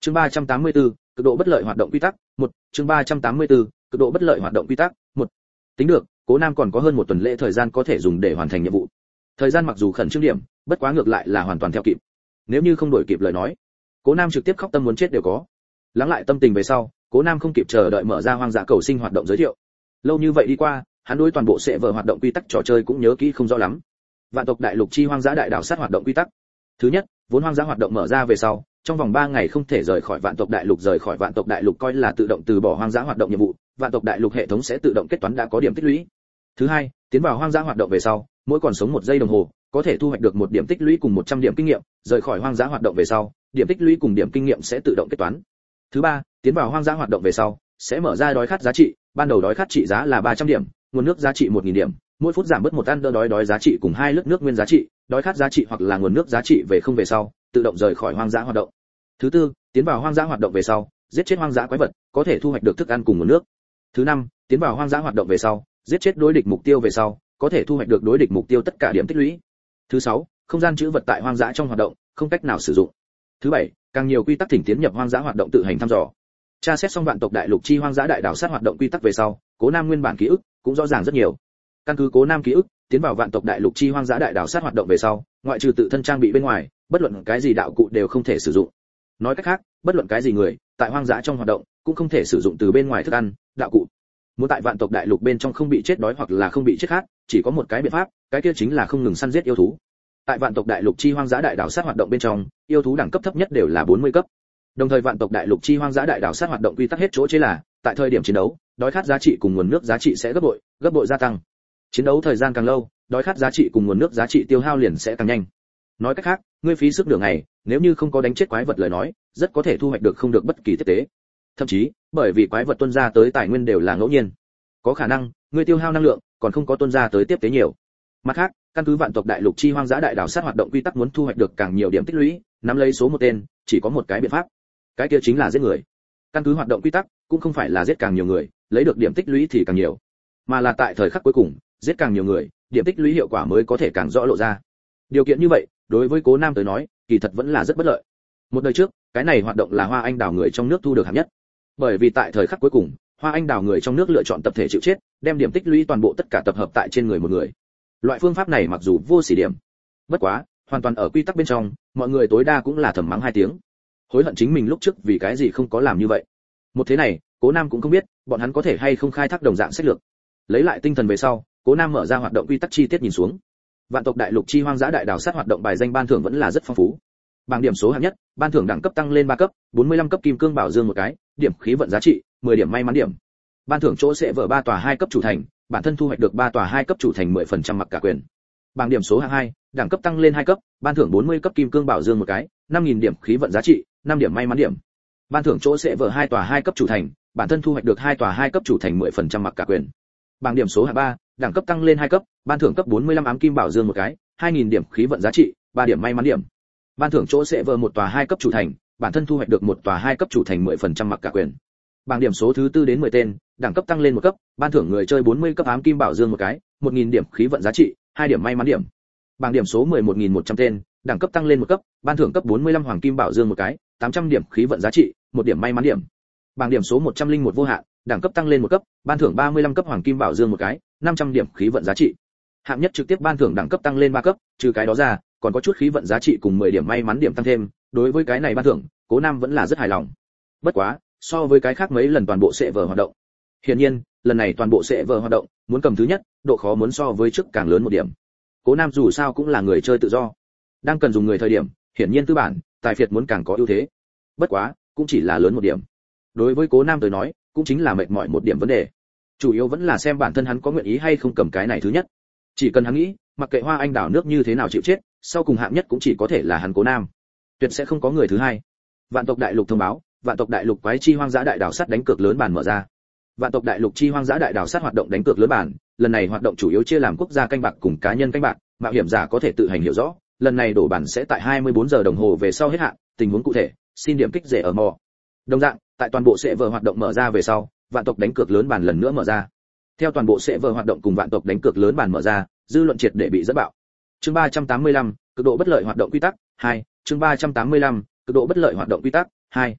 Chương 384, cực độ bất lợi hoạt động quy tắc, 1, chương 384, cực độ bất lợi hoạt động quy tắc, 1. Tính được, Cố Nam còn có hơn một tuần lễ thời gian có thể dùng để hoàn thành nhiệm vụ. Thời gian mặc dù khẩn trương điểm, bất quá ngược lại là hoàn toàn theo kịp. Nếu như không đổi kịp lời nói, Cố Nam trực tiếp khóc tâm muốn chết đều có. Lắng lại tâm tình về sau, Cố Nam không kịp chờ đợi mở ra hoang dã cầu sinh hoạt động giới thiệu. Lâu như vậy đi qua, hắn đối toàn bộ sẽ vở hoạt động quy tắc trò chơi cũng nhớ kỹ không rõ lắm. Vạn tộc đại lục chi hoang dã đại đảo sát hoạt động quy tắc. Thứ nhất, vốn hoang dã hoạt động mở ra về sau, trong vòng 3 ngày không thể rời khỏi vạn tộc đại lục, rời khỏi vạn tộc đại lục coi là tự động từ bỏ hoang dã hoạt động nhiệm vụ, vạn tộc đại lục hệ thống sẽ tự động kết toán đã có điểm tích lũy. Thứ hai, tiến vào hoang dã hoạt động về sau, mỗi còn sống 1 giây đồng hồ, có thể thu hoạch được 1 điểm tích lũy cùng 100 điểm kinh nghiệm, rời khỏi hoang dã hoạt động về sau, điểm tích lũy cùng điểm kinh nghiệm sẽ tự động kết toán. Thứ ba, tiến vào hoang dã hoạt động về sau, sẽ mở ra đói khát giá trị, ban đầu đói khát trị giá là 300 điểm, nguồn nước giá trị 1000 điểm, mỗi phút giảm bớt 1 ăn đỡ đói giá trị cùng 2 lít nước nguyên giá trị, đói khát giá trị hoặc là nguồn nước giá trị về không về sau, tự động rời khỏi hoang dã hoạt động. Thứ tư, tiến vào hoang dã hoạt động về sau, giết chết hoang dã quái vật, có thể thu hoạch được thức ăn cùng nguồn nước. Thứ năm, tiến vào hoang dã hoạt động về sau, giết chết đối địch mục tiêu về sau, có thể thu hoạch được đối địch mục tiêu tất cả điểm tích lũy. Thứ sáu, không gian trữ vật tại hoang dã trong hoạt động, không cách nào sử dụng. Thứ bảy, càng nhiều quy tắc thỉnh tiến nhập hoang dã hoạt động tự hành thăm dò. Tra xét xong vạn tộc đại lục chi hoang dã đại đảo sát hoạt động quy tắc về sau, Cố Nam nguyên bản ký ức cũng rõ ràng rất nhiều. Căn cứ Cố Nam ký ức, tiến vào vạn tộc đại lục chi hoang dã đại đảo sát hoạt động về sau, ngoại trừ tự thân trang bị bên ngoài, bất luận cái gì đạo cụ đều không thể sử dụng. Nói cách khác, bất luận cái gì người tại hoang dã trong hoạt động cũng không thể sử dụng từ bên ngoài thức ăn, đạo cụ. Muốn tại vạn tộc đại lục bên trong không bị chết đói hoặc là không bị chết khát, chỉ có một cái biện pháp, cái kia chính là không ngừng săn giết yêu thú. Tại vạn tộc đại lục chi hoang dã đại đảo sát hoạt động bên trong, yêu thú đẳng cấp thấp nhất đều là 40 cấp. Đồng thời vạn tộc đại lục chi hoang dã đại đảo sát hoạt động quy tắc hết chỗ chế là, tại thời điểm chiến đấu, đói khát giá trị cùng nguồn nước giá trị sẽ gấp bội gia tăng. Chiến đấu thời gian càng lâu, đói khát giá trị cùng nguồn nước giá trị tiêu hao liền sẽ càng nhanh. Nói cách khác, ngươi phí sức nửa ngày, nếu như không có đánh chết quái vật lời nói, rất có thể thu hoạch được không được bất kỳ tiếp tế. Thậm chí, bởi vì quái vật tuôn ra tới tài nguyên đều là ngẫu nhiên, có khả năng ngươi tiêu hao năng lượng còn không có tuôn ra tới tiếp tế nhiều. Mặt khác, căn cứ vạn tộc đại lục chi hoang dã đại đảo sát hoạt động quy tắc muốn thu hoạch được càng nhiều điểm tích lũy, nắm lấy số một tên, chỉ có một cái biện pháp. Cái kia chính là giết người. Căn cứ hoạt động quy tắc, cũng không phải là giết càng nhiều người, lấy được điểm tích lũy thì càng nhiều, mà là tại thời khắc cuối cùng, giết càng nhiều người, điểm tích lũy hiệu quả mới có thể càng rõ lộ ra. Điều kiện như vậy, đối với Cố Nam tới nói, kỳ thật vẫn là rất bất lợi. Một đời trước, cái này hoạt động là Hoa Anh Đào người trong nước thu được hạng nhất. Bởi vì tại thời khắc cuối cùng, Hoa Anh Đào người trong nước lựa chọn tập thể chịu chết, đem điểm tích lũy toàn bộ tất cả tập hợp tại trên người một người. Loại phương pháp này mặc dù vô sỉ điểm, bất quá, hoàn toàn ở quy tắc bên trong, mọi người tối đa cũng là thầm mắng 2 tiếng. Hối hận chính mình lúc trước vì cái gì không có làm như vậy. Một thế này, Cố Nam cũng không biết, bọn hắn có thể hay không khai thác đồng dạng sách lược. Lấy lại tinh thần về sau, Cố Nam mở ra hoạt động quy tắc chi tiết nhìn xuống. Vạn tộc đại lục chi hoang dã đại đảo sát hoạt động bài danh ban thưởng vẫn là rất phong phú. Bảng điểm số hạng nhất, ban thưởng đẳng cấp tăng lên 3 cấp, 45 cấp kim cương bảo dương một cái, điểm khí vận giá trị, 10 điểm may mắn điểm. Ban thưởng chỗ sẽ vở 3 tòa 2 cấp chủ thành, bản thân thu hoạch được 3 tòa 2 cấp chủ thành 10% mặc cả quyền. Bảng điểm số hạng 2, đẳng cấp tăng lên 2 cấp, ban thưởng 40 cấp kim cương bảo dương một cái, 5000 điểm khí vận giá trị, 5 điểm may mắn điểm. Ban thưởng chỗ sẽ vở 2 tòa 2 cấp chủ thành, bản thân thu hoạch được 2 tòa 2 cấp chủ thành 10% mặc cả quyền. Bảng điểm số hạng 3, đẳng cấp tăng lên 2 cấp, ban thưởng cấp 45 ám kim bảo dương một cái, 2000 điểm khí vận giá trị, 3 điểm may mắn điểm. Ban thưởng chỗ sẽ vở 1 tòa 2 cấp chủ thành, bản thân thu hoạch được 1 tòa 2 cấp chủ thành 10% mặc cả quyền. Bảng điểm số thứ 4 đến 10 tên, đẳng cấp tăng lên 1 cấp, ban thưởng người chơi 40 cấp ám kim bảo dương một cái, 1000 điểm khí vận giá trị, 2 điểm may mắn điểm. Bảng điểm số 11100 tên, đẳng cấp tăng lên 1 cấp, ban thưởng cấp 45 hoàng kim bảo dương một cái, 800 điểm khí vận giá trị, 1 điểm may mắn điểm. Bảng điểm số 101 vô hạn, đẳng cấp tăng lên 1 cấp, ban thưởng 35 cấp hoàng kim bảo dương một cái, 500 điểm khí vận giá trị. Hạng nhất trực tiếp ban thưởng đẳng cấp tăng lên 3 cấp, trừ cái đó ra, còn có chút khí vận giá trị cùng 10 điểm may mắn điểm tăng thêm, đối với cái này ban thưởng, Cố Nam vẫn là rất hài lòng. Bất quá, so với cái khác mấy lần toàn bộ sẽ vở hoạt động, hiển nhiên, lần này toàn bộ sẽ vở hoạt động, muốn cầm thứ nhất, độ khó muốn so với trước càng lớn một điểm. Cố Nam dù sao cũng là người chơi tự do, đang cần dùng người thời điểm, hiển nhiên tư bản, tài phiệt muốn càng có ưu thế. Bất quá, cũng chỉ là lớn một điểm. Đối với Cố Nam tới nói, cũng chính là mệt mỏi một điểm vấn đề. Chủ yếu vẫn là xem bản thân hắn có nguyện ý hay không cầm cái này thứ nhất. Chỉ cần hắn nghĩ, mặc kệ Hoa Anh đảo nước như thế nào chịu chết, sau cùng hạng nhất cũng chỉ có thể là hắn Cố Nam. Tuyệt sẽ không có người thứ hai. Vạn tộc đại lục thông báo, vạn tộc đại lục quái chi hoang dã đại đảo sát đánh cược lớn bàn mở ra. Vạn tộc đại lục chi hoang dã đại đảo sát hoạt động đánh cược lớn bàn, lần này hoạt động chủ yếu chia làm quốc gia canh bạc cùng cá nhân canh bạc, mạo hiểm giả có thể tự hành hiểu rõ, lần này đổ bàn sẽ tại 24 giờ đồng hồ về sau hết hạn, tình huống cụ thể, xin điểm kích rẻ ở mò. Đồng dạng, tại toàn bộ sẽ vở hoạt động mở ra về sau, vạn tộc đánh cược lớn bàn lần nữa mở ra. Theo toàn bộ sẽ vở hoạt động cùng vạn tộc đánh cược lớn bàn mở ra, dư luận triệt để bị dẫn bạo. Chương 385, cực độ bất lợi hoạt động quy tắc 2, chương 385, cực độ bất lợi hoạt động quy tắc 2.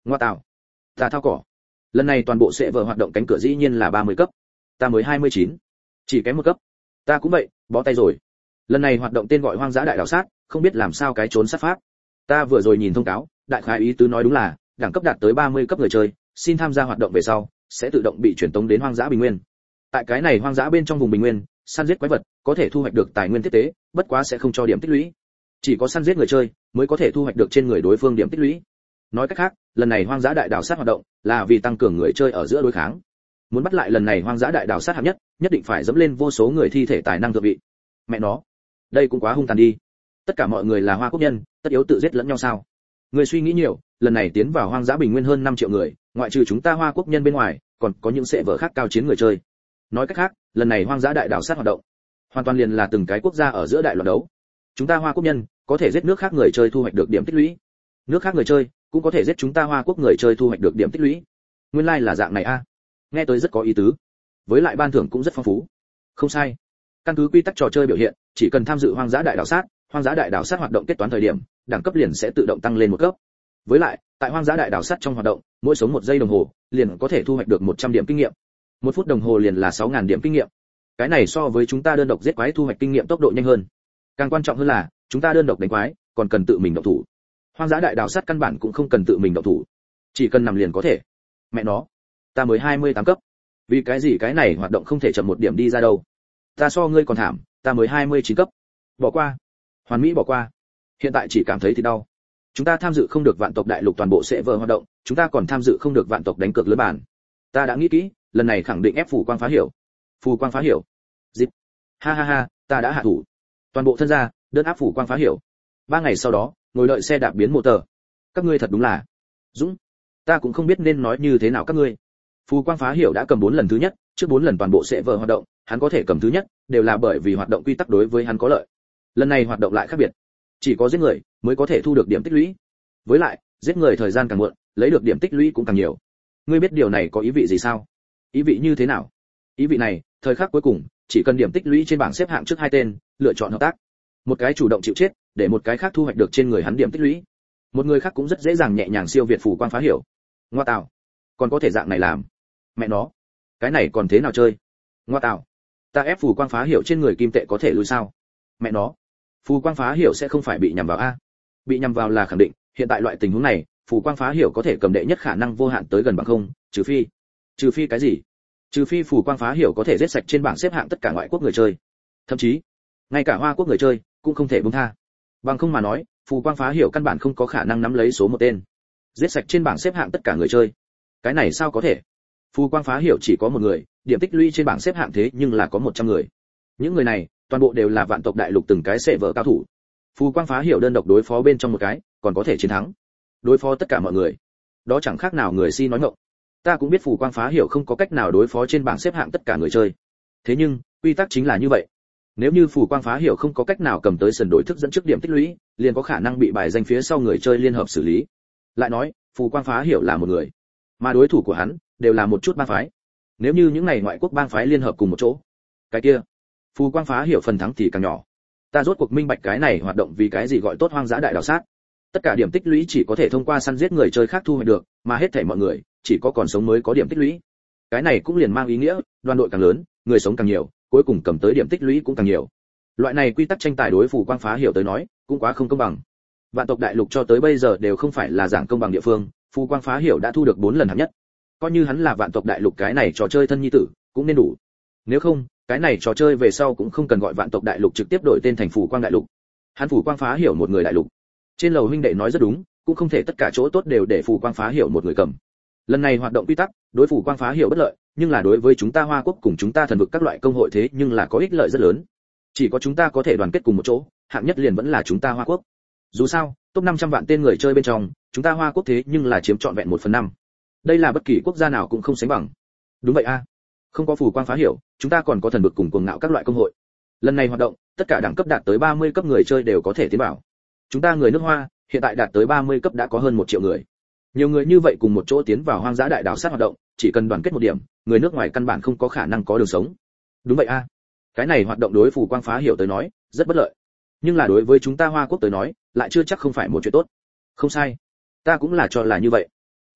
Ngoa tạo, ta thao cỏ. Lần này toàn bộ sẽ vở hoạt động cánh cửa dĩ nhiên là 30 cấp. Ta mới 29, chỉ kém một cấp. Ta cũng vậy, bó tay rồi. Lần này hoạt động tên gọi Hoang dã đại đảo sát, không biết làm sao cái trốn sát pháp. Ta vừa rồi nhìn thông cáo, đại khái ý tứ nói đúng là, đẳng cấp đạt tới 30 cấp người chơi, xin tham gia hoạt động về sau, sẽ tự động bị chuyển tống đến hoang dã bình nguyên. Tại cái này hoang dã bên trong vùng bình nguyên, săn giết quái vật, có thể thu hoạch được tài nguyên tiếp tế, bất quá sẽ không cho điểm tích lũy. Chỉ có săn giết người chơi mới có thể thu hoạch được trên người đối phương điểm tích lũy. Nói cách khác, lần này hoang dã đại đảo sát hoạt động là vì tăng cường người chơi ở giữa đối kháng. Muốn bắt lại lần này hoang dã đại đảo sát hạng nhất, nhất định phải dẫm lên vô số người thi thể tài năng thượng vị. Mẹ nó, đây cũng quá hung tàn đi. Tất cả mọi người là Hoa Quốc nhân, tất yếu tự giết lẫn nhau sao? Người suy nghĩ nhiều, lần này tiến vào hoang dã bình nguyên hơn 5 triệu người, ngoại trừ chúng ta Hoa Quốc nhân bên ngoài, còn có những sẽ vở khác cao chiến người chơi. Nói cách khác, lần này hoang dã đại đảo sát hoạt động, hoàn toàn liền là từng cái quốc gia ở giữa đại loạn đấu. Chúng ta Hoa Quốc nhân có thể giết nước khác người chơi thu hoạch được điểm tích lũy. Nước khác người chơi cũng có thể giết chúng ta Hoa Quốc người chơi thu hoạch được điểm tích lũy. Nguyên lai là dạng này a. Nghe tới rất có ý tứ. Với lại ban thưởng cũng rất phong phú. Không sai. Căn cứ quy tắc trò chơi biểu hiện, chỉ cần tham dự hoang dã đại đảo sát hoạt động kết toán thời điểm, đẳng cấp liền sẽ tự động tăng lên một cấp. Với lại, tại hoang dã đại đảo sát trong hoạt động, mỗi sống 1 giây đồng hồ, liền có thể thu hoạch được 100 điểm kinh nghiệm. 1 phút đồng hồ liền là 6000 điểm kinh nghiệm. Cái này so với chúng ta đơn độc giết quái thu hoạch kinh nghiệm tốc độ nhanh hơn. Càng quan trọng hơn là, chúng ta đơn độc đánh quái, còn cần tự mình động thủ. Hoang dã đại đảo sát căn bản cũng không cần tự mình động thủ, chỉ cần nằm liền có thể. Mẹ nó, ta mới 28 cấp. Vì cái gì cái này hoạt động không thể chậm một điểm đi ra đâu? Ta so ngươi còn thảm, ta mới 29 cấp. Bỏ qua. Hoàn mỹ bỏ qua. Hiện tại chỉ cảm thấy thì đau. Chúng ta tham dự không được vạn tộc đại lục toàn bộ sẽ vở hoạt động, chúng ta còn tham dự không được vạn tộc đánh cược lớn bàn. Ta đã nghĩ kỹ, lần này khẳng định ép Phù Quang phá hiểu. Phù Quang phá hiểu. Dịp. Ha ha ha, ta đã hạ thủ. Toàn bộ thân gia, đơn áp Phù Quang phá hiểu. 3 ngày sau đó, ngồi đợi xe đạp biến motor. Các ngươi thật đúng là dũng. Ta cũng không biết nên nói như thế nào các ngươi. Phù Quang phá hiểu đã cầm 4 lần thứ nhất, trước 4 lần toàn bộ sẽ vở hoạt động, hắn có thể cầm thứ nhất, đều là bởi vì hoạt động quy tắc đối với hắn có lợi. Lần này hoạt động lại khác biệt, chỉ có giết người mới có thể thu được điểm tích lũy. Với lại, giết người thời gian càng muộn, lấy được điểm tích lũy cũng càng nhiều. Ngươi biết điều này có ý vị gì sao? Ý vị như thế nào? Ý vị này, thời khắc cuối cùng, chỉ cần điểm tích lũy trên bảng xếp hạng trước 2 tên, lựa chọn hợp tác. Một cái chủ động chịu chết, để một cái khác thu hoạch được trên người hắn điểm tích lũy. Một người khác cũng rất dễ dàng nhẹ nhàng siêu việt Phù Quang phá hiểu. Ngoa tạo, còn có thể dạng này làm. Mẹ nó, cái này còn thế nào chơi? Ngoa tạo, ta ép Phù Quang phá hiểu trên người kim tệ có thể lùi sao? Mẹ nó, Phù Quang phá hiểu sẽ không phải bị nhằm vào a? Bị nhằm vào là khẳng định, hiện tại loại tình huống này, Phù Quang phá hiểu có thể cầm đệ nhất khả năng vô hạn tới gần bằng không, trừ phi cái gì? Trừ phi Phù Quang phá hiểu có thể giết sạch trên bảng xếp hạng tất cả ngoại quốc người chơi. Thậm chí, ngay cả Hoa quốc người chơi cũng không thể buông tha. Bằng không mà nói, Phù Quang phá hiểu căn bản không có khả năng nắm lấy số 1 tên. Giết sạch trên bảng xếp hạng tất cả người chơi. Cái này sao có thể? Phù Quang phá hiểu chỉ có một người, điểm tích lũy trên bảng xếp hạng thế nhưng là có 100 người. Những người này, toàn bộ đều là vạn tộc đại lục từng cái sẽ vợ cao thủ. Phù Quang phá hiểu đơn độc đối phó bên trong một cái, còn có thể chiến thắng. Đối phó tất cả mọi người, đó chẳng khác nào người si nói ngọng. Ta cũng biết Phù Quang phá hiểu không có cách nào đối phó trên bảng xếp hạng tất cả người chơi. Thế nhưng, quy tắc chính là như vậy. Nếu như Phù Quang phá hiểu không có cách nào cầm tới sân đối thức dẫn trước điểm tích lũy, liền có khả năng bị bài danh phía sau người chơi liên hợp xử lý. Lại nói, Phù Quang phá hiểu là một người, mà đối thủ của hắn đều là một chút bang phái. Nếu như những này ngoại quốc bang phái liên hợp cùng một chỗ, cái kia, Phù Quang phá hiểu phần thắng thì càng nhỏ. Ta rốt cuộc minh bạch cái này hoạt động vì cái gì gọi tốt hoang dã đại đảo sát. Tất cả điểm tích lũy chỉ có thể thông qua săn giết người chơi khác thu hoạch được, mà hết thảy mọi người chỉ có còn sống mới có điểm tích lũy. Cái này cũng liền mang ý nghĩa, đoàn đội càng lớn, người sống càng nhiều, cuối cùng cầm tới điểm tích lũy cũng càng nhiều. Loại này quy tắc tranh tài đối Phù Quang phá hiểu tới nói, cũng quá không công bằng. Vạn tộc đại lục cho tới bây giờ đều không phải là giảng công bằng địa phương, Phù Quang phá hiểu đã thu được 4 lần hạng nhất. Coi như hắn là vạn tộc đại lục cái này trò chơi thân nhi tử, cũng nên đủ. Nếu không, cái này trò chơi về sau cũng không cần gọi vạn tộc đại lục trực tiếp đổi tên thành Phù Quang đại lục. Hắn Phù Quang phá hiểu một người đại lục. Trên lầu huynh đệ nói rất đúng, cũng không thể tất cả chỗ tốt đều để Phù Quang phá hiểu một người cầm. Lần này hoạt động quy tắc, đối Phù Quang phá hiểu bất lợi, nhưng là đối với chúng ta Hoa quốc cùng chúng ta thần vực các loại công hội thế nhưng là có ích lợi rất lớn. Chỉ có chúng ta có thể đoàn kết cùng một chỗ, hạng nhất liền vẫn là chúng ta Hoa quốc. Dù sao, top 500 vạn tên người chơi bên trong, chúng ta Hoa quốc thế nhưng là chiếm trọn vẹn 1/5. Đây là bất kỳ quốc gia nào cũng không sánh bằng. Đúng vậy a. Không có Phù Quang phá hiểu, chúng ta còn có thần vực cùng cuồng ngạo các loại công hội. Lần này hoạt động, tất cả đẳng cấp đạt tới 30 cấp người chơi đều có thể tiến vào. Chúng ta người nước Hoa, hiện tại đạt tới 30 cấp đã có hơn 1 triệu người. Nhiều người như vậy cùng một chỗ tiến vào hoang dã đại đảo sát hoạt động, chỉ cần đoàn kết một điểm, người nước ngoài căn bản không có khả năng có đường sống. Đúng vậy a. Cái này hoạt động đối Phù Quang phá hiểu tới nói, rất bất lợi. Nhưng là đối với chúng ta Hoa quốc tới nói, lại chưa chắc không phải một chuyện tốt. Không sai. Ta cũng là cho là như vậy.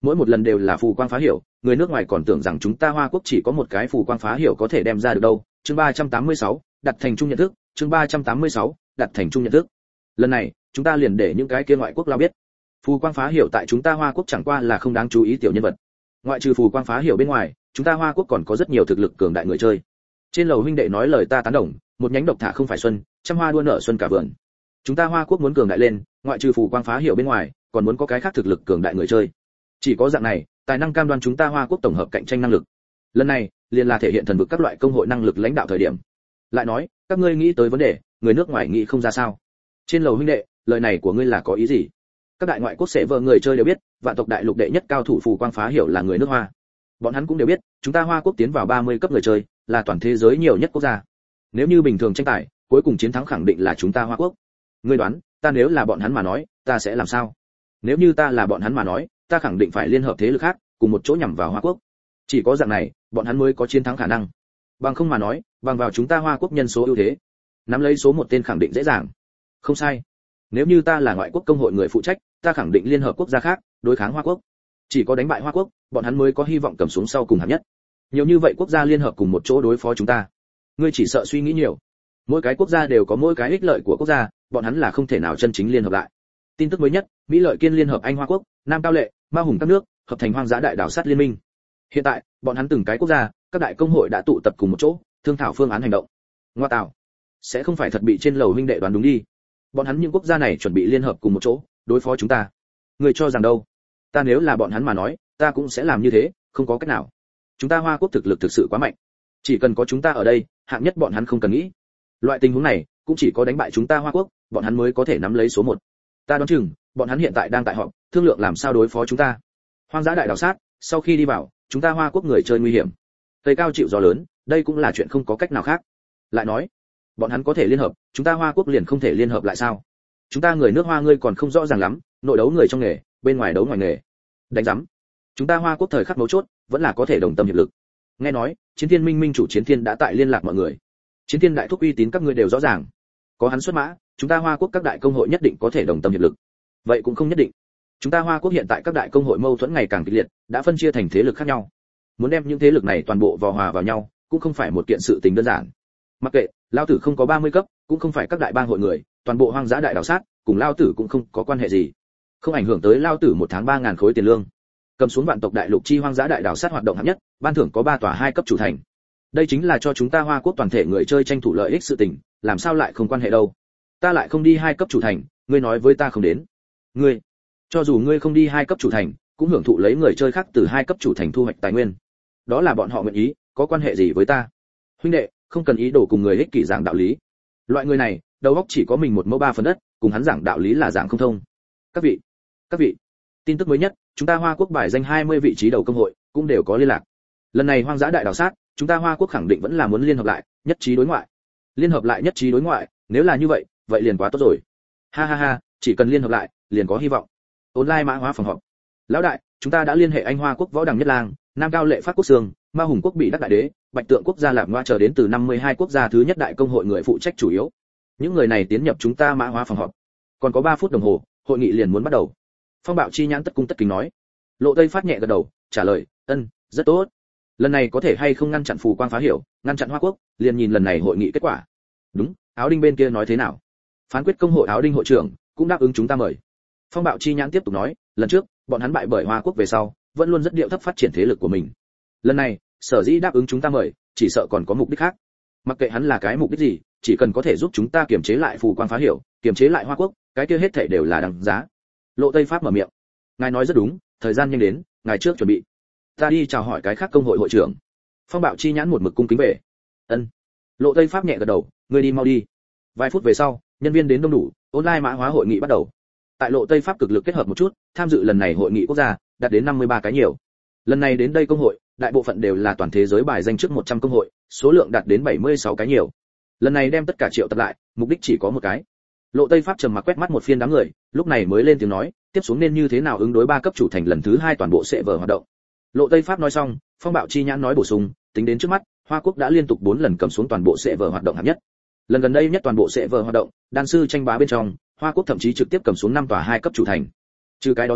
mỗi một lần đều là phù quang phá hiểu, người nước ngoài còn tưởng rằng chúng ta Hoa Quốc chỉ có một cái phù quang phá hiểu có thể đem ra được đâu. Chương 386, đặt thành chung nhận thức, chương 386, đặt thành chung nhận thức. Lần này, chúng ta liền để những cái kia ngoại quốc lao biết, phù quang phá hiểu tại chúng ta Hoa Quốc chẳng qua là không đáng chú ý tiểu nhân vật. Ngoại trừ phù quang phá hiểu bên ngoài, chúng ta Hoa Quốc còn có rất nhiều thực lực cường đại người chơi. Trên lầu huynh đệ nói lời ta tán đồng, một nhánh độc thả không phải xuân, trăm hoa đua nở xuân cả vườn. Chúng ta Hoa Quốc muốn cường đại lên, ngoại trừ phù quang phá hiểu bên ngoài, còn muốn có cái khác thực lực cường đại người chơi. Chỉ có dạng này, tài năng cam đoan chúng ta Hoa Quốc tổng hợp cạnh tranh năng lực. Lần này, liền là thể hiện thần vực các loại công hội năng lực lãnh đạo thời điểm. Lại nói, các ngươi nghĩ tới vấn đề, người nước ngoài nghĩ không ra sao? Trên lầu huynh đệ, lời này của ngươi là có ý gì? Các đại ngoại quốc sẽ vợ người chơi đều biết, vạn tộc đại lục đệ nhất cao thủ phù quang phá hiểu là người nước Hoa. Bọn hắn cũng đều biết, chúng ta Hoa Quốc tiến vào 30 cấp người chơi, là toàn thế giới nhiều nhất quốc gia. Nếu như bình thường tranh tài, cuối cùng chiến thắng khẳng định là chúng ta Hoa Quốc. Ngươi đoán, ta nếu là bọn hắn mà nói, ta sẽ làm sao? Nếu như ta là bọn hắn mà nói, ta khẳng định phải liên hợp thế lực khác, cùng một chỗ nhằm vào Hoa Quốc. Chỉ có dạng này, bọn hắn mới có chiến thắng khả năng. Bằng không mà nói, bằng vào chúng ta Hoa Quốc nhân số ưu thế, nắm lấy số một tên khẳng định dễ dàng. Không sai. Nếu như ta là ngoại quốc công hội người phụ trách, ta khẳng định liên hợp quốc gia khác, đối kháng Hoa Quốc. Chỉ có đánh bại Hoa Quốc, bọn hắn mới có hy vọng cầm xuống sau cùng hạng nhất. Nhiều như vậy quốc gia liên hợp cùng một chỗ đối phó chúng ta. Ngươi chỉ sợ suy nghĩ nhiều. Mỗi cái quốc gia đều có mỗi cái ích lợi của quốc gia, bọn hắn là không thể nào chân chính liên hợp lại. Tin tức mới nhất, Mỹ Lợi Kiên liên hợp Anh Hoa Quốc, Nam Cao Lệ, Ma Hùng các nước, hợp thành Hoang Dã Đại Đảo Sát Liên minh. Hiện tại, bọn hắn từng cái quốc gia, các đại công hội đã tụ tập cùng một chỗ, thương thảo phương án hành động. Ngoa tạo, sẽ không phải thật bị trên lầu huynh đệ đoán đúng đi. Bọn hắn những quốc gia này chuẩn bị liên hợp cùng một chỗ, đối phó chúng ta. Người cho rằng đâu? Ta nếu là bọn hắn mà nói, ta cũng sẽ làm như thế, không có cách nào. Chúng ta Hoa Quốc thực lực thực sự quá mạnh. Chỉ cần có chúng ta ở đây, hạng nhất bọn hắn không cần nghĩ. Loại tình huống này, cũng chỉ có đánh bại chúng ta Hoa Quốc, bọn hắn mới có thể nắm lấy số 1. Ta đoán chừng, bọn hắn hiện tại đang tại họp, thương lượng làm sao đối phó chúng ta. Hoang Dã Đại Đảo Sát, sau khi đi vào, chúng ta Hoa Quốc người chơi nguy hiểm. Cây cao chịu gió lớn, đây cũng là chuyện không có cách nào khác. Lại nói, bọn hắn có thể liên hợp, chúng ta Hoa Quốc liền không thể liên hợp lại sao? Chúng ta người nước Hoa ngươi còn không rõ ràng lắm, nội đấu người trong nghề, bên ngoài đấu ngoài nghề. Đánh rắm. Chúng ta Hoa Quốc thời khắc mấu chốt, vẫn là có thể đồng tâm hiệp lực. Nghe nói, Chiến Thiên Minh Minh chủ Chiến Thiên đã tại liên lạc mọi người. Chiến Thiên đại thúc uy tín các ngươi đều rõ ràng. Có hắn xuất mã, chúng ta Hoa Quốc các đại công hội nhất định có thể đồng tâm hiệp lực. Vậy cũng không nhất định. Chúng ta Hoa Quốc hiện tại các đại công hội mâu thuẫn ngày càng kịch liệt, đã phân chia thành thế lực khác nhau. Muốn đem những thế lực này toàn bộ vào hòa vào nhau, cũng không phải một kiện sự tình đơn giản. Mặc kệ, lao tử không có 30 cấp, cũng không phải các đại bang hội người, toàn bộ Hoang Dã Đại Đảo Sát, cùng lao tử cũng không có quan hệ gì. Không ảnh hưởng tới lao tử một tháng 3000 khối tiền lương. Cầm xuống vạn tộc đại lục chi Hoang Dã Đại Đảo Sát hoạt động hạng nhất, ban thưởng có 3 tòa 2 cấp chủ thành. Đây chính là cho chúng ta Hoa Quốc toàn thể người chơi tranh thủ lợi ích sự tình, làm sao lại không quan hệ đâu? Ta lại không đi 2 cấp chủ thành, ngươi nói với ta không đến. Ngươi, cho dù ngươi không đi 2 cấp chủ thành, cũng hưởng thụ lấy người chơi khác từ 2 cấp chủ thành thu hoạch tài nguyên. Đó là bọn họ nguyện ý, có quan hệ gì với ta? Huynh đệ, không cần ý đồ cùng người ích kỷ giảng đạo lý. Loại người này, đầu óc chỉ có mình một mẫu 3 phần đất, cùng hắn giảng đạo lý là giảng không thông. Các vị, tin tức mới nhất, chúng ta Hoa Quốc bài danh 20 vị trí đầu công hội cũng đều có liên lạc. Lần này Hoang Dã Đại Đảo Sát, chúng ta Hoa Quốc khẳng định vẫn là muốn liên hợp lại, nhất trí đối ngoại. Liên hợp lại nhất trí đối ngoại, nếu là như vậy, vậy liền quá tốt rồi. Ha ha ha, chỉ cần liên hợp lại, liền có hy vọng. Online mã hóa phòng họp. Lão đại, chúng ta đã liên hệ Anh Hoa Quốc Võ Đằng Nhất Lang, Nam Cao Lệ Phát Quốc Sương, Ma Hùng Quốc Bị Đắc Đại Đế, Bạch Tượng Quốc gia Lạp Ngoa chờ đến từ 52 quốc gia thứ nhất đại công hội người phụ trách chủ yếu. Những người này tiến nhập chúng ta mã hóa phòng họp. Còn có 3 phút đồng hồ, hội nghị liền muốn bắt đầu. Phong Bạo Chi nhãn tất cung tất kính nói. Lộ Tây phát nhẹ gật đầu, trả lời, "Ân, rất tốt. Lần này có thể hay không ngăn chặn phù quang phá hiểu, ngăn chặn Hoa Quốc, liền nhìn lần này hội nghị kết quả." "Đúng, Áo Đinh bên kia nói thế nào?" Phán quyết công hội Áo Đinh hội trưởng cũng đáp ứng chúng ta mời. Phong Bạo Chi nhãn tiếp tục nói, "Lần trước, bọn hắn bại bởi Hoa Quốc về sau, vẫn luôn rất điệu thấp phát triển thế lực của mình. Lần này, sở dĩ đáp ứng chúng ta mời, chỉ sợ còn có mục đích khác. Mặc kệ hắn là cái mục đích gì, chỉ cần có thể giúp chúng ta kiềm chế lại phù quang phá hiểu, kiềm chế lại Hoa Quốc, cái kia hết thảy đều là đáng giá." Lộ Tây Pháp mở miệng. "Ngài nói rất đúng, thời gian nhanh đến, ngài trước chuẩn bị. Ta đi chào hỏi cái khác công hội hội trưởng." Phong Bạo Chi nhãn một mực cung kính về. "Ân." Lộ Tây Pháp nhẹ gật đầu, "Ngươi đi mau đi." Vài phút về sau, nhân viên đến đông đủ, online mã hóa hội nghị bắt đầu. Tại Lộ Tây Pháp cực lực kết hợp một chút, tham dự lần này hội nghị quốc gia đạt đến 53 cái nhiều. Lần này đến đây công hội, đại bộ phận đều là toàn thế giới bài danh trước 100 công hội, số lượng đạt đến 76 cái nhiều. Lần này đem tất cả triệu tập lại, mục đích chỉ có một cái. Lộ Tây Pháp trầm mặc quét mắt một phiên đám người, lúc này mới lên tiếng nói, tiếp xuống nên như thế nào ứng đối 3 cấp chủ thành lần thứ 2 toàn bộ sẽ vở hoạt động. Lộ Tây Pháp nói xong, Phong Bạo Chi nhãn nói bổ sung, tính đến trước mắt, Hoa Quốc đã liên tục 4 lần cầm xuống toàn bộ sẽ vở hoạt động hạng nhất. Lần gần đây nhất toàn bộ sẽ vở hoạt động, đan sư tranh bá bên trong, Hoa Quốc thậm chí trực tiếp cầm xuống 5 tòa 2 cấp chủ thành. Trừ cái đó ra,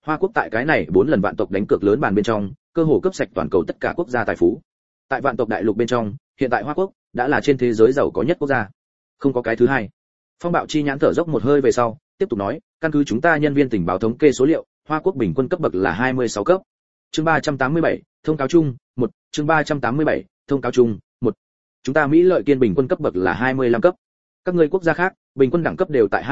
Hoa quốc tại cái này 4 lần vạn tộc đánh cược lớn bàn bên trong, cơ hồ cướp sạch toàn cầu tất cả quốc gia tài phú. Tại vạn tộc đại lục bên trong, hiện tại Hoa quốc đã là trên thế giới giàu có nhất quốc gia, không có cái thứ hai. Phong Bạo Chi Nhãn thở dốc một hơi về sau, tiếp tục nói, căn cứ chúng ta nhân viên tình báo thống kê số liệu, Hoa quốc bình quân cấp bậc là 26 cấp. Chương 387, thông cáo chung, 1, chương 387, thông cáo chung, 1. Chúng ta Mỹ lợi kiên bình quân cấp bậc là 25 cấp. Các ngươi quốc gia khác, bình quân đẳng cấp đều tại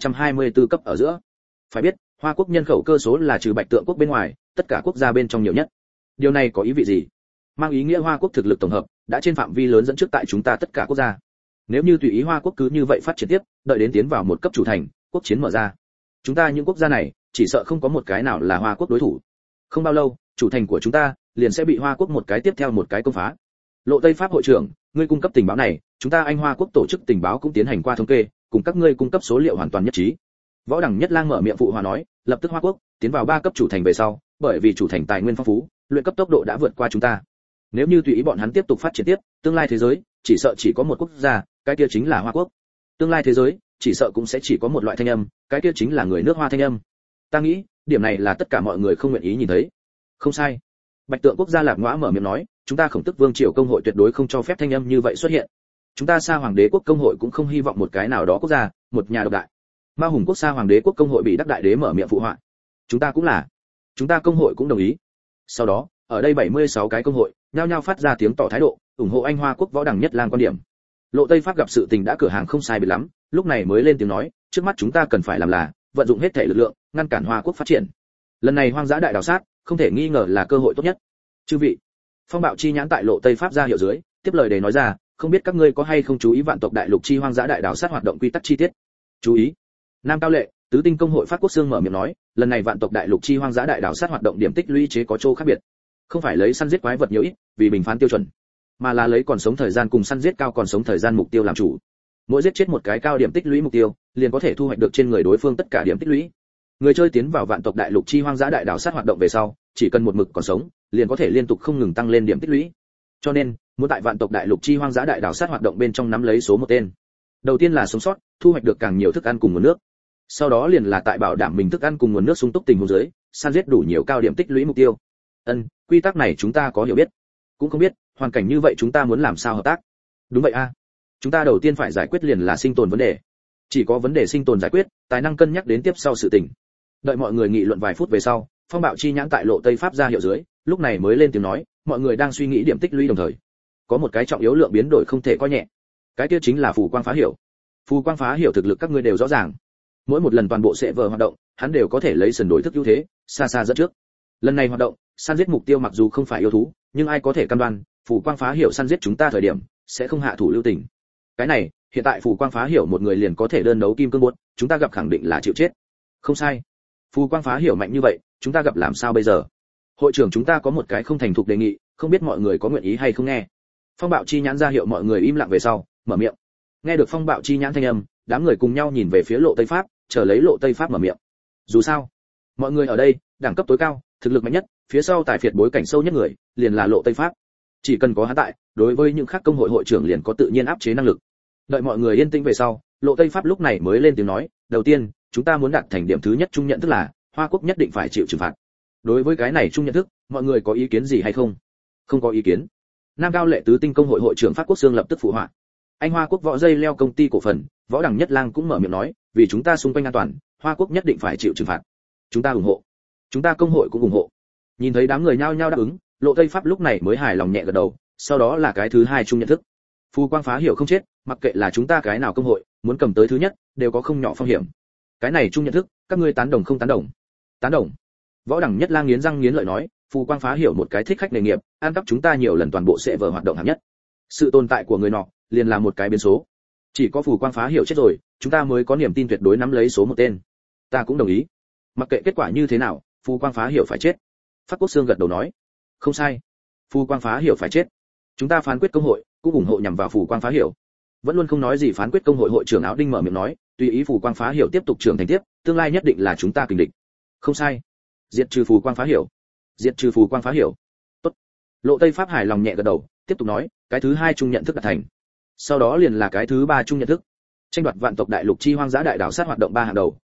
2224 cấp ở giữa. Phải biết, Hoa quốc nhân khẩu cơ số là trừ Bạch Tượng quốc bên ngoài, tất cả quốc gia bên trong nhiều nhất. Điều này có ý vị gì? Mang ý nghĩa Hoa quốc thực lực tổng hợp đã trên phạm vi lớn dẫn trước tại chúng ta tất cả quốc gia. Nếu như tùy ý Hoa quốc cứ như vậy phát triển tiếp, đợi đến tiến vào một cấp chủ thành, quốc chiến mở ra, chúng ta những quốc gia này chỉ sợ không có một cái nào là Hoa quốc đối thủ. Không bao lâu, chủ thành của chúng ta liền sẽ bị Hoa quốc một cái tiếp theo một cái công phá. Lộ Tây Pháp hội trưởng, ngươi cung cấp tình báo này, chúng ta Anh Hoa quốc tổ chức tình báo cũng tiến hành qua thống kê, cùng các ngươi cung cấp số liệu hoàn toàn nhất trí. Võ Đẳng Nhất Lang mở miệng phụ hòa nói, lập tức Hoa quốc tiến vào 3 cấp chủ thành về sau, bởi vì chủ thành tài nguyên phong phú, luyện cấp tốc độ đã vượt qua chúng ta. Nếu như tùy ý bọn hắn tiếp tục phát triển tiếp, tương lai thế giới chỉ sợ chỉ có một quốc gia, cái kia chính là Hoa quốc. Tương lai thế giới chỉ sợ cũng sẽ chỉ có một loại thanh âm, cái kia chính là người nước Hoa thanh âm. Ta nghĩ, điểm này là tất cả mọi người không nguyện ý nhìn thấy. Không sai. Bạch Tượng quốc gia Lạp Ngõa mở miệng nói, chúng ta Khổng Tức Vương triều công hội tuyệt đối không cho phép thanh âm như vậy xuất hiện. Chúng ta Sa Hoàng đế quốc công hội cũng không hy vọng một cái nào đó quốc gia, một nhà độc đại. Ma Hùng quốc Sa Hoàng đế quốc công hội bị Đắc đại đế mở miệng phụ họa. Chúng ta cũng là. Chúng ta công hội cũng đồng ý. Sau đó, ở đây 76 cái công hội, nhao nhao phát ra tiếng tỏ thái độ, ủng hộ Anh Hoa quốc Võ Đẳng Nhất Lang quan điểm. Lộ Tây Pháp gặp sự tình đã cửa hàng không sai biệt lắm, lúc này mới lên tiếng nói, trước mắt chúng ta cần phải làm là vận dụng hết thể lực lượng, ngăn cản Hoa quốc phát triển. Lần này hoang dã đại đào sát, không thể nghi ngờ là cơ hội tốt nhất. Chư vị, Phong Bạo Chi Nhãn tại Lộ Tây Pháp ra hiệu dưới, tiếp lời để nói ra, không biết các ngươi có hay không chú ý vạn tộc đại lục chi hoang dã đại đào sát hoạt động quy tắc chi tiết. Chú ý. Nam Cao Lệ, Tứ Tinh công hội Phát Quốc Xương mở miệng nói, lần này vạn tộc đại lục chi hoang dã đại đào sát hoạt động điểm tích lũy chế có chỗ khác biệt. Không phải lấy săn giết quái vật nhiều ít, vì bình phán tiêu chuẩn, mà là lấy còn sống thời gian cùng săn giết cao còn sống thời gian mục tiêu làm chủ. Mỗi giết chết một cái cao điểm tích lũy mục tiêu, liền có thể thu hoạch được trên người đối phương tất cả điểm tích lũy. Người chơi tiến vào vạn tộc đại lục chi hoang dã đại đào sát hoạt động về sau, chỉ cần một mực còn sống, liền có thể liên tục không ngừng tăng lên điểm tích lũy. Cho nên, muốn tại vạn tộc đại lục chi hoang dã đại đào sát hoạt động bên trong nắm lấy số một tên. Đầu tiên là sống sót, thu hoạch được càng nhiều thức ăn cùng nguồn nước. Sau đó liền là tại bảo đảm mình thức ăn cùng nguồn nước sung túc tình huống dưới, săn giết đủ nhiều cao điểm tích lũy mục tiêu. Quy tắc này chúng ta có hiểu biết, cũng không biết, hoàn cảnh như vậy chúng ta muốn làm sao hợp tác. Đúng vậy a. Chúng ta đầu tiên phải giải quyết liền là sinh tồn vấn đề. Chỉ có vấn đề sinh tồn giải quyết, tài năng cân nhắc đến tiếp sau sự tình. Đợi mọi người nghị luận vài phút về sau, Phong Bạo Chi Nhãn tại Lộ Tây Pháp ra hiệu dưới, lúc này mới lên tiếng nói, mọi người đang suy nghĩ điểm tích lũy đồng thời, có một cái trọng yếu lượng biến đổi không thể coi nhẹ. Cái kia chính là phù quang phá hiểu. Phù quang phá hiểu thực lực các ngươi đều rõ ràng. Mỗi một lần toàn bộ sẽ vờ hoạt động, hắn đều có thể lấy sần đối thức ưu thế, xa xa dẫn trước. Lần này hoạt động, săn giết mục tiêu mặc dù không phải yêu thú, nhưng ai có thể cam đoan, phù quang phá hiểu săn giết chúng ta thời điểm, sẽ không hạ thủ lưu tình. Cái này, hiện tại phù quang phá hiểu một người liền có thể đơn đấu kim cương buốt, chúng ta gặp khẳng định là chịu chết. Không sai. Phù quang phá hiểu mạnh như vậy, chúng ta gặp làm sao bây giờ? Hội trưởng chúng ta có một cái không thành thục đề nghị, không biết mọi người có nguyện ý hay không nghe. Phong Bạo Chi Nhãn ra hiệu mọi người im lặng về sau, mở miệng. Nghe được Phong Bạo Chi Nhãn thanh âm, đám người cùng nhau nhìn về phía Lộ Tây Pháp, chờ lấy Lộ Tây Pháp mở miệng. Dù sao, mọi người ở đây, đẳng cấp tối cao, thực lực mạnh nhất, phía sau tài phiệt bối cảnh sâu nhất người, liền là Lộ Tây Pháp. Chỉ cần có hắn tại, đối với những khác công hội hội trưởng liền có tự nhiên áp chế năng lực. Đợi mọi người yên tĩnh về sau, Lộ Tây Pháp lúc này mới lên tiếng nói, đầu tiên, chúng ta muốn đạt thành điểm thứ nhất chung nhận thức là, Hoa quốc nhất định phải chịu trừng phạt. Đối với cái này chung nhận thức, mọi người có ý kiến gì hay không? Không có ý kiến. Nam Cao Lệ Tứ Tinh công hội hội trưởng Phát Quốc Xương lập tức phụ họa. Anh Hoa quốc Võ Dây Leo công ty cổ phần, Võ Đẳng Nhất Lang cũng mở miệng nói, vì chúng ta xung quanh an toàn, Hoa quốc nhất định phải chịu trừng phạt. Chúng ta ủng hộ. Chúng ta công hội cũng ủng hộ. Nhìn thấy đám người nhao nhao đáp ứng, Lộ Tây Pháp lúc này mới hài lòng nhẹ gật đầu, sau đó là cái thứ hai chung nhận thức. Phù quang phá hiểu không chết, mặc kệ là chúng ta cái nào công hội, muốn cầm tới thứ nhất, đều có không nhỏ phong hiểm. Cái này chung nhận thức, các ngươi tán đồng không tán đồng? Tán đồng. Võ Đẳng Nhất Lang nghiến răng nghiến lợi nói, phù quang phá hiểu một cái thích khách nghề nghiệp, ăn cắp chúng ta nhiều lần toàn bộ sẽ vở hoạt động hạng nhất. Sự tồn tại của người nọ, liền là một cái biến số. Chỉ có phù quang phá hiểu chết rồi, chúng ta mới có niềm tin tuyệt đối nắm lấy số một tên. Ta cũng đồng ý. Mặc kệ kết quả như thế nào, phù quang phá hiểu phải chết. Phát Quốc Xương gật đầu nói, không sai. Phù quang phá hiểu phải chết. Chúng ta phán quyết công hội cũng ủng hộ nhằm vào phù quang phá hiểu. Vẫn luôn không nói gì phán quyết công hội hội trưởng Áo Đinh mở miệng nói, tùy ý phù quang phá hiểu tiếp tục trưởng thành tiếp, tương lai nhất định là chúng ta kình địch. Không sai. Diệt trừ phù quang phá hiểu. Diệt trừ phù quang phá hiểu. Tốt. Lộ Tây Pháp hài lòng nhẹ gật đầu, tiếp tục nói, cái thứ hai chung nhận thức đạt thành. Sau đó liền là cái thứ ba chung nhận thức. Tranh đoạt vạn tộc đại lục chi hoang dã đại đảo sát hoạt động 3 hàng đầu,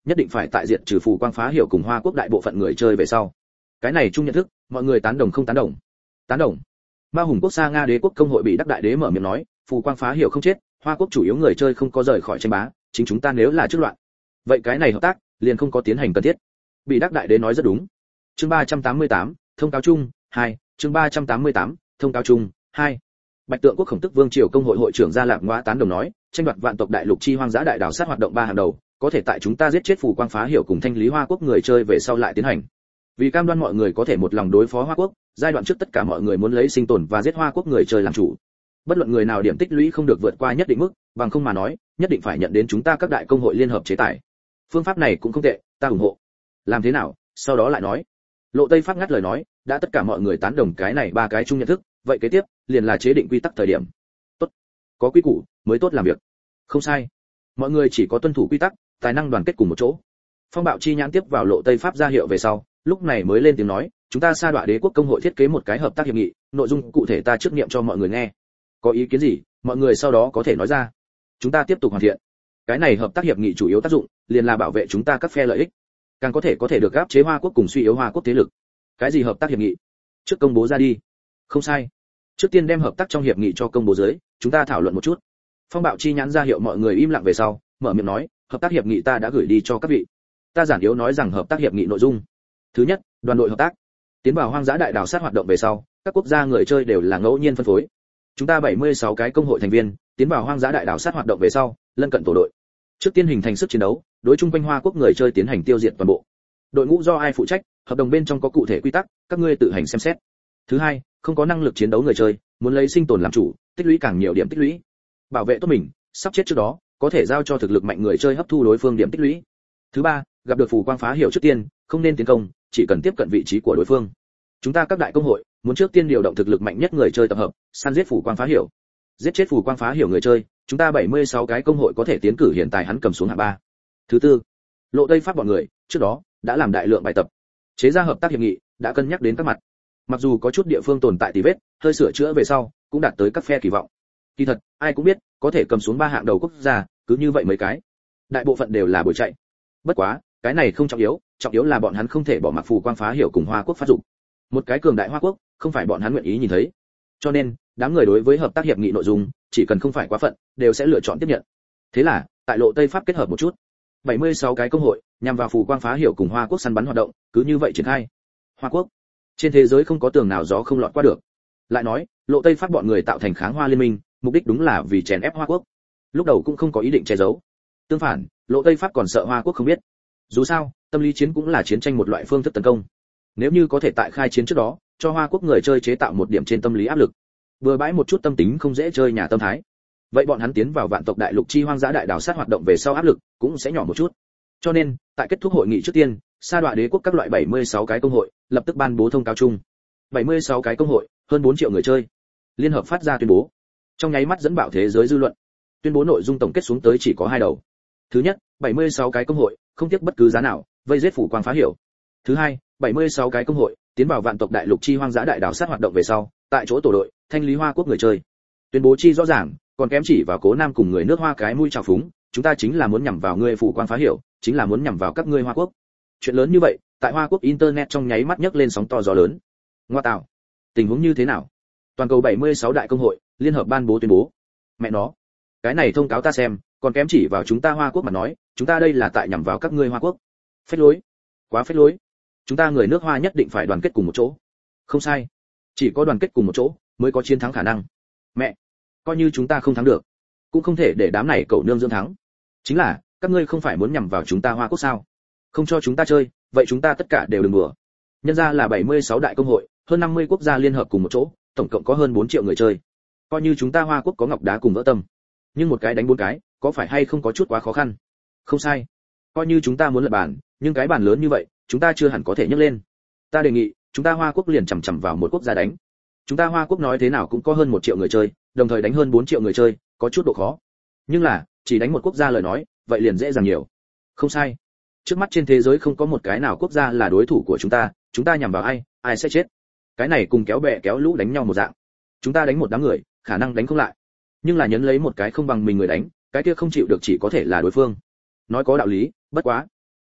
nhất định phải tại diện trừ phù quang phá hiểu cùng Hoa Quốc đại bộ phận người chơi về sau. Cái này chung nhận thức, mọi người tán đồng không tán đồng? Tán đồng. Mao Hùng Quốc Sa Nga Đế quốc công hội bị Đắc Đại Đế mở miệng nói, phù quang phá hiểu không chết, Hoa Quốc chủ yếu người chơi không có rời khỏi tranh bá, chính chúng ta nếu là trước loạn, vậy cái này hợp tác liền không có tiến hành cần thiết. Bị Đắc Đại Đế nói rất đúng. Chương 388, thông cáo chung 2, chương 388, thông cáo chung 2. Bạch Tượng Quốc Khổng Tức Vương triều công hội hội trưởng Gia Lạc Ngoa tán đồng nói, tranh đoạt vạn tộc đại lục chi hoang dã đại đảo sát hoạt động ba hàng đầu, có thể tại chúng ta giết chết phù quang phá hiểu cùng thanh lý Hoa Quốc người chơi về sau lại tiến hành. Vì cam đoan mọi người có thể một lòng đối phó Hoa Quốc, giai đoạn trước tất cả mọi người muốn lấy sinh tồn và giết Hoa Quốc người chơi làm chủ. Bất luận người nào điểm tích lũy không được vượt qua nhất định mức, bằng không mà nói, nhất định phải nhận đến chúng ta các đại công hội liên hợp chế tài. Phương pháp này cũng không tệ, ta ủng hộ. Làm thế nào? Sau đó lại nói. Lộ Tây Pháp ngắt lời nói, đã tất cả mọi người tán đồng cái này ba cái chung nhận thức, vậy kế tiếp liền là chế định quy tắc thời điểm. Tốt, có quy củ mới tốt làm việc. Không sai. Mọi người chỉ có tuân thủ quy tắc, tài năng đoàn kết cùng một chỗ. Phong Bạo Chi nhãn tiếp vào Lộ Tây Pháp ra hiệu về sau, lúc này mới lên tiếng nói, chúng ta Sa Đọa Đế quốc công hội thiết kế một cái hợp tác hiệp nghị, nội dung cụ thể ta trước niệm cho mọi người nghe. Có ý kiến gì, mọi người sau đó có thể nói ra. Chúng ta tiếp tục hoàn thiện. Cái này hợp tác hiệp nghị chủ yếu tác dụng liền là bảo vệ chúng ta các phe lợi ích, càng có thể được áp chế Hoa Quốc cùng suy yếu Hoa Quốc thế lực. Cái gì hợp tác hiệp nghị? Trước công bố ra đi. Không sai. Trước tiên đem hợp tác trong hiệp nghị cho công bố dưới, chúng ta thảo luận một chút. Phong Bạo Chi nhãn ra hiệu mọi người im lặng về sau, mở miệng nói, hợp tác hiệp nghị ta đã gửi đi cho các vị. Ta giản yếu nói rằng hợp tác hiệp nghị nội dung. Thứ nhất, đoàn đội hợp tác. Tiến vào hoang dã đại đảo sát hoạt động về sau, các quốc gia người chơi đều là ngẫu nhiên phân phối. Chúng ta 76 cái công hội thành viên, tiến vào hoang dã đại đảo sát hoạt động về sau, lân cận tổ đội. Trước tiên hình thành sức chiến đấu, đối chung quanh Hoa Quốc người chơi tiến hành tiêu diệt toàn bộ. Đội ngũ do ai phụ trách, hợp đồng bên trong có cụ thể quy tắc, các ngươi tự hành xem xét. Thứ hai, không có năng lực chiến đấu người chơi, muốn lấy sinh tồn làm chủ, tích lũy càng nhiều điểm tích lũy. Bảo vệ tốt mình, sắp chết trước đó, có thể giao cho thực lực mạnh người chơi hấp thu đối phương điểm tích lũy. Thứ ba, gặp được phù quang phá hiểu trước tiên, không nên tiến công, chỉ cần tiếp cận vị trí của đối phương. Chúng ta các đại công hội muốn trước tiên điều động thực lực mạnh nhất người chơi tập hợp, săn giết phù quang phá hiểu. Giết chết phù quang phá hiểu người chơi, chúng ta 76 cái công hội có thể tiến cử hiện tại hắn cầm xuống hạng 3. Thứ tư, Lộ Tây Pháp bọn người, trước đó đã làm đại lượng bài tập, chế ra hợp tác hiệp nghị, đã cân nhắc đến các mặt. Mặc dù có chút địa phương tồn tại tì vết, hơi sửa chữa về sau, cũng đạt tới các phe kỳ vọng. Kỳ thật, ai cũng biết, có thể cầm xuống 3 hạng đầu quốc gia, cứ như vậy mấy cái. Đại bộ phận đều là buổi chạy. Bất quá, cái này không trọng yếu là bọn hắn không thể bỏ mặc phù quang phá hiểu cùng Hoa Quốc phát dụng. Một cái cường đại Hoa Quốc, không phải bọn hắn nguyện ý nhìn thấy. Cho nên, đám người đối với hợp tác hiệp nghị nội dung, chỉ cần không phải quá phận, đều sẽ lựa chọn tiếp nhận. Thế là, tại Lộ Tây Pháp kết hợp một chút, 76 cái công hội nhằm vào phù quang phá hiểu cùng Hoa Quốc săn bắn hoạt động, cứ như vậy triển khai. Hoa Quốc, trên thế giới không có tường nào gió không lọt qua được. Lại nói, Lộ Tây Pháp bọn người tạo thành kháng Hoa liên minh, mục đích đúng là vì chèn ép Hoa Quốc. Lúc đầu cũng không có ý định che giấu. Tương phản, Lộ Tây Pháp còn sợ Hoa Quốc không biết. Dù sao, tâm lý chiến cũng là chiến tranh một loại phương thức tấn công. Nếu như có thể tại khai chiến trước đó, cho Hoa Quốc người chơi chế tạo một điểm trên tâm lý áp lực, bừa bãi một chút tâm tính không dễ chơi nhà tâm thái, vậy bọn hắn tiến vào vạn tộc đại lục chi hoang dã đại đảo sát hoạt động về sau áp lực cũng sẽ nhỏ một chút. Cho nên, tại kết thúc hội nghị trước tiên, Sa Đọa Đế quốc các loại 76 cái công hội lập tức ban bố thông cáo chung. 76 cái công hội, hơn 4 triệu người chơi, liên hợp phát ra tuyên bố, trong nháy mắt dẫn bạo thế giới dư luận. Tuyên bố nội dung tổng kết xuống tới chỉ có 2 đầu. Thứ nhất, 76 cái công hội không tiếc bất cứ giá nào vây giết phủ quang phá hiểu. Thứ hai, 76 cái công hội tiến vào vạn tộc đại lục chi hoang dã đại đảo sát hoạt động về sau, tại chỗ tổ đội thanh lý Hoa Quốc người chơi. Tuyên bố chi rõ ràng, còn kém chỉ vào Cố Nam cùng người nước Hoa cái mũi trào phúng, chúng ta chính là muốn nhằm vào ngươi phủ quang phá hiểu, chính là muốn nhằm vào các ngươi Hoa Quốc. Chuyện lớn như vậy, tại Hoa Quốc internet trong nháy mắt nhấc lên sóng to gió lớn. Ngoa tạo, tình huống như thế nào? Toàn cầu 76 đại công hội liên hợp ban bố tuyên bố. Mẹ nó, cái này thông cáo ta xem, còn kém chỉ vào chúng ta Hoa Quốc mà nói, chúng ta đây là tại nhằm vào các ngươi Hoa Quốc. Phế lối, quá phế lối. Chúng ta người nước Hoa nhất định phải đoàn kết cùng một chỗ. Không sai, chỉ có đoàn kết cùng một chỗ mới có chiến thắng khả năng. Mẹ, coi như chúng ta không thắng được, cũng không thể để đám này cậu nương dưỡng thắng. Chính là, các ngươi không phải muốn nhằm vào chúng ta Hoa Quốc sao? Không cho chúng ta chơi, vậy chúng ta tất cả đều đừng đùa. Nhân ra là 76 đại công hội, hơn 50 quốc gia liên hợp cùng một chỗ, tổng cộng có hơn 4 triệu người chơi. Coi như chúng ta Hoa Quốc có ngọc đá cùng vỡ tâm, nhưng một cái đánh 4 cái, có phải hay không có chút quá khó khăn? Không sai. Coi như chúng ta muốn lật bàn, nhưng cái bàn lớn như vậy, chúng ta chưa hẳn có thể nhấc lên. Ta đề nghị, chúng ta Hoa Quốc liền chằm chằm vào một quốc gia đánh. Chúng ta Hoa Quốc nói thế nào cũng có hơn 1 triệu người chơi, đồng thời đánh hơn 4 triệu người chơi, có chút độ khó. Nhưng là, chỉ đánh một quốc gia lời nói, vậy liền dễ dàng nhiều. Không sai. Trước mắt trên thế giới không có một cái nào quốc gia là đối thủ của chúng ta nhằm vào ai, ai sẽ chết. Cái này cùng kéo bè kéo lũ đánh nhau một dạng. Chúng ta đánh một đám người, khả năng đánh không lại. Nhưng là nhấn lấy một cái không bằng mình người đánh, cái kia không chịu được chỉ có thể là đối phương. Nói có đạo lý, bất quá.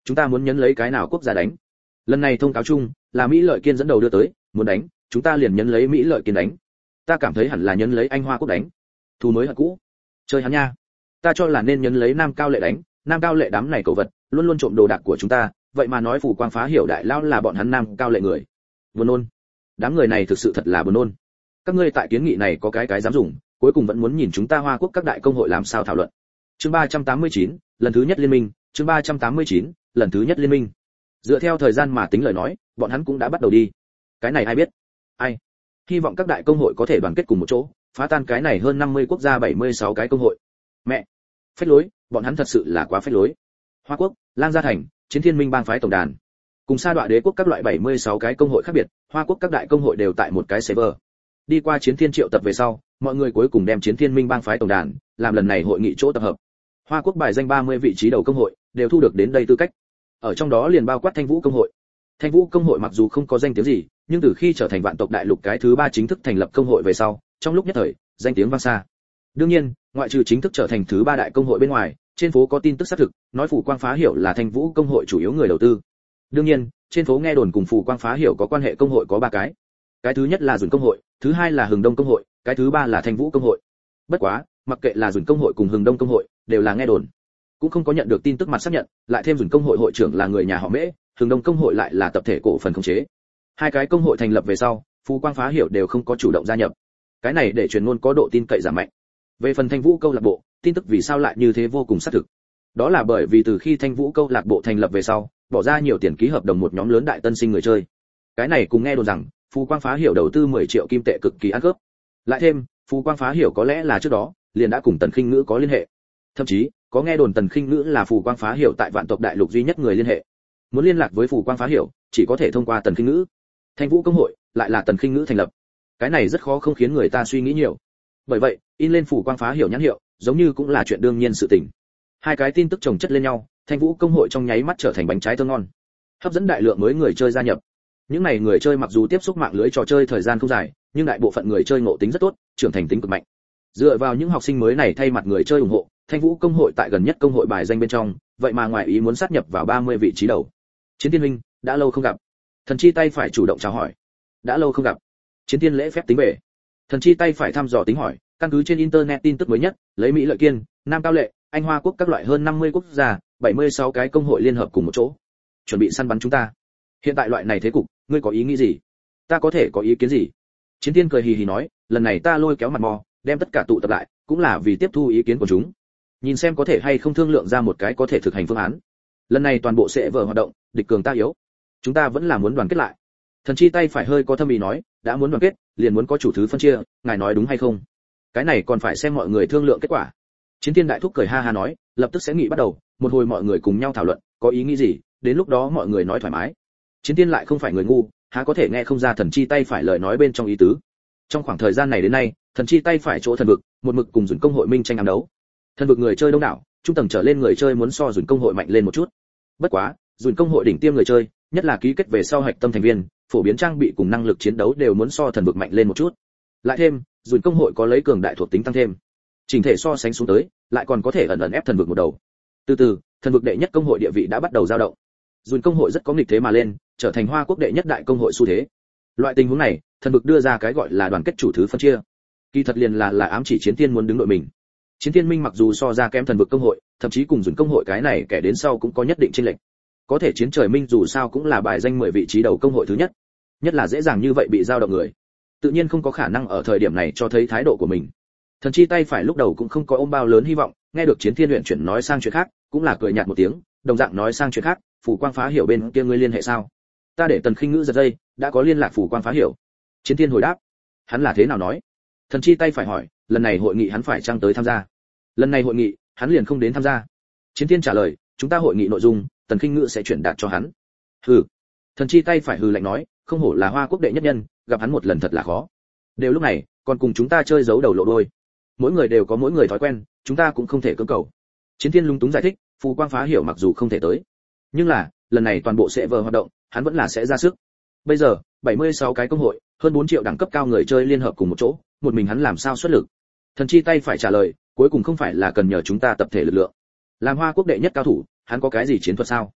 chúng ta muốn nhấn lấy cái nào quốc gia đánh. Lần này thông cáo chung là Mỹ Lợi Kiên dẫn đầu đưa tới, muốn đánh, chúng ta liền nhấn lấy Mỹ Lợi Kiên đánh. Ta cảm thấy hẳn là nhấn lấy Anh Hoa Quốc đánh. Thù mới hận cũ. Chơi hắn nha. Ta cho là nên nhấn lấy Nam Cao Lệ đánh, Nam Cao Lệ đám này cẩu vật, luôn luôn trộm đồ đạc của chúng ta, vậy mà nói Phủ Quang Phá Hiểu đại lao là bọn hắn Nam Cao Lệ người. Buồn nôn. Đám người này thực sự thật là buồn nôn. Các ngươi tại kiến nghị này có cái dám dùng, cuối cùng vẫn muốn nhìn chúng ta Hoa Quốc các đại công hội làm sao thảo luận. Chương 389, lần thứ nhất liên minh, chương 389, lần thứ nhất liên minh. Dựa theo thời gian mà tính lời nói, bọn hắn cũng đã bắt đầu đi. Cái này ai biết? Ai? Hy vọng các đại công hội có thể đoàn kết cùng một chỗ, phá tan cái này hơn 50 quốc gia 76 cái công hội. Mẹ, phách lối, bọn hắn thật sự là quá phách lối. Hoa Quốc, Lang Gia Thành, Chiến Thiên Minh bang phái tổng đàn. Cùng Sa Đoạ Đế quốc các loại 76 cái công hội khác biệt, Hoa Quốc các đại công hội đều tại một cái server. Đi qua Chiến Thiên triệu tập về sau, mọi người cuối cùng đem Chiến Thiên Minh bang phái tổng đàn làm lần này hội nghị chỗ tập hợp. Hoa Quốc bài danh 30 vị trí đầu công hội đều thu được đến đây tư cách. Ở trong đó liền bao quát Thanh Vũ công hội. Thanh Vũ công hội mặc dù không có danh tiếng gì, nhưng từ khi trở thành Vạn tộc đại lục cái thứ 3 chính thức thành lập công hội về sau, trong lúc nhất thời, danh tiếng vang xa. Đương nhiên, ngoại trừ chính thức trở thành thứ 3 đại công hội bên ngoài, trên phố có tin tức xác thực, nói Phủ Quang Phá Hiểu là Thanh Vũ công hội chủ yếu người đầu tư. Đương nhiên, trên phố nghe đồn cùng Phủ Quang Phá Hiểu có quan hệ công hội có 3 cái. Cái thứ nhất là Dùn công hội, thứ hai là Hừng Đông công hội, cái thứ 3 là Thanh Vũ công hội. Bất quá, mặc kệ là Dùn công hội cùng Hừng Đông công hội, đều là nghe đồn, cũng không có nhận được tin tức mặt xác nhận, lại thêm Dùn công hội hội trưởng là người nhà họ Mễ, Hừng Đông công hội lại là tập thể cổ phần khống chế. Hai cái công hội thành lập về sau, Phủ Quang Phá Hiểu đều không có chủ động gia nhập. Cái này để truyền ngôn có độ tin cậy giảm mạnh. Về phần Thanh Vũ câu lạc bộ, tin tức vì sao lại như thế vô cùng xác thực. Đó là bởi vì từ khi Thanh Vũ câu lạc bộ thành lập về sau, bỏ ra nhiều tiền ký hợp đồng một nhóm lớn đại tân sinh người chơi. Cái này cùng nghe đồn rằng, Phủ Quang Phá Hiểu đầu tư 10 triệu kim tệ cực kỳ ăn cướp. Lại thêm, Phủ Quang Phá Hiểu có lẽ là trước đó liền đã cùng Tần Khinh Ngữ có liên hệ. Thậm chí, có nghe đồn Tần Khinh Ngữ là Phủ Quang Phá Hiểu tại Vạn tộc đại lục duy nhất người liên hệ. Muốn liên lạc với Phủ Quang Phá Hiểu, chỉ có thể thông qua Tần Khinh Ngữ. Thanh Vũ công hội lại là Tần Khinh Ngữ thành lập. Cái này rất khó không khiến người ta suy nghĩ nhiều. Bởi vậy, in lên Phủ Quang Phá Hiểu nhãn hiệu, giống như cũng là chuyện đương nhiên sự tình. Hai cái tin tức chồng chất lên nhau, Thanh Vũ công hội trong nháy mắt trở thành bánh trái thơm ngon, hấp dẫn đại lượng mới người chơi gia nhập. Những này người chơi mặc dù tiếp xúc mạng lưới trò chơi thời gian không dài, nhưng đại bộ phận người chơi ngộ tính rất tốt, trưởng thành tính cực mạnh. Dựa vào những học sinh mới này thay mặt người chơi ủng hộ, Thanh Vũ công hội tại gần nhất công hội bài danh bên trong, vậy mà ngoài ý muốn sát nhập vào 30 vị trí đầu. Chiến Thiên Minh, đã lâu không gặp. Thần Chi tay phải chủ động chào hỏi. Đã lâu không gặp. Chiến Thiên lễ phép tính về. Thần Chi tay phải thăm dò tính hỏi, căn cứ trên internet tin tức mới nhất, lấy Mỹ Lợi Kiên, Nam Cao Lệ, Anh Hoa Quốc các loại hơn 50 quốc gia, 76 cái công hội liên hợp cùng một chỗ, chuẩn bị săn bắn chúng ta. Hiện tại loại này thế cục, ngươi có ý nghĩ gì? Ta có thể có ý kiến gì? Chiến Thiên cười hì hì nói, lần này ta lôi kéo mặt mò, đem tất cả tụ tập lại, cũng là vì tiếp thu ý kiến của chúng. Nhìn xem có thể hay không thương lượng ra một cái có thể thực hành phương án. Lần này toàn bộ sẽ vở hoạt động, địch cường ta yếu. Chúng ta vẫn là muốn đoàn kết lại. Thần Chi tay phải hơi có thâm ý nói, đã muốn đoàn kết, liền muốn có chủ thứ phân chia, ngài nói đúng hay không? Cái này còn phải xem mọi người thương lượng kết quả. Chiến Thiên đại thúc cười ha ha nói, lập tức sẽ nghị bắt đầu, một hồi mọi người cùng nhau thảo luận, có ý nghĩ gì, đến lúc đó mọi người nói thoải mái. Chiến Thiên lại không phải người ngu, há có thể nghe không ra Thần Chi tay phải lời nói bên trong ý tứ. Trong khoảng thời gian này đến nay, Thần Chi tay phải chỗ thần vực, một mực cùng Dùn công hội minh tranh ám đấu. Thần vực người chơi đông đảo, trung tầng trở lên người chơi muốn so Dùn công hội mạnh lên một chút. Bất quá, Dùn công hội đỉnh tiêm người chơi, nhất là ký kết về sau hạch tâm thành viên, phổ biến trang bị cùng năng lực chiến đấu đều muốn so thần vực mạnh lên một chút. Lại thêm, Dùn công hội có lấy cường đại thuộc tính tăng thêm. Chỉnh thể so sánh xuống tới, lại còn có thể ẩn ẩn ép thần vực một đầu. Từ từ, thần vực đệ nhất công hội địa vị đã bắt đầu dao động. Dùn công hội rất có nghịch thế mà lên, trở thành Hoa Quốc đệ nhất đại công hội xu thế. Loại tình huống này, thần vực đưa ra cái gọi là đoàn kết chủ thứ phân chia. Kỳ thật liền là ám chỉ Chiến Thiên muốn đứng đội mình. Chiến Thiên Minh mặc dù so ra kém thần vực công hội, thậm chí cùng Dùn công hội cái này kẻ đến sau cũng có nhất định chênh lệch. Có thể Chiến Trời Minh dù sao cũng là bài danh 10 vị trí đầu công hội thứ nhất, nhất là dễ dàng như vậy bị dao động người, tự nhiên không có khả năng ở thời điểm này cho thấy thái độ của mình. Thần Chi tay phải lúc đầu cũng không có ôm bao lớn hy vọng, nghe được Chiến Thiên luyện chuyển nói sang chuyện khác, cũng là cười nhạt một tiếng, đồng dạng nói sang chuyện khác, Phủ Quang Phá Hiểu bên kia ngươi liên hệ sao? Ta để Tần Khinh Ngữ giật dây, đã có liên lạc Phủ Quang Phá Hiểu. Chiến Thiên hồi đáp. Hắn là thế nào nói? Thần Chi tay phải hỏi, lần này hội nghị hắn phải chăng tới tham gia? Lần này hội nghị, hắn liền không đến tham gia. Chiến Thiên trả lời, chúng ta hội nghị nội dung, Tần Khinh Ngữ sẽ chuyển đạt cho hắn. Hừ. Thần Chi tay phải hừ lạnh nói, không hổ là Hoa Quốc đệ nhất nhân, gặp hắn một lần thật là khó. Đều lúc này, còn cùng chúng ta chơi giấu đầu lộ đôi. Mỗi người đều có mỗi người thói quen, chúng ta cũng không thể cưỡng cầu. Chiến Thiên lung túng giải thích, Phủ Quang Phá Hiểu mặc dù không thể tới, nhưng là, lần này toàn bộ sẽ vờ hoạt động, hắn vẫn là sẽ ra sức. Bây giờ, 76 cái công hội, hơn 4 triệu đẳng cấp cao người chơi liên hợp cùng một chỗ, một mình hắn làm sao xuất lực? Thần Chi tay phải trả lời, cuối cùng không phải là cần nhờ chúng ta tập thể lực lượng. Làm Hoa Quốc đệ nhất cao thủ, hắn có cái gì chiến thuật sao?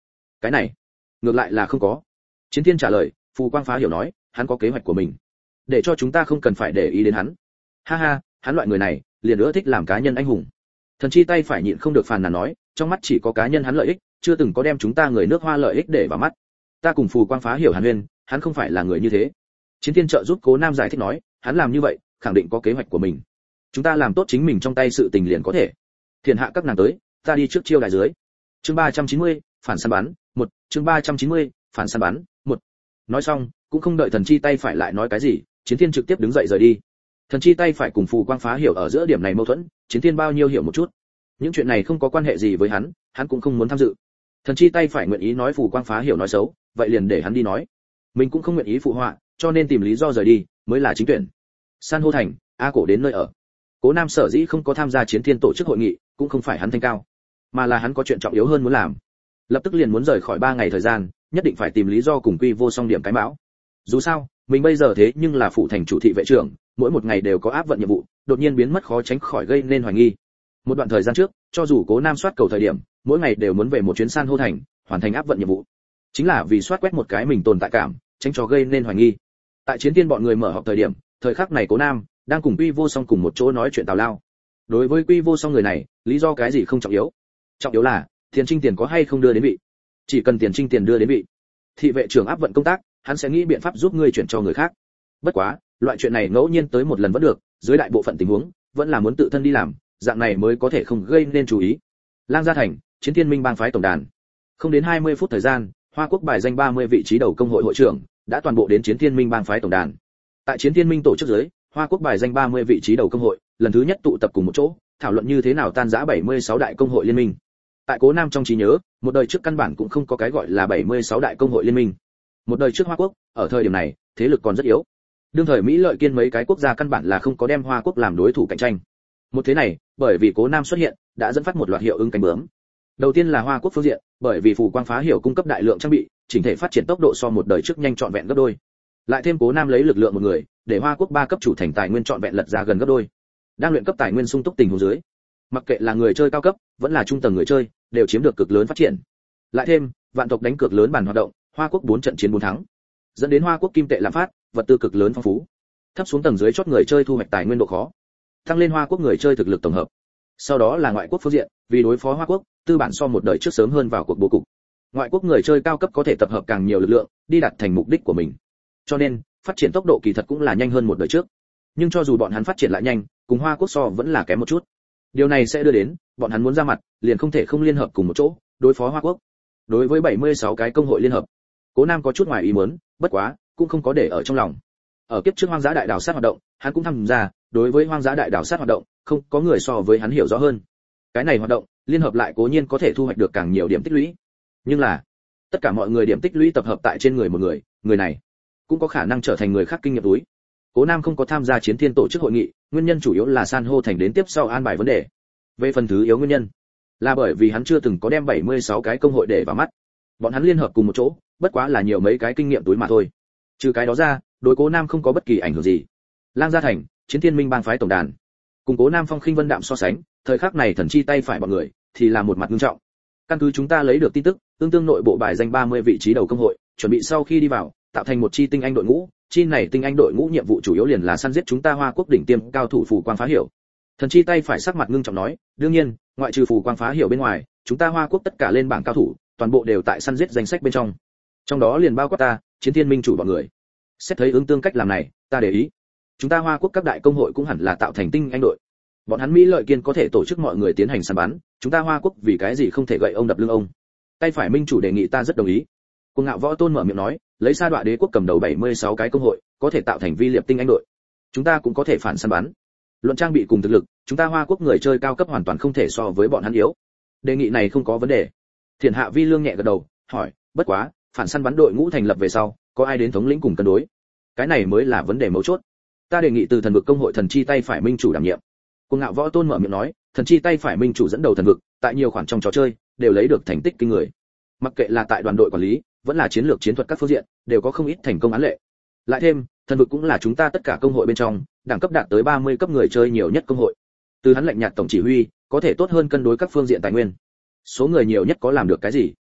Cái này ngược lại là không có. Chiến Thiên trả lời. Phù Quang Phá hiểu nói, hắn có kế hoạch của mình, để cho chúng ta không cần phải để ý đến hắn. Ha ha, hắn loại người này liền ưa thích làm cá nhân anh hùng. Thần chi tay phải nhịn không được phàn nàn nói, trong mắt chỉ có cá nhân hắn lợi ích, chưa từng có đem chúng ta người nước Hoa lợi ích để vào mắt. Ta cùng Phù Quang Phá hiểu Hàn Huyên, hắn không phải là người như thế. Chiến Thiên trợ giúp Cố Nam giải thích nói, hắn làm như vậy, khẳng định có kế hoạch của mình. Chúng ta làm tốt chính mình trong tay sự tình liền có thể. Thiền hạ các nàng tới, ta đi trước chiêu đại dưới. Chương 390, phản săn bắn, 1, chương 390, phản săn bắn, 1. Nói xong, cũng không đợi thần chi tay phải lại nói cái gì, Chiến Thiên trực tiếp đứng dậy rời đi. Thần chi tay phải cùng Phù Quang Phá hiểu ở giữa điểm này mâu thuẫn, Chiến Thiên bao nhiêu hiểu một chút. Những chuyện này không có quan hệ gì với hắn cũng không muốn tham dự. Thần chi tay phải nguyện ý nói Phù Quang Phá hiểu nói xấu, vậy liền để hắn đi nói. Mình cũng không nguyện ý phụ họa, cho nên tìm lý do rời đi mới là chính tuyển. San hô thành, A Cổ đến nơi ở. Cố Nam sở dĩ không có tham gia Chiến Thiên tổ chức hội nghị, cũng không phải hắn thanh cao, mà là hắn có chuyện trọng yếu hơn muốn làm. Lập tức liền muốn rời khỏi 3 ngày thời gian, nhất định phải tìm lý do cùng Quy Vô Song điểm cái mão. Dù sao, mình bây giờ thế nhưng là phụ thành chủ thị vệ trưởng, mỗi một ngày đều có áp vận nhiệm vụ, đột nhiên biến mất khó tránh khỏi gây nên hoài nghi. Một đoạn thời gian trước, cho dù Cố Nam soát cầu thời điểm, mỗi ngày đều muốn về một chuyến San hô thành, hoàn thành áp vận nhiệm vụ. Chính là vì soát quét một cái mình tồn tại cảm, tránh cho gây nên hoài nghi. Tại Chiến Thiên bọn người mở họp thời điểm, thời khắc này Cố Nam đang cùng Quy Vô Song cùng một chỗ nói chuyện tào lao. Đối với Quy Vô Song người này, lý do cái gì không trọng yếu, trọng yếu là tiền trinh tiền có hay không đưa đến vị. Chỉ cần tiền trinh tiền đưa đến vị, thị vệ trưởng áp vận công tác, hắn sẽ nghĩ biện pháp giúp ngươi chuyển cho người khác. Bất quá, loại chuyện này ngẫu nhiên tới một lần vẫn được, dưới đại bộ phận tình huống, vẫn là muốn tự thân đi làm, dạng này mới có thể không gây nên chú ý. Lang Gia Thành, Chiến Thiên Minh bang phái tổng đàn. Không đến 20 phút thời gian, Hoa Quốc bài danh 30 vị trí đầu công hội hội trưởng đã toàn bộ đến Chiến Thiên Minh bang phái tổng đàn. Tại Chiến Thiên Minh tổ chức dưới, Hoa Quốc bài danh 30 vị trí đầu công hội, lần thứ nhất tụ tập cùng một chỗ, thảo luận như thế nào tan rã 76 đại công hội liên minh. Tại Cố Nam trong trí nhớ, một đời trước căn bản cũng không có cái gọi là 76 đại công hội liên minh. Một đời trước Hoa Quốc, ở thời điểm này, thế lực còn rất yếu. Đương thời Mỹ lợi kiên mấy cái quốc gia căn bản là không có đem Hoa Quốc làm đối thủ cạnh tranh. Một thế này, bởi vì Cố Nam xuất hiện, đã dẫn phát một loạt hiệu ứng cánh bướm. Đầu tiên là Hoa Quốc phương diện, bởi vì Phù Quang Phá hiểu cung cấp đại lượng trang bị, chỉnh thể phát triển tốc độ so một đời trước nhanh trọn vẹn gấp đôi. Lại thêm Cố Nam lấy lực lượng một người, để Hoa Quốc 3 cấp chủ thành tài nguyên trọn vẹn lật ra gần gấp đôi. Đang luyện cấp tài nguyên sung túc tình huống dưới, mặc kệ là người chơi cao cấp, vẫn là trung tầng người chơi, đều chiếm được cực lớn phát triển. Lại thêm, vạn tộc đánh cược lớn bản hoạt động, Hoa Quốc 4 trận chiến 4 thắng, dẫn đến Hoa Quốc kim tệ lạm phát, vật tư cực lớn phong phú. Thấp xuống tầng dưới chót người chơi thu hoạch tài nguyên độ khó, tăng lên Hoa Quốc người chơi thực lực tổng hợp. Sau đó là ngoại quốc phương diện, vì đối phó Hoa Quốc, tư bản so một đời trước sớm hơn vào cuộc bố cục. Ngoại quốc người chơi cao cấp có thể tập hợp càng nhiều lực lượng, đi đạt thành mục đích của mình. Cho nên, phát triển tốc độ kỳ thật cũng là nhanh hơn một đời trước. Nhưng cho dù bọn hắn phát triển lại nhanh, cùng Hoa Quốc so vẫn là kém một chút. Điều này sẽ đưa đến, bọn hắn muốn ra mặt, liền không thể không liên hợp cùng một chỗ, đối phó Hoa Quốc. Đối với 76 cái công hội liên hợp, Cố Nam có chút ngoài ý muốn, bất quá, cũng không có để ở trong lòng. Ở kiếp trước Hoang Dã Đại Đảo sát hoạt động, hắn cũng tham gia, đối với Hoang Dã Đại Đảo sát hoạt động, không có người so với hắn hiểu rõ hơn. Cái này hoạt động, liên hợp lại cố nhiên có thể thu hoạch được càng nhiều điểm tích lũy. Nhưng là, tất cả mọi người điểm tích lũy tập hợp tại trên người một người, người này cũng có khả năng trở thành người khác kinh nghiệm túi. Cố Nam không có tham gia Chiến Thiên tổ chức hội nghị, nguyên nhân chủ yếu là san hô thành đến tiếp sau an bài vấn đề. Về phần thứ yếu nguyên nhân, là bởi vì hắn chưa từng có đem 76 cái công hội để vào mắt. Bọn hắn liên hợp cùng một chỗ, bất quá là nhiều mấy cái kinh nghiệm túi mà thôi. Trừ cái đó ra, đối Cố Nam không có bất kỳ ảnh hưởng gì. Lang Gia Thành, Chiến Thiên Minh bang phái tổng đàn. Cùng Cố Nam phong khinh vân đạm so sánh, thời khắc này thần chi tay phải bọn người thì là một mặt nghiêm trọng. Căn cứ chúng ta lấy được tin tức, tương nội bộ bài danh 30 vị trí đầu công hội, chuẩn bị sau khi đi vào, tạo thành một chi tinh anh đội ngũ, chi này tinh anh đội ngũ nhiệm vụ chủ yếu liền là săn giết chúng ta Hoa Quốc đỉnh tiêm cao thủ Phù Quang Phá hiểu. Thần chi tay phải sắc mặt ngưng trọng nói, đương nhiên, ngoại trừ Phù Quang Phá hiểu bên ngoài, chúng ta Hoa Quốc tất cả lên bảng cao thủ, toàn bộ đều tại săn giết danh sách bên trong. Trong đó liền bao quát ta, Chiến Thiên Minh chủ bọn người. Xét thấy ứng tương cách làm này, ta để ý, chúng ta Hoa Quốc các đại công hội cũng hẳn là tạo thành tinh anh đội. Bọn hắn Mỹ lợi kiên có thể tổ chức mọi người tiến hành săn bắn, chúng ta Hoa Quốc vì cái gì không thể gậy ông đập lưng ông? Tay phải Minh chủ đề nghị ta rất đồng ý. Cuồng Ngạo Võ Tôn mở miệng nói, lấy Sa Đọa Đế quốc cầm đầu 76 cái công hội, có thể tạo thành vi liệp tinh anh đội. Chúng ta cũng có thể phản săn bắn. Luận trang bị cùng thực lực, chúng ta Hoa Quốc người chơi cao cấp hoàn toàn không thể so với bọn hắn yếu. Đề nghị này không có vấn đề. Thiền Hạ Vi Lương nhẹ gật đầu, hỏi, bất quá, phản săn bắn đội ngũ thành lập về sau, có ai đến thống lĩnh cùng cân đối? Cái này mới là vấn đề mấu chốt. Ta đề nghị từ thần vực công hội thần chi tay phải Minh chủ đảm nhiệm. Cuồng Ngạo Võ Tôn mở miệng nói, thần chi tay phải Minh chủ dẫn đầu thần vực, tại nhiều khoản trong trò chơi đều lấy được thành tích kinh người. Mặc kệ là tại đoàn đội quản lý, vẫn là chiến lược chiến thuật các phương diện, đều có không ít thành công án lệ. Lại thêm, thần vực cũng là chúng ta tất cả công hội bên trong, đẳng cấp đạt tới 30 cấp người chơi nhiều nhất công hội. Từ hắn lạnh nhạt tổng chỉ huy, có thể tốt hơn cân đối các phương diện tài nguyên. Số người nhiều nhất có làm được cái gì?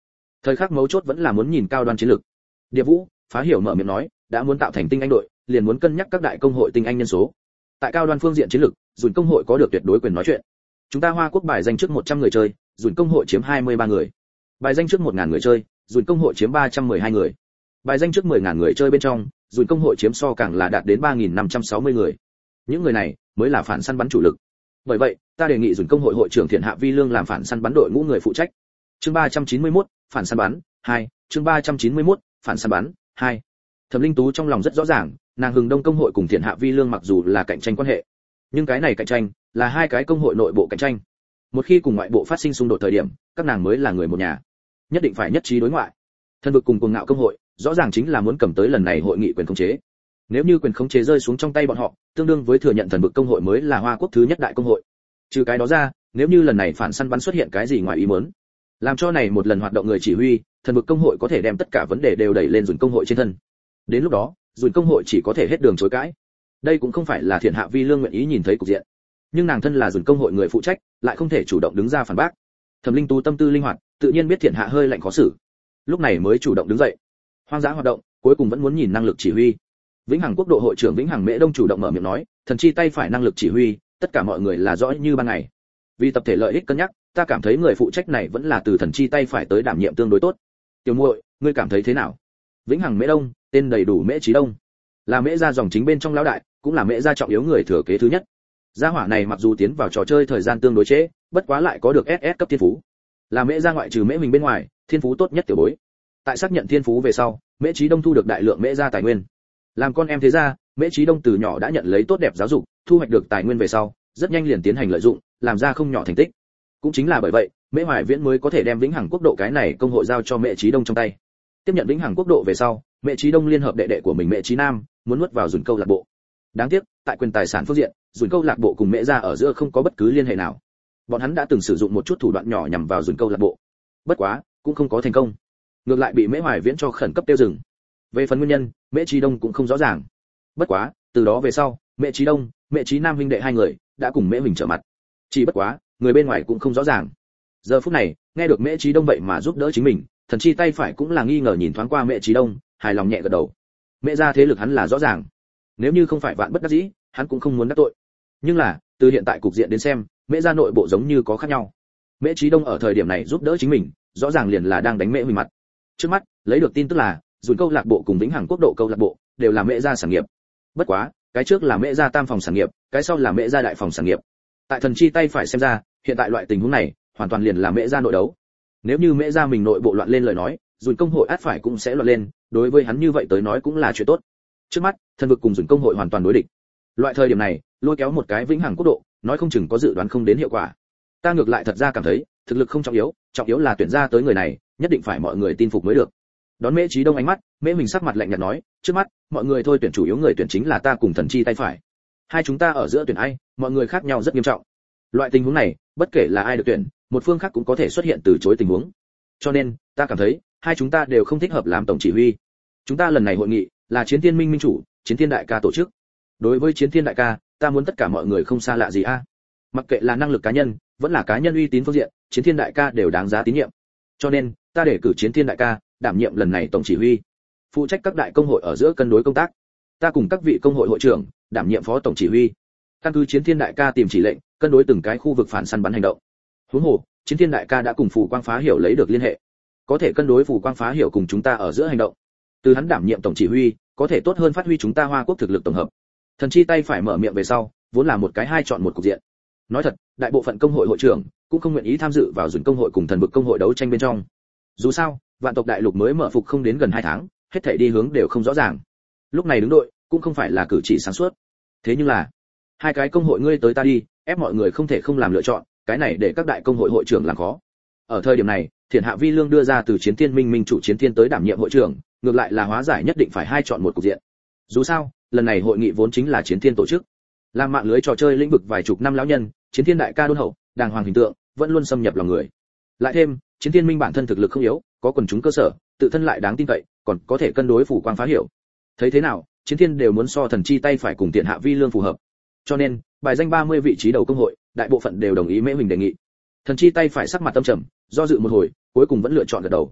Thời khắc mấu chốt vẫn là muốn nhìn cao đoan chiến lược. Điệp Vũ, Phá Hiểu mở miệng nói, đã muốn tạo thành tinh anh đội, liền muốn cân nhắc các đại công hội tinh anh nhân số. Tại cao đoan phương diện chiến lược, Dùn công hội có được tuyệt đối quyền nói chuyện. Chúng ta Hoa Quốc bài danh trước 100 người chơi, Dùn công hội chiếm 23 người. Bài danh trước 1000 người chơi, Dùn công hội chiếm 312 người. Bài danh trước 10000 người chơi bên trong, Dùn công hội chiếm so càng là đạt đến 3560 người. Những người này mới là phản săn bắn chủ lực. Bởi vậy, ta đề nghị Dùn công hội hội trưởng Thiện Hạ Vi Lương làm phản săn bắn đội ngũ người phụ trách. Chương 391, phản săn bắn 2, chương 391, phản săn bắn 2. Thẩm Linh Tú trong lòng rất rõ ràng, nàng Hừng Đông công hội cùng Thiện Hạ Vi Lương mặc dù là cạnh tranh quan hệ, nhưng cái này cạnh tranh là hai cái công hội nội bộ cạnh tranh. Một khi cùng ngoại bộ phát sinh xung đột thời điểm, các nàng mới là người một nhà, nhất định phải nhất trí đối ngoại. Thần vực cùng Cuồng Ngạo công hội, rõ ràng chính là muốn cầm tới lần này hội nghị quyền khống chế. Nếu như quyền khống chế rơi xuống trong tay bọn họ, tương đương với thừa nhận Thần vực công hội mới là Hoa Quốc thứ nhất đại công hội. Trừ cái đó ra, nếu như lần này phản săn bắn xuất hiện cái gì ngoài ý muốn, làm cho này một lần hoạt động người chỉ huy, Thần vực công hội có thể đem tất cả vấn đề đều đẩy lên Dùn công hội trên thân. Đến lúc đó, Dùn công hội chỉ có thể hết đường chối cãi. Đây cũng không phải là Thiện Hạ Vi Lương nguyện ý nhìn thấy cục diện, nhưng nàng thân là Dùn công hội người phụ trách, lại không thể chủ động đứng ra phản bác. Thẩm Linh Tú tâm tư linh hoạt, tự nhiên biết Thiện Hạ hơi lạnh khó xử, lúc này mới chủ động đứng dậy. Hoang dã hoạt động, cuối cùng vẫn muốn nhìn năng lực chỉ huy. Vĩnh Hằng Quốc độ hội trưởng Vĩnh Hằng Mễ Đông chủ động mở miệng nói, thần chi tay phải năng lực chỉ huy, tất cả mọi người là rõ như ban ngày. Vì tập thể lợi ích cân nhắc, ta cảm thấy người phụ trách này vẫn là từ thần chi tay phải tới đảm nhiệm tương đối tốt. Tiểu muội, ngươi cảm thấy thế nào? Vĩnh Hằng Mễ Đông, tên đầy đủ Mễ Chí Đông, là Mễ gia dòng chính bên trong lão đại, cũng là Mễ gia trọng yếu người thừa kế thứ nhất. Gia hỏa này mặc dù tiến vào trò chơi thời gian tương đối trễ, bất quá lại có được SS cấp thiên phú, là Mễ gia ngoại trừ Mễ mình bên ngoài, thiên phú tốt nhất tiểu bối. Tại xác nhận thiên phú về sau, Mễ Chí Đông thu được đại lượng Mễ gia tài nguyên. Làm con em thế gia, Mễ Chí Đông từ nhỏ đã nhận lấy tốt đẹp giáo dục, thu hoạch được tài nguyên về sau, rất nhanh liền tiến hành lợi dụng, làm ra không nhỏ thành tích. Cũng chính là bởi vậy, Mễ Hoài Viễn mới có thể đem Vĩnh Hằng Quốc độ cái này công hội giao cho Mễ Chí Đông trong tay. Tiếp nhận Vĩnh Hằng Quốc độ về sau, Mễ Chí Đông liên hợp đệ đệ của mình Mễ Chí Nam, muốn nuốt vào Dùn câu lạc bộ. Đáng tiếc, tại quyền tài sản phương diện, Dùn câu lạc bộ cùng Mễ gia ở giữa không có bất cứ liên hệ nào. Bọn hắn đã từng sử dụng một chút thủ đoạn nhỏ nhằm vào Dùn câu lạc bộ, bất quá cũng không có thành công, ngược lại bị Mễ Hoài Viễn cho khẩn cấp tiêu dừng. Về phần nguyên nhân, Mễ Chí Đông cũng không rõ ràng. Bất quá, từ đó về sau, Mễ Chí Đông, Mễ Chí Nam huynh đệ hai người đã cùng Mễ mình trở mặt. Chỉ bất quá, người bên ngoài cũng không rõ ràng. Giờ phút này, nghe được Mễ Chí Đông vậy mà giúp đỡ chính mình, thần chi tay phải cũng là nghi ngờ nhìn thoáng qua Mễ Chí Đông, hài lòng nhẹ gật đầu. Mễ gia thế lực hắn là rõ ràng, nếu như không phải vạn bất đắc dĩ, hắn cũng không muốn đắc tội. Nhưng là, từ hiện tại cục diện đến xem, Mễ gia nội bộ giống như có khác nhau. Mễ Chí Đông ở thời điểm này giúp đỡ chính mình, rõ ràng liền là đang đánh Mễ mình mặt. Trước mắt, lấy được tin tức là, Dùn câu lạc bộ cùng Vĩnh Hằng Quốc độ câu lạc bộ đều là Mễ gia sản nghiệp. Bất quá, cái trước là Mễ gia tam phòng sản nghiệp, cái sau là Mễ gia đại phòng sản nghiệp. Tại thần chi tay phải xem ra, hiện tại loại tình huống này, hoàn toàn liền là Mễ gia nội đấu. Nếu như Mễ gia mình nội bộ loạn lên lời nói, Dùn công hội ắt phải cũng sẽ loạn lên, đối với hắn như vậy tới nói cũng là chuyện tốt. Trước mắt, thần vực cùng Dùn công hội hoàn toàn đối địch. Loại thời điểm này, lôi kéo một cái Vĩnh Hằng Quốc độ, nói không chừng có dự đoán không đến hiệu quả. Ta ngược lại thật ra cảm thấy, thực lực không trọng yếu là tuyển ra tới người này, nhất định phải mọi người tin phục mới được. Đón Mễ Chí Đông ánh mắt, Mễ mình sắc mặt lạnh nhạt nói, trước mắt, mọi người thôi tuyển chủ yếu người tuyển chính là ta cùng thần chi tay phải. Hai chúng ta ở giữa tuyển ai, mọi người khác nhau rất nghiêm trọng. Loại tình huống này, bất kể là ai được tuyển, một phương khác cũng có thể xuất hiện từ chối tình huống. Cho nên, ta cảm thấy, hai chúng ta đều không thích hợp làm tổng chỉ huy. Chúng ta lần này hội nghị là Chiến Thiên Minh minh chủ, Chiến Thiên đại ca tổ chức. Đối với Chiến Thiên đại ca, ta muốn tất cả mọi người không xa lạ gì a. Mặc kệ là năng lực cá nhân, vẫn là cá nhân uy tín phương diện, Chiến Thiên đại ca đều đáng giá tín nhiệm. Cho nên, ta để cử Chiến Thiên đại ca đảm nhiệm lần này tổng chỉ huy, phụ trách các đại công hội ở giữa cân đối công tác. Ta cùng các vị công hội hội trưởng đảm nhiệm phó tổng chỉ huy, căn cứ Chiến Thiên đại ca tìm chỉ lệnh, cân đối từng cái khu vực phản săn bắn hành động. Huống hồ, Chiến Thiên đại ca đã cùng Phù Quang Phá Hiểu lấy được liên hệ, có thể cân đối Phù Quang Phá Hiểu cùng chúng ta ở giữa hành động. Từ hắn đảm nhiệm tổng chỉ huy, có thể tốt hơn phát huy chúng ta Hoa Quốc thực lực tổng hợp. Thần chi tay phải mở miệng về sau, vốn là một cái hai chọn một cục diện. Nói thật, đại bộ phận công hội hội trưởng cũng không nguyện ý tham dự vào Dùn công hội cùng thần vực công hội đấu tranh bên trong. Dù sao, vạn tộc đại lục mới mở phục không đến gần 2 tháng, hết thảy đi hướng đều không rõ ràng. Lúc này đứng đội cũng không phải là cử chỉ sáng suốt. Thế nhưng là, hai cái công hội ngươi tới ta đi, ép mọi người không thể không làm lựa chọn, cái này để các đại công hội hội trưởng làm khó. Ở thời điểm này, Thiện Hạ Vi Lương đưa ra từ Chiến Thiên Minh minh chủ Chiến Thiên tới đảm nhiệm hội trưởng, ngược lại là hóa giải nhất định phải hai chọn một cục diện. Dù sao, lần này hội nghị vốn chính là Chiến Thiên tổ chức. Làm mạng lưới trò chơi lĩnh vực vài chục năm lão nhân, Chiến Thiên đại ca đôn hậu, đàng hoàng hình tượng, vẫn luôn xâm nhập lòng người. Lại thêm, Chiến Thiên Minh bản thân thực lực không yếu, có quần chúng cơ sở, tự thân lại đáng tin cậy, còn có thể cân đối Phù Quang Phá Hiểu. Thấy thế nào, Chiến Thiên đều muốn so thần chi tay phải cùng Thiện Hạ Vi Lương phù hợp. Cho nên, bài danh 30 vị trí đầu công hội, đại bộ phận đều đồng ý Mễ Huỳnh đề nghị. Thần chi tay phải sắc mặt tâm trầm, do dự một hồi, cuối cùng vẫn lựa chọn gật đầu.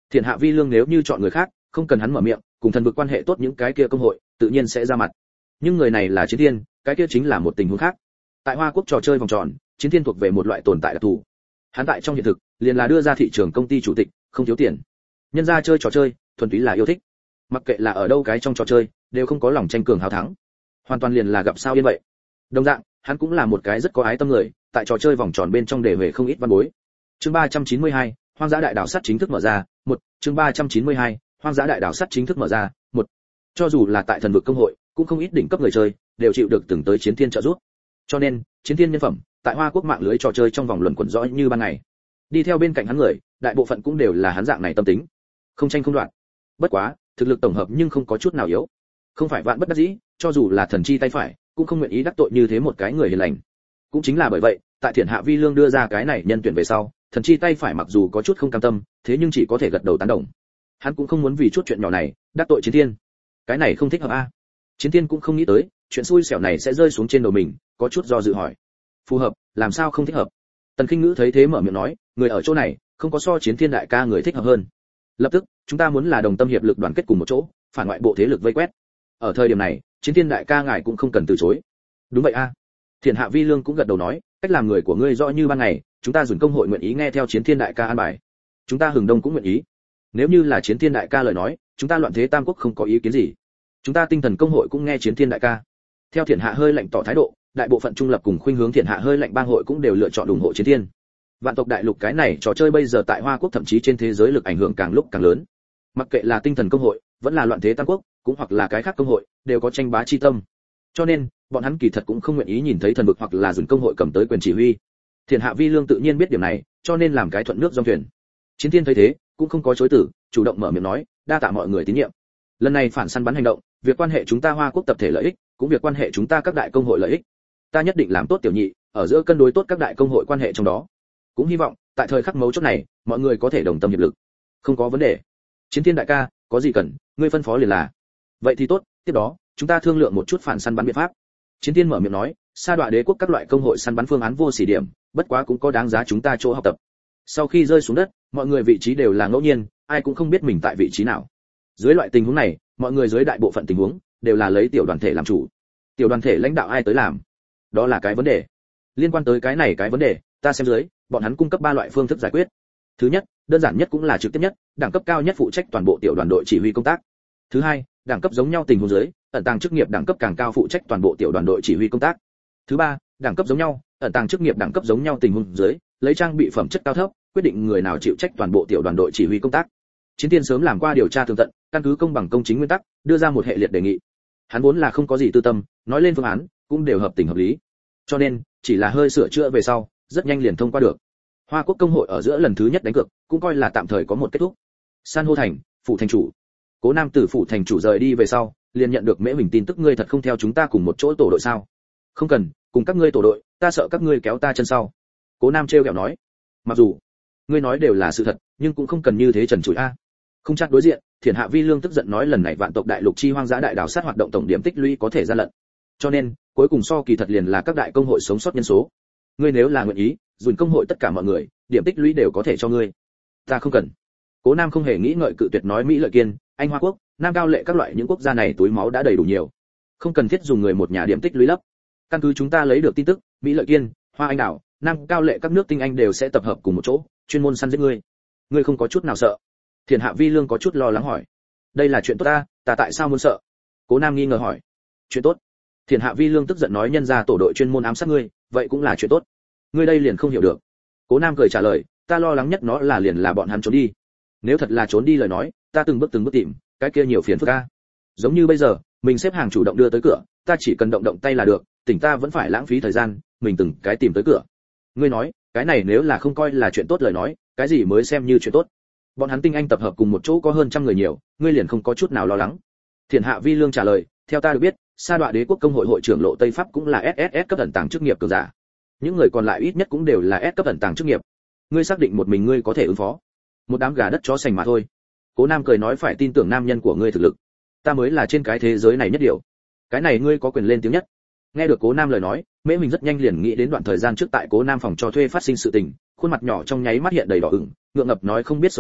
Thiện Hạ Vi Lương nếu như chọn người khác, không cần hắn mở miệng, cùng thần vực quan hệ tốt những cái kia công hội, tự nhiên sẽ ra mặt. Nhưng người này là Chiến Thiên, cái kia chính là một tình huống khác. Tại Hoa Quốc trò chơi vòng tròn, Chiến Thiên thuộc về một loại tồn tại đặc thù. Hắn tại trong hiện thực, liền là đưa ra thị trường công ty chủ tịch, không thiếu tiền. Nhân ra chơi trò chơi, thuần túy là yêu thích. Mặc kệ là ở đâu cái trong trò chơi, đều không có lòng tranh cường hào thắng. Hoàn toàn liền là gặp sao yên vậy. Đồng dạng, hắn cũng là một cái rất có ái tâm người, tại trò chơi vòng tròn bên trong để về không ít văn bối. Chương 392, Hoang dã đại đảo sắt chính thức mở ra, chương 392, Hoang dã đại đảo sắt chính thức mở ra, Cho dù là tại thần vực công hội, cũng không ít đỉnh cấp người chơi, đều chịu được từng tới Chiến Thiên trợ giúp. Cho nên, Chiến Thiên nhân phẩm, tại Hoa Quốc mạng lưới trò chơi trong vòng luẩn quẩn rõ như ban ngày. Đi theo bên cạnh hắn người, đại bộ phận cũng đều là hắn dạng này tâm tính, không tranh không đoạt. Bất quá, thực lực tổng hợp nhưng không có chút nào yếu. Không phải vạn bất đắc dĩ, cho dù là thần chi tay phải, cũng không nguyện ý đắc tội như thế một cái người hiền lành. Cũng chính là bởi vậy, tại Thiện Hạ Vi Lương đưa ra cái này nhân tuyển về sau, thần chi tay phải mặc dù có chút không cam tâm, thế nhưng chỉ có thể gật đầu tán đồng. Hắn cũng không muốn vì chút chuyện nhỏ này đắc tội Chiến Thiên. Cái này không thích hợp a. Chiến Thiên cũng không nghĩ tới, chuyện xui xẻo này sẽ rơi xuống trên đầu mình, có chút do dự hỏi. Phù hợp, làm sao không thích hợp? Tần Khinh Ngữ thấy thế mở miệng nói, người ở chỗ này, không có so Chiến Thiên đại ca người thích hợp hơn. Lập tức, chúng ta muốn là đồng tâm hiệp lực đoàn kết cùng một chỗ, phản ngoại bộ thế lực vây quét. Ở thời điểm này, Chiến Thiên đại ca ngài cũng không cần từ chối. Đúng vậy a. Thiện Hạ Vi Lương cũng gật đầu nói, cách làm người của ngươi rõ như ban ngày, chúng ta dùng công hội nguyện ý nghe theo Chiến Thiên đại ca an bài. Chúng ta Hừng Đông cũng nguyện ý. Nếu như là Chiến Thiên đại ca lời nói, chúng ta Loạn Thế Tam Quốc không có ý kiến gì. Chúng ta Tinh Thần công hội cũng nghe Chiến Thiên đại ca. Theo Thiện Hạ hơi lạnh tỏ thái độ, đại bộ phận trung lập cùng khuynh hướng Thiện Hạ hơi lạnh bang hội cũng đều lựa chọn ủng hộ Chiến Thiên. Vạn tộc đại lục cái này trò chơi bây giờ tại Hoa Quốc thậm chí trên thế giới lực ảnh hưởng càng lúc càng lớn. Mặc kệ là Tinh Thần công hội, vẫn là Loạn Thế Tam Quốc, cũng hoặc là cái khác công hội, đều có tranh bá chi tâm. Cho nên, bọn hắn kỳ thật cũng không nguyện ý nhìn thấy thần vực hoặc là dùng công hội cầm tới quyền chỉ huy. Thiện Hạ Vi Lương tự nhiên biết điểm này, cho nên làm cái thuận nước dòng thuyền. Chiến Thiên thấy thế, cũng không có chối từ, chủ động mở miệng nói, đa tạ mọi người tín nhiệm. Lần này phản săn bắn hành động, việc quan hệ chúng ta Hoa Quốc tập thể lợi ích, cũng việc quan hệ chúng ta các đại công hội lợi ích. Ta nhất định làm tốt tiểu nhị, ở giữa cân đối tốt các đại công hội quan hệ trong đó. Cũng hy vọng, tại thời khắc mấu chốt này, mọi người có thể đồng tâm hiệp lực. Không có vấn đề. Chiến Thiên đại ca, có gì cần, ngươi phân phó liền là. Vậy thì tốt, tiếp đó, chúng ta thương lượng một chút phản săn bắn biện pháp. Chiến Thiên mở miệng nói, Sa Đọa Đế quốc các loại công hội săn bắn phương án vô sỉ điểm, bất quá cũng có đáng giá chúng ta chỗ học tập. Sau khi rơi xuống đất, mọi người vị trí đều là ngẫu nhiên, ai cũng không biết mình tại vị trí nào. Dưới loại tình huống này, mọi người dưới đại bộ phận tình huống đều là lấy tiểu đoàn thể làm chủ. Tiểu đoàn thể lãnh đạo ai tới làm? Đó là cái vấn đề. Liên quan tới cái này cái vấn đề, ta xem dưới, bọn hắn cung cấp 3 loại phương thức giải quyết. Thứ nhất, đơn giản nhất cũng là trực tiếp nhất, đẳng cấp cao nhất phụ trách toàn bộ tiểu đoàn đội chỉ huy công tác. Thứ hai, đẳng cấp giống nhau tình huống dưới, ẩn tàng chức nghiệp đẳng cấp càng cao phụ trách toàn bộ tiểu đoàn đội chỉ huy công tác. Thứ ba, đẳng cấp giống nhau, ẩn tàng chức nghiệp đẳng cấp giống nhau tình huống dưới, lấy trang bị phẩm chất cao thấp, quyết định người nào chịu trách toàn bộ tiểu đoàn đội chỉ huy công tác. Chiến Thiên sớm làm qua điều tra tường tận, căn cứ công bằng công chính nguyên tắc, đưa ra một hệ liệt đề nghị. Hắn vốn là không có gì tư tâm, nói lên phương án cũng đều hợp tình hợp lý. Cho nên, chỉ là hơi sửa chữa về sau, rất nhanh liền thông qua được. Hoa Quốc công hội ở giữa lần thứ nhất đánh cược, cũng coi là tạm thời có một kết thúc. San hô thành, phủ thành chủ. Cố Nam từ phủ thành chủ rời đi về sau, liền nhận được Mễ Huỳnh tin tức ngươi thật không theo chúng ta cùng một chỗ tổ đội sao? Không cần, cùng các ngươi tổ đội, ta sợ các ngươi kéo ta chân sau. Cố Nam trêu ghẹo nói. Mặc dù ngươi nói đều là sự thật, nhưng cũng không cần như thế trần trụi a. Không chắc đối diện, Thiện Hạ Vi Lương tức giận nói lần này vạn tộc đại lục chi hoang dã đại đảo sát hoạt động tổng điểm tích lũy có thể gian lận. Cho nên, cuối cùng so kỳ thật liền là các đại công hội sống sót nhân số. Ngươi nếu là nguyện ý, dùng công hội tất cả mọi người, điểm tích lũy đều có thể cho ngươi. Ta không cần. Cố Nam không hề nghĩ ngợi cự tuyệt nói Mỹ Lợi Kiên, Anh Hoa Quốc, Nam Cao Lệ các loại những quốc gia này túi máu đã đầy đủ nhiều, không cần thiết dùng người một nhà điểm tích lũy lấp. Căn cứ chúng ta lấy được tin tức, Mỹ Lợi Kiên, Hoa Anh Đảo, Nam Cao Lệ các nước tinh anh đều sẽ tập hợp cùng một chỗ, chuyên môn săn giết ngươi. Ngươi không có chút nào sợ? Thiện Hạ Vi Lương có chút lo lắng hỏi. Đây là chuyện tốt ta tại sao muốn sợ? Cố Nam nghi ngờ hỏi. Chuyện tốt. Thiện Hạ Vi Lương tức giận nói nhân ra tổ đội chuyên môn ám sát ngươi, vậy cũng là chuyện tốt. Ngươi đây liền không hiểu được. Cố Nam cười trả lời, ta lo lắng nhất nó là liền là bọn hắn trốn đi. Nếu thật là trốn đi lời nói, ta từng bước tìm, cái kia nhiều phiền phức a. Giống như bây giờ, mình xếp hàng chủ động đưa tới cửa, ta chỉ cần động tay là được, tỉnh ta vẫn phải lãng phí thời gian, mình từng cái tìm tới cửa. Ngươi nói, cái này nếu là không coi là chuyện tốt lời nói, cái gì mới xem như chuyện tốt? Bọn hắn tinh anh tập hợp cùng một chỗ có hơn trăm người nhiều, ngươi liền không có chút nào lo lắng. Thiện Hạ Vi Lương trả lời, theo ta được biết, Sa Đọa Đế quốc công hội hội trưởng Lộ Tây Pháp cũng là SSS cấp ẩn tàng chức nghiệp cường giả. Những người còn lại ít nhất cũng đều là S cấp ẩn tàng chức nghiệp. Ngươi xác định một mình ngươi có thể ứng phó? Một đám gà đất chó sành mà thôi. Cố Nam cười nói phải tin tưởng nam nhân của ngươi thực lực. Ta mới là trên cái thế giới này nhất điều. Cái này ngươi có quyền lên tiếng nhất. Nghe được Cố Nam lời nói, Mễ Huỳnh rất nhanh liền nghĩ đến đoạn thời gian trước tại Cố Nam phòng cho thuê phát sinh sự tình, khuôn mặt nhỏ trong nháy mắt hiện đầy đỏ ửng, ngượng ngập nói không biết xấu hổ,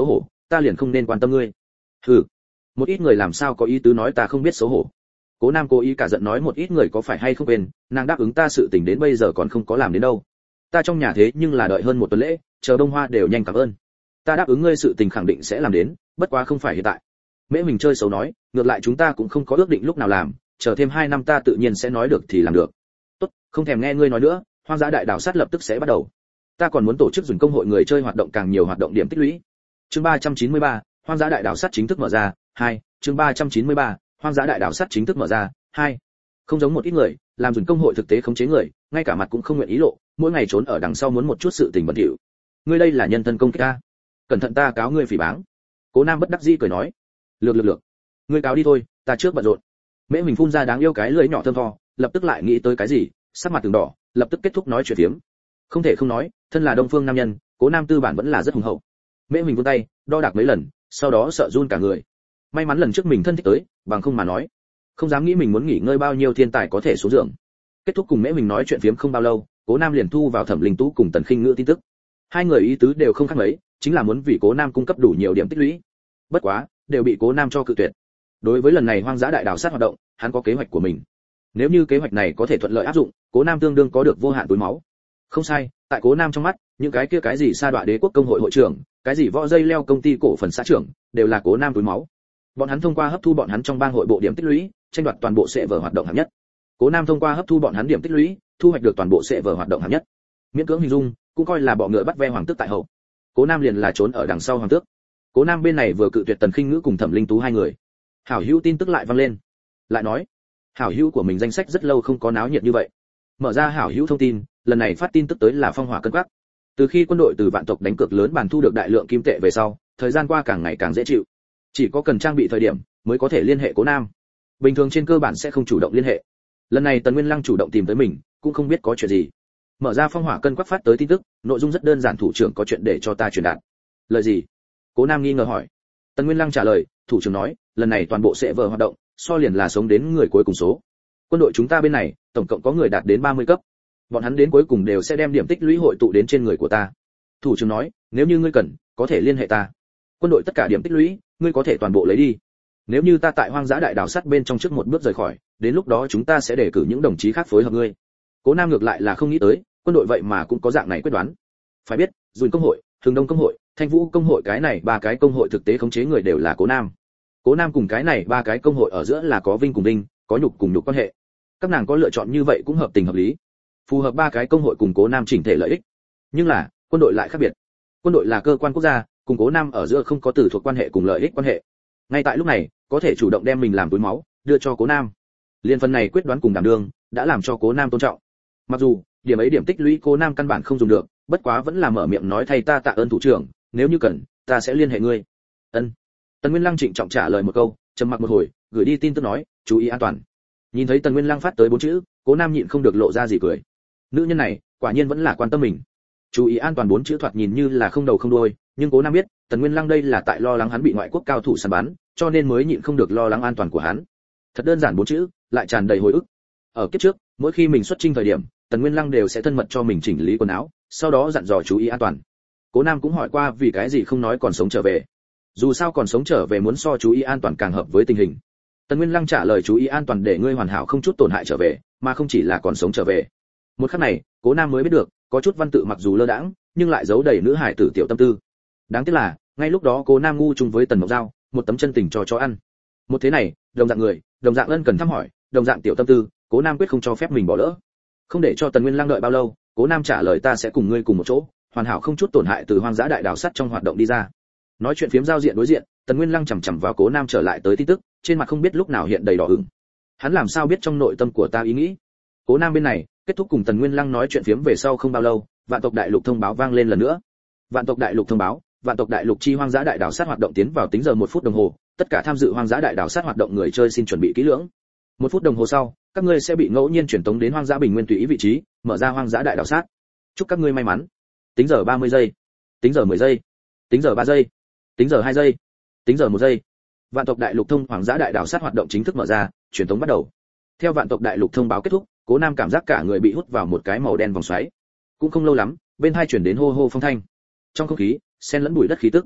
ta liền không nên quan tâm ngươi. Hừ, một ít người làm sao có ý tứ nói ta không biết xấu hổ. Cố Nam cố ý cả giận nói một ít người có phải hay không quên, nàng đáp ứng ta sự tình đến bây giờ còn không có làm đến đâu. Ta trong nhà thế nhưng là đợi hơn một tuần lễ, chờ bông hoa đều nhanh cảm ơn. Ta đáp ứng ngươi sự tình khẳng định sẽ làm đến, bất quá không phải hiện tại. Mễ Huỳnh chơi xấu nói, ngược lại chúng ta cũng không có ước định lúc nào làm, chờ thêm 2 năm ta tự nhiên sẽ nói được thì làm được. Tốt, không thèm nghe ngươi nói nữa, hoang dã đại đảo sát lập tức sẽ bắt đầu. Ta còn muốn tổ chức dùng công hội người chơi hoạt động càng nhiều hoạt động điểm tích lũy. Chương 393, hoang dã đại đảo sát chính thức mở ra, 2, chương 393, hoang dã đại đảo sát chính thức mở ra, 2. Không giống một ít người, làm dùng công hội thực tế khống chế người, ngay cả mặt cũng không nguyện ý lộ, mỗi ngày trốn ở đằng sau muốn một chút sự tình bẩn thỉu. Ngươi đây là nhân thân công kích ta, cẩn thận ta cáo ngươi phỉ báng. Cố Nam bất đắc dĩ cười nói, lược, ngươi cáo đi thôi, ta trước bận rộn. Mễ Huỳnh phun ra đáng yêu cái lưỡi nhỏ thơm tho, lập tức lại nghĩ tới cái gì, sắc mặt từng đỏ, lập tức kết thúc nói chuyện phiếm. Không thể không nói, thân là Đông Phương nam nhân, Cố Nam tư bản vẫn là rất hùng hậu. Mễ Huỳnh vươn tay, đo đạc mấy lần, sau đó sợ run cả người. May mắn lần trước mình thân thích tới, bằng không mà nói, không dám nghĩ mình muốn nghỉ ngơi bao nhiêu thiên tài có thể xuống giường. Kết thúc cùng Mễ Huỳnh nói chuyện phiếm không bao lâu, Cố Nam liền thu vào Thẩm Linh Tú cùng Tần Khinh Ngữ tin tức. Hai người ý tứ đều không khác mấy, chính là muốn vì Cố Nam cung cấp đủ nhiều điểm tích lũy. Bất quá, đều bị Cố Nam cho cự tuyệt. Đối với lần này hoang dã đại đảo sát hoạt động, hắn có kế hoạch của mình. Nếu như kế hoạch này có thể thuận lợi áp dụng, Cố Nam tương đương có được vô hạn túi máu. Không sai, tại Cố Nam trong mắt, những cái kia cái gì Sa Đọa Đế quốc công hội hội trưởng, cái gì võ dây leo công ty cổ phần xã trưởng, đều là Cố Nam túi máu. Bọn hắn thông qua hấp thu bọn hắn trong bang hội bộ điểm tích lũy, tranh đoạt toàn bộ sẽ vở hoạt động hạng nhất. Cố Nam thông qua hấp thu bọn hắn điểm tích lũy, thu hoạch được toàn bộ sẽ vở hoạt động hạng nhất. Miễn cưỡng hình dung, cũng coi là bọ ngựa bắt ve hoàng tước tại hậu. Cố Nam liền là trốn ở đằng sau hoàng tước. Cố Nam bên này vừa cự tuyệt Tần Khinh Ngữ cùng Thẩm Linh Tú hai người. Hảo hữu tin tức lại vang lên. Lại nói, hảo hữu của mình danh sách rất lâu không có náo nhiệt như vậy. Mở ra hảo hữu thông tin, lần này phát tin tức tới là phong hỏa cân quắc. Từ khi quân đội từ vạn tộc đánh cược lớn bàn thu được đại lượng kim tệ về sau, thời gian qua càng ngày càng dễ chịu. Chỉ có cần trang bị thời điểm mới có thể liên hệ Cố Nam. Bình thường trên cơ bản sẽ không chủ động liên hệ. Lần này Tần Nguyên Lăng chủ động tìm tới mình, cũng không biết có chuyện gì. Mở ra phong hỏa cân quắc phát tới tin tức, nội dung rất đơn giản, thủ trưởng có chuyện để cho ta truyền đạt. Lời gì? Cố Nam nghi ngờ hỏi. Tần Nguyên Lăng trả lời, thủ trưởng nói, lần này toàn bộ sẽ vở hoạt động, so liền là sống đến người cuối cùng số. Quân đội chúng ta bên này, tổng cộng có người đạt đến 30 cấp. Bọn hắn đến cuối cùng đều sẽ đem điểm tích lũy hội tụ đến trên người của ta. Thủ trưởng nói, nếu như ngươi cần, có thể liên hệ ta. Quân đội tất cả điểm tích lũy, ngươi có thể toàn bộ lấy đi. Nếu như ta tại hoang dã đại đảo sắt bên trong trước một bước rời khỏi, đến lúc đó chúng ta sẽ đề cử những đồng chí khác phối hợp ngươi. Cố Nam ngược lại là không nghĩ tới, quân đội vậy mà cũng có dạng này quyết đoán. Phải biết, Dùn công hội, Thường Đông công hội, Thanh Vũ công hội cái này ba cái công hội thực tế khống chế người đều là Cố Nam. Cố Nam cùng cái này ba cái công hội ở giữa là có vinh cùng vinh, có nhục cùng nhục quan hệ. Các nàng có lựa chọn như vậy cũng hợp tình hợp lý, phù hợp ba cái công hội cùng Cố Nam chỉnh thể lợi ích. Nhưng là, quân đội lại khác biệt. Quân đội là cơ quan quốc gia, cùng Cố Nam ở giữa không có từ thuộc quan hệ cùng lợi ích quan hệ. Ngay tại lúc này, có thể chủ động đem mình làm túi máu, đưa cho Cố Nam. Liên phần này quyết đoán cùng đảm đương, đã làm cho Cố Nam tôn trọng. Mặc dù, điểm ấy điểm tích lũy Cố Nam căn bản không dùng được, bất quá vẫn là mở miệng nói thay ta tạ ơn thủ trưởng, nếu như cần, ta sẽ liên hệ ngươi. Ân. Tần Nguyên Lăng trịnh trọng trả lời một câu, trầm mặc một hồi, gửi đi tin tức nói, chú ý an toàn. Nhìn thấy Tần Nguyên Lăng phát tới 4 chữ, Cố Nam nhịn không được lộ ra gì cười. Nữ nhân này, quả nhiên vẫn là quan tâm mình. Chú ý an toàn 4 chữ thoạt nhìn như là không đầu không đuôi, nhưng Cố Nam biết, Tần Nguyên Lăng đây là tại lo lắng hắn bị ngoại quốc cao thủ săn bắn, cho nên mới nhịn không được lo lắng an toàn của hắn. Thật đơn giản 4 chữ, lại tràn đầy hồi ức. Ở kiếp trước, mỗi khi mình xuất chinh thời điểm, Tần Nguyên Lăng đều sẽ thân mật cho mình chỉnh lý quần áo, sau đó dặn dò chú ý an toàn. Cố Nam cũng hỏi qua vì cái gì không nói còn sống trở về. Dù sao còn sống trở về muốn so chú ý an toàn càng hợp với tình hình. Tần Nguyên Lăng trả lời chú ý an toàn để ngươi hoàn hảo không chút tổn hại trở về, mà không chỉ là còn sống trở về. Một khắc này, Cố Nam mới biết được, có chút văn tự mặc dù lơ đãng, nhưng lại giấu đầy nữ hải tử tiểu tâm tư. Đáng tiếc là, ngay lúc đó Cố Nam ngu chung với Tần Mộc Giao, một tấm chân tình cho chó ăn. Một thế này, đồng dạng người, đồng dạng ân cần thăm hỏi, đồng dạng tiểu tâm tư, Cố Nam quyết không cho phép mình bỏ lỡ. Không để cho Tần Nguyên Lăng đợi bao lâu, Cố Nam trả lời ta sẽ cùng ngươi cùng một chỗ, hoàn hảo không chút tổn hại từ hoang dã đại đảo sắt trong hoạt động đi ra. Nói chuyện phiếm giao diện đối diện, Tần Nguyên Lăng chằm chằm vào Cố Nam trở lại tới tin tức, trên mặt không biết lúc nào hiện đầy đỏ ửng. Hắn làm sao biết trong nội tâm của ta ý nghĩ? Cố Nam bên này, kết thúc cùng Tần Nguyên Lăng nói chuyện phiếm về sau không bao lâu, Vạn tộc đại lục thông báo vang lên lần nữa. Vạn tộc đại lục thông báo, Vạn tộc đại lục chi hoang dã đại đảo sát hoạt động tiến vào tính giờ 1 phút đồng hồ, tất cả tham dự hoang dã đại đảo sát hoạt động người chơi xin chuẩn bị kỹ lưỡng. 1 phút đồng hồ sau, các ngươi sẽ bị ngẫu nhiên truyền tống đến hoang dã bình nguyên tùy ý vị trí, mở ra hoang dã đại đảo sát. Chúc các ngươi may mắn. Tính giờ 30 giây, tính giờ 10 giây, tính giờ 3 giây, tính giờ 2 giây, tính giờ 1 giây. Vạn tộc đại lục thông hoang dã đại đảo sát hoạt động chính thức mở ra, truyền tống bắt đầu. Theo Vạn tộc đại lục thông báo kết thúc, Cố Nam cảm giác cả người bị hút vào một cái màu đen vòng xoáy. Cũng không lâu lắm, bên hai chuyển đến hô hô phong thanh. Trong không khí, xen lẫn bụi đất khí tức.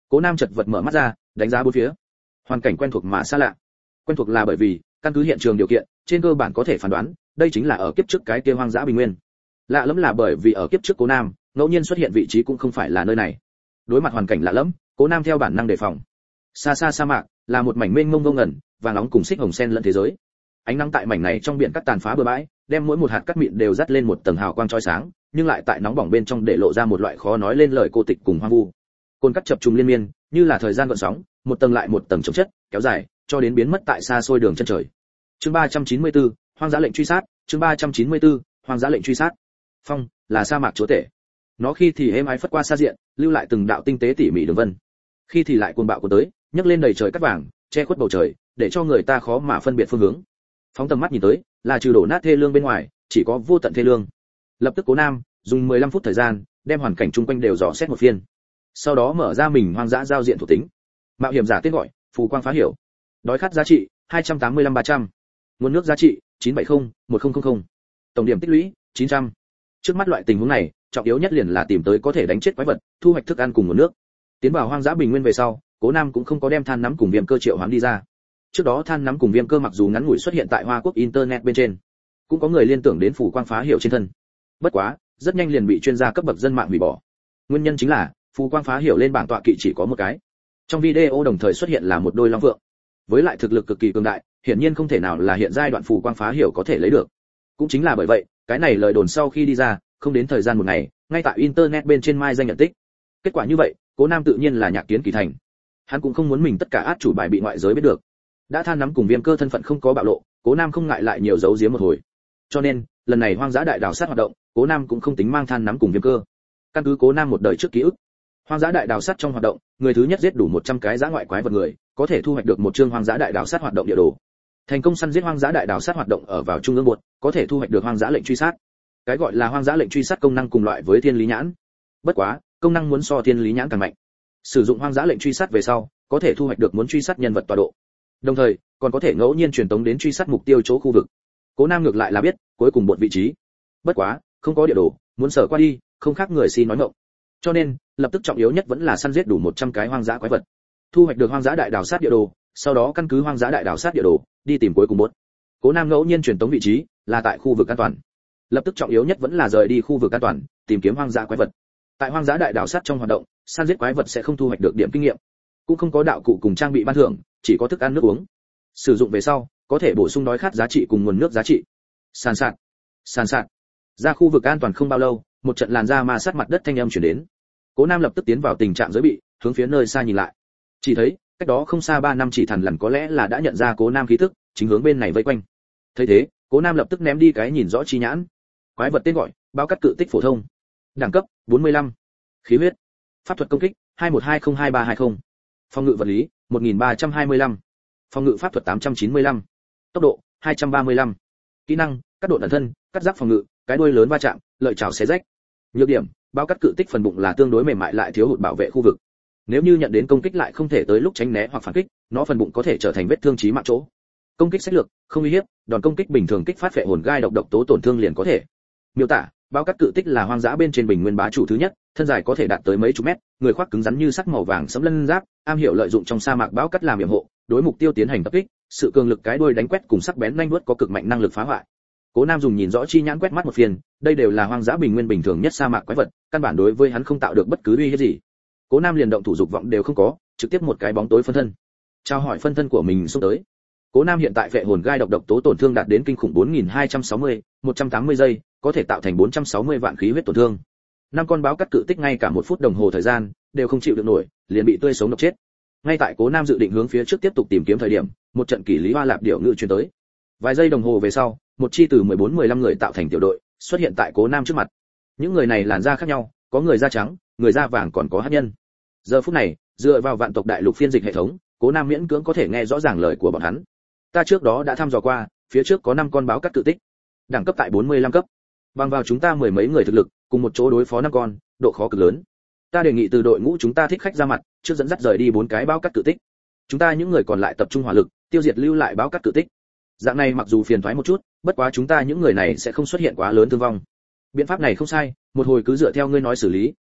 Cố Nam chợt vật mở mắt ra, đánh giá bốn phía. Hoàn cảnh quen thuộc mà xa lạ. Quen thuộc là bởi vì căn cứ hiện trường điều kiện, trên cơ bản có thể phán đoán, đây chính là ở kiếp trước cái kia hoang dã bình nguyên. Lạ lẫm là bởi vì ở kiếp trước Cố Nam, ngẫu nhiên xuất hiện vị trí cũng không phải là nơi này. Đối mặt hoàn cảnh lạ lẫm, Cố Nam theo bản năng đề phòng. Xa xa sa mạc, là một mảnh mênh mông vô ngần, vàng nóng cùng xích hồng sen lẫn thế giới. Ánh nắng tại mảnh này trong biển cắt tàn phá bừa bãi, đem mỗi một hạt cát mịn đều dắt lên một tầng hào quang chói sáng, nhưng lại tại nóng bỏng bên trong để lộ ra một loại khó nói lên lời cô tịch cùng hoang vu. Cồn cắt chập trùng liên miên, như là thời gian gợn sóng, một tầng lại một tầng chồng chất, kéo dài, cho đến biến mất tại xa xôi đường chân trời. Chương 394, hoang dã lệnh truy sát, chương 394, hoang dã lệnh truy sát. Phong là sa mạc chúa tể. Nó khi thì êm ái phất qua xa diện, lưu lại từng đạo tinh tế tỉ mỉ đường vân. Khi thì lại cuồng bạo của tới, nhấc lên đầy trời cát vàng, che khuất bầu trời, để cho người ta khó mà phân biệt phương hướng. Phóng tầm mắt nhìn tới, là trừ đổ nát thê lương bên ngoài, chỉ có vô tận thê lương. Lập tức Cố Nam dùng 15 phút thời gian, đem hoàn cảnh chung quanh đều dò xét một phiên. Sau đó mở ra mình hoang dã giao diện thuộc tính. Mạo hiểm giả tên gọi, phù quang phá hiểu. Đói khát giá trị 285-300. Nguồn nước giá trị 970-1000. Tổng điểm tích lũy 900. Trước mắt loại tình huống này, trọng yếu nhất liền là tìm tới có thể đánh chết quái vật, thu hoạch thức ăn cùng nguồn nước. Tiến vào hoang dã bình nguyên về sau, Cố Nam cũng không có đem than nắm cùng viêm cơ triệu hoán đi ra. Trước đó than nắm cùng viêm cơ mặc dù ngắn ngủi xuất hiện tại Hoa Quốc internet bên trên, cũng có người liên tưởng đến phù quang phá hiểu trên thân. Bất quá, rất nhanh liền bị chuyên gia cấp bậc dân mạng hủy bỏ. Nguyên nhân chính là, phù quang phá hiểu lên bảng tọa kỵ chỉ có một cái. Trong video đồng thời xuất hiện là một đôi long phượng. Với lại thực lực cực kỳ cường đại, hiển nhiên không thể nào là hiện giai đoạn phù quang phá hiểu có thể lấy được. Cũng chính là bởi vậy, cái này lời đồn sau khi đi ra, không đến thời gian một ngày, ngay tại internet bên trên mai danh nhận tích. Kết quả như vậy, Cố Nam tự nhiên là nhạc kiến kỳ thành. Hắn cũng không muốn mình tất cả át chủ bài bị ngoại giới biết được. Đã than nắm cùng viêm cơ thân phận không có bạo lộ, Cố Nam không ngại lại nhiều giấu giếm một hồi. Cho nên, lần này hoang dã đại đào sát hoạt động, Cố Nam cũng không tính mang than nắm cùng viêm cơ. Căn cứ Cố Nam một đời trước ký ức, hoang dã đại đào sát trong hoạt động, người thứ nhất giết đủ 100 cái dã ngoại quái vật người, có thể thu hoạch được một chương hoang dã đại đào sát hoạt động địa đồ. Thành công săn giết hoang dã đại đào sát hoạt động ở vào trung ương bột, có thể thu hoạch được hoang dã lệnh truy sát. Cái gọi là hoang dã lệnh truy sát công năng cùng loại với thiên lý nhãn. Bất quá, công năng muốn so thiên lý nhãn càng mạnh. Sử dụng hoang dã lệnh truy sát về sau, có thể thu hoạch được muốn truy sát nhân vật tọa độ. Đồng thời, còn có thể ngẫu nhiên truyền tống đến truy sát mục tiêu chỗ khu vực. Cố Nam ngược lại là biết, cuối cùng một vị trí. Bất quá, không có địa đồ, muốn sở qua đi, không khác người xin nói ngọng. Cho nên, lập tức trọng yếu nhất vẫn là săn giết đủ 100 cái hoang dã quái vật. Thu hoạch được hoang dã đại đào sát địa đồ, sau đó căn cứ hoang dã đại đào sát địa đồ, đi tìm cuối cùng bốt. Cố Nam ngẫu nhiên truyền tống vị trí, là tại khu vực an toàn. Lập tức trọng yếu nhất vẫn là rời đi khu vực an toàn, tìm kiếm hoang dã quái vật. Tại hoang dã đại đào sát trong hoạt động, săn giết quái vật sẽ không thu hoạch được điểm kinh nghiệm, cũng không có đạo cụ cùng trang bị ban thưởng, chỉ có thức ăn nước uống. Sử dụng về sau, có thể bổ sung đói khát giá trị cùng nguồn nước giá trị. Sàn sạt. Ra khu vực an toàn không bao lâu, một trận làn da ma sát mặt đất thanh âm truyền đến. Cố Nam lập tức tiến vào tình trạng giới bị, hướng phía nơi xa nhìn lại. Chỉ thấy, cách đó không xa 3 năm chỉ thần lần có lẽ là đã nhận ra Cố Nam khí tức, chính hướng bên này vây quanh. Thấy thế, Cố Nam lập tức ném đi cái nhìn rõ chi nhãn. Quái vật tên gọi, báo cắt cự tích phổ thông. Đẳng cấp, 45. Khí huyết. Pháp thuật công kích, 21202320. Phòng ngự vật lý, 1325. Phòng ngự pháp thuật 895. Tốc độ, 235. Kỹ năng, cắt độ ẩn thân, cắt giáp phòng ngự, cái đuôi lớn va chạm, lợi chảo xé rách. Nhược điểm, bao cắt cự tích phần bụng là tương đối mềm mại lại thiếu hụt bảo vệ khu vực. Nếu như nhận đến công kích lại không thể tới lúc tránh né hoặc phản kích, nó phần bụng có thể trở thành vết thương chí mạng chỗ. Công kích sách lược, không uy hiếp, đòn công kích bình thường kích phát phệ hồn gai độc tố tổn thương liền có thể. Miêu tả, bao cắt cự tích là hoang dã bên trên bình nguyên bá chủ thứ nhất, thân dài có thể đạt tới mấy chục mét, người khoác cứng rắn như sắt màu vàng sẫm lân giáp, am hiểu lợi dụng trong sa mạc bão cắt làm yểm hộ, đối mục tiêu tiến hành tập kích, sự cường lực cái đuôi đánh quét cùng sắc bén nhanh vuốt có cực mạnh năng lực phá hoại. Cố Nam dùng nhìn rõ chi nhãn quét mắt một phiên, đây đều là hoang dã bình nguyên bình thường nhất sa mạc quái vật, căn bản đối với hắn không tạo được bất cứ uy hiếp gì. Cố Nam liền động thủ dục vọng đều không có, trực tiếp một cái bóng tối phân thân. Chào hỏi phân thân của mình xông tới. Cố Nam hiện tại phệ hồn gai độc tố tổn thương đạt đến kinh khủng 4260, 180 giây, có thể tạo thành 460 vạn khí huyết tổn thương. 5 con báo cắt cự tích ngay cả 1 phút đồng hồ thời gian đều không chịu được nổi, liền bị tươi sống độc chết. Ngay tại Cố Nam dự định hướng phía trước tiếp tục tìm kiếm thời điểm, một trận kỳ lý hoa lạp điểu ngự truyền tới. Vài giây đồng hồ về sau, một chi từ 14-15 người tạo thành tiểu đội xuất hiện tại Cố Nam trước mặt. Những người này làn da khác nhau, có người da trắng, người da vàng còn có hắc nhân. Giờ phút này, dựa vào vạn tộc đại lục phiên dịch hệ thống, Cố Nam miễn cưỡng có thể nghe rõ ràng lời của bọn hắn. Ta trước đó đã thăm dò qua, phía trước có 5 con báo cắt cự tích, đẳng cấp tại 45 cấp. Bằng vào chúng ta mười mấy người thực lực, cùng một chỗ đối phó 5 con, độ khó cực lớn. Ta đề nghị từ đội ngũ chúng ta thích khách ra mặt, trước dẫn dắt rời đi 4 cái báo cắt cự tích. Chúng ta những người còn lại tập trung hỏa lực, tiêu diệt lưu lại báo cắt cự tích. Dạng này mặc dù phiền toái một chút, bất quá chúng ta những người này sẽ không xuất hiện quá lớn thương vong. Biện pháp này không sai, một hồi cứ dựa theo ngươi nói xử lý,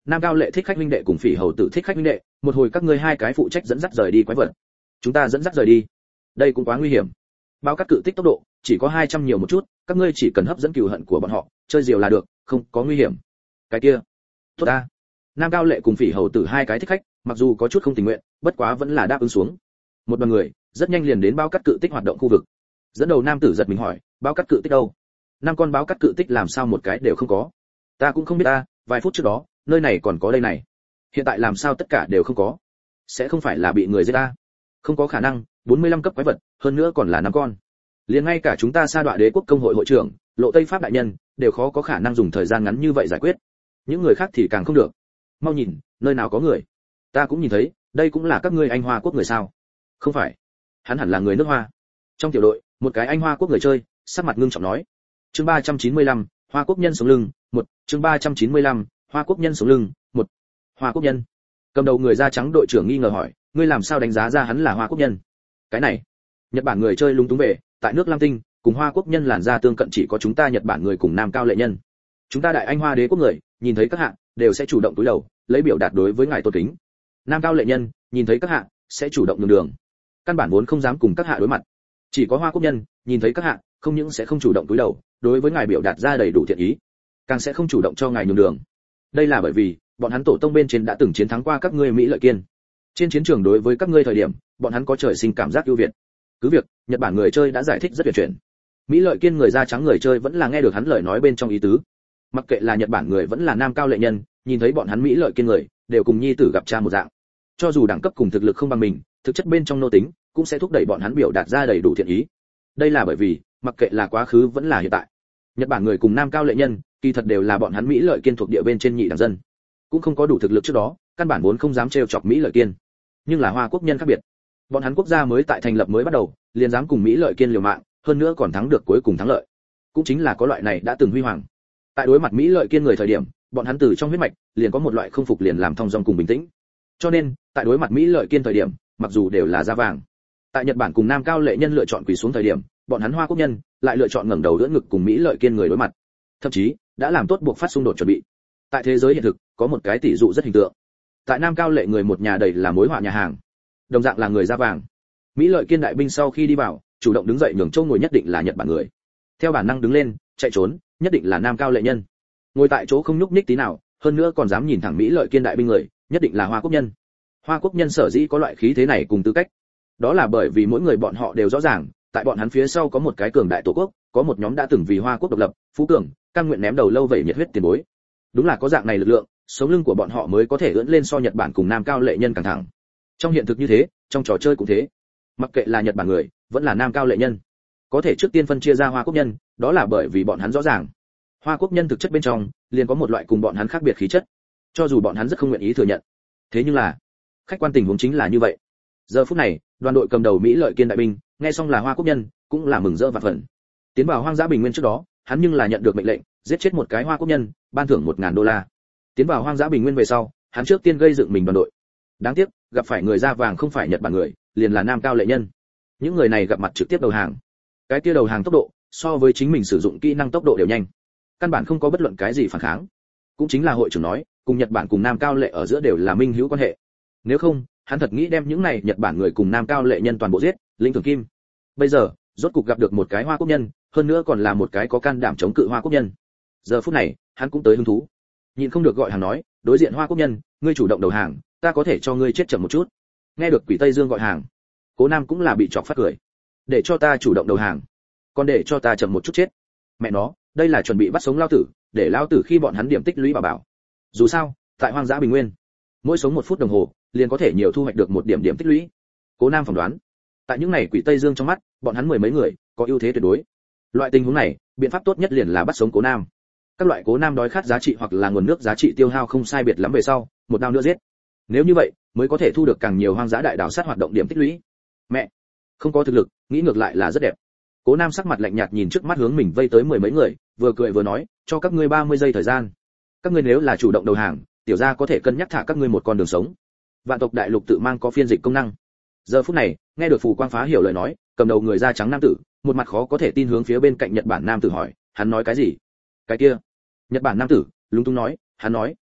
Nam Cao Lệ thích khách huynh đệ cùng Phỉ Hầu Tử thích khách huynh đệ, một hồi các ngươi hai cái phụ trách dẫn dắt rời đi quái vật. Chúng ta dẫn dắt rời đi. Đây cũng quá nguy hiểm. Báo cắt cự tích tốc độ chỉ có 200 nhiều một chút, các ngươi chỉ cần hấp dẫn cừu hận của bọn họ, chơi diều là được, không có nguy hiểm. Cái kia, tốt ta. Nam Cao Lệ cùng Phỉ Hầu Tử hai cái thích khách, mặc dù có chút không tình nguyện, bất quá vẫn là đáp ứng xuống. Một đoàn người rất nhanh liền đến báo cắt cự tích hoạt động khu vực. Dẫn đầu nam tử giật mình hỏi, báo cắt cự tích đâu? Năm con báo cắt cự tích làm sao một cái đều không có? Ta cũng không biết ta, vài phút trước đó, nơi này còn có đây này. Hiện tại làm sao tất cả đều không có? Sẽ không phải là bị người giết ta? Không có khả năng, 45 cấp quái vật, hơn nữa còn là 5 con. Liền ngay cả chúng ta Sa Đoạ Đế quốc công hội hội trưởng, Lộ Tây Pháp đại nhân, đều khó có khả năng dùng thời gian ngắn như vậy giải quyết. Những người khác thì càng không được. Mau nhìn, nơi nào có người? Ta cũng nhìn thấy, đây cũng là các ngươi Anh Hoa quốc người sao? Không phải, hắn hẳn là người nước Hoa. Trong tiểu đội, một cái Anh Hoa quốc người chơi, sắc mặt ngưng trọng nói. Chương 395, Hoa quốc nhân sống lưng, 1, chương 395, Hoa quốc nhân sống lưng, 1. Hoa quốc nhân. Cầm đầu người da trắng đội trưởng nghi ngờ hỏi, ngươi làm sao đánh giá ra hắn là Hoa quốc nhân? Cái này, Nhật Bản người chơi lúng túng về, tại nước Lam Tinh, cùng Hoa quốc nhân làn da tương cận chỉ có chúng ta Nhật Bản người cùng Nam Cao Lệ nhân. Chúng ta Đại Anh Hoa Đế quốc người, nhìn thấy các hạ, đều sẽ chủ động cúi đầu, lấy biểu đạt đối với ngài tôn kính. Nam Cao Lệ nhân, nhìn thấy các hạ, sẽ chủ động nhường đường. Căn bản vốn không dám cùng các hạ đối mặt. Chỉ có Hoa quốc nhân, nhìn thấy các hạ, không những sẽ không chủ động cúi đầu, đối với ngài biểu đạt ra đầy đủ thiện ý, càng sẽ không chủ động cho ngài nhường đường. Đây là bởi vì, bọn hắn tổ tông bên trên đã từng chiến thắng qua các ngươi Mỹ Lợi Kiên. Trên chiến trường đối với các ngươi thời điểm, bọn hắn có trời sinh cảm giác ưu việt. Cứ việc, Nhật Bản người chơi đã giải thích rất tuyệt chuyển. Mỹ Lợi Kiên người da trắng người chơi vẫn là nghe được hắn lời nói bên trong ý tứ. Mặc kệ là Nhật Bản người vẫn là Nam Cao Lệ nhân, nhìn thấy bọn hắn Mỹ Lợi Kiên người, đều cùng nhi tử gặp cha một dạng. Cho dù đẳng cấp cùng thực lực không bằng mình, thực chất bên trong nô tính, cũng sẽ thúc đẩy bọn hắn biểu đạt ra đầy đủ thiện ý. Đây là bởi vì, mặc kệ là quá khứ vẫn là hiện tại, Nhật Bản người cùng Nam Cao Lệ nhân, kỳ thật đều là bọn hắn Mỹ Lợi Kiên thuộc địa bên trên nhị đẳng dân, cũng không có đủ thực lực trước đó, căn bản vốn không dám trêu chọc Mỹ Lợi Kiên. Nhưng là Hoa quốc nhân khác biệt, bọn hắn quốc gia mới tại thành lập mới bắt đầu, liền dám cùng Mỹ Lợi Kiên liều mạng, hơn nữa còn thắng được cuối cùng thắng lợi. Cũng chính là có loại này đã từng huy hoàng. Tại đối mặt Mỹ Lợi Kiên người thời điểm, bọn hắn từ trong huyết mạch liền có một loại không phục liền làm thong dong cùng bình tĩnh. Cho nên, tại đối mặt Mỹ Lợi Kiên thời điểm, mặc dù đều là da vàng, tại Nhật Bản cùng Nam Cao Lệ nhân lựa chọn quỳ xuống thời điểm, bọn hắn Hoa quốc nhân lại lựa chọn ngẩng đầu đỡ ngực cùng Mỹ Lợi Kiên người đối mặt, thậm chí đã làm tốt buộc phát xung đột chuẩn bị. Tại thế giới hiện thực, có một cái tỷ dụ rất hình tượng. Tại Nam Cao Lệ người một nhà đầy là mối họa nhà hàng, đồng dạng là người da vàng. Mỹ Lợi Kiên đại binh sau khi đi vào, chủ động đứng dậy nhường chỗ ngồi nhất định là Nhật Bản người. Theo bản năng đứng lên, chạy trốn, nhất định là Nam Cao Lệ nhân. Ngồi tại chỗ không nhúc nhích tí nào, hơn nữa còn dám nhìn thẳng Mỹ Lợi Kiên đại binh người, nhất định là Hoa quốc nhân. Hoa quốc nhân sở dĩ có loại khí thế này cùng tư cách, đó là bởi vì mỗi người bọn họ đều rõ ràng, tại bọn hắn phía sau có một cái cường đại tổ quốc, có một nhóm đã từng vì Hoa quốc độc lập, phú cường, cam nguyện ném đầu lâu vậy nhiệt huyết tiền bối. Đúng là có dạng này lực lượng, sống lưng của bọn họ mới có thể ưỡn lên so Nhật Bản cùng Nam Cao Lệ nhân càng thẳng. Trong hiện thực như thế, trong trò chơi cũng thế. Mặc kệ là Nhật Bản người, vẫn là Nam Cao Lệ nhân, có thể trước tiên phân chia ra Hoa quốc nhân, đó là bởi vì bọn hắn rõ ràng, Hoa quốc nhân thực chất bên trong liền có một loại cùng bọn hắn khác biệt khí chất, cho dù bọn hắn rất không nguyện ý thừa nhận. Thế nhưng là, khách quan tình huống chính là như vậy. Giờ phút này, đoàn đội cầm đầu Mỹ Lợi Kiên đại binh, nghe xong là Hoa quốc nhân, cũng là mừng rỡ vạn phần. Tiến vào hoang dã bình nguyên trước đó, hắn nhưng là nhận được mệnh lệnh, giết chết một cái Hoa quốc nhân, ban thưởng 1000 đô la. Tiến vào hoang dã bình nguyên về sau, hắn trước tiên gây dựng mình đoàn đội. Đáng tiếc, gặp phải người da vàng không phải Nhật Bản người, liền là Nam Cao Lệ nhân. Những người này gặp mặt trực tiếp đầu hàng. Cái kia đầu hàng tốc độ, so với chính mình sử dụng kỹ năng tốc độ đều nhanh. Căn bản không có bất luận cái gì phản kháng. Cũng chính là hội trưởng nói, cùng Nhật Bản cùng Nam Cao Lệ ở giữa đều là minh hữu quan hệ. Nếu không, hắn thật nghĩ đem những này Nhật Bản người cùng Nam Cao Lệ nhân toàn bộ giết, linh thường kim. Bây giờ, rốt cục gặp được một cái Hoa quốc nhân, hơn nữa còn là một cái có can đảm chống cự Hoa quốc nhân. Giờ phút này, hắn cũng tới hứng thú. Nhìn không được gọi hàng nói, đối diện Hoa quốc nhân, ngươi chủ động đầu hàng, ta có thể cho ngươi chết chậm một chút. Nghe được Quỷ Tây Dương gọi hàng, Cố Nam cũng là bị chọc phát cười. Để cho ta chủ động đầu hàng, còn để cho ta chậm một chút chết. Mẹ nó, đây là chuẩn bị bắt sống lao tử, để lao tử khi bọn hắn điểm tích lũy bảo. Dù sao, tại hoang dã bình nguyên, mỗi sống 1 phút đồng hồ, liền có thể nhiều thu hoạch được 1 điểm điểm tích lũy. Cố Nam phỏng đoán, tại những này Quỷ Tây Dương trong mắt, bọn hắn 10 mấy người có ưu thế tuyệt đối. Loại tình huống này, biện pháp tốt nhất liền là bắt sống Cố Nam. Các loại Cố Nam đói khát giá trị hoặc là nguồn nước giá trị tiêu hao không sai biệt lắm về sau, một đao nữa giết. Nếu như vậy, mới có thể thu được càng nhiều hoang dã đại đảo sát hoạt động điểm tích lũy. Mẹ, không có thực lực, nghĩ ngược lại là rất đẹp. Cố Nam sắc mặt lạnh nhạt nhìn trước mắt hướng mình vây tới 10 mấy người, vừa cười vừa nói, cho các ngươi 30 giây thời gian. Các ngươi nếu là chủ động đầu hàng, tiểu gia có thể cân nhắc thả các ngươi một con đường sống. Vạn tộc đại lục tự mang có phiên dịch công năng. Giờ phút này, nghe được Phù Quang Phá hiểu lời nói, cầm đầu người da trắng nam tử, một mặt khó có thể tin hướng phía bên cạnh Nhật Bản nam tử hỏi, hắn nói cái gì? Cái kia. Nhật Bản nam tử lúng túng nói, hắn nói,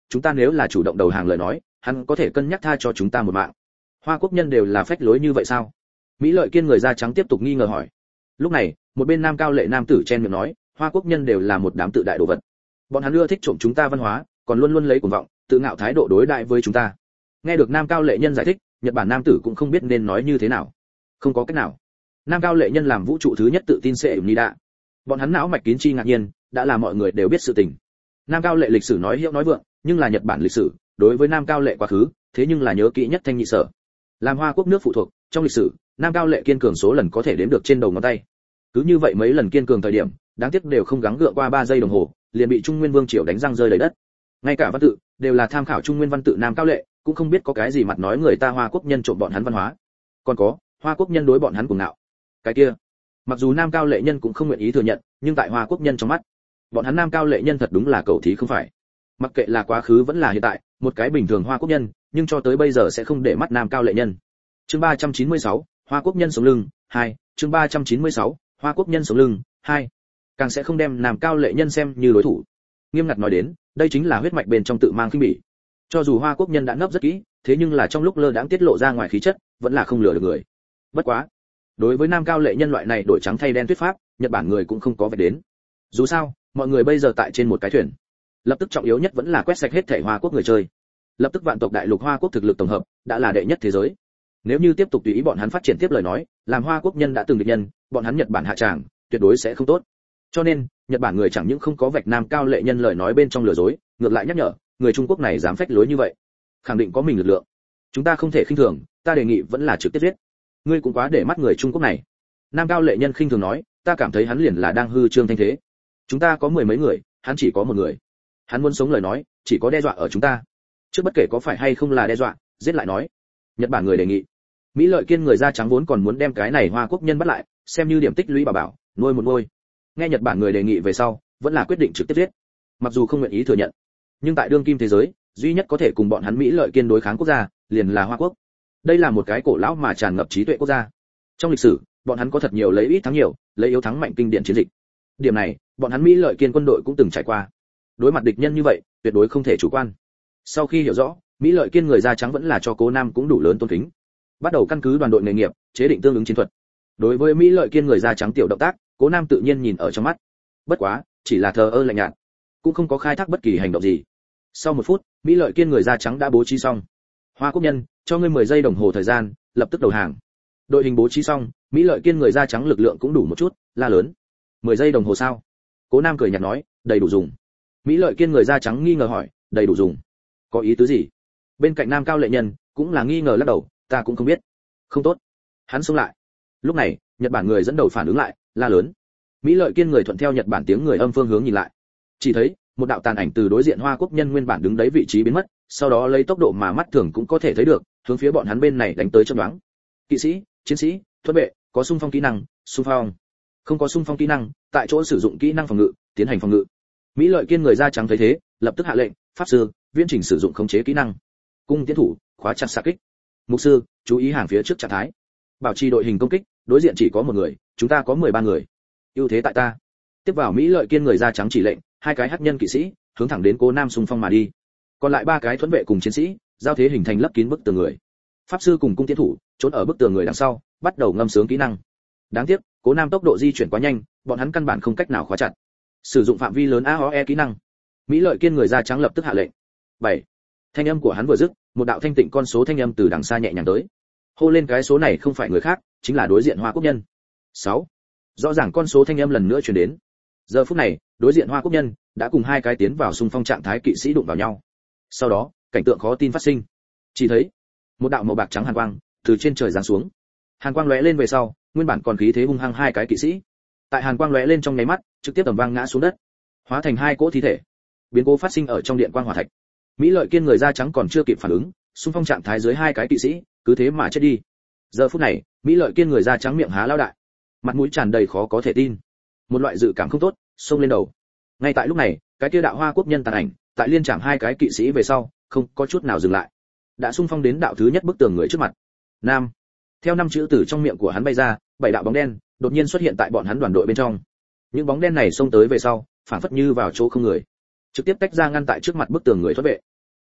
chúng ta nếu là chủ động đầu hàng lời nói, hắn có thể cân nhắc tha cho chúng ta một mạng. Hoa quốc nhân đều là phách lối như vậy sao? Mỹ Lợi Kiên người da trắng tiếp tục nghi ngờ hỏi. Lúc này, một bên nam cao lệ nam tử chen miệng nói, Hoa quốc nhân đều là một đám tự đại đồ vật. Bọn hắn ưa thích trộm chúng ta văn hóa, còn luôn luôn lấy cuồng vọng, tự ngạo thái độ đối đại với chúng ta. Nghe được nam cao lệ nhân giải thích, Nhật Bản nam tử cũng không biết nên nói như thế nào. Không có cách nào. Nam cao lệ nhân làm vũ trụ thứ nhất tự tin sẽ Nida. Bọn hắn não mạch kín chi ngạc nhiên, đã là mọi người đều biết sự tình. Nam cao lệ lịch sử nói hiệu nói vượng, nhưng là Nhật Bản lịch sử, đối với Nam cao lệ quá khứ, thế nhưng là nhớ kỹ nhất thanh nhị sở. Làm Hoa quốc nước phụ thuộc, trong lịch sử, Nam cao lệ kiên cường số lần có thể đếm được trên đầu ngón tay. Cứ như vậy mấy lần kiên cường thời điểm, đáng tiếc đều không gắng gượng qua 3 giây đồng hồ, liền bị Trung Nguyên Vương triều đánh răng rơi đầy đất. Ngay cả văn tự đều là tham khảo Trung Nguyên văn tự Nam cao lệ, cũng không biết có cái gì mặt nói người ta Hoa quốc nhân trộm bọn hắn văn hóa. Còn có, Hoa quốc nhân đối bọn hắn cuồng ngạo. Cái kia, mặc dù Nam cao lệ nhân cũng không nguyện ý thừa nhận, nhưng tại Hoa quốc nhân trong mắt, bọn hắn Nam cao lệ nhân thật đúng là cẩu thí không phải. Mặc kệ là quá khứ vẫn là hiện tại, một cái bình thường Hoa quốc nhân, nhưng cho tới bây giờ sẽ không để mắt Nam cao lệ nhân. Chương 396, Hoa quốc nhân sống lưng 2, chương 396, Hoa quốc nhân sống lưng 2. Càng sẽ không đem Nam cao lệ nhân xem như đối thủ. Nghiêm ngặt nói đến, đây chính là huyết mạch bên trong tự mang khinh bỉ. Cho dù Hoa quốc nhân đã nấp rất kỹ, thế nhưng là trong lúc lơ đãng tiết lộ ra ngoài khí chất, vẫn là không lừa được người. Bất quá, đối với Nam cao lệ nhân loại này đổi trắng thay đen thuyết pháp, Nhật Bản người cũng không có vạch đến. Dù sao, mọi người bây giờ tại trên một cái thuyền. Lập tức trọng yếu nhất vẫn là quét sạch hết thể Hoa quốc người chơi. Lập tức vạn tộc đại lục Hoa quốc thực lực tổng hợp đã là đệ nhất thế giới. Nếu như tiếp tục tùy ý bọn hắn phát triển tiếp lời nói, làm Hoa quốc nhân đã từng địch nhân, bọn hắn Nhật Bản hạ tràng, tuyệt đối sẽ không tốt. Cho nên, Nhật Bản người chẳng những không có vạch Nam cao lệ nhân lời nói bên trong lừa dối, ngược lại nhắc nhở, người Trung Quốc này dám phách lối như vậy, khẳng định có mình lực lượng. Chúng ta không thể khinh thường, ta đề nghị vẫn là trực tiếp giết. Ngươi cũng quá để mắt người Trung Quốc này. Nam cao lệ nhân khinh thường nói, ta cảm thấy hắn liền là đang hư trương thanh thế. Chúng ta có 10 mấy người, hắn chỉ có một người. Hắn muốn sống lời nói, chỉ có đe dọa ở chúng ta. Trước bất kể có phải hay không là đe dọa, giết lại nói. Nhật Bản người đề nghị. Mỹ Lợi Kiên người da trắng vốn còn muốn đem cái này Hoa quốc nhân bắt lại, xem như điểm tích lũy bảo, nuôi một ngôi. Nghe Nhật Bản người đề nghị về sau, vẫn là quyết định trực tiếp giết. Mặc dù không nguyện ý thừa nhận, nhưng tại đương kim thế giới, duy nhất có thể cùng bọn hắn Mỹ Lợi Kiên đối kháng quốc gia, liền là Hoa quốc. Đây là một cái cổ lão mà tràn ngập trí tuệ quốc gia. Trong lịch sử, bọn hắn có thật nhiều lấy ít thắng nhiều, lấy yếu thắng mạnh kinh điển chiến dịch. Điểm này, bọn hắn Mỹ Lợi Kiên quân đội cũng từng trải qua. Đối mặt địch nhân như vậy, tuyệt đối không thể chủ quan. Sau khi hiểu rõ, Mỹ Lợi Kiên người da trắng vẫn là cho Cố Nam cũng đủ lớn tôn kính. Bắt đầu căn cứ đoàn đội nghề nghiệp, chế định tương ứng chiến thuật. Đối với Mỹ Lợi Kiên người da trắng tiểu động tác, Cố Nam tự nhiên nhìn ở trong mắt. Bất quá, chỉ là thờ ơ lạnh nhạt, cũng không có khai thác bất kỳ hành động gì. Sau 1 phút, Mỹ Lợi Kiên người da trắng đã bố trí xong. Hoa quốc nhân, cho ngươi 10 giây đồng hồ thời gian, lập tức đầu hàng. Đội hình bố trí xong, Mỹ Lợi Kiên người da trắng lực lượng cũng đủ một chút, la lớn. 10 giây đồng hồ sao? Cố Nam cười nhạt nói, đầy đủ dùng. Mỹ Lợi Kiên người da trắng nghi ngờ hỏi, đầy đủ dùng? Có ý tứ gì? Bên cạnh Nam cao lệ nhân, cũng là nghi ngờ lắc đầu, ta cũng không biết. Không tốt. Hắn xông lại. Lúc này, Nhật Bản người dẫn đầu phản ứng lại, la lớn. Mỹ Lợi Kiên người thuận theo Nhật Bản tiếng người âm phương hướng nhìn lại. Chỉ thấy, một đạo tàn ảnh từ đối diện Hoa quốc nhân nguyên bản đứng đấy vị trí biến mất, sau đó lấy tốc độ mà mắt thường cũng có thể thấy được, hướng phía bọn hắn bên này đánh tới chớp nhoáng. Kỵ sĩ, chiến sĩ, thuẫn vệ, có xung phong kỹ năng, xung phong. Không có xung phong kỹ năng, tại chỗ sử dụng kỹ năng phòng ngự, tiến hành phòng ngự. Mỹ Lợi Kiên người da trắng thấy thế, lập tức hạ lệnh, pháp sư, viễn trình sử dụng khống chế kỹ năng. Cung tiến thủ, khóa chặt xạ kích. Mục sư, chú ý hàng phía trước trạng thái. Bảo trì đội hình công kích, đối diện chỉ có một người, chúng ta có 13 người. Ưu thế tại ta. Tiếp vào Mỹ Lợi Kiên người da trắng chỉ lệnh, 2 cái hắc nhân kỵ sĩ hướng thẳng đến Cố Nam xung phong mà đi. Còn lại 3 cái thuẫn vệ cùng chiến sĩ, giao thế hình thành lấp kín bức tường người. Pháp sư cùng cung tiến thủ trốn ở bức tường người đằng sau, bắt đầu ngâm sướng kỹ năng. Đáng tiếc, Cố Nam tốc độ di chuyển quá nhanh, bọn hắn căn bản không cách nào khóa chặt. Sử dụng phạm vi lớn AOE kỹ năng. Mỹ Lợi Kiên người da trắng lập tức hạ lệnh. 7. Thanh âm của hắn vừa dứt, một đạo thanh tịnh con số thanh âm từ đằng xa nhẹ nhàng tới. Hô lên cái số này không phải người khác, chính là đối diện Hoa quốc nhân. 6. Rõ ràng con số thanh âm lần nữa truyền đến. Giờ phút này, đối diện Hoa quốc nhân đã cùng 2 cái tiến vào xung phong trạng thái kỵ sĩ đụng vào nhau. Sau đó, cảnh tượng khó tin phát sinh. Chỉ thấy một đạo màu bạc trắng hàn quang từ trên trời giáng xuống. Hàn quang lóe lên về sau, nguyên bản còn khí thế hung hăng 2 cái kỵ sĩ, tại hàn quang lóe lên trong nháy mắt, trực tiếp tầm vang ngã xuống đất, hóa thành 2 cỗ thi thể. Biến cố phát sinh ở trong điện quang hỏa thạch. Mỹ Lợi Kiên người da trắng còn chưa kịp phản ứng, xung phong trạng thái dưới 2 cái kỵ sĩ, cứ thế mà chết đi. Giờ phút này, Mỹ Lợi Kiên người da trắng miệng há lao đại, mặt mũi tràn đầy khó có thể tin. Một loại dự cảm không tốt xông lên đầu. Ngay tại lúc này, cái kia đạo Hoa quốc nhân tàn ảnh, tại liên trảm 2 cái kỵ sĩ về sau, không có chút nào dừng lại, đã xung phong đến đạo thứ nhất bức tường người trước mặt. Nam. Theo 5 chữ từ trong miệng của hắn bay ra, 7 đạo bóng đen đột nhiên xuất hiện tại bọn hắn đoàn đội bên trong. Những bóng đen này xông tới về sau, phản phất như vào chỗ không người, trực tiếp tách ra ngăn tại trước mặt bức tường người thoát vệ.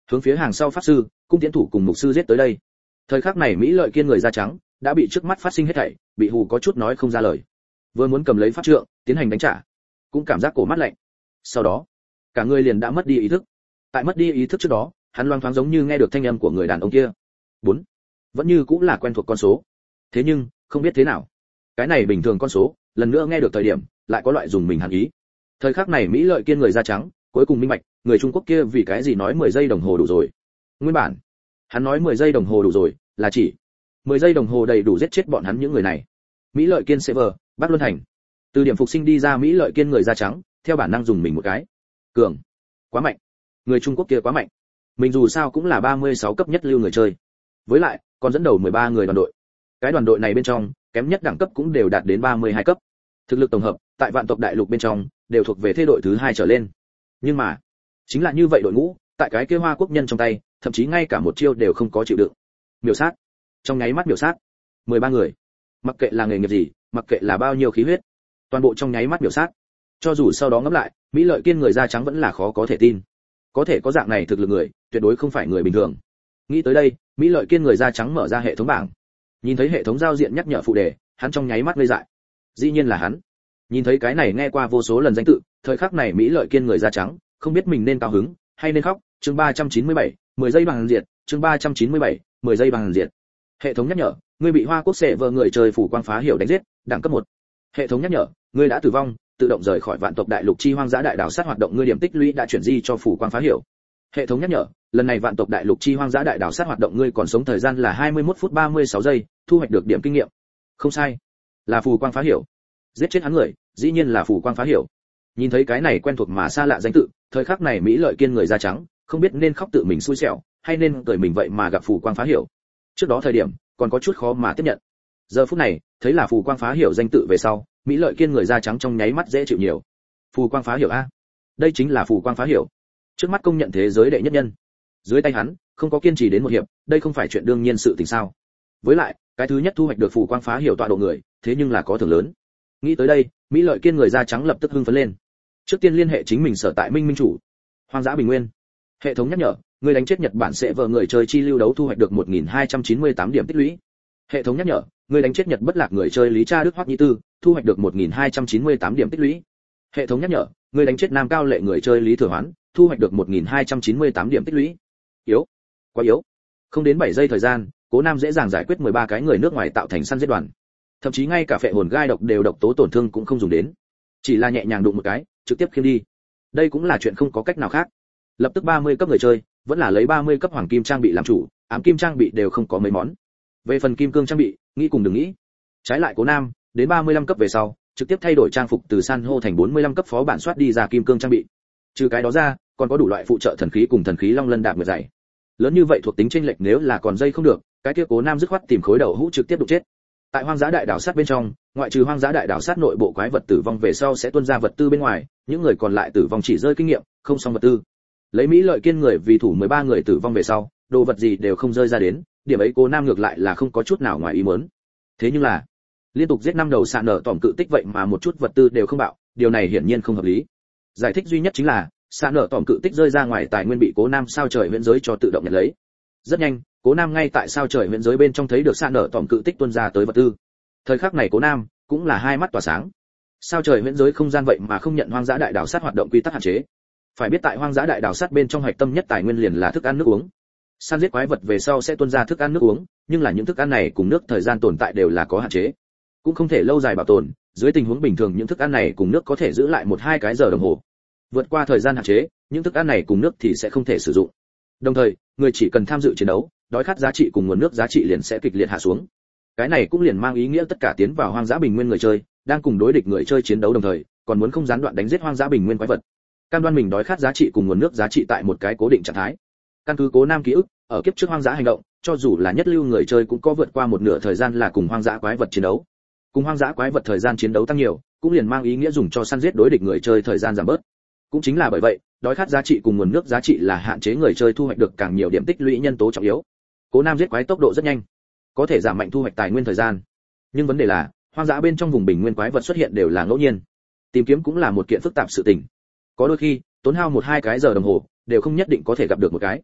hướng phía hàng sau pháp sư, cung tiễn thủ cùng mục sư giết tới đây. Thời khắc này Mỹ Lợi Kiên người da trắng đã bị trước mắt phát sinh hết thảy, bị hù có chút nói không ra lời. Vừa muốn cầm lấy pháp trượng, tiến hành đánh trả, cũng cảm giác cổ mắt lạnh. Sau đó, cả người liền đã mất đi ý thức. Tại mất đi ý thức trước đó, hắn loang thoáng giống như nghe được thanh âm của người đàn ông kia. 4. Vẫn như cũng là quen thuộc con số. Thế nhưng, không biết thế nào, cái này bình thường con số, lần nữa nghe được thời điểm, lại có loại dùng mình hẳn ý. Thời khắc này Mỹ Lợi Kiên người da trắng, cuối cùng minh bạch, người Trung Quốc kia vì cái gì nói 10 giây đồng hồ đủ rồi. Nguyên bản, hắn nói 10 giây đồng hồ đủ rồi, là chỉ 10 giây đồng hồ đầy đủ giết chết bọn hắn những người này. Mỹ Lợi Kiên server, Bắc Luân Thành. Từ điểm phục sinh đi ra Mỹ Lợi Kiên người da trắng, theo bản năng dùng mình một cái. Cường, quá mạnh. Người Trung Quốc kia quá mạnh. Mình dù sao cũng là 36 cấp nhất lưu người chơi. Với lại, còn dẫn đầu 13 người đoàn đội. Cái đoàn đội này bên trong, kém nhất đẳng cấp cũng đều đạt đến 32 cấp. Thực lực tổng hợp, tại vạn tộc đại lục bên trong, đều thuộc về thế đội thứ 2 trở lên. Nhưng mà, chính là như vậy đội ngũ, tại cái kia Hoa Quốc nhân trong tay, thậm chí ngay cả một chiêu đều không có chịu đựng. Miểu sát. Trong nháy mắt miểu sát. 13 người. Mặc kệ là nghề nghiệp gì, mặc kệ là bao nhiêu khí huyết, toàn bộ trong nháy mắt miểu sát. Cho dù sau đó ngẫm lại, Mỹ Lợi Kiên người da trắng vẫn là khó có thể tin. Có thể có dạng này thực lực người, tuyệt đối không phải người bình thường. Nghĩ tới đây, Mỹ Lợi Kiên người da trắng mở ra hệ thống bảng. Nhìn thấy hệ thống giao diện nhắc nhở phụ đề, hắn trong nháy mắt ngây dại. Dĩ nhiên là hắn. Nhìn thấy cái này nghe qua vô số lần danh tự, thời khắc này Mỹ Lợi Kiên người da trắng, không biết mình nên cao hứng hay nên khóc. Chương 397, 10 giây bằng diệt, chương 397, 10 giây bằng diệt. Hệ thống nhắc nhở, ngươi bị Hoa Quốc sẽ vợ người chơi phủ quang phá hiểu đánh giết, đẳng cấp 1. Hệ thống nhắc nhở, ngươi đã tử vong, tự động rời khỏi vạn tộc đại lục chi hoang dã đại đảo sát hoạt động, ngươi điểm tích lũy đã chuyển di cho phủ quang phá hiểu. Hệ thống nhắc nhở, lần này vạn tộc đại lục chi hoang dã đại đảo sát hoạt động, ngươi còn sống thời gian là 21 phút 36 giây, thu hoạch được điểm kinh nghiệm. Không sai, là phủ quang phá hiểu. Giết chết hắn người, dĩ nhiên là phủ quang phá hiểu. Nhìn thấy cái này quen thuộc mà xa lạ danh tự, thời khắc này Mỹ Lợi Kiên người da trắng, không biết nên khóc tự mình xui xẻo, hay nên cười mình vậy mà gặp phủ quang phá hiểu. Trước đó thời điểm, còn có chút khó mà tiếp nhận. Giờ phút này, thấy là phủ quang phá hiểu danh tự về sau, Mỹ Lợi Kiên người da trắng trong nháy mắt dễ chịu nhiều. Phủ quang phá hiểu a, đây chính là phủ quang phá hiểu. Trước mắt công nhận thế giới đệ nhất nhân. Dưới tay hắn, không có kiên trì đến một hiệp, đây không phải chuyện đương nhiên sự tình sao? Với lại, cái thứ nhất thu hoạch được phủ quang phá hiểu tọa độ người, thế nhưng là có thưởng lớn. Nghĩ tới đây, Mỹ Lợi Kiên người da trắng lập tức hưng phấn lên. Trước tiên liên hệ chính mình sở tại Minh Minh chủ, Hoang dã Bình Nguyên. Hệ thống nhắc nhở, người đánh chết Nhật Bản sẽ vợ người chơi chi lưu đấu thu hoạch được 1298 điểm tích lũy. Hệ thống nhắc nhở, người đánh chết Nhật bất lạc người chơi Lý Cha Đức Hoắc Nhĩ Tư, thu hoạch được 1298 điểm tích lũy. Hệ thống nhắc nhở, người đánh chết Nam Cao Lệ người chơi Lý Thừa Hoán, thu hoạch được 1298 điểm tích lũy. Yếu, quá yếu. Không đến 7 giây thời gian, Cố Nam dễ dàng giải quyết 13 cái người nước ngoài tạo thành săn giết đoàn. Thậm chí ngay cả phệ hồn gai độc đều độc tố tổn thương cũng không dùng đến, chỉ là nhẹ nhàng đụng một cái, trực tiếp khiêng đi. Đây cũng là chuyện không có cách nào khác. Lập tức 30 cấp người chơi, vẫn là lấy 30 cấp hoàng kim trang bị làm chủ, ám kim trang bị đều không có mấy món. Về phần kim cương trang bị, nghĩ cùng đừng nghĩ. Trái lại Cố Nam, đến 35 cấp về sau, trực tiếp thay đổi trang phục từ san hô thành 45 cấp phó bản soát đi ra kim cương trang bị. Trừ cái đó ra, còn có đủ loại phụ trợ thần khí cùng thần khí long lân đạp người dày. Lớn như vậy thuộc tính chênh lệch nếu là còn dây không được, cái kia Cố Nam dứt khoát tìm khối đầu hũ trực tiếp đụng chết. Tại hoang dã đại đảo sát bên trong, ngoại trừ hoang dã đại đảo sát nội bộ quái vật tử vong về sau sẽ tuôn ra vật tư bên ngoài, những người còn lại tử vong chỉ rơi kinh nghiệm, không xong vật tư. Lấy Mỹ Lợi Kiên người vì thủ 13 người tử vong về sau, đồ vật gì đều không rơi ra đến, điểm ấy Cố Nam ngược lại là không có chút nào ngoài ý muốn. Thế nhưng là, liên tục giết 5 đầu sạn nở tỏm cự tích vậy mà một chút vật tư đều không bạo, điều này hiển nhiên không hợp lý. Giải thích duy nhất chính là, sạn nở tỏm cự tích rơi ra ngoài tài nguyên bị Cố Nam sao trời huyễn giới cho tự động nhận lấy. Rất nhanh, Cố Nam ngay tại sao trời huyễn giới bên trong thấy được sạn nở tỏm cự tích tuôn ra tới vật tư. Thời khắc này Cố Nam cũng là hai mắt tỏa sáng. Sao trời huyễn giới không gian vậy mà không nhận hoang dã đại đảo sát hoạt động quy tắc hạn chế. Phải biết tại hoang dã đại đảo sát bên trong hạch tâm nhất tài nguyên liền là thức ăn nước uống. Săn giết quái vật về sau sẽ tuôn ra thức ăn nước uống, nhưng là những thức ăn này cùng nước thời gian tồn tại đều là có hạn chế, cũng không thể lâu dài bảo tồn. Dưới tình huống bình thường những thức ăn này cùng nước có thể giữ lại 1-2 cái giờ đồng hồ. Vượt qua thời gian hạn chế, những thức ăn này cùng nước thì sẽ không thể sử dụng. Đồng thời, người chỉ cần tham dự chiến đấu, đói khát giá trị cùng nguồn nước giá trị liền sẽ kịch liệt hạ xuống. Cái này cũng liền mang ý nghĩa tất cả tiến vào hoang dã bình nguyên người chơi, đang cùng đối địch người chơi chiến đấu đồng thời, còn muốn không gián đoạn đánh giết hoang dã bình nguyên quái vật. Cam đoan mình đói khát giá trị cùng nguồn nước giá trị tại một cái cố định trạng thái. Căn cứ Cố Nam ký ức, ở kiếp trước hoang dã hành động, cho dù là nhất lưu người chơi cũng có vượt qua một nửa thời gian là cùng hoang dã quái vật chiến đấu. Cùng hoang dã quái vật thời gian chiến đấu tăng nhiều, cũng liền mang ý nghĩa dùng cho săn giết đối địch người chơi thời gian giảm bớt. Cũng chính là bởi vậy, đói khát giá trị cùng nguồn nước giá trị là hạn chế người chơi thu hoạch được càng nhiều điểm tích lũy nhân tố trọng yếu. Cố Nam giết quái tốc độ rất nhanh, có thể giảm mạnh thu hoạch tài nguyên thời gian. Nhưng vấn đề là, hoang dã bên trong vùng bình nguyên quái vật xuất hiện đều là ngẫu nhiên. Tìm kiếm cũng là một kiện phức tạp sự tình. Có đôi khi, tốn hao 1-2 cái giờ đồng hồ, đều không nhất định có thể gặp được một cái.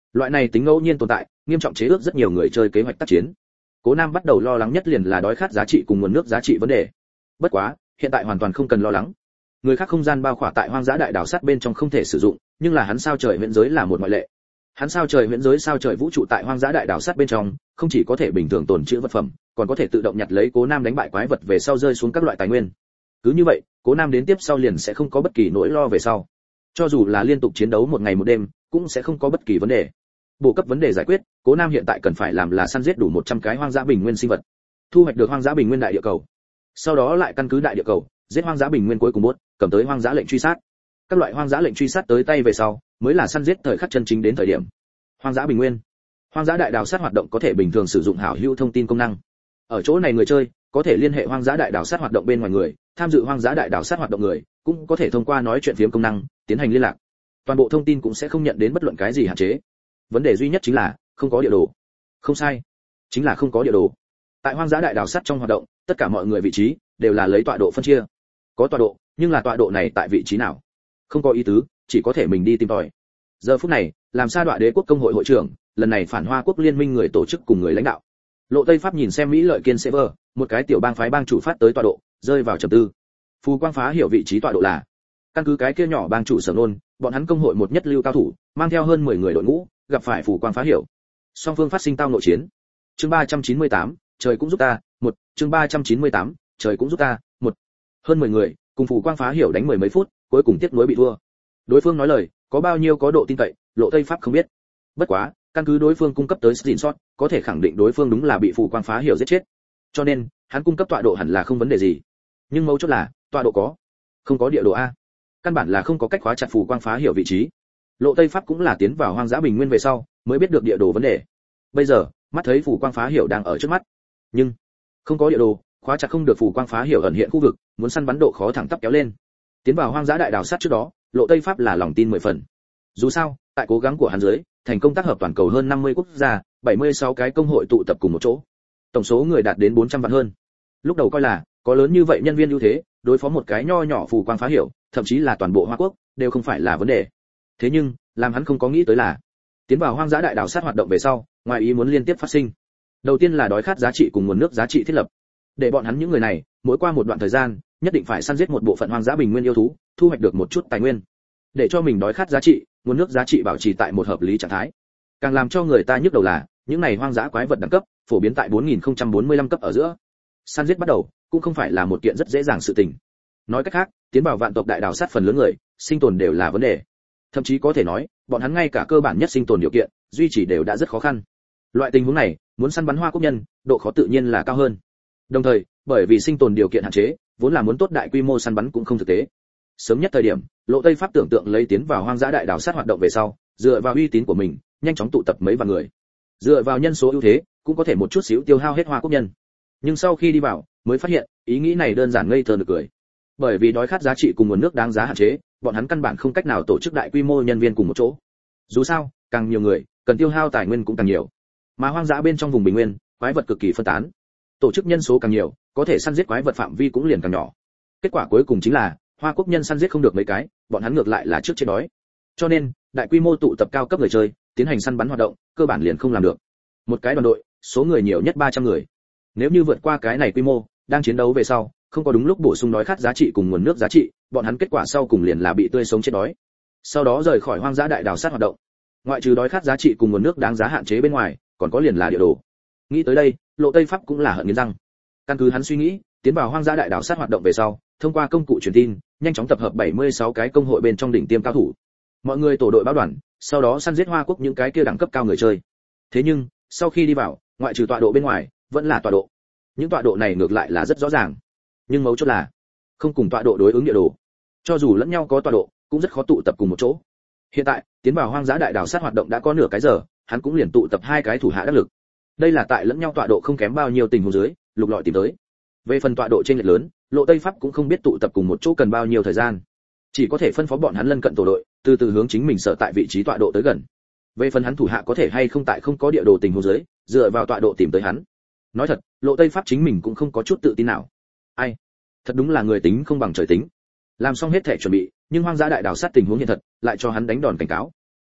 Loại này tính ngẫu nhiên tồn tại, nghiêm trọng chế ước rất nhiều người chơi kế hoạch tác chiến. Cố Nam bắt đầu lo lắng nhất liền là đói khát giá trị cùng nguồn nước giá trị vấn đề. Bất quá, hiện tại hoàn toàn không cần lo lắng. Người khác không gian bao khỏa tại hoang dã đại đảo sắt bên trong không thể sử dụng, nhưng là hắn sao trời huyễn giới là một ngoại lệ. Hắn sao trời huyễn giới sao trời vũ trụ tại hoang dã đại đảo sắt bên trong, không chỉ có thể bình thường tồn trữ vật phẩm, còn có thể tự động nhặt lấy Cố Nam đánh bại quái vật về sau rơi xuống các loại tài nguyên. Cứ như vậy, Cố Nam đến tiếp sau liền sẽ không có bất kỳ nỗi lo về sau. Cho dù là liên tục chiến đấu một ngày một đêm, cũng sẽ không có bất kỳ vấn đề. Bổ cấp vấn đề giải quyết, Cố Nam hiện tại cần phải làm là săn giết đủ 100 cái hoang dã bình nguyên sinh vật, thu hoạch được hoang dã bình nguyên đại địa cầu. Sau đó lại căn cứ đại địa cầu, giết hoang dã bình nguyên cuối cùng bốt, cầm tới hoang dã lệnh truy sát. Các loại hoang dã lệnh truy sát tới tay về sau, mới là săn giết thời khắc chân chính đến thời điểm. Hoang dã bình nguyên, hoang dã đại đào sát hoạt động có thể bình thường sử dụng hảo hữu thông tin công năng. Ở chỗ này người chơi có thể liên hệ hoang dã đại đào sát hoạt động bên ngoài người, tham dự hoang dã đại đào sát hoạt động người cũng có thể thông qua nói chuyện phiếm công năng tiến hành liên lạc. Toàn bộ thông tin cũng sẽ không nhận đến bất luận cái gì hạn chế. Vấn đề duy nhất chính là không có địa đồ. Không sai, chính là không có địa đồ. Tại hoang dã đại đào sát trong hoạt động, tất cả mọi người vị trí đều là lấy tọa độ phân chia. Có tọa độ, nhưng là tọa độ này tại vị trí nào? Không có ý tứ, chỉ có thể mình đi tìm tòi. Giờ phút này, làm Sa Đọa Đế quốc công hội hội trưởng, lần này phản Hoa quốc liên minh người tổ chức cùng người lãnh đạo. Lộ Tây Pháp nhìn xem Mỹ Lợi Kiên server, một cái tiểu bang phái bang chủ phát tới tọa độ, rơi vào trầm tư. Phù Quang Phá hiểu vị trí tọa độ là, căn cứ cái kia nhỏ bang chủ Sở Nôn, bọn hắn công hội một nhất lưu cao thủ, mang theo hơn 10 người đội ngũ, gặp phải Phù Quang Phá hiểu. Song phương phát sinh tao nội chiến. Chương 398, trời cũng giúp ta, một. Chương 398, trời cũng giúp ta, một. Hơn 10 người, cùng Phù Quang Phá hiểu đánh mười mấy phút, cuối cùng tiếc nuối bị thua. Đối phương nói lời, có bao nhiêu có độ tin cậy, Lộ Tây Pháp không biết. Bất quá, căn cứ đối phương cung cấp tới screenshot, có thể khẳng định đối phương đúng là bị Phù Quang Phá hiểu giết chết. Cho nên, hắn cung cấp tọa độ hẳn là không vấn đề gì. Nhưng mấu chốt là, tọa độ có, không có địa đồ a. Căn bản là không có cách khóa chặt Phù Quang Phá hiểu vị trí. Lộ Tây Pháp cũng là tiến vào hoang dã bình nguyên về sau, mới biết được địa đồ vấn đề. Bây giờ, mắt thấy Phù Quang Phá hiểu đang ở trước mắt, nhưng không có địa đồ, khóa chặt không được Phù Quang Phá hiểu ẩn hiện khu vực, muốn săn bắn độ khó thẳng tắp kéo lên. Tiến vào hoang dã đại đào sát trước đó, Lộ Tây Pháp là lòng tin 10 phần. Dù sao, tại cố gắng của hắn dưới, thành công tác hợp toàn cầu hơn 50 quốc gia, 76 cái công hội tụ tập cùng một chỗ. Tổng số người đạt đến 400 vạn hơn. Lúc đầu coi là có lớn như vậy nhân viên ưu thế, đối phó một cái nho nhỏ Phù Quang Phá hiểu, thậm chí là toàn bộ Hoa quốc, đều không phải là vấn đề. Thế nhưng, làm hắn không có nghĩ tới là, tiến vào hoang dã đại đào sát hoạt động về sau, ngoài ý muốn liên tiếp phát sinh. Đầu tiên là đói khát giá trị cùng nguồn nước giá trị thiết lập. Để bọn hắn những người này, mỗi qua một đoạn thời gian, nhất định phải săn giết một bộ phận hoang dã bình nguyên yêu thú, thu hoạch được một chút tài nguyên. Để cho mình đói khát giá trị, nguồn nước giá trị bảo trì tại một hợp lý trạng thái. Càng làm cho người ta nhức đầu là, những này hoang dã quái vật đẳng cấp, phổ biến tại 4045 cấp ở giữa. Săn giết bắt đầu, cũng không phải là một kiện rất dễ dàng sự tình. Nói cách khác, tiến vào vạn tộc đại đào sát phần lớn người, sinh tồn đều là vấn đề. Thậm chí có thể nói, bọn hắn ngay cả cơ bản nhất sinh tồn điều kiện, duy trì đều đã rất khó khăn. Loại tình huống này, muốn săn bắn Hoa quốc nhân, độ khó tự nhiên là cao hơn. Đồng thời, bởi vì sinh tồn điều kiện hạn chế, vốn là muốn tốt đại quy mô săn bắn cũng không thực tế. Sớm nhất thời điểm, Lộ Tây Pháp tưởng tượng lấy tiến vào hoang dã đại đào sát hoạt động về sau, dựa vào uy tín của mình, nhanh chóng tụ tập mấy vạn người. Dựa vào nhân số ưu thế, cũng có thể một chút xíu tiêu hao hết Hoa quốc nhân. Nhưng sau khi đi vào, mới phát hiện, ý nghĩ này đơn giản ngây thơ nực cười. Bởi vì đói khát giá trị cùng nguồn nước đáng giá hạn chế, bọn hắn căn bản không cách nào tổ chức đại quy mô nhân viên cùng một chỗ. Dù sao, càng nhiều người, cần tiêu hao tài nguyên cũng càng nhiều. Mà hoang dã bên trong vùng bình nguyên, quái vật cực kỳ phân tán. Tổ chức nhân số càng nhiều, có thể săn giết quái vật phạm vi cũng liền càng nhỏ. Kết quả cuối cùng chính là, Hoa quốc nhân săn giết không được mấy cái, bọn hắn ngược lại là trước chết đói. Cho nên, đại quy mô tụ tập cao cấp người chơi, tiến hành săn bắn hoạt động, cơ bản liền không làm được. Một cái đoàn đội, số người nhiều nhất 300 người. Nếu như vượt qua cái này quy mô, đang chiến đấu về sau, không có đúng lúc bổ sung đói khát giá trị cùng nguồn nước giá trị, bọn hắn kết quả sau cùng liền là bị tươi sống chết đói. Sau đó rời khỏi hoang dã đại đào sát hoạt động. Ngoại trừ đói khát giá trị cùng nguồn nước đáng giá hạn chế bên ngoài, còn có liền là địa đồ. Nghĩ tới đây, Lộ Tây Pháp cũng là hận nghiến răng. Căn cứ hắn suy nghĩ, tiến vào hoang dã đại đào sát hoạt động về sau, thông qua công cụ truyền tin, nhanh chóng tập hợp 76 cái công hội bên trong đỉnh tiêm cao thủ. Mọi người tổ đội báo đoàn, sau đó săn giết Hoa quốc những cái kia đẳng cấp cao người chơi. Thế nhưng, sau khi đi vào, ngoại trừ tọa độ bên ngoài, vẫn là tọa độ. Những tọa độ này ngược lại là rất rõ ràng. Nhưng mấu chốt là, không cùng tọa độ đối ứng địa đồ. Cho dù lẫn nhau có tọa độ, cũng rất khó tụ tập cùng một chỗ. Hiện tại, tiến vào hoang dã đại đào sát hoạt động đã có nửa cái giờ, hắn cũng liền tụ tập hai cái thủ hạ đắc lực. Đây là tại lẫn nhau tọa độ không kém bao nhiêu tình huống dưới, lục lọi tìm tới. Về phần tọa độ trên lệch lớn, Lộ Tây Pháp cũng không biết tụ tập cùng một chỗ cần bao nhiêu thời gian. Chỉ có thể phân phó bọn hắn lân cận tổ đội, từ từ hướng chính mình sở tại vị trí tọa độ tới gần. Về phần hắn thủ hạ có thể hay không tại không có địa đồ tình huống dưới, dựa vào tọa độ tìm tới hắn. Nói thật, Lộ Tây Pháp chính mình cũng không có chút tự tin nào. Ai? Thật đúng là người tính không bằng trời tính. Làm xong hết thể chuẩn bị, nhưng hoang dã đại đào sát tình huống hiện thật, lại cho hắn đánh đòn cảnh cáo.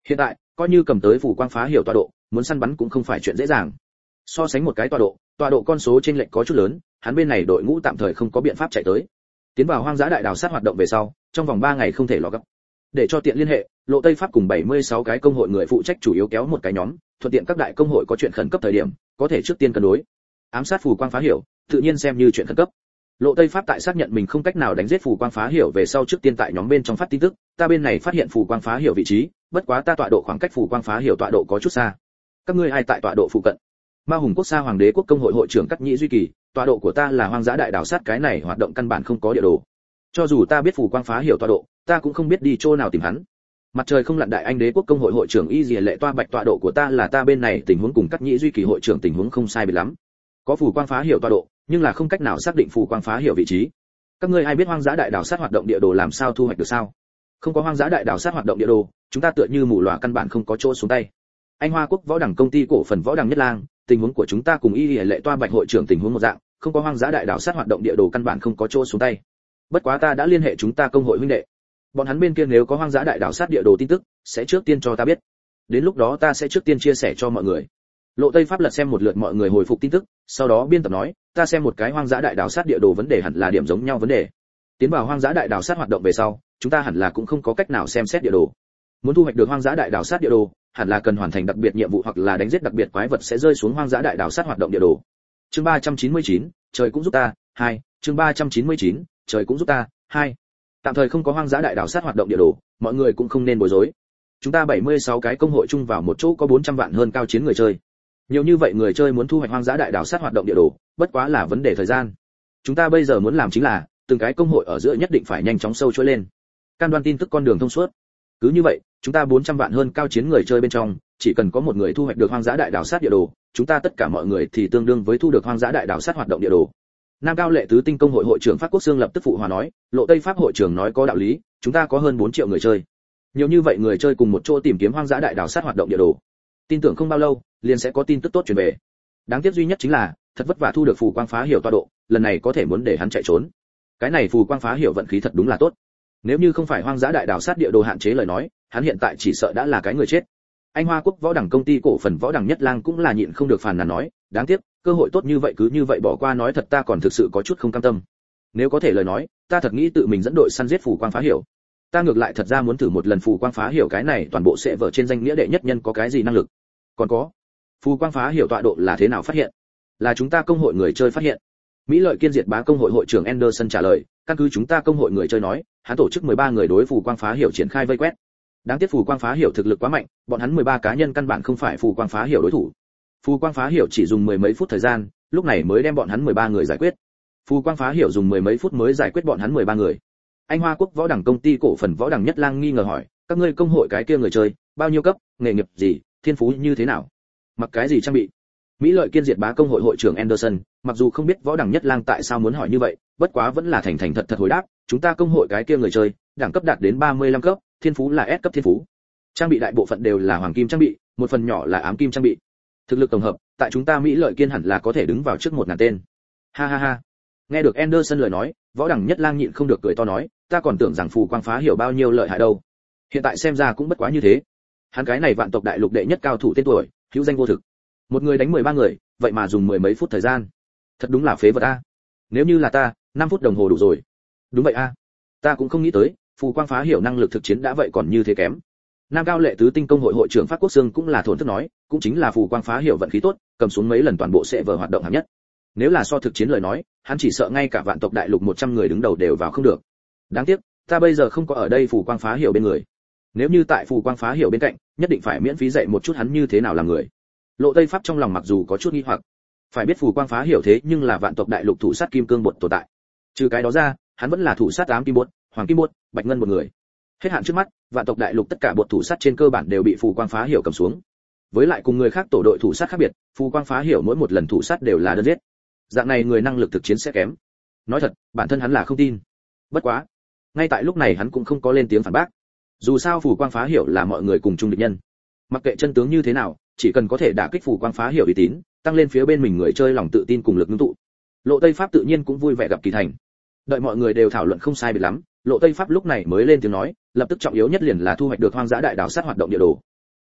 Hiện tại, coi như cầm tới phù quang phá hiểu tọa độ, muốn săn bắn cũng không phải chuyện dễ dàng. So sánh một cái tọa độ con số trên lệch có chút lớn, hắn bên này đội ngũ tạm thời không có biện pháp chạy tới. Tiến vào hoang dã đại đào sát hoạt động về sau, trong vòng 3 ngày không thể lọt gấp. Để cho tiện liên hệ, Lộ Tây Pháp cùng 76 cái công hội người phụ trách chủ yếu kéo một cái nhóm, thuận tiện các đại công hội có chuyện khẩn cấp thời điểm, có thể trước tiên cân đối. Ám sát phù quang phá hiểu, tự nhiên xem như chuyện khẩn cấp. Lộ Tây Pháp tại xác nhận mình không cách nào đánh giết phù quang phá hiểu về sau trước tiên tại nhóm bên trong phát tin tức, ta bên này phát hiện phù quang phá hiểu vị trí, bất quá ta tọa độ khoảng cách phù quang phá hiểu tọa độ có chút xa. Các ngươi ai tại tọa độ phụ cận? Ma Hùng Quốc Sa Hoàng Đế Quốc công hội hội trưởng Cắt Nhĩ Duy Kỳ, tọa độ của ta là hoang dã đại đảo sát, cái này hoạt động căn bản không có địa đồ. Cho dù ta biết phù quang phá hiểu tọa độ, ta cũng không biết đi chỗ nào tìm hắn. Mặt trời không lặn Đại Anh Đế Quốc công hội hội trưởng Y Dìa Lệ Toa Bạch, tọa độ của ta là ta bên này tình huống cùng Cắt Nhĩ Duy Kỳ hội trưởng tình huống không sai biệt lắm. Có phù quang phá hiểu tọa độ, nhưng là không cách nào xác định phù quang phá hiểu vị trí. Các ngươi ai biết hoang dã đại đảo sát hoạt động địa đồ làm sao thu hoạch được sao? Không có hoang dã đại đảo sát hoạt động địa đồ, chúng ta tựa như mù lòa căn bản không có chỗ xuống tay. Anh Hoa Quốc Võ Đẳng công ty cổ phần Võ Đẳng Nhất Lang, tình huống của chúng ta cùng Y Lệ Toa Bạch hội trưởng tình huống một dạng, không có hoang dã đại đảo sát hoạt động địa đồ căn bản không có chỗ xuống tay. Bất quá ta đã liên hệ chúng ta công hội huynh đệ, bọn hắn bên kia nếu có hoang dã đại đảo sát địa đồ tin tức, sẽ trước tiên cho ta biết. Đến lúc đó ta sẽ trước tiên chia sẻ cho mọi người. Lộ Tây Pháp lật xem một lượt mọi người hồi phục tin tức, sau đó biên tập nói, ta xem một cái hoang dã đại đảo sát địa đồ vấn đề hẳn là điểm giống nhau vấn đề. Tiến vào hoang dã đại đảo sát hoạt động về sau, chúng ta hẳn là cũng không có cách nào xem xét địa đồ. Muốn thu hoạch được hoang dã đại đảo sát địa đồ, hẳn là cần hoàn thành đặc biệt nhiệm vụ hoặc là đánh giết đặc biệt quái vật sẽ rơi xuống hoang dã đại đảo sát hoạt động địa đồ. Chương 399, trời cũng giúp ta, 2, chương 399, trời cũng giúp ta, 2. Tạm thời không có hoang dã đại đảo sát hoạt động địa đồ, mọi người cũng không nên bối rối. Chúng ta 76 cái công hội chung vào một chỗ có 400 vạn hơn cao chiến người chơi. Nhiều như vậy người chơi muốn thu hoạch hoang dã đại đảo sát hoạt động địa đồ, bất quá là vấn đề thời gian. Chúng ta bây giờ muốn làm chính là, từng cái công hội ở giữa nhất định phải nhanh chóng sâu trôi lên. Cam đoan tin tức con đường thông suốt. Cứ như vậy, chúng ta 400 vạn hơn cao chiến người chơi bên trong, chỉ cần có một người thu hoạch được hoang dã đại đảo sát địa đồ, chúng ta tất cả mọi người thì tương đương với thu được hoang dã đại đảo sát hoạt động địa đồ. Nam Cao Lệ Tứ Tinh công hội hội trưởng Pháp Quốc Xương lập tức phụ hòa nói, Lộ Tây Pháp hội trưởng nói có đạo lý, chúng ta có hơn 4 triệu người chơi. Nhiều như vậy người chơi cùng một chỗ tìm kiếm hoang dã đại đảo sát hoạt động địa đồ. Tin tưởng không bao lâu, liền sẽ có tin tức tốt truyền về. Đáng tiếc duy nhất chính là, thật vất vả thu được phù quang phá hiểu tọa độ, lần này có thể muốn để hắn chạy trốn. Cái này phù quang phá hiểu vận khí thật đúng là tốt. Nếu như không phải hoang dã đại đảo sát địa đồ hạn chế lời nói, hắn hiện tại chỉ sợ đã là cái người chết. Anh Hoa Quốc Võ Đẳng công ty cổ phần Võ Đẳng Nhất Lang cũng là nhịn không được phàn nàn nói, đáng tiếc, cơ hội tốt như vậy cứ như vậy bỏ qua, nói thật ta còn thực sự có chút không cam tâm. Nếu có thể lời nói, ta thật nghĩ tự mình dẫn đội săn giết phù quang phá hiểu. Ta ngược lại thật ra muốn thử một lần phù quang phá hiểu cái này toàn bộ sẽ vở trên danh nghĩa đệ nhất nhân có cái gì năng lực. Còn có, phù quang phá hiểu tọa độ là thế nào phát hiện? Là chúng ta công hội người chơi phát hiện. Mỹ Lợi Kiên Diệt Bá công hội hội trưởng Anderson trả lời, căn cứ chúng ta công hội người chơi nói, hắn tổ chức 13 người đối phù quang phá hiểu triển khai vây quét. Đáng tiếc phù quang phá hiểu thực lực quá mạnh, bọn hắn 13 cá nhân căn bản không phải phù quang phá hiểu đối thủ. Phù quang phá hiểu chỉ dùng mười mấy phút thời gian, lúc này mới đem bọn hắn 13 người giải quyết. Phù quang phá hiểu dùng mười mấy phút mới giải quyết bọn hắn 13 người. Anh Hoa Quốc Võ Đẳng công ty cổ phần Võ Đẳng Nhất Lang nghi ngờ hỏi, các ngươi công hội cái kia người chơi, bao nhiêu cấp, nghề nghiệp gì, thiên phú như thế nào, mặc cái gì trang bị? Mỹ Lợi Kiên Diệt Bá công hội hội trưởng Anderson, mặc dù không biết Võ Đẳng Nhất Lang tại sao muốn hỏi như vậy, bất quá vẫn là thành thành thật thật hồi đáp, chúng ta công hội cái kia người chơi, đẳng cấp đạt đến 35 cấp, thiên phú là S cấp thiên phú. Trang bị đại bộ phận đều là hoàng kim trang bị, một phần nhỏ là ám kim trang bị. Thực lực tổng hợp, tại chúng ta Mỹ Lợi Kiên hẳn là có thể đứng vào trước 1000 tên. Ha ha ha. Nghe được Anderson lời nói, Võ Đẳng Nhất Lang nhịn không được cười to nói, ta còn tưởng rằng phù quang phá hiểu bao nhiêu lợi hại đâu. Hiện tại xem ra cũng bất quá như thế. Hắn cái này vạn tộc đại lục đệ nhất cao thủ tên tuổi, hữu danh vô thực. Một người đánh 13 người, vậy mà dùng mười mấy phút thời gian. Thật đúng là phế vật a. Nếu như là ta, 5 phút đồng hồ đủ rồi. Đúng vậy a. Ta cũng không nghĩ tới, phù quang phá hiểu năng lực thực chiến đã vậy còn như thế kém. Nam Cao Lệ Tứ Tinh công hội hội trưởng Pháp Quốc Xương cũng là thổn thức nói, cũng chính là phù quang phá hiểu vận khí tốt, cầm xuống mấy lần toàn bộ sẽ vở hoạt động hạng nhất. Nếu là so thực chiến lời nói, hắn chỉ sợ ngay cả vạn tộc đại lục 100 người đứng đầu đều vào không được. Đáng tiếc, ta bây giờ không có ở đây phù quang phá hiểu bên người. Nếu như tại phù quang phá hiểu bên cạnh, nhất định phải miễn phí dạy một chút hắn như thế nào làm người. Lộ Tây Pháp trong lòng mặc dù có chút nghi hoặc, phải biết phù quang phá hiểu thế nhưng là vạn tộc đại lục thủ sát kim cương bột tồn tại. Trừ cái đó ra, hắn vẫn là thủ sát ám kim bột, hoàng kim bột, bạch ngân một người. Hết hạn trước mắt, vạn tộc đại lục tất cả bột thủ sát trên cơ bản đều bị phù quang phá hiểu cầm xuống. Với lại cùng người khác tổ đội thủ sát khác biệt, phù quang phá hiểu mỗi một lần thủ sát đều là đơn giết. Dạng này người năng lực thực chiến sẽ kém. Nói thật, bản thân hắn là không tin. Bất quá, ngay tại lúc này hắn cũng không có lên tiếng phản bác. Dù sao phù quang phá hiểu là mọi người cùng chung địch nhân. Mặc kệ chân tướng như thế nào, chỉ cần có thể đả kích phù quang phá hiểu uy tín, tăng lên phía bên mình người chơi lòng tự tin cùng lực ngưng tụ. Lộ Tây Pháp tự nhiên cũng vui vẻ gặp Kỳ Thành. Đợi mọi người đều thảo luận không sai biệt lắm, Lộ Tây Pháp lúc này mới lên tiếng nói, lập tức trọng yếu nhất liền là thu hoạch được hoang dã đại đảo sát hoạt động địa đồ.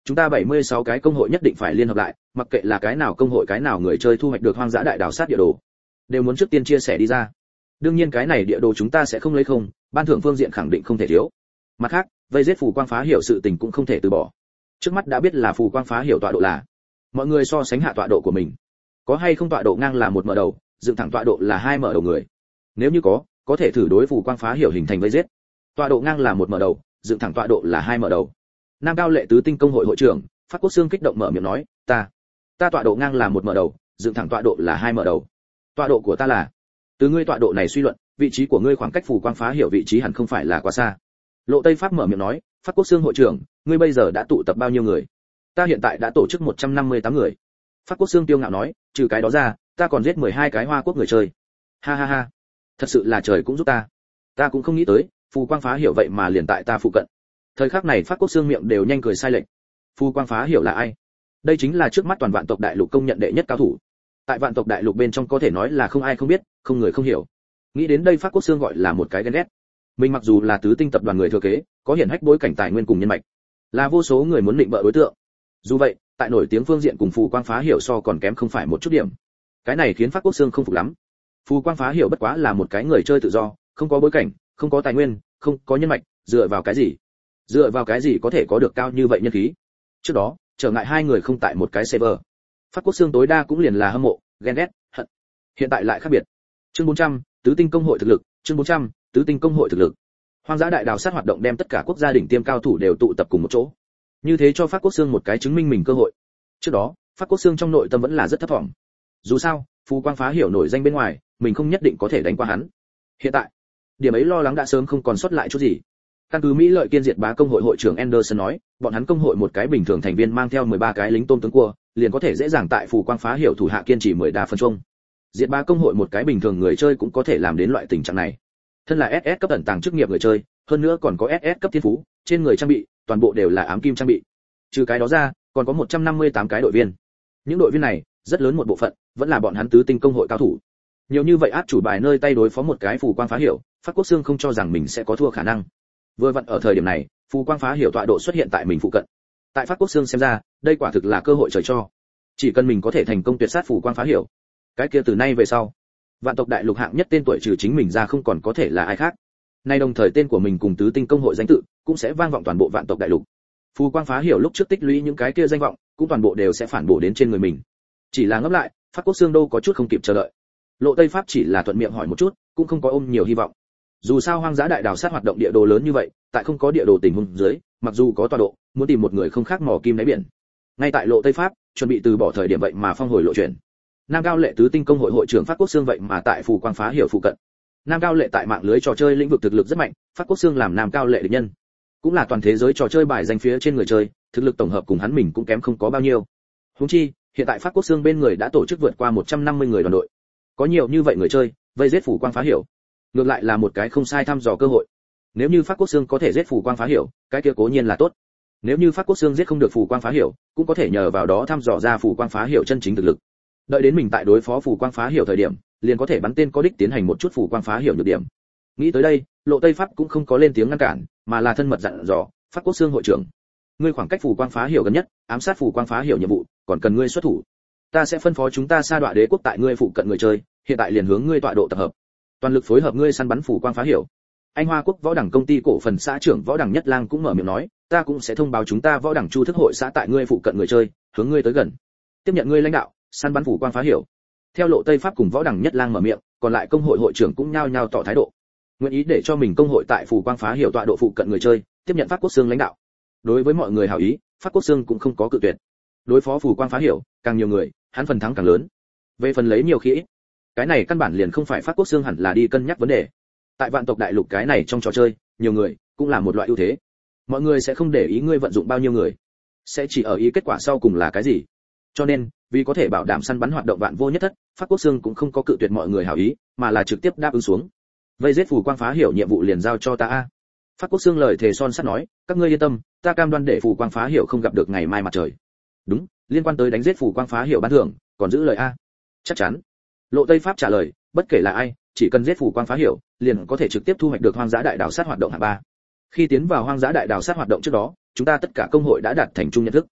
Chúng ta 76 cái công hội nhất định phải liên hợp lại, mặc kệ là cái nào công hội cái nào người chơi thu hoạch được hoang dã đại đào sát địa đồ, đều muốn trước tiên chia sẻ đi ra. Đương nhiên cái này địa đồ chúng ta sẽ không lấy không, ban thưởng phương diện khẳng định không thể thiếu. Mặt khác, vây giết phù quang phá hiểu sự tình cũng không thể từ bỏ. Trước mắt đã biết là phù quang phá hiểu tọa độ là, mọi người so sánh hạ tọa độ của mình. Có hay không tọa độ ngang là 1 mở đầu, dựng thẳng tọa độ là 2 mở đầu người. Nếu như có thể thử đối phù quang phá hiểu hình thành vây giết. Tọa độ ngang là 1 mở đầu, dựng thẳng tọa độ là 2 mở đầu. Nam Cao Lệ tứ tinh công hội hội trưởng, Phát Quốc Xương kích động mở miệng nói, ta tọa độ ngang là 1 mở đầu, dựng thẳng tọa độ là 2 mở đầu. Tọa độ của ta là, từ ngươi tọa độ này suy luận, vị trí của ngươi khoảng cách phù quang phá hiểu vị trí hẳn không phải là quá xa. Lộ Tây Pháp mở miệng nói, Phát Quốc Xương hội trưởng, ngươi bây giờ đã tụ tập bao nhiêu người? Ta hiện tại đã tổ chức 158 người. Phát Quốc Xương tiêu ngạo nói, trừ cái đó ra, ta còn giết 12 cái Hoa Quốc người chơi. Ha ha ha, thật sự là trời cũng giúp ta. Ta cũng không nghĩ tới, phù quang phá hiểu vậy mà liền tại ta phụ cận. Thời khắc này Phát Quốc Xương miệng đều nhanh cười sai lệch. Phù quang phá hiểu là ai? Đây chính là trước mắt toàn vạn tộc đại lục công nhận đệ nhất cao thủ. Tại vạn tộc đại lục bên trong có thể nói là không ai không biết, không người không hiểu. Nghĩ đến đây Phát Quốc Xương gọi là một cái ghen ghét. Mình mặc dù là tứ tinh tập đoàn người thừa kế, có hiển hách bối cảnh tài nguyên cùng nhân mạch, là vô số người muốn định bợ đối tượng. Dù vậy, tại nổi tiếng phương diện cùng phù quang phá hiểu so còn kém không phải một chút điểm. Cái này khiến Phát Quốc Xương không phục lắm. Phù quang phá hiểu bất quá là một cái người chơi tự do, không có bối cảnh, không có tài nguyên, không có nhân mạch, dựa vào cái gì? Dựa vào cái gì có thể có được cao như vậy nhân khí? Trước đó, trở ngại hai người không tại một cái server. Phát Quốc Xương tối đa cũng liền là hâm mộ, ghen ghét, hận. Hiện tại lại khác biệt. Chương 400, tứ tinh công hội thực lực, chương 400, tứ tinh công hội thực lực. Hoang dã đại đào sát hoạt động đem tất cả quốc gia đỉnh tiêm cao thủ đều tụ tập cùng một chỗ. Như thế cho Phát Quốc Xương một cái chứng minh mình cơ hội. Trước đó, Phát Quốc Xương trong nội tâm vẫn là rất thấp vọng. Dù sao, phù quang phá hiểu nổi danh bên ngoài, mình không nhất định có thể đánh qua hắn. Hiện tại, điểm ấy lo lắng đã sớm không còn sót lại chút gì. Căn cứ Mỹ Lợi Kiên Diệt Bá công hội hội trưởng Anderson nói, bọn hắn công hội một cái bình thường thành viên mang theo 13 cái lính tôm tướng cua, liền có thể dễ dàng tại phù quang phá hiểu thủ hạ kiên trì 10 đa phân chung. Diệt Bá công hội một cái bình thường người chơi cũng có thể làm đến loại tình trạng này. Thân là SS cấp ẩn tàng chức nghiệp người chơi, hơn nữa còn có SS cấp thiên phú, trên người trang bị, toàn bộ đều là ám kim trang bị. Trừ cái đó ra, còn có 158 cái đội viên. Những đội viên này, rất lớn một bộ phận, vẫn là bọn hắn tứ tinh công hội cao thủ. Nhiều như vậy át chủ bài nơi tay đối phó một cái phù quang phá hiểu, Phát Quốc Xương không cho rằng mình sẽ có thua khả năng. Vừa vặn ở thời điểm này, phù quang phá hiểu tọa độ xuất hiện tại mình phụ cận. Tại Phát Quốc Xương xem ra, đây quả thực là cơ hội trời cho. Chỉ cần mình có thể thành công tuyệt sát phù quang phá hiểu, cái kia từ nay về sau, vạn tộc đại lục hạng nhất tên tuổi trừ chính mình ra không còn có thể là ai khác. Nay đồng thời tên của mình cùng tứ tinh công hội danh tự cũng sẽ vang vọng toàn bộ vạn tộc đại lục. Phù quang phá hiểu lúc trước tích lũy những cái kia danh vọng, cũng toàn bộ đều sẽ phản bổ đến trên người mình. Chỉ là ngấp lại, Phát Quốc Xương đâu có chút không kịp chờ đợi. Lộ Tây Pháp chỉ là thuận miệng hỏi một chút, cũng không có ôm nhiều hy vọng. Dù sao hoang dã đại đào sát hoạt động địa đồ lớn như vậy, tại không có địa đồ tình huống dưới, mặc dù có tọa độ, muốn tìm một người không khác mò kim đáy biển. Ngay tại Lộ Tây Pháp, chuẩn bị từ bỏ thời điểm vậy mà phong hồi lộ chuyển. Nam Cao Lệ tứ tinh công hội hội trưởng Phát Quốc Xương vậy mà tại phù quang phá hiểu phụ cận. Nam Cao Lệ tại mạng lưới trò chơi lĩnh vực thực lực rất mạnh, Phát Quốc Xương làm Nam Cao Lệ địch nhân, cũng là toàn thế giới trò chơi bài danh phía trên người chơi, thực lực tổng hợp cùng hắn mình cũng kém không có bao nhiêu. Huống chi, hiện tại Phát Quốc Xương bên người đã tổ chức vượt qua 150 người đoàn đội. Có nhiều như vậy người chơi, vây giết phù quang phá hiểu, ngược lại là một cái không sai thăm dò cơ hội. Nếu như Phát Quốc Xương có thể giết phù quang phá hiểu, cái kia cố nhiên là tốt. Nếu như Phát Quốc Xương giết không được phù quang phá hiểu, cũng có thể nhờ vào đó thăm dò ra phù quang phá hiểu chân chính thực lực. Đợi đến mình tại đối phó phù quang phá hiểu thời điểm, liền có thể bắn tên có đích tiến hành một chút phù quang phá hiểu nhược điểm. Nghĩ tới đây, Lộ Tây Pháp cũng không có lên tiếng ngăn cản, mà là thân mật dặn dò, Phát Quốc Xương hội trưởng, ngươi khoảng cách phù quang phá hiểu gần nhất, ám sát phù quang phá hiểu nhiệm vụ, còn cần ngươi xuất thủ. Ta sẽ phân phó chúng ta Sa Đoạ Đế quốc tại ngươi phụ cận người chơi, hiện tại liền hướng ngươi tọa độ tập hợp, toàn lực phối hợp ngươi săn bắn phù quang phá hiểu. Anh Hoa Quốc Võ Đẳng công ty cổ phần xã trưởng Võ Đẳng Nhất Lang cũng mở miệng nói, ta cũng sẽ thông báo chúng ta Võ Đẳng Chu thức hội xã tại ngươi phụ cận người chơi, hướng ngươi tới gần, tiếp nhận ngươi lãnh đạo, săn bắn phù quang phá hiểu. Theo Lộ Tây Pháp cùng Võ Đẳng Nhất Lang mở miệng, còn lại công hội hội trưởng cũng nhao nhao tỏ thái độ, nguyện ý để cho mình công hội tại phù quang phá hiểu tọa độ phụ cận người chơi, tiếp nhận Phát Quốc Xương lãnh đạo. Đối với mọi người hảo ý, Phát Quốc Xương cũng không có cự tuyệt. Đối phó phù quang phá hiểu, càng nhiều người, hắn phần thắng càng lớn. Về phần lấy nhiều khi ít, cái này căn bản liền không phải Phát Quốc Xương hẳn là đi cân nhắc vấn đề. Tại vạn tộc đại lục cái này trong trò chơi, nhiều người cũng là một loại ưu thế. Mọi người sẽ không để ý ngươi vận dụng bao nhiêu người, sẽ chỉ ở ý kết quả sau cùng là cái gì. Cho nên, vì có thể bảo đảm săn bắn hoạt động vạn vô nhất thất, Phát Quốc Xương cũng không có cự tuyệt mọi người hảo ý, mà là trực tiếp đáp ứng xuống. Vây giết phù quang phá hiểu nhiệm vụ liền giao cho ta a. Phát Quốc Xương lời thề son sắt nói, các ngươi yên tâm, ta cam đoan để phù quang phá hiểu không gặp được ngày mai mặt trời. Đúng, liên quan tới đánh giết phù quang phá hiểu ban thưởng, còn giữ lời a. Chắc chắn. Lộ Tây Pháp trả lời, bất kể là ai, chỉ cần giết phù quang phá hiểu, liền có thể trực tiếp thu hoạch được hoang dã đại đào sát hoạt động hạng 3. Khi tiến vào hoang dã đại đào sát hoạt động trước đó, chúng ta tất cả công hội đã đạt thành chung nhận thức.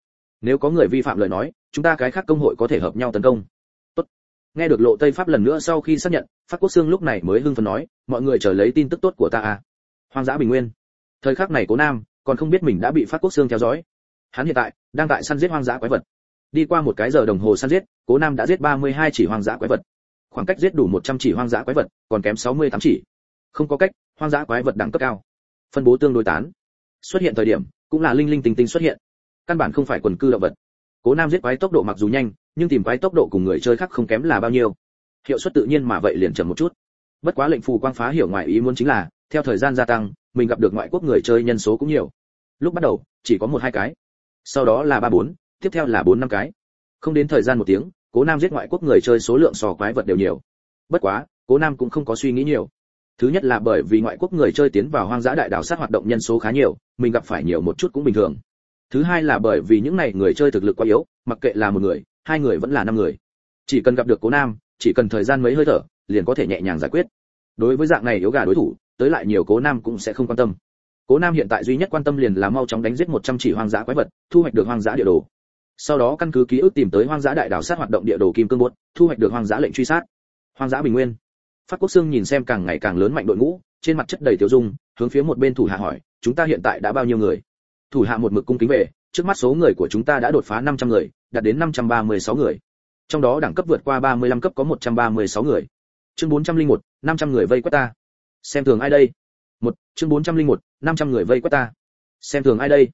Nếu có người vi phạm lời nói, chúng ta cái khác công hội có thể hợp nhau tấn công. Tốt. Nghe được Lộ Tây Pháp lần nữa sau khi xác nhận, Phát Quốc Xương lúc này mới hưng phấn nói, mọi người chờ lấy tin tức tốt của ta à. Hoang dã bình nguyên. Thời khắc này Cố Nam còn không biết mình đã bị Phát Quốc Xương theo dõi. Hắn hiện tại đang tại săn giết hoang dã quái vật. Đi qua một cái giờ đồng hồ săn giết, Cố Nam đã giết 32 chỉ hoang dã quái vật. Khoảng cách giết đủ 100 chỉ hoang dã quái vật, còn kém 68 chỉ. Không có cách, hoang dã quái vật đẳng cấp cao, phân bố tương đối tán. Xuất hiện thời điểm, cũng là linh linh tinh tinh xuất hiện. Căn bản không phải quần cư động vật. Cố Nam giết quái tốc độ mặc dù nhanh, nhưng tìm quái tốc độ cùng người chơi khác không kém là bao nhiêu. Hiệu suất tự nhiên mà vậy liền chậm một chút. Bất quá lệnh phù quang phá hiểu ngoại ý muốn chính là, theo thời gian gia tăng, mình gặp được ngoại quốc người chơi nhân số cũng nhiều. Lúc bắt đầu, chỉ có 1-2 cái. Sau đó là 3-4, tiếp theo là 4-5 cái. Không đến thời gian 1 tiếng, Cố Nam giết ngoại quốc người chơi số lượng so quái vật đều nhiều. Bất quá, Cố Nam cũng không có suy nghĩ nhiều. Thứ nhất là bởi vì ngoại quốc người chơi tiến vào hoang dã đại đảo sát hoạt động nhân số khá nhiều, mình gặp phải nhiều một chút cũng bình thường. Thứ hai là bởi vì những này người chơi thực lực quá yếu, mặc kệ là 1 người, 2 người vẫn là 5 người. Chỉ cần gặp được Cố Nam, chỉ cần thời gian mấy hơi thở, liền có thể nhẹ nhàng giải quyết. Đối với dạng này yếu gà đối thủ, tới lại nhiều Cố Nam cũng sẽ không quan tâm. Cố Nam hiện tại duy nhất quan tâm liền là mau chóng đánh giết 100 chỉ hoang dã quái vật, thu hoạch được hoang dã địa đồ. Sau đó căn cứ ký ức tìm tới hoang dã đại đảo sát hoạt động địa đồ kim cương bốt, thu hoạch được hoang dã lệnh truy sát. Hoang dã bình nguyên. Phát Quốc Xương nhìn xem càng ngày càng lớn mạnh đội ngũ, trên mặt chất đầy tiêu dung, hướng phía một bên thủ hạ hỏi, chúng ta hiện tại đã bao nhiêu người? Thủ hạ một mực cung kính về, trước mắt số người của chúng ta đã đột phá 500 người, đạt đến 536 người. Trong đó đẳng cấp vượt qua 35 cấp có 136 người. Chương 401, 500 người vây quét ta. Xem thường ai đây? Chương 401, 500 người vây quét ta. Xem thường ai đây?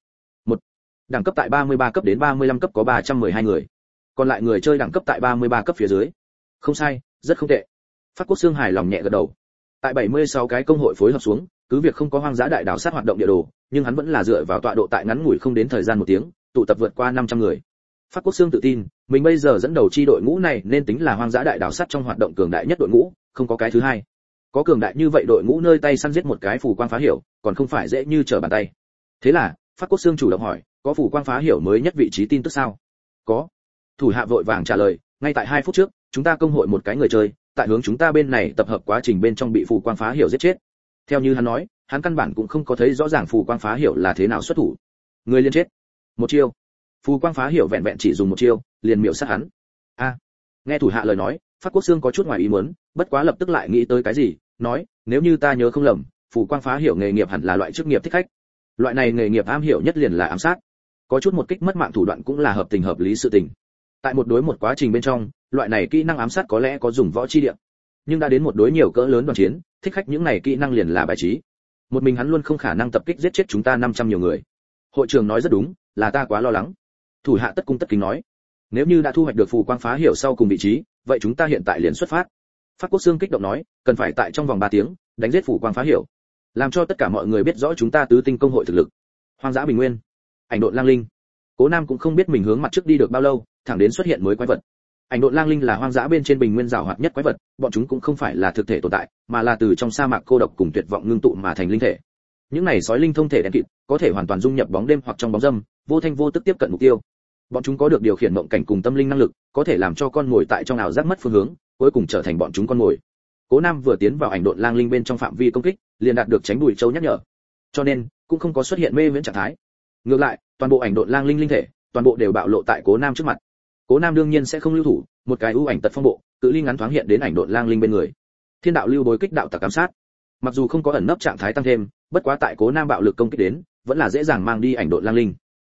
Đẳng cấp tại 33 cấp đến 35 cấp có 312 người. Còn lại người chơi đẳng cấp tại 33 cấp phía dưới. Không sai, rất không tệ. Phát Quốc Xương hài lòng nhẹ gật đầu. Tại 76 cái công hội phối hợp xuống, cứ việc không có hoang dã đại đảo sát hoạt động địa đồ, nhưng hắn vẫn là dựa vào tọa độ tại ngắn ngủi không đến thời gian 1 tiếng, tụ tập vượt qua 500 người. Phát Quốc Xương tự tin, mình bây giờ dẫn đầu chi đội ngũ này nên tính là hoang dã đại đảo sát trong hoạt động cường đại nhất đội ngũ, không có cái thứ hai. Có cường đại như vậy đội ngũ nơi tay săn giết một cái phù quang phá hiểu, còn không phải dễ như trở bàn tay. Thế là, Phát Quốc Xương chủ động hỏi, có phù quang phá hiểu mới nhất vị trí tin tức sao? Có. Thủ hạ vội vàng trả lời, ngay tại 2 phút trước, chúng ta công hội một cái người chơi, tại hướng chúng ta bên này tập hợp quá trình bên trong bị phù quang phá hiểu giết chết. Theo như hắn nói, hắn căn bản cũng không có thấy rõ ràng phù quang phá hiểu là thế nào xuất thủ. Người liên chết. Một chiêu. Phù quang phá hiểu vẹn vẹn chỉ dùng một chiêu, liền miểu sát hắn. Nghe thủ hạ lời nói, Phát Quốc Xương có chút ngoài ý muốn, bất quá lập tức lại nghĩ tới cái gì, nói, nếu như ta nhớ không lầm, phù quang phá hiểu nghề nghiệp hẳn là loại chức nghiệp thích khách. Loại này nghề nghiệp am hiểu nhất liền là ám sát. Có chút một kích mất mạng thủ đoạn cũng là hợp tình hợp lý sự tình. Tại một đối một quá trình bên trong, loại này kỹ năng ám sát có lẽ có dùng võ chi địa, nhưng đã đến một đối nhiều cỡ lớn đoàn chiến, thích khách những này kỹ năng liền là bài trí. Một mình hắn luôn không khả năng tập kích giết chết chúng ta 500 nhiều người. Hội trưởng nói rất đúng, là ta quá lo lắng. Thủ hạ tất cung tất kính nói, nếu như đã thu hoạch được phù quang phá hiểu sau cùng vị trí, vậy chúng ta hiện tại liền xuất phát. Phát Quốc Xương kích động nói, cần phải tại trong vòng 3 tiếng đánh giết phù quang phá hiểu, làm cho tất cả mọi người biết rõ chúng ta tứ tinh công hội thực lực. Hoang dã bình nguyên, ảnh độn lang linh. Cố Nam cũng không biết mình hướng mặt trước đi được bao lâu, thẳng đến xuất hiện mới quái vật. Ảnh độn lang linh là hoang dã bên trên bình nguyên rào hoạt nhất quái vật, bọn chúng cũng không phải là thực thể tồn tại, mà là từ trong sa mạc cô độc cùng tuyệt vọng ngưng tụ mà thành linh thể. Những này sói linh thông thể đen kịt, có thể hoàn toàn dung nhập bóng đêm hoặc trong bóng râm, vô thanh vô tức tiếp cận mục tiêu. Bọn chúng có được điều khiển mộng cảnh cùng tâm linh năng lực, có thể làm cho con ngồi tại trong ảo giác mất phương hướng, cuối cùng trở thành bọn chúng con ngồi. Cố Nam vừa tiến vào ảnh độn lang linh bên trong phạm vi công kích, liền đạt được tránh đùi châu nhắc nhở, cho nên cũng không có xuất hiện mê viễn trạng thái. Ngược lại, toàn bộ ảnh độn lang linh linh thể, toàn bộ đều bạo lộ tại Cố Nam trước mặt. Cố Nam đương nhiên sẽ không lưu thủ, một cái ưu ảnh tật phong bộ, cự ly ngắn thoáng hiện đến ảnh độn lang linh bên người. Thiên đạo lưu bối kích đạo tặc ám sát. Mặc dù không có ẩn nấp trạng thái tăng thêm, bất quá tại Cố Nam bạo lực công kích đến, vẫn là dễ dàng mang đi ảnh độn lang linh.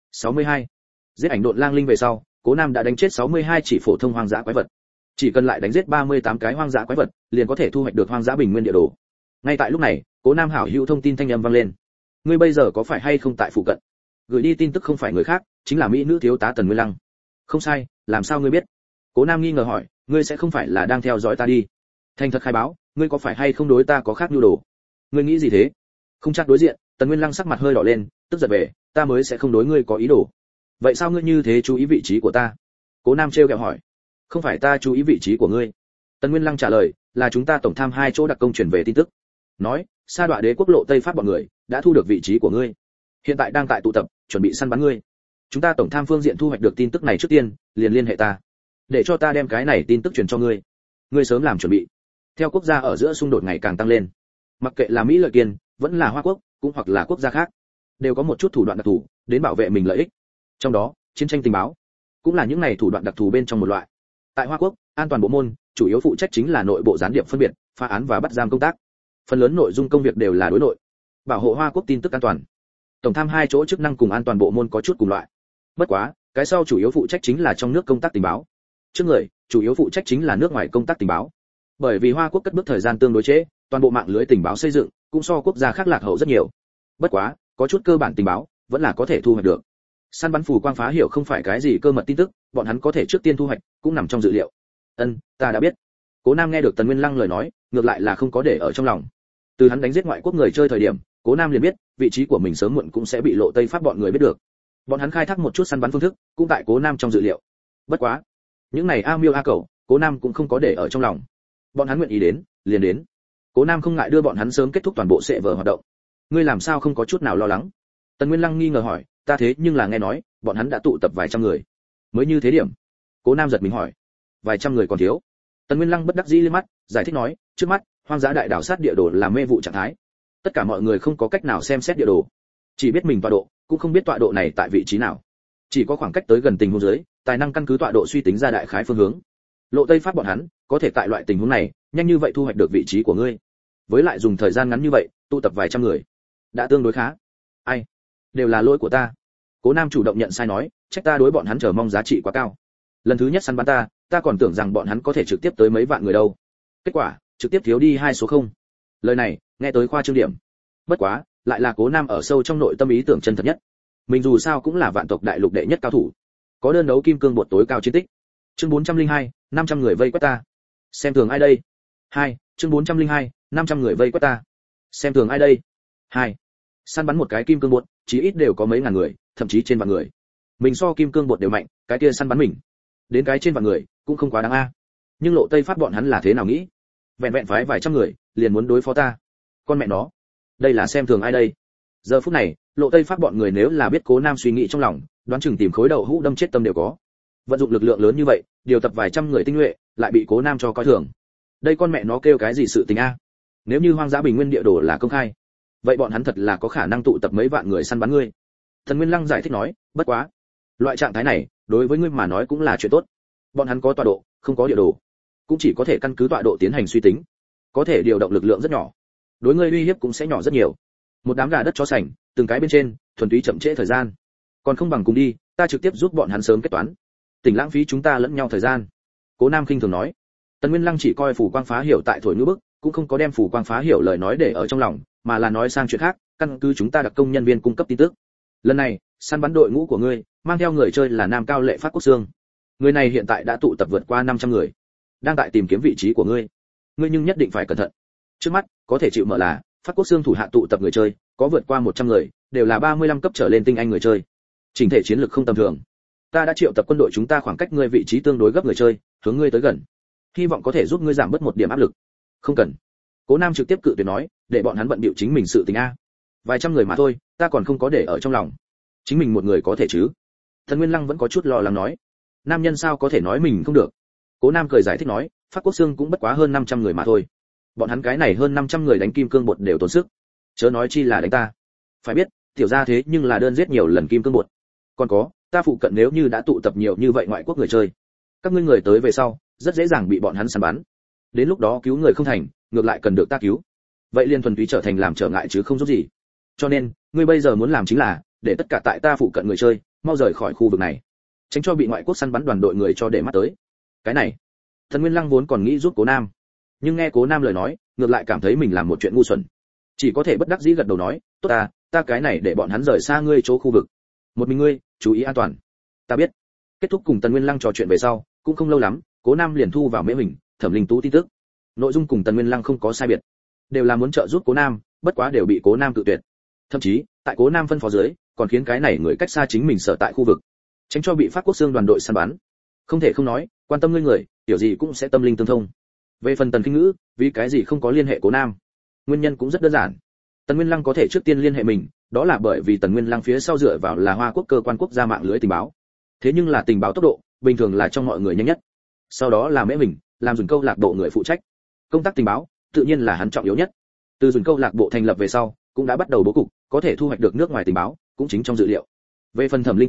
62. Giết ảnh độn lang linh về sau, Cố Nam đã đánh chết 62 chỉ phổ thông hoang dã quái vật. Chỉ cần lại đánh giết 38 cái hoang dã quái vật, liền có thể thu hoạch được hoang dã bình nguyên địa đồ. Ngay tại lúc này, Cố Nam hảo hữu thông tin thanh âm vang lên. Ngươi bây giờ có phải hay không tại phụ cận? Gửi đi tin tức không phải người khác, chính là mỹ nữ thiếu tá Tần Nguyên Lăng. Không sai, làm sao ngươi biết? Cố Nam nghi ngờ hỏi, ngươi sẽ không phải là đang theo dõi ta đi? Thành thật khai báo, ngươi có phải hay không đối ta có khác nhu đồ? Ngươi nghĩ gì thế? Không chắc đối diện, Tần Nguyên Lăng sắc mặt hơi đỏ lên, tức giận về, ta mới sẽ không đối ngươi có ý đồ. Vậy sao ngươi như thế chú ý vị trí của ta? Cố Nam trêu ghẹo hỏi. Không phải ta chú ý vị trí của ngươi. Tần Nguyên Lăng trả lời, là chúng ta tổng tham 2 chỗ đặc công truyền về tin tức. Nói, Sa Đoạ Đế quốc Lộ Tây Pháp bọn người đã thu được vị trí của ngươi, hiện tại đang tại tụ tập, chuẩn bị săn bắn ngươi. Chúng ta tổng tham phương diện thu hoạch được tin tức này trước tiên, liền liên hệ ta, để cho ta đem cái này tin tức truyền cho ngươi. Ngươi sớm làm chuẩn bị. Theo quốc gia ở giữa xung đột ngày càng tăng lên, mặc kệ là Mỹ lợi kiên, vẫn là Hoa quốc, cũng hoặc là quốc gia khác, đều có một chút thủ đoạn đặc thù đến bảo vệ mình lợi ích. Trong đó, chiến tranh tình báo, cũng là những này thủ đoạn đặc thù bên trong một loại. Tại Hoa Quốc, an toàn bộ môn chủ yếu phụ trách chính là nội bộ gián điệp phân biệt, phá án và bắt giam công tác. Phần lớn nội dung công việc đều là đối nội, bảo hộ Hoa Quốc tin tức an toàn. Tổng tham hai chỗ chức năng cùng an toàn bộ môn có chút cùng loại. Bất quá, cái sau chủ yếu phụ trách chính là trong nước công tác tình báo. Trước người, chủ yếu phụ trách chính là nước ngoài công tác tình báo. Bởi vì Hoa Quốc cất bước thời gian tương đối trễ, toàn bộ mạng lưới tình báo xây dựng cũng so quốc gia khác lạc hậu rất nhiều. Bất quá, có chút cơ bản tình báo vẫn là có thể thu hoạch được. Săn bắn phù quang phá hiểu không phải cái gì cơ mật tin tức, bọn hắn có thể trước tiên thu hoạch, cũng nằm trong dự liệu. Ta đã biết. Cố Nam nghe được Tần Nguyên Lăng lời nói, ngược lại là không có để ở trong lòng. Từ hắn đánh giết ngoại quốc người chơi thời điểm, Cố Nam liền biết, vị trí của mình sớm muộn cũng sẽ bị Lộ Tây Pháp bọn người biết được. Bọn hắn khai thác một chút săn bắn phương thức, cũng tại Cố Nam trong dự liệu. Bất quá, những này a miêu a cẩu, Cố Nam cũng không có để ở trong lòng. Bọn hắn nguyện ý đến, liền đến. Cố Nam không ngại đưa bọn hắn sớm kết thúc toàn bộ sẽ vở hoạt động. Ngươi làm sao không có chút nào lo lắng? Tần Nguyên Lăng nghi ngờ hỏi, ta thế nhưng là nghe nói, bọn hắn đã tụ tập vài trăm người. Mới như thế điểm. Cố Nam giật mình hỏi, vài trăm người còn thiếu. Tần Nguyên Lăng bất đắc dĩ liếc mắt, giải thích nói, trước mắt, hoang dã đại đảo sát địa đồ là mê vụ trạng thái. Tất cả mọi người không có cách nào xem xét địa đồ, chỉ biết mình tọa độ, cũng không biết tọa độ này tại vị trí nào. Chỉ có khoảng cách tới gần tình huống dưới, tài năng căn cứ tọa độ suy tính ra đại khái phương hướng. Lộ Tây Pháp bọn hắn có thể tại loại tình huống này, nhanh như vậy thu hoạch được vị trí của ngươi. Với lại dùng thời gian ngắn như vậy, tụ tập vài trăm người, đã tương đối khá. Ai, đều là lỗi của ta. Cố Nam chủ động nhận sai nói, trách ta đối bọn hắn chờ mong giá trị quá cao. Lần thứ nhất săn bắn ta còn tưởng rằng bọn hắn có thể trực tiếp tới mấy vạn người đâu. Kết quả, trực tiếp thiếu đi 2 số 0. Lời này, nghe tới khoa trương điểm. Bất quá, lại là Cố Nam ở sâu trong nội tâm ý tưởng chân thật nhất. Mình dù sao cũng là vạn tộc đại lục đệ nhất cao thủ, có đơn đấu kim cương bột tối cao chiến tích. Chương 402, 500 người vây quét ta. Xem thường ai đây? 2, chương 402, 500 người vây quét ta. Xem thường ai đây? 2. Săn bắn một cái kim cương bột, chí ít đều có mấy ngàn người, thậm chí trên vạn người. Mình so kim cương bột đều mạnh, cái kia săn bắn mình, đến cái trên vạn người, cũng không quá đáng a. Nhưng Lộ Tây Pháp bọn hắn là thế nào nghĩ? Vẹn vẹn phái vài trăm người, liền muốn đối phó ta. Con mẹ nó, đây là xem thường ai đây? Giờ phút này, Lộ Tây Pháp bọn người nếu là biết Cố Nam suy nghĩ trong lòng, đoán chừng tìm khối đầu hũ đâm chết tâm đều có. Vận dụng lực lượng lớn như vậy, điều tập vài trăm người tinh nhuệ, lại bị Cố Nam cho coi thường. Đây con mẹ nó kêu cái gì sự tình a? Nếu như hoang dã bình nguyên địa đồ là công khai, vậy bọn hắn thật là có khả năng tụ tập mấy vạn người săn bắn ngươi. Thần Nguyên Lăng giải thích nói, bất quá, loại trạng thái này, đối với ngươi mà nói cũng là chuyện tốt. Bọn hắn có tọa độ, không có địa đồ, cũng chỉ có thể căn cứ tọa độ tiến hành suy tính, có thể điều động lực lượng rất nhỏ, đối ngươi uy hiếp cũng sẽ nhỏ rất nhiều. Một đám gà đất chó sành, từng cái bên trên, thuần túy chậm trễ thời gian. Còn không bằng cùng đi, ta trực tiếp giúp bọn hắn sớm kết toán. Tỉnh lãng phí chúng ta lẫn nhau thời gian. Cố Nam khinh thường nói. Tần Nguyên Lăng chỉ coi phủ quang phá hiểu tại thổi ngữ bức, cũng không có đem phủ quang phá hiểu lời nói để ở trong lòng, mà là nói sang chuyện khác, căn cứ chúng ta đặc công nhân viên cung cấp tin tức. Lần này, săn bắn đội ngũ của ngươi, mang theo người chơi là Nam Cao Lệ Phát Quốc Xương. Người này hiện tại đã tụ tập vượt qua 500 người, đang tại tìm kiếm vị trí của ngươi. Ngươi nhưng nhất định phải cẩn thận. Trước mắt, có thể chịu mở là Phát Quốc Xương thủ hạ tụ tập người chơi, có vượt qua 100 người, đều là 35 cấp trở lên tinh anh người chơi. Chỉnh thể chiến lược không tầm thường. Ta đã triệu tập quân đội chúng ta khoảng cách ngươi vị trí tương đối gấp người chơi, hướng ngươi tới gần. Hy vọng có thể giúp ngươi giảm bớt một điểm áp lực. Không cần. Cố Nam trực tiếp cự tuyệt nói, để bọn hắn bận bịu chính mình sự tình a. Vài trăm người mà thôi, ta còn không có để ở trong lòng. Chính mình một người có thể chứ? Thần Nguyên Lăng vẫn có chút lo lắng nói. Nam nhân sao có thể nói mình không được? Cố Nam cười giải thích nói, Phát Quốc Xương cũng bất quá hơn 500 người mà thôi. Bọn hắn cái này hơn 500 người đánh kim cương bột đều tốn sức, chớ nói chi là đánh ta. Phải biết, tiểu gia thế nhưng là đơn giết nhiều lần kim cương bột. Còn có, ta phụ cận nếu như đã tụ tập nhiều như vậy ngoại quốc người chơi, các ngươi người tới về sau, rất dễ dàng bị bọn hắn săn bắn. Đến lúc đó cứu người không thành, ngược lại cần được ta cứu. Vậy liên thuần túy trở thành làm trở ngại chứ không giúp gì. Cho nên, ngươi bây giờ muốn làm chính là để tất cả tại ta phụ cận người chơi mau rời khỏi khu vực này, tránh cho bị ngoại quốc săn bắn đoàn đội người cho để mắt tới. Cái này, Thần Nguyên Lăng vốn còn nghĩ giúp Cố Nam, nhưng nghe Cố Nam lời nói, ngược lại cảm thấy mình làm một chuyện ngu xuẩn, chỉ có thể bất đắc dĩ gật đầu nói, tốt ta cái này để bọn hắn rời xa ngươi chỗ khu vực, một mình ngươi chú ý an toàn. Ta biết. Kết thúc cùng Tần Nguyên Lăng trò chuyện về sau, cũng không lâu lắm, Cố Nam liền thu vào mễ hình, Thẩm Linh Tú tin tức. Nội dung cùng Tần Nguyên Lăng không có sai biệt, đều là muốn trợ giúp Cố Nam, bất quá đều bị Cố Nam cự tuyệt. Thậm chí, tại Cố Nam phân phó dưới, còn khiến cái này người cách xa chính mình sở tại khu vực, tránh cho bị Phát Quốc Xương đoàn đội săn bắn. Không thể không nói, quan tâm ngươi người, tiểu gì cũng sẽ tâm linh tương thông. Về phần Tần Kinh Ngữ, vì cái gì không có liên hệ Cố Nam? Nguyên nhân cũng rất đơn giản. Tần Nguyên Lăng có thể trước tiên liên hệ mình, đó là bởi vì Tần Nguyên Lăng phía sau dựa vào là Hoa Quốc cơ quan quốc gia mạng lưới tình báo. Thế nhưng là tình báo tốc độ, bình thường là trong mọi người nhanh nhất. Sau đó là Mễ mình, làm dùng câu lạc bộ người phụ trách. Công tác tình báo, tự nhiên là hắn trọng yếu nhất. Từ dùng câu lạc bộ thành lập về sau, cũng đã bắt đầu bố cục, có thể thu hoạch được nước ngoài tình báo, cũng chính trong dự liệu. Về phần Thẩm Linh Tú,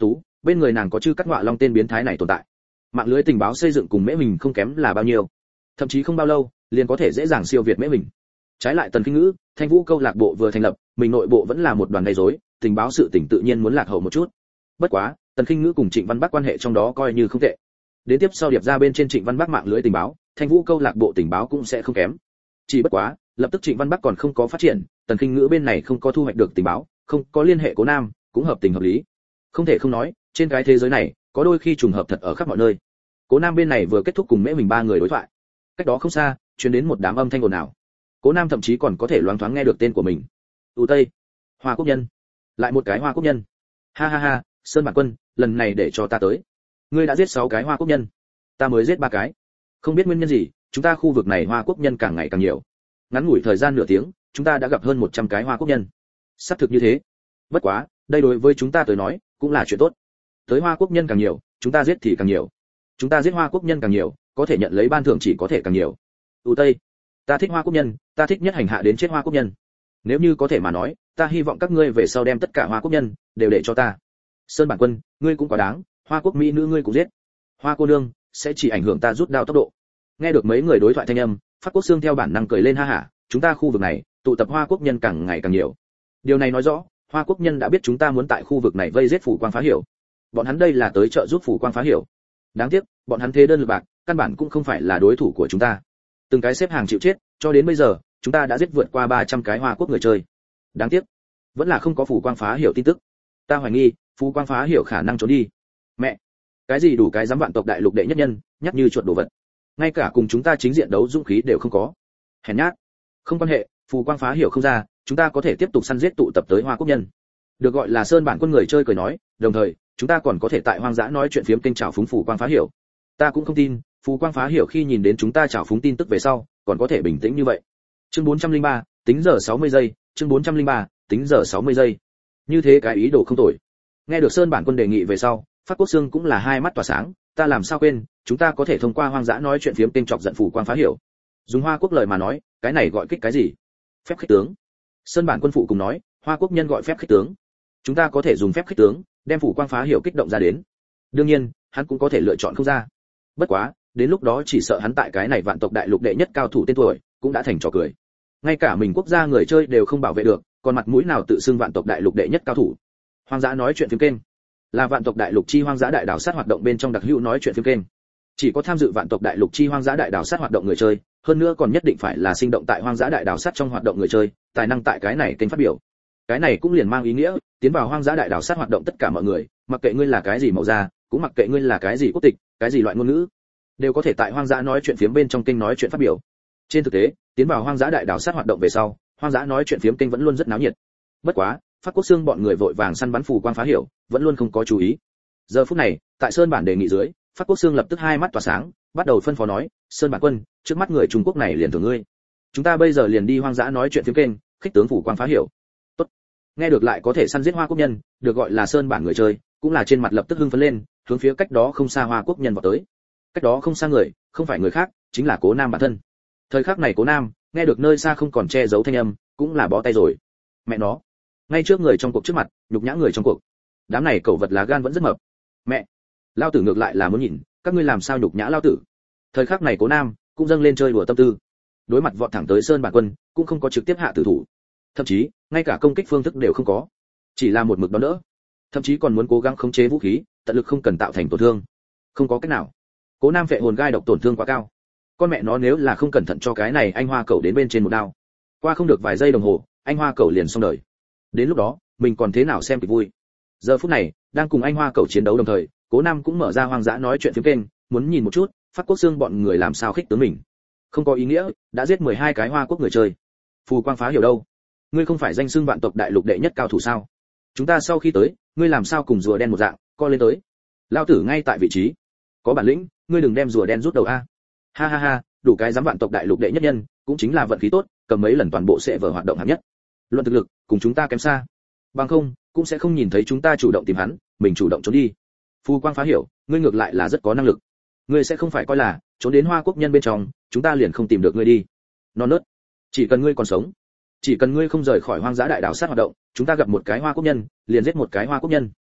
bên người nàng có chư cắt ngọa long tên biến thái này tồn tại. Mạng lưới tình báo xây dựng cùng Mễ Mình không kém là bao nhiêu, thậm chí không bao lâu liền có thể dễ dàng siêu việt Mễ Mình. Trái lại Tần Kinh Ngữ, Thanh Vũ câu lạc bộ vừa thành lập, mình nội bộ vẫn là một đoàn gây rối, tình báo sự tình tự nhiên muốn lạc hậu một chút. Bất quá, Tần Kinh Ngữ cùng Trịnh Văn Bắc quan hệ trong đó coi như không tệ. Đến tiếp sau điệp ra bên trên Trịnh Văn Bắc mạng lưới tình báo, Thanh Vũ câu lạc bộ tình báo cũng sẽ không kém. Chỉ bất quá, lập tức Trịnh Văn Bắc còn không có phát triển, Tần Kinh Ngữ bên này không có thu hoạch được tình báo, không có liên hệ Cố Nam, cũng hợp tình hợp lý. Không thể không nói, trên cái thế giới này, có đôi khi trùng hợp thật ở khắp mọi nơi. Cố Nam bên này vừa kết thúc cùng Mễ Mình ba người đối thoại, cách đó không xa, truyền đến một đám âm thanh ồn ào. Cố Nam thậm chí còn có thể loáng thoáng nghe được tên của mình. U Tây, Hoa Quốc nhân, lại một cái Hoa Quốc nhân. Ha ha ha, Sơn Bản Quân, lần này để cho ta tới. Ngươi đã giết 6 cái Hoa Quốc nhân, ta mới giết 3 cái. Không biết nguyên nhân gì, chúng ta khu vực này Hoa Quốc nhân càng ngày càng nhiều. Ngắn ngủi thời gian nửa tiếng, chúng ta đã gặp hơn 100 cái Hoa Quốc nhân. Xác thực như thế. Bất quá, đây đối với chúng ta tới nói, cũng là chuyện tốt. Tới Hoa Quốc nhân càng nhiều, chúng ta giết thì càng nhiều. Chúng ta giết Hoa Quốc nhân càng nhiều, có thể nhận lấy ban thưởng chỉ có thể càng nhiều. U Tây, ta thích Hoa Quốc nhân, ta thích nhất hành hạ đến chết Hoa Quốc nhân. Nếu như có thể mà nói, ta hy vọng các ngươi về sau đem tất cả Hoa Quốc nhân đều để cho ta. Sơn Bản Quân, ngươi cũng quá đáng, Hoa Quốc mỹ nữ ngươi cũng giết. Hoa cô nương, sẽ chỉ ảnh hưởng ta rút đao tốc độ. Nghe được mấy người đối thoại thanh âm, Phát Quốc Xương theo bản năng cười lên ha hả, chúng ta khu vực này, tụ tập Hoa Quốc nhân càng ngày càng nhiều. Điều này nói rõ, Hoa Quốc nhân đã biết chúng ta muốn tại khu vực này vây giết Phủ Quang Phá Hiểu. Bọn hắn đây là tới trợ giúp Phủ Quang Phá Hiểu. Đáng tiếc, bọn hắn thế đơn lực bạc, căn bản cũng không phải là đối thủ của chúng ta. Từng cái xếp hàng chịu chết, cho đến bây giờ, chúng ta đã giết vượt qua 300 cái Hoa Quốc người chơi. Đáng tiếc, vẫn là không có Phủ Quang Phá Hiểu tin tức. Ta hoài nghi, Phủ Quang Phá Hiểu khả năng trốn đi. Mẹ, cái gì đủ cái dám vạn tộc đại lục đệ nhất nhân, nhắc như chuột đồ vật. Ngay cả cùng chúng ta chính diện đấu dũng khí đều không có. Hèn nhát. Không quan hệ, Phủ Quang Phá Hiểu không ra, chúng ta có thể tiếp tục săn giết tụ tập tới Hoa Quốc nhân. Được gọi là Sơn Bản Quân người chơi cười nói, đồng thời, chúng ta còn có thể tại hoang dã nói chuyện phiếm kênh chào phúng Phủ Quang Phá Hiểu. Ta cũng không tin, Phủ Quang Phá Hiểu khi nhìn đến chúng ta chào phúng tin tức về sau, còn có thể bình tĩnh như vậy. Chương 403, tính giờ 60 giây, chương 403, tính giờ 60 giây. Như thế cái ý đồ không tồi. Nghe được Sơn Bản Quân đề nghị về sau, Phát Quốc Xương cũng là hai mắt tỏa sáng, ta làm sao quên, chúng ta có thể thông qua hoang dã nói chuyện phiếm kênh chọc giận Phủ Quang Phá Hiểu. Dùng Hoa Quốc lời mà nói, cái này gọi kích cái gì? Phép khích tướng. Sơn Bản Quân phụ cùng nói, Hoa Quốc nhân gọi phép khích tướng. Chúng ta có thể dùng phép khích tướng, đem Phủ Quang Phá Hiểu kích động ra đến. Đương nhiên, hắn cũng có thể lựa chọn không ra. Bất quá, đến lúc đó chỉ sợ hắn tại cái này vạn tộc đại lục đệ nhất cao thủ tên tuổi, cũng đã thành trò cười. Ngay cả mình quốc gia người chơi đều không bảo vệ được, còn mặt mũi nào tự xưng vạn tộc đại lục đệ nhất cao thủ. Hoang dã nói chuyện phiếm kênh là vạn tộc đại lục chi hoang dã đại đảo sát hoạt động bên trong đặc hữu nói chuyện phiếm kênh. Chỉ có tham dự vạn tộc đại lục chi hoang dã đại đảo sát hoạt động người chơi, hơn nữa còn nhất định phải là sinh động tại hoang dã đại đảo sát trong hoạt động người chơi, tài năng tại cái này kênh phát biểu. Cái này cũng liền mang ý nghĩa, tiến vào hoang dã đại đảo sát hoạt động tất cả mọi người, mặc kệ ngươi là cái gì màu da, cũng mặc kệ ngươi là cái gì quốc tịch, cái gì loại ngôn ngữ, đều có thể tại hoang dã nói chuyện phiếm bên trong kênh nói chuyện phát biểu. Trên thực tế, tiến vào hoang dã đại đảo sát hoạt động về sau, hoang dã nói chuyện phiếm kênh vẫn luôn rất náo nhiệt. Bất quá, Phát Quốc Xương bọn người vội vàng săn bắn Phủ Quang Phá Hiểu, vẫn luôn không có chú ý. Giờ phút này, tại Sơn Bản đề nghị dưới, Phát Quốc Xương lập tức hai mắt tỏa sáng, bắt đầu phân phó nói, Sơn Bản Quân, trước mắt người Trung Quốc này liền thưởng ngươi. Chúng ta bây giờ liền đi hoang dã nói chuyện phiếm kênh, khích tướng Phủ Quang Phá Hiểu. Tốt. Nghe được lại có thể săn giết Hoa Quốc nhân, được gọi là Sơn Bản người chơi, cũng là trên mặt lập tức hưng phấn lên, hướng phía cách đó không xa Hoa Quốc nhân vọt tới. Cách đó không xa người, không phải người khác, chính là Cố Nam bản thân. Thời khắc này Cố Nam, nghe được nơi xa không còn che giấu thanh âm, cũng là bó tay rồi. Mẹ nó, ngay trước người trong cuộc trước mặt, nhục nhã người trong cuộc. Đám này cẩu vật lá gan vẫn rất mập. Mẹ, lao tử ngược lại là muốn nhìn, các ngươi làm sao nhục nhã lao tử. Thời khắc này Cố Nam cũng dâng lên chơi đùa tâm tư. Đối mặt vọt thẳng tới Sơn Bản Quân, cũng không có trực tiếp hạ tử thủ. Thậm chí, ngay cả công kích phương thức đều không có, chỉ là một mực đón đỡ. Thậm chí còn muốn cố gắng khống chế vũ khí, tận lực không cần tạo thành tổn thương. Không có cách nào. Cố Nam phệ hồn gai độc tổn thương quá cao. Con mẹ nó nếu là không cẩn thận cho cái này anh hoa cẩu đến bên trên một đao, qua không được vài giây đồng hồ, anh hoa cẩu liền xong đời. Đến lúc đó, mình còn thế nào xem kịch vui. Giờ phút này, đang cùng anh hoa cẩu chiến đấu đồng thời, Cố Nam cũng mở ra hoang dã nói chuyện phiếm kênh, muốn nhìn một chút, Phát Quốc Xương bọn người làm sao khích tướng mình. Không có ý nghĩa, đã giết 12 cái Hoa Quốc người chơi. Phù Quang Phá Hiểu đâu? Ngươi không phải danh xưng vạn tộc đại lục đệ nhất cao thủ sao? Chúng ta sau khi tới, ngươi làm sao cùng rùa đen một dạng, co lên tới. Lao tử ngay tại vị trí. Có bản lĩnh, ngươi đừng đem rùa đen rút đầu a. Ha ha ha, đủ cái dám vạn tộc đại lục đệ nhất nhân, cũng chính là vận khí tốt, cầm mấy lần toàn bộ sẽ vở hoạt động hạng nhất. Luận thực lực, cùng chúng ta kém xa. Bằng không, cũng sẽ không nhìn thấy chúng ta chủ động tìm hắn, mình chủ động trốn đi. Phù Quang Phá Hiểu, ngươi ngược lại là rất có năng lực. Ngươi sẽ không phải coi là trốn đến Hoa Quốc nhân bên trong, chúng ta liền không tìm được ngươi đi. Non nớt. Chỉ cần ngươi còn sống, chỉ cần ngươi không rời khỏi hoang dã đại đảo sát hoạt động, chúng ta gặp một cái Hoa Quốc nhân, liền giết một cái Hoa Quốc nhân.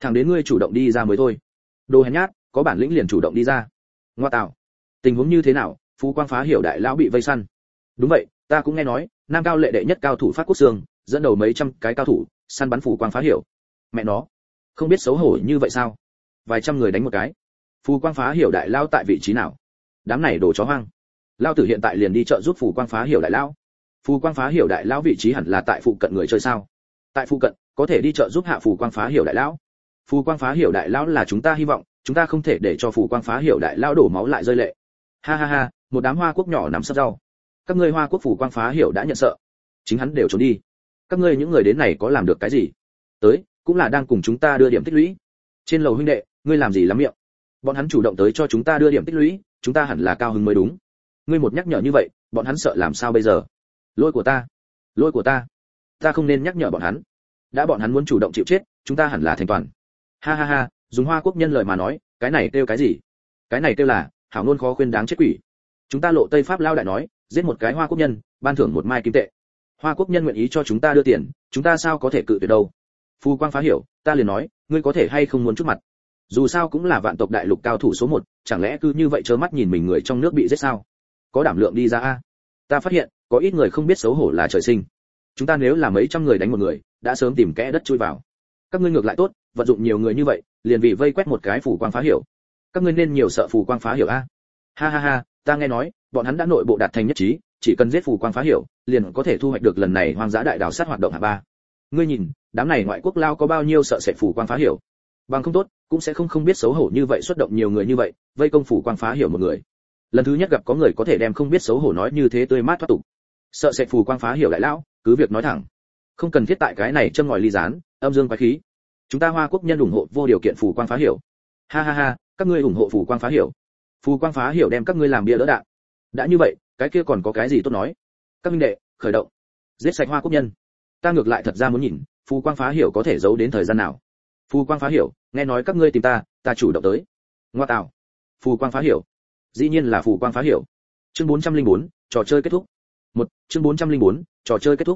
thằng đến ngươi chủ động đi ra mới thôi. Đồ hèn nhát, có bản lĩnh liền chủ động đi ra. Ngoa tạo, tình huống như thế nào? Phú Quang Phá Hiểu đại lão bị vây săn. Đúng vậy, ta cũng nghe nói, Nam Cao lệ đệ nhất cao thủ Phát Quốc Sương, dẫn đầu mấy trăm cái cao thủ, săn bắn Phú Quang Phá Hiểu. Mẹ nó, không biết xấu hổ như vậy sao? Vài trăm người đánh một cái. Phú Quang Phá Hiểu đại lão tại vị trí nào? Đám này đồ chó hoang. Lão tử hiện tại liền đi trợ giúp Phú Quang Phá Hiểu đại lão. Phú Quang Phá Hiểu đại lão vị trí hẳn là tại phụ cận người chơi sao? Tại phụ cận, có thể đi trợ giúp hạ Phú Quang Phá Hiểu đại lão. Phú Quang Phá Hiểu đại lão là chúng ta hy vọng, chúng ta không thể để cho Phú Quang Phá Hiểu đại lão đổ máu lại rơi lệ. Ha ha ha, một đám Hoa Quốc nhỏ nắm sấp rau. Các ngươi Hoa Quốc Phú Quang Phá Hiểu đã nhận sợ, chính hắn đều trốn đi. Các ngươi những người đến này có làm được cái gì? Tới, cũng là đang cùng chúng ta đưa điểm tích lũy. Trên lầu huynh đệ, ngươi làm gì lắm miệng? Bọn hắn chủ động tới cho chúng ta đưa điểm tích lũy, chúng ta hẳn là cao hứng mới đúng. Ngươi một nhắc nhở như vậy, bọn hắn sợ làm sao bây giờ? Lỗi của ta, ta không nên nhắc nhở bọn hắn. Đã bọn hắn muốn chủ động chịu chết, chúng ta hẳn là thành toàn. Ha ha ha, dùng Hoa Quốc nhân lời mà nói, cái này kêu cái gì? Cái này kêu là hảo ngôn khó khuyên đáng chết quỷ. Chúng ta lộ Tây Pháp lao đại nói, giết một cái Hoa Quốc nhân, ban thưởng một mai kim tệ. Hoa Quốc nhân nguyện ý cho chúng ta đưa tiền, chúng ta sao có thể cự tuyệt đâu? Phú Quang Phá Hiểu, ta liền nói, ngươi có thể hay không muốn chút mặt? Dù sao cũng là vạn tộc đại lục cao thủ số 1, chẳng lẽ cứ như vậy trơ mắt nhìn mình người trong nước bị giết sao? Có đảm lượng đi ra a. Ta phát hiện, có ít người không biết xấu hổ là trời sinh. Chúng ta nếu là mấy trăm người đánh một người, đã sớm tìm kẽ đất chui vào. Các ngươi ngược lại tốt, vận dụng nhiều người như vậy, liền vì vây quét một cái Phù Quang Phá Hiểu. Các ngươi nên nhiều sợ Phù Quang Phá Hiểu a. Ha ha ha, ta nghe nói, bọn hắn đã nội bộ đạt thành nhất trí, chỉ cần giết Phù Quang Phá Hiểu, liền có thể thu hoạch được lần này hoang dã đại đào sát hoạt động hạng 3. Ngươi nhìn, đám này ngoại quốc lao có bao nhiêu sợ sệt Phù Quang Phá Hiểu. Bằng không tốt, cũng sẽ không biết xấu hổ như vậy xuất động nhiều người như vậy, vây công Phù Quang Phá Hiểu một người. Lần thứ nhất gặp có người có thể đem không biết xấu hổ nói như thế tươi mát thoát tục. Sợ sệt Phù Quang Phá Hiểu đại lão, cứ việc nói thẳng. Không cần thiết tại cái này châm ngòi ly gián, âm dương quái khí. Chúng ta Hoa Quốc nhân ủng hộ vô điều kiện Phù Quang Phá Hiểu. Ha ha ha, các ngươi ủng hộ Phù Quang Phá Hiểu. Phù Quang Phá Hiểu đem các ngươi làm bia đỡ đạn. Đã như vậy, cái kia còn có cái gì tốt nói? Các minh đệ, khởi động. Giết sạch Hoa Quốc nhân. Ta ngược lại thật ra muốn nhìn, Phù Quang Phá Hiểu có thể giấu đến thời gian nào. Phù Quang Phá Hiểu, nghe nói các ngươi tìm ta, ta chủ động tới. Ngoa tạo. Phù Quang Phá Hiểu. Dĩ nhiên là Phù Quang Phá Hiểu. Chương 404, trò chơi kết thúc. Chương 404, trò chơi kết thúc.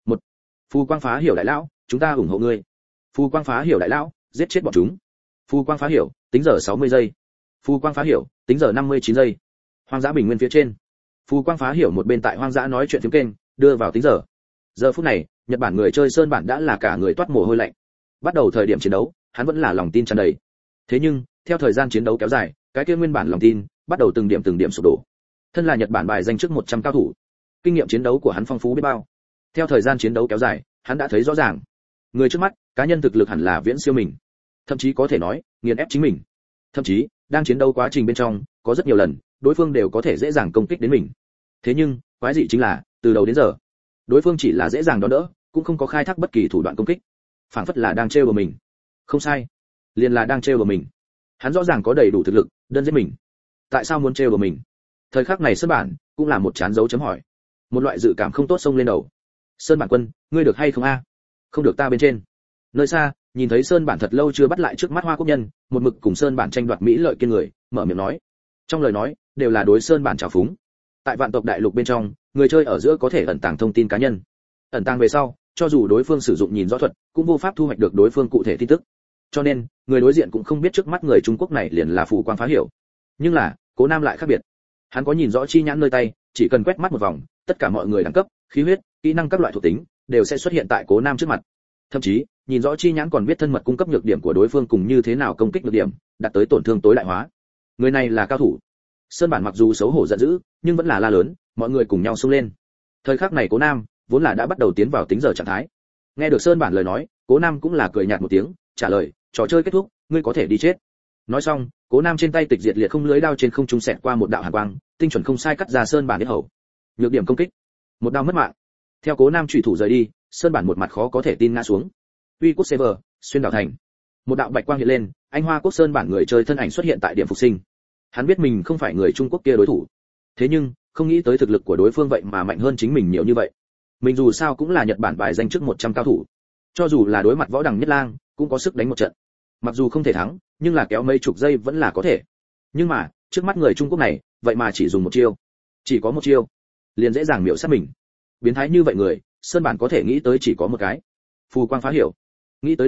Phù Quang Phá Hiểu đại lão, chúng ta ủng hộ ngươi. Phù Quang Phá Hiểu đại lão, giết chết bọn chúng. Phù Quang Phá Hiểu, tính giờ 60 giây. Phù Quang Phá Hiểu, tính giờ 59 giây. Hoang dã bình nguyên phía trên. Phù Quang Phá Hiểu một bên tại hoang dã nói chuyện phiếm kênh, đưa vào tính giờ. Giờ phút này, Nhật Bản người chơi sơn bản đã là cả người toát mồ hôi lạnh. Bắt đầu thời điểm chiến đấu, hắn vẫn là lòng tin tràn đầy. Thế nhưng, theo thời gian chiến đấu kéo dài, cái kia nguyên bản lòng tin bắt đầu từng điểm sụp đổ. Thân là Nhật Bản bài danh trước 100 cao thủ, kinh nghiệm chiến đấu của hắn phong phú biết bao. Theo thời gian chiến đấu kéo dài, hắn đã thấy rõ ràng, người trước mắt, cá nhân thực lực hẳn là viễn siêu mình, thậm chí có thể nói, nghiền ép chính mình. Thậm chí, đang chiến đấu quá trình bên trong, có rất nhiều lần, đối phương đều có thể dễ dàng công kích đến mình. Thế nhưng, quái dị chính là, từ đầu đến giờ, đối phương chỉ là dễ dàng đón đỡ, cũng không có khai thác bất kỳ thủ đoạn công kích. Phảng phất là đang trêu đùa mình. Không sai, liền là đang trêu đùa mình. Hắn rõ ràng có đầy đủ thực lực, đơn giết mình. Tại sao muốn trêu đùa mình? Thời khắc này Sơn Bản cũng là một chán dấu chấm hỏi. Một loại dự cảm không tốt xông lên đầu. Sơn Bản quân, ngươi được hay không a? Không được ta bên trên. Nơi xa, nhìn thấy Sơn Bản thật lâu chưa bắt lại trước mắt Hoa Quốc nhân, một mực cùng Sơn Bản tranh đoạt mỹ lợi kiên người, mở miệng nói. Trong lời nói, đều là đối Sơn Bản trào phúng. Tại vạn tộc đại lục bên trong, người chơi ở giữa có thể ẩn tàng thông tin cá nhân. Ẩn tàng về sau, cho dù đối phương sử dụng nhìn rõ thuật, cũng vô pháp thu hoạch được đối phương cụ thể tin tức. Cho nên, người đối diện cũng không biết trước mắt người Trung Quốc này liền là Phù Quang Phá Hiểu. Nhưng là, Cố Nam lại khác biệt. Hắn có nhìn rõ chi nhãn nơi tay, chỉ cần quét mắt một vòng, tất cả mọi người đẳng cấp, khí huyết, kỹ năng các loại thuộc tính đều sẽ xuất hiện tại Cố Nam trước mặt. Thậm chí, nhìn rõ chi nhãn còn biết thân mật cung cấp nhược điểm của đối phương cùng như thế nào công kích nhược điểm, đạt tới tổn thương tối đại hóa. Người này là cao thủ. Sơn Bản mặc dù xấu hổ giận dữ, nhưng vẫn là la lớn, mọi người cùng nhau xông lên. Thời khắc này Cố Nam vốn là đã bắt đầu tiến vào tính giờ trạng thái. Nghe được Sơn Bản lời nói, Cố Nam cũng là cười nhạt một tiếng, trả lời, trò chơi kết thúc, ngươi có thể đi chết. Nói xong, Cố Nam trên tay tịch diệt liệt không lưới đao trên không trung xẹt qua một đạo hàn quang, tinh chuẩn không sai cắt ra Sơn Bản yết hầu. Nhược điểm công kích, một đao mất mạng. Theo Cố Nam chủy thủ rời đi, Sơn Bản một mặt khó có thể tin ngã xuống. Uy quốc server, xuyên đảo thành. Một đạo bạch quang hiện lên, anh Hoa quốc Sơn Bản người chơi thân ảnh xuất hiện tại điểm phục sinh. Hắn biết mình không phải người Trung Quốc kia đối thủ. Thế nhưng, không nghĩ tới thực lực của đối phương vậy mà mạnh hơn chính mình nhiều như vậy. Mình dù sao cũng là Nhật Bản bài danh trước 100 cao thủ. Cho dù là đối mặt Võ Đằng Nhất Lang, cũng có sức đánh một trận. Mặc dù không thể thắng, nhưng là kéo mấy chục giây vẫn là có thể. Nhưng mà, trước mắt người Trung Quốc này, vậy mà chỉ dùng một chiêu. Chỉ có một chiêu, liền dễ dàng miểu sát mình. Biến thái như vậy người, Sơn Bản có thể nghĩ tới chỉ có một cái. Phù Quang Phá Hiểu. Nghĩ tới đây,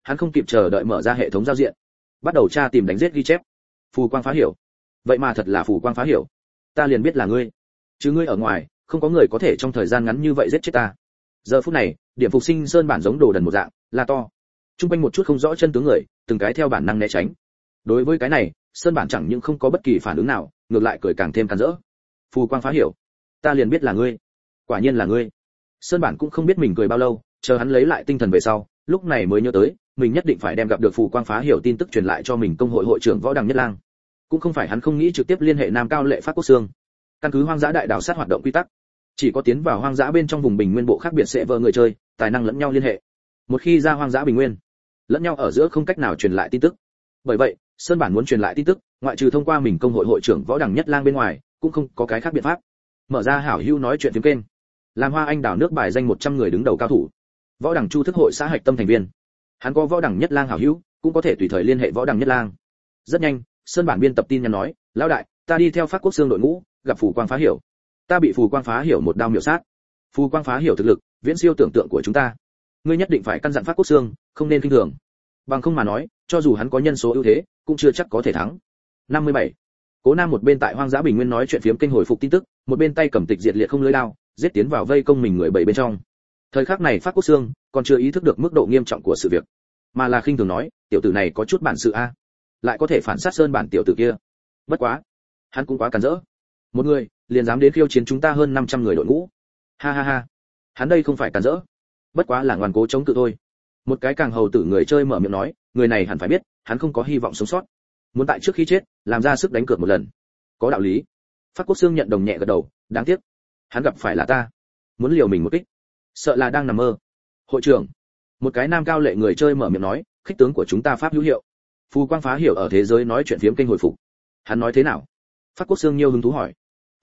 hắn không kịp chờ đợi mở ra hệ thống giao diện, bắt đầu tra tìm đánh giết ghi chép. Phù Quang Phá Hiểu, vậy mà thật là Phù Quang Phá Hiểu, ta liền biết là ngươi, chứ ngươi ở ngoài không có người có thể trong thời gian ngắn như vậy giết chết ta. Giờ phút này, Điểm Phục Sinh Sơn bản giống đồ đần một dạng, la to. Trung quanh một chút không rõ chân tướng người, từng cái theo bản năng né tránh. Đối với cái này, Sơn bản chẳng những không có bất kỳ phản ứng nào, ngược lại cười càng thêm càn rỡ. Phù Quang Phá Hiểu, ta liền biết là ngươi, quả nhiên là ngươi. Sơn bản cũng không biết mình cười bao lâu, chờ hắn lấy lại tinh thần về sau, lúc này mới nhớ tới, mình nhất định phải đem gặp được Phù Quang Phá Hiểu tin tức truyền lại cho mình công hội hội trưởng Võ Đằng Nhất Lang. Cũng không phải hắn không nghĩ trực tiếp liên hệ Nam Cao Lệ Phát Quốc Xương. Căn cứ hoang dã đại đảo sát hoạt động quy tắc, chỉ có tiến vào hoang dã bên trong vùng bình nguyên bộ khác biệt sẽ vợ người chơi, tài năng lẫn nhau liên hệ. Một khi ra hoang dã bình nguyên, lẫn nhau ở giữa không cách nào truyền lại tin tức. Bởi vậy, Sơn bản muốn truyền lại tin tức, ngoại trừ thông qua mình công hội hội trưởng Võ Đằng Nhất Lang bên ngoài, cũng không có cái khác biện pháp. Mở ra hảo hữu nói chuyện tiếng kênh, làm Hoa Anh đảo nước bài danh 100 người đứng đầu cao thủ. Võ Đằng Chu thức hội xã hạch tâm thành viên. Hắn có Võ Đằng Nhất Lang hảo hữu, cũng có thể tùy thời liên hệ Võ Đằng Nhất Lang. Rất nhanh, Sơn bản biên tập tin nhắn nói, lão đại, ta đi theo Phát Quốc Xương đội ngũ, gặp Phù Quang Phá Hiểu. Ta bị Phù Quang Phá Hiểu một đao miểu sát. Phù Quang Phá Hiểu thực lực viễn siêu tưởng tượng của chúng ta. Ngươi nhất định phải căn dặn Phát Quốc Xương, không nên khinh thường. Bằng không mà nói, cho dù hắn có nhân số ưu thế, cũng chưa chắc có thể thắng. 57. Cố Nam một bên tại hoang dã bình nguyên nói chuyện phiếm kênh hồi phục tin tức, một bên tay cầm tịch diệt liệt không lưỡi đao, giết tiến vào vây công mình người bảy bên trong. Thời khắc này Phát Quốc Xương còn chưa ý thức được mức độ nghiêm trọng của sự việc, mà là khinh thường nói, tiểu tử này có chút bản sự a, lại có thể phản sát Sơn bản tiểu tử kia. Bất quá, hắn cũng quá càn rỡ. Một người liền dám đến khiêu chiến chúng ta hơn 500 người đội ngũ. Ha ha ha. Hắn đây không phải càn rỡ, bất quá là ngoan cố chống cự thôi. Một cái càng hầu tử người chơi mở miệng nói, người này hẳn phải biết, hắn không có hy vọng sống sót. Muốn tại trước khi chết, làm ra sức đánh cược một lần. Có đạo lý. Phát Quốc Xương nhận đồng nhẹ gật đầu, đáng tiếc, hắn gặp phải là ta, muốn liều mình một kích, sợ là đang nằm mơ. Hội trưởng, một cái Nam Cao Lệ người chơi mở miệng nói, khích tướng của chúng ta pháp hữu hiệu. Phù Quang Phá Hiểu ở thế giới nói chuyện phiếm kênh hồi phục. Hắn nói thế nào? Phát Quốc Xương nhiều hứng thú hỏi.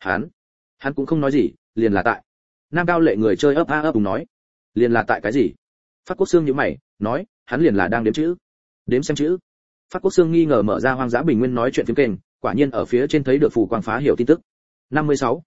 Hắn cũng không nói gì, liền là tại. Nam Cao Lệ người chơi ấp a ấp úng nói, liền là tại cái gì? Phát Quốc Xương nhíu mày, nói, hắn liền là đang đếm chữ. Đếm xem chữ. Phát Quốc Xương nghi ngờ mở ra hoang dã bình nguyên nói chuyện phiếm kênh, quả nhiên ở phía trên thấy được Phù Quang Phá Hiểu tin tức. 56.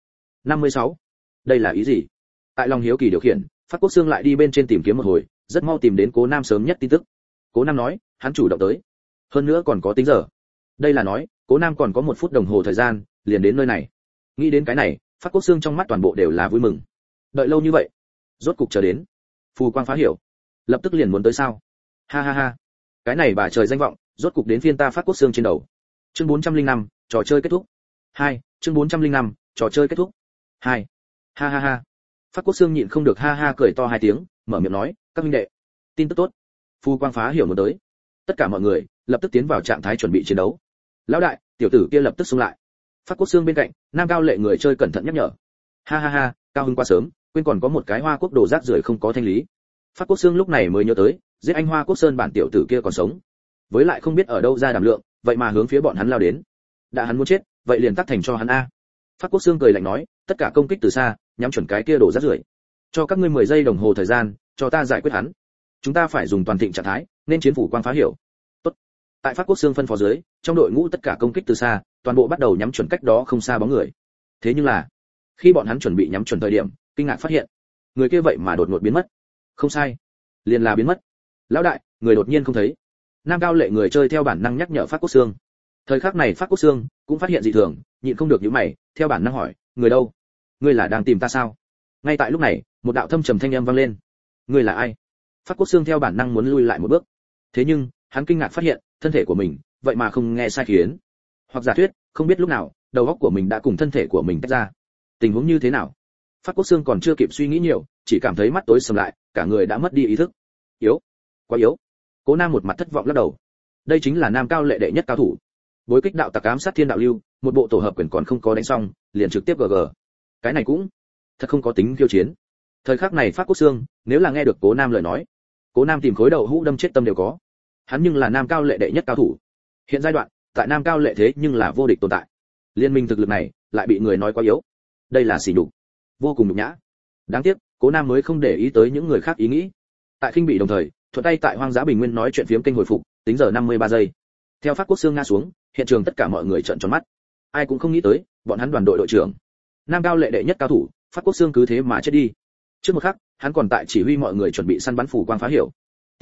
Đây là ý gì? Tại lòng hiếu kỳ điều khiển, Phát Quốc Xương lại đi bên trên tìm kiếm một hồi, rất mau tìm đến Cố Nam sớm nhất tin tức. Cố Nam nói, hắn chủ động tới. Hơn nữa còn có tính giờ. Đây là nói, Cố Nam còn có 1 phút đồng hồ thời gian, liền đến nơi này. Nghĩ đến cái này, Phát Quốc Xương trong mắt toàn bộ đều là vui mừng. Đợi lâu như vậy, rốt cục chờ đến. Phù Quang Phá Hiểu, lập tức liền muốn tới sao? Ha ha ha. Cái này bà trời danh vọng, rốt cục đến phiên ta Phát Quốc Xương trên đầu. Chương 405, trò chơi kết thúc. 2, chương 405, trò chơi kết thúc. 2. Ha ha ha. Phát Quốc Xương nhịn không được ha ha cười to 2 tiếng, mở miệng nói, các huynh đệ, tin tức tốt. Phù Quang Phá Hiểu muốn tới. Tất cả mọi người lập tức tiến vào trạng thái chuẩn bị chiến đấu. Lão đại, tiểu tử kia lập tức xông lại. Phát Quốc Xương bên cạnh, Nam Cao Lệ người chơi cẩn thận nhắc nhở. Ha ha ha, cao hứng quá sớm, quên còn có một cái Hoa Quốc đồ rác rưởi không có thanh lý. Phát Quốc Xương lúc này mới nhớ tới, giết anh Hoa Quốc Sơn bản tiểu tử kia còn sống. Với lại không biết ở đâu ra đảm lượng, vậy mà hướng phía bọn hắn lao đến. Đã hắn muốn chết, vậy liền tắc thành cho hắn a. Phát Quốc Xương cười lạnh nói, tất cả công kích từ xa, nhắm chuẩn cái kia đồ rác rưởi. Cho các ngươi 10 giây đồng hồ thời gian, cho ta giải quyết hắn. Chúng ta phải dùng toàn thịnh trạng thái, nên chiến Phù Quang Phá Hiểu. Tốt. Tại Phát Quốc Xương phân phó dưới, trong đội ngũ tất cả công kích từ xa, toàn bộ bắt đầu nhắm chuẩn cách đó không xa bóng người. Thế nhưng là, khi bọn hắn chuẩn bị nhắm chuẩn thời điểm, kinh ngạc phát hiện, người kia vậy mà đột ngột biến mất. Không sai, liền là biến mất. Lão đại, người đột nhiên không thấy. Nam Cao Lệ người chơi theo bản năng nhắc nhở Phát Quốc Xương. Thời khắc này Phát Quốc Xương cũng phát hiện dị thường, nhịn không được nhíu mày, theo bản năng hỏi, người đâu? Ngươi là đang tìm ta sao? Ngay tại lúc này, một đạo thâm trầm thanh âm vang lên. Ngươi là ai? Phát Quốc Xương theo bản năng muốn lui lại một bước. Thế nhưng, hắn kinh ngạc phát hiện, thân thể của mình vậy mà không nghe sai khiến. Hoặc giả thuyết, không biết lúc nào, đầu óc của mình đã cùng thân thể của mình tách ra. Tình huống như thế nào? Phát Quốc Xương còn chưa kịp suy nghĩ nhiều, chỉ cảm thấy mắt tối sầm lại, cả người đã mất đi ý thức. Yếu, quá yếu. Cố Nam một mặt thất vọng lắc đầu. Đây chính là Nam Cao Lệ đệ nhất cao thủ. Bối kích đạo tặc ám sát thiên đạo lưu, một bộ tổ hợp quyền còn không có đánh xong, liền trực tiếp GG. Cái này cũng thật không có tính khiêu chiến. Thời khắc này Phát Quốc Xương, nếu là nghe được Cố Nam lời nói, Cố Nam tìm khối đầu hũ đâm chết tâm đều có. Hắn nhưng là Nam Cao Lệ đệ nhất cao thủ. Hiện giai đoạn, tại Nam Cao Lệ thế nhưng là vô địch tồn tại. Liên minh thực lực này lại bị người nói quá yếu. Đây là sỉ nhục, vô cùng nhục nhã. Đáng tiếc, Cố Nam mới không để ý tới những người khác ý nghĩ. Tại khinh bị đồng thời, thuận tay tại hoang dã bình nguyên nói chuyện phiếm kênh hồi phục, tính giờ 53 giây. Theo Phát Quốc Xương ngã xuống, hiện trường tất cả mọi người trợn tròn mắt. Ai cũng không nghĩ tới, bọn hắn đoàn đội đội trưởng, Nam Cao Lệ đệ nhất cao thủ, Phát Quốc Xương cứ thế mà chết đi. Trước một khắc, hắn còn tại chỉ huy mọi người chuẩn bị săn bắn Phù Quang Phá Hiểu.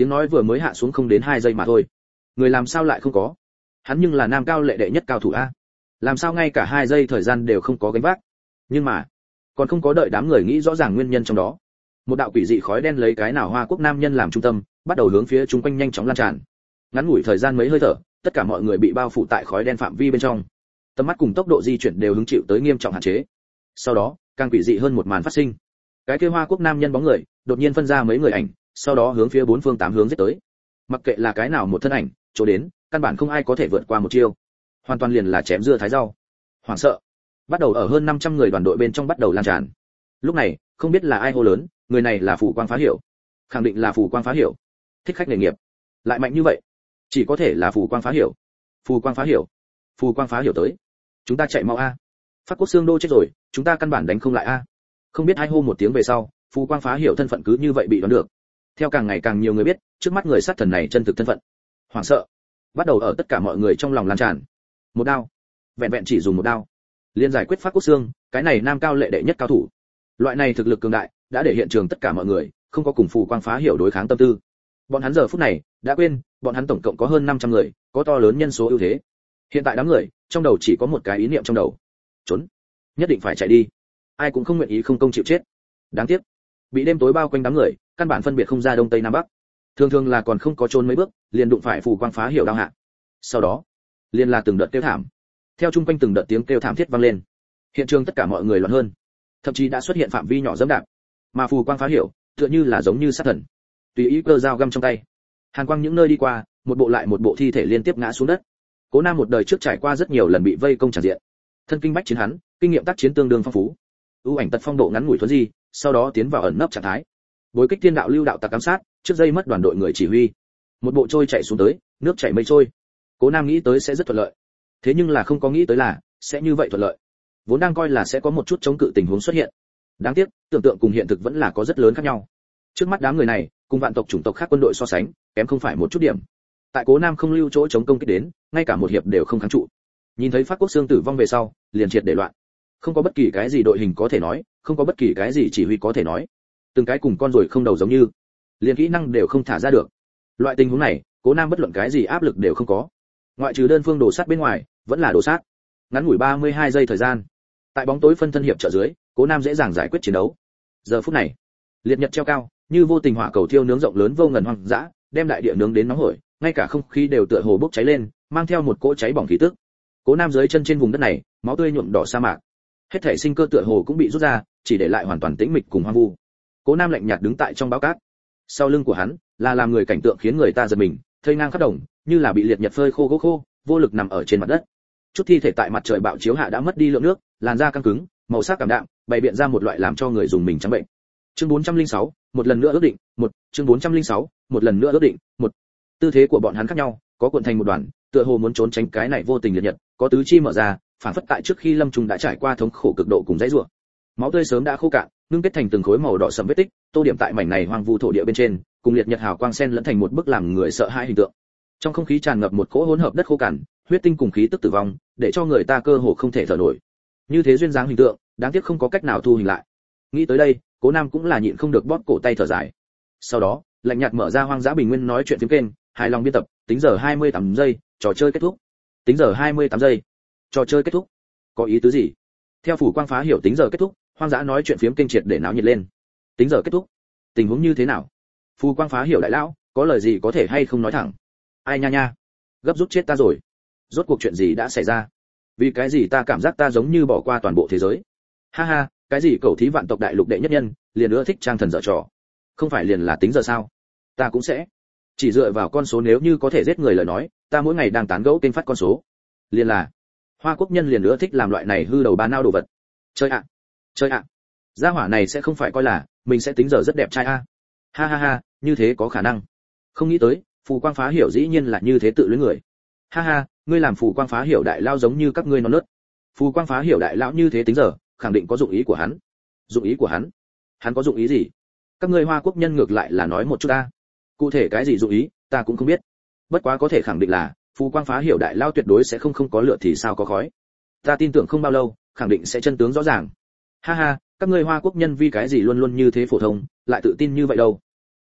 Tiếng nói vừa mới hạ xuống không đến 2 giây mà thôi. Người làm sao lại không có? Hắn nhưng là nam cao lệ đệ nhất cao thủ a. Làm sao ngay cả 2 giây thời gian đều không có gánh vác? Nhưng mà, còn không có đợi đám người nghĩ rõ ràng nguyên nhân trong đó. Một đạo quỷ dị khói đen lấy cái nào Hoa Quốc nam nhân làm trung tâm, bắt đầu hướng phía chúng quanh nhanh chóng lan tràn. Ngắn ngủi thời gian mấy hơi thở, tất cả mọi người bị bao phủ tại khói đen phạm vi bên trong. Tầm mắt cùng tốc độ di chuyển đều hứng chịu tới nghiêm trọng hạn chế. Sau đó, càng quỷ dị hơn một màn phát sinh. Cái kia Hoa Quốc nam nhân bóng người, đột nhiên phân ra mấy người ảnh, sau đó hướng phía bốn phương tám hướng giết tới. Mặc kệ là cái nào một thân ảnh, chỗ đến, căn bản không ai có thể vượt qua một chiêu. Hoàn toàn liền là chém dưa thái rau. Hoảng sợ, bắt đầu ở hơn 500 người đoàn đội bên trong bắt đầu lan tràn. Lúc này, không biết là ai hô lớn, người này là Phủ Quang Phá Hiểu. Khẳng định là Phủ Quang Phá Hiểu. Thích khách nghề nghiệp, lại mạnh như vậy, chỉ có thể là Phủ Quang Phá Hiểu. Phủ Quang Phá Hiểu, Phủ Quang Phá Hiểu tới. Chúng ta chạy mau a. Phát Quốc Xương Đô chết rồi, chúng ta căn bản đánh không lại a. Không biết ai hô một tiếng về sau, Phủ Quang Phá Hiểu thân phận cứ như vậy bị đoán được. Theo càng ngày càng nhiều người biết, trước mắt người sát thần này chân thực thân phận. Hoảng sợ bắt đầu ở tất cả mọi người trong lòng lan tràn. Một đao, vẹn vẹn chỉ dùng một đao, liên giải quyết Phát Quốc Xương, cái này nam cao lệ đệ nhất cao thủ. Loại này thực lực cường đại, đã để hiện trường tất cả mọi người không có cùng Phủ Quang Phá Hiểu đối kháng tâm tư. Bọn hắn giờ phút này đã quên, bọn hắn tổng cộng có hơn 500 người, có to lớn nhân số ưu thế. Hiện tại đám người trong đầu chỉ có một cái ý niệm trong đầu: trốn, nhất định phải chạy đi. Ai cũng không nguyện ý không công chịu chết. Đáng tiếc, bị đêm tối bao quanh đám người, căn bản phân biệt không ra đông tây nam bắc. Thường thường là còn không có trốn mấy bước, liền đụng phải Phủ Quang Phá Hiểu đao hạ. Sau đó, liền là từng đợt kêu thảm. Theo chung quanh từng đợt tiếng kêu thảm thiết vang lên, hiện trường tất cả mọi người loạn hơn, thậm chí đã xuất hiện phạm vi nhỏ dẫm đạp. Mà Phủ Quang Phá Hiểu, tựa như là giống như sát thần, tùy ý cơ dao găm trong tay, hàn quang những nơi đi qua, một bộ lại một bộ thi thể liên tiếp ngã xuống đất. Cố Nam một đời trước trải qua rất nhiều lần bị vây công tràn diện, thân kinh bách chiến hắn, kinh nghiệm tác chiến tương đương phong phú. ưu ảnh tật phong độ ngắn ngủi thuần di, sau đó tiến vào ẩn nấp trạng thái. Bối kích thiên đạo lưu đạo tặc ám sát, trước dây mất đoàn đội người chỉ huy, một bộ trôi chạy xuống tới, nước chảy mây trôi. Cố Nam nghĩ tới sẽ rất thuận lợi, thế nhưng là không có nghĩ tới là sẽ như vậy thuận lợi. Vốn đang coi là sẽ có một chút chống cự tình huống xuất hiện, đáng tiếc tưởng tượng cùng hiện thực vẫn là có rất lớn khác nhau. Trước mắt đám người này cùng vạn tộc chủng tộc khác quân đội so sánh, kém không phải một chút điểm. Tại Cố Nam không lưu chỗ chống công kích đến, ngay cả một hiệp đều không kháng trụ. Nhìn thấy Phát Quốc Xương tử vong về sau, liền triệt để loạn. Không có bất kỳ cái gì đội hình có thể nói, không có bất kỳ cái gì chỉ huy có thể nói. Từng cái cùng con rồi không đầu giống như, liền kỹ năng đều không thả ra được. Loại tình huống này, Cố Nam bất luận cái gì áp lực đều không có. Ngoại trừ đơn phương đổ sát bên ngoài, vẫn là đổ sát. Ngắn ngủi 32 giây thời gian, tại bóng tối phân thân hiệp trợ dưới, Cố Nam dễ dàng giải quyết chiến đấu. Giờ phút này, liệt nhật treo cao, như vô tình hỏa cầu thiêu nướng rộng lớn vô ngần hoang dã, đem đại địa nướng đến nóng hổi, ngay cả không khí đều tựa hồ bốc cháy lên, mang theo một cỗ cháy bỏng khí tức. Cố Nam dưới chân trên vùng đất này, máu tươi nhuộm đỏ sa mạc. Hết thảy sinh cơ tựa hồ cũng bị rút ra, chỉ để lại hoàn toàn tĩnh mịch cùng hoang vu. Cố Nam lạnh nhạt đứng tại trong bão cát. Sau lưng của hắn là làm người cảnh tượng khiến người ta giật mình, thây ngang khắp đồng, như là bị liệt nhật phơi khô gỗ khô, vô lực nằm ở trên mặt đất. Chút thi thể tại mặt trời bạo chiếu hạ đã mất đi lượng nước, làn da căng cứng, màu sắc cảm đạm, bày biện ra một loại làm cho người dùng mình trắng bệnh. Chương 406, một lần nữa ước định, chương 406, một lần nữa ước định, Tư thế của bọn hắn khác nhau, có cuộn thành một đoàn, tựa hồ muốn trốn tránh cái này vô tình liệt nhật, có tứ chi mở ra, phản phất tại trước khi lâm trùng đã trải qua thống khổ cực độ cùng dãy rủa. Máu tươi sớm đã khô cạn, ngưng kết thành từng khối màu đỏ sẫm vết tích, tô điểm tại mảnh này hoang vu thổ địa bên trên, cùng liệt nhật hào quang xen lẫn thành một bức làm người sợ hãi hình tượng. Trong không khí tràn ngập một cỗ hỗn hợp đất khô cằn, huyết tinh cùng khí tức tử vong, để cho người ta cơ hồ không thể thở nổi. Như thế duyên dáng hình tượng, đáng tiếc không có cách nào thu hình lại. Nghĩ tới đây, Cố Nam cũng là nhịn không được bóp cổ tay thở dài. Sau đó, lạnh nhạt mở ra Hoang Dã Bình Nguyên nói chuyện phím kênh, hài lòng biên tập, tính giờ 28 giây, trò chơi kết thúc. Tính giờ 28 giây, trò chơi kết thúc. Có ý tứ gì? Theo Phủ Quang Phá Hiểu tính giờ kết thúc, Hoang Dã nói chuyện phím kênh triệt để náo nhiệt lên. Tính giờ kết thúc, tình huống như thế nào? Phủ Quang Phá Hiểu đại lão, có lời gì có thể hay không nói thẳng? Ai nha nha, gấp rút chết ta rồi. Rốt cuộc chuyện gì đã xảy ra? Vì cái gì ta cảm giác ta giống như bỏ qua toàn bộ thế giới? Ha ha, cái gì cầu thí vạn tộc đại lục đệ nhất nhân, liền nữa thích trang thần dở trò. Không phải liền là tính giờ sao? Ta cũng sẽ. Chỉ dựa vào con số nếu như có thể giết người lời nói, ta mỗi ngày đang tán gẫu kênh phát con số. Liền là Hoa Quốc nhân liền nữa thích làm loại này hư đầu ba nao đồ vật. Chơi ạ, chơi ạ. Gia hỏa này sẽ không phải coi là mình sẽ tính giờ rất đẹp trai a. Ha ha ha, như thế có khả năng. Không nghĩ tới, Phù Quang Phá Hiểu dĩ nhiên là như thế tự luyến người. Ha ha, ngươi làm Phù Quang Phá Hiểu đại lao giống như các ngươi non nớt. Phù Quang Phá Hiểu đại lão như thế tính giờ, khẳng định có dụng ý của hắn. Dụng ý của hắn? Hắn có dụng ý gì? Các ngươi Hoa Quốc nhân ngược lại là nói một chút ta. Cụ thể cái gì dụng ý, ta cũng không biết. Bất quá có thể khẳng định là, Phù Quang Phá Hiểu đại lao tuyệt đối sẽ không có lửa thì sao có khói. Ta tin tưởng không bao lâu, khẳng định sẽ chân tướng rõ ràng. Ha ha, các ngươi Hoa Quốc nhân vì cái gì luôn luôn như thế phổ thông, lại tự tin như vậy đâu?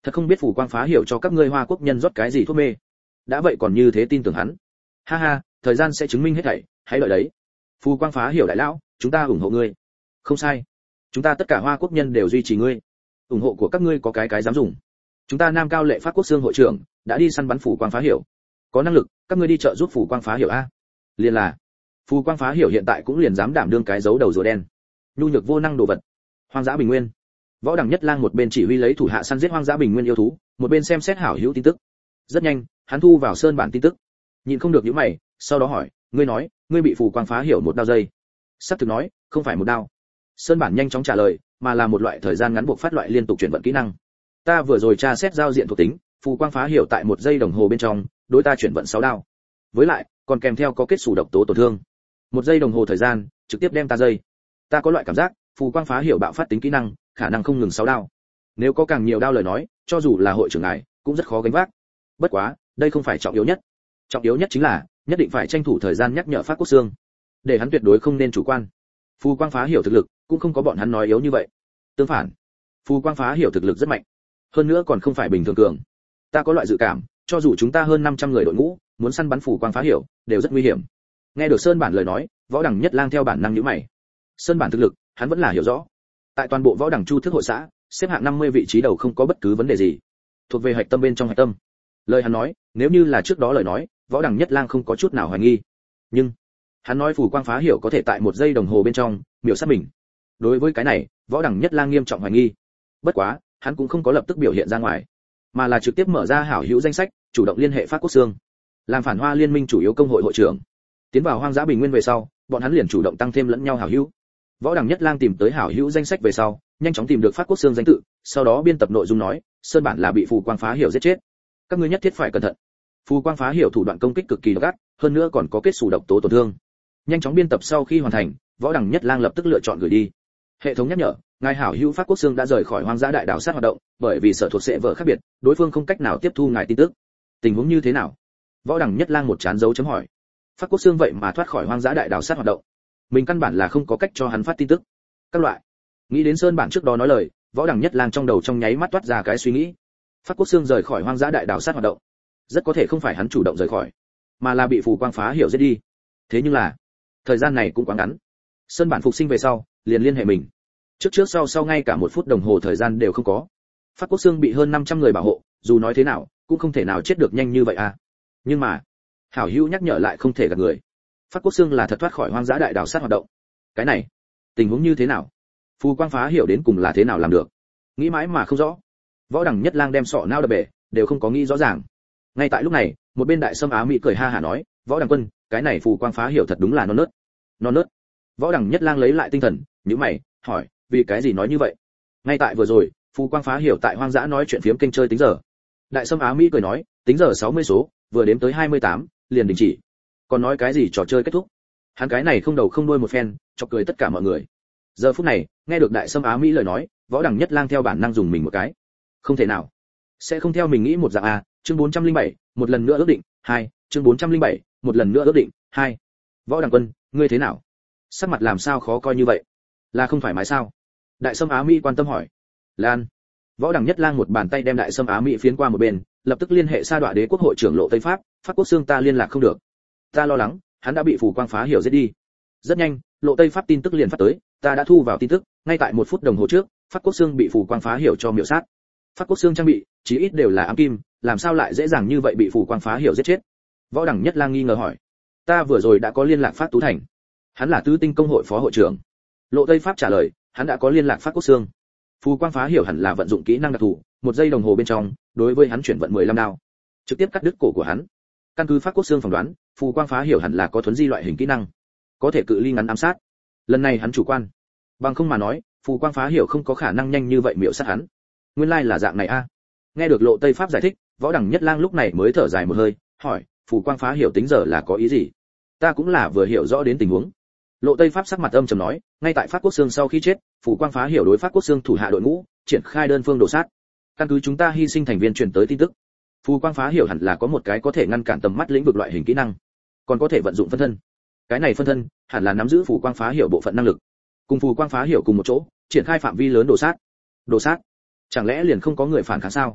Thật không biết phù quang phá hiểu cho các ngươi Hoa Quốc nhân rót cái gì thuốc mê. Đã vậy còn như thế tin tưởng hắn. Ha ha, thời gian sẽ chứng minh hết thảy, hãy đợi đấy. Phù quang phá hiểu đại lão, chúng ta ủng hộ ngươi. Không sai, chúng ta tất cả Hoa Quốc nhân đều duy trì ngươi. Ủng hộ của các ngươi có cái dám dùng. Chúng ta Nam Cao Lệ Pháp Quốc Xương hội trưởng đã đi săn bắn phù quang phá hiểu. Có năng lực, các ngươi đi trợ giúp phù quang phá hiểu a. Liền là, phù quang phá hiểu hiện tại cũng liền dám đảm đương cái giấu đầu rùa đen. Nhu nhược vô năng đồ vật. Hoang dã bình nguyên. Võ Đằng Nhất Lang một bên chỉ huy lấy thủ hạ săn giết hoang dã bình nguyên yêu thú, một bên xem xét hảo hữu tin tức. Rất nhanh, hắn thu vào sơn bản tin tức. Nhìn không được nhíu mày, sau đó hỏi, ngươi nói, ngươi bị phù quang phá hiểu một đao dây. Sắp thực nói, không phải một đao. Sơn bản nhanh chóng trả lời, mà là một loại thời gian ngắn buộc phát loại liên tục chuyển vận kỹ năng. Ta vừa rồi tra xét giao diện thuộc tính, phù quang phá hiểu tại 1 giây đồng hồ bên trong, đối ta chuyển vận 6 đao. Với lại, còn kèm theo có kết xù độc tố tổn thương. 1 giây đồng hồ thời gian, trực tiếp đem ta dây. Ta có loại cảm giác, phù quang phá hiểu bạo phát tính kỹ năng, khả năng không ngừng 6 đao. Nếu có càng nhiều đao lời nói, cho dù là hội trưởng ngài, cũng rất khó gánh vác. Bất quá, đây không phải trọng yếu nhất. Trọng yếu nhất chính là, nhất định phải tranh thủ thời gian nhắc nhở Pháp Quốc Xương, để hắn tuyệt đối không nên chủ quan. Phù quang phá hiểu thực lực, cũng không có bọn hắn nói yếu như vậy. Tương phản, phù quang phá hiểu thực lực rất mạnh, hơn nữa còn không phải bình thường cường. Ta có loại dự cảm, cho dù chúng ta hơn 500 người đội ngũ, muốn săn bắn phù quang phá hiểu, đều rất nguy hiểm. Nghe được Sơn Bản lời nói, Võ Đằng Nhất Lang theo bản năng nhíu mày. Sơn Bản thực lực, hắn vẫn là hiểu rõ. Tại toàn bộ Võ Đằng Chu Thức hội xã, xếp hạng 50 vị trí đầu không có bất cứ vấn đề gì. Thuộc về hạch tâm bên trong hạch tâm. Lời hắn nói, nếu như là trước đó lời nói, Võ Đằng Nhất Lang không có chút nào hoài nghi. Nhưng, hắn nói phù quang phá hiểu có thể tại 1 giây đồng hồ bên trong miểu sát mình. Đối với cái này, Võ Đằng Nhất Lang nghiêm trọng hoài nghi. Bất quá, hắn cũng không có lập tức biểu hiện ra ngoài, mà là trực tiếp mở ra hảo hữu danh sách, chủ động liên hệ Pháp Quốc Xương, làm phản Hoa Liên minh chủ yếu công hội hội trưởng. Tiến vào hoang dã bình nguyên về sau, bọn hắn liền chủ động tăng thêm lẫn nhau hảo hữu. Võ Đằng Nhất Lang tìm tới hảo hữu danh sách về sau, nhanh chóng tìm được Pháp Quốc Xương danh tự, sau đó biên tập nội dung nói, Sơn Bản là bị phù quang phá hiểu giết chết. Các ngươi nhất thiết phải cẩn thận. Phù quang phá hiểu thủ đoạn công kích cực kỳ độc ác, hơn nữa còn có kết xù độc tố tổn thương. Nhanh chóng biên tập sau khi hoàn thành, Võ Đằng Nhất Lang lập tức lựa chọn gửi đi. Hệ thống nhắc nhở, ngài hảo hữu Pháp Quốc Xương đã rời khỏi hoang dã đại đảo sát hoạt động, bởi vì sở thuộc sẽ vợ khác biệt, đối phương không cách nào tiếp thu ngài tin tức. Tình huống như thế nào? Võ Đằng Nhất Lang một chán dấu chấm hỏi. Pháp Quốc Xương vậy mà thoát khỏi hoang dã đại đảo sát hoạt động, mình căn bản là không có cách cho hắn phát tin tức. Các loại. Nghĩ đến Sơn Bản trước đó nói lời, Võ Đằng Nhất Lang trong đầu trong nháy mắt toát ra cái suy nghĩ. Pháp Quốc Xương rời khỏi hoang dã đại đảo sát hoạt động, rất có thể không phải hắn chủ động rời khỏi, mà là bị phù quang phá hiểu giết đi. Thế nhưng là, thời gian này cũng quá ngắn. Sơn Bản phục sinh về sau, liền liên hệ mình. Trước sau ngay cả 1 phút đồng hồ thời gian đều không có. Pháp Quốc Xương bị hơn 500 người bảo hộ, dù nói thế nào, cũng không thể nào chết được nhanh như vậy à. Nhưng mà, hảo hữu nhắc nhở lại không thể gạt người. Pháp Quốc Xương là thật thoát khỏi hoang dã đại đảo sát hoạt động. Cái này, tình huống như thế nào? Phù quang phá hiểu đến cùng là thế nào làm được? Nghĩ mãi mà không rõ. Võ Đằng Nhất Lang đem sọ não đập bể, đều không có nghĩ rõ ràng. Ngay tại lúc này, một bên Đại Sâm Á Mỹ cười ha hả nói, Võ Đằng Quân, cái này phù quang phá hiểu thật đúng là non nớt. Non nớt. Võ Đằng Nhất Lang lấy lại tinh thần, nhíu mày, hỏi, vì cái gì nói như vậy? Ngay tại vừa rồi, phù quang phá hiểu tại hoang dã nói chuyện phiếm kênh chơi tính giờ. Đại Sâm Á Mỹ cười nói, tính giờ 60 số, vừa đếm tới 28, liền đình chỉ. Còn nói cái gì trò chơi kết thúc? Hắn cái này không đầu không đuôi một phen, chọc cười tất cả mọi người. Giờ phút này, nghe được Đại Sâm Á Mỹ lời nói, Võ Đằng Nhất Lang theo bản năng dùng mình một cái. Không thể nào, sẽ không theo mình nghĩ một dạng à? Chương 407, một lần nữa ước định, 2, chương 407, một lần nữa ước định, 2. Võ Đằng Quân, ngươi thế nào? Sắc mặt làm sao khó coi như vậy? Là không thoải mái sao? Đại Sâm Á Mỹ quan tâm hỏi. Lan. Võ Đằng Nhất Lang một bàn tay đem Đại Sâm Á Mỹ phiến qua một bên, lập tức liên hệ Sa Đoạ Đế quốc hội trưởng Lộ Tây Pháp, Pháp Quốc Xương ta liên lạc không được. Ta lo lắng, hắn đã bị phù quang phá hiểu giết đi. Rất nhanh, Lộ Tây Pháp tin tức liền phát tới, ta đã thu vào tin tức, ngay tại 1 phút đồng hồ trước, Pháp Quốc Xương bị phù quang phá hiểu cho miểu sát. Pháp Quốc Xương trang bị, chí ít đều là ám kim, làm sao lại dễ dàng như vậy bị phù quang phá hiểu giết chết? Võ Đằng Nhất Lang nghi ngờ hỏi. Ta vừa rồi đã có liên lạc Pháp Tú Thành, hắn là Tứ Tinh công hội phó hội trưởng. Lộ Tây Pháp trả lời, hắn đã có liên lạc Pháp Quốc Xương. Phù quang phá hiểu hẳn là vận dụng kỹ năng đặc thù, 1 giây đồng hồ bên trong, đối với hắn chuyển vận 15 đao, trực tiếp cắt đứt cổ của hắn. Căn cứ Pháp Quốc Xương phỏng đoán, phù quang phá hiểu hẳn là có thuấn di loại hình kỹ năng, có thể cự ly ngắn ám sát. Lần này hắn chủ quan, bằng không mà nói, phù quang phá hiểu không có khả năng nhanh như vậy miểu sát hắn. Nguyên lai là dạng này a. Nghe được Lộ Tây Pháp giải thích, Võ Đằng Nhất Lang lúc này mới thở dài một hơi, hỏi, phù quang phá hiểu tính giờ là có ý gì? Ta cũng là vừa hiểu rõ đến tình huống. Lộ Tây Pháp sắc mặt âm trầm nói, ngay tại Pháp Quốc Xương sau khi chết, phù quang phá hiểu đối Pháp Quốc Xương thủ hạ đội ngũ triển khai đơn phương đổ sát. Căn cứ chúng ta hy sinh thành viên truyền tới tin tức, phù quang phá hiểu hẳn là có một cái có thể ngăn cản tầm mắt lĩnh vực loại hình kỹ năng, còn có thể vận dụng phân thân. Cái này phân thân hẳn là nắm giữ phù quang phá hiểu bộ phận năng lực, cùng phù quang phá hiểu cùng một chỗ triển khai phạm vi lớn đổ sát. Đổ sát? Chẳng lẽ liền không có người phản kháng sao?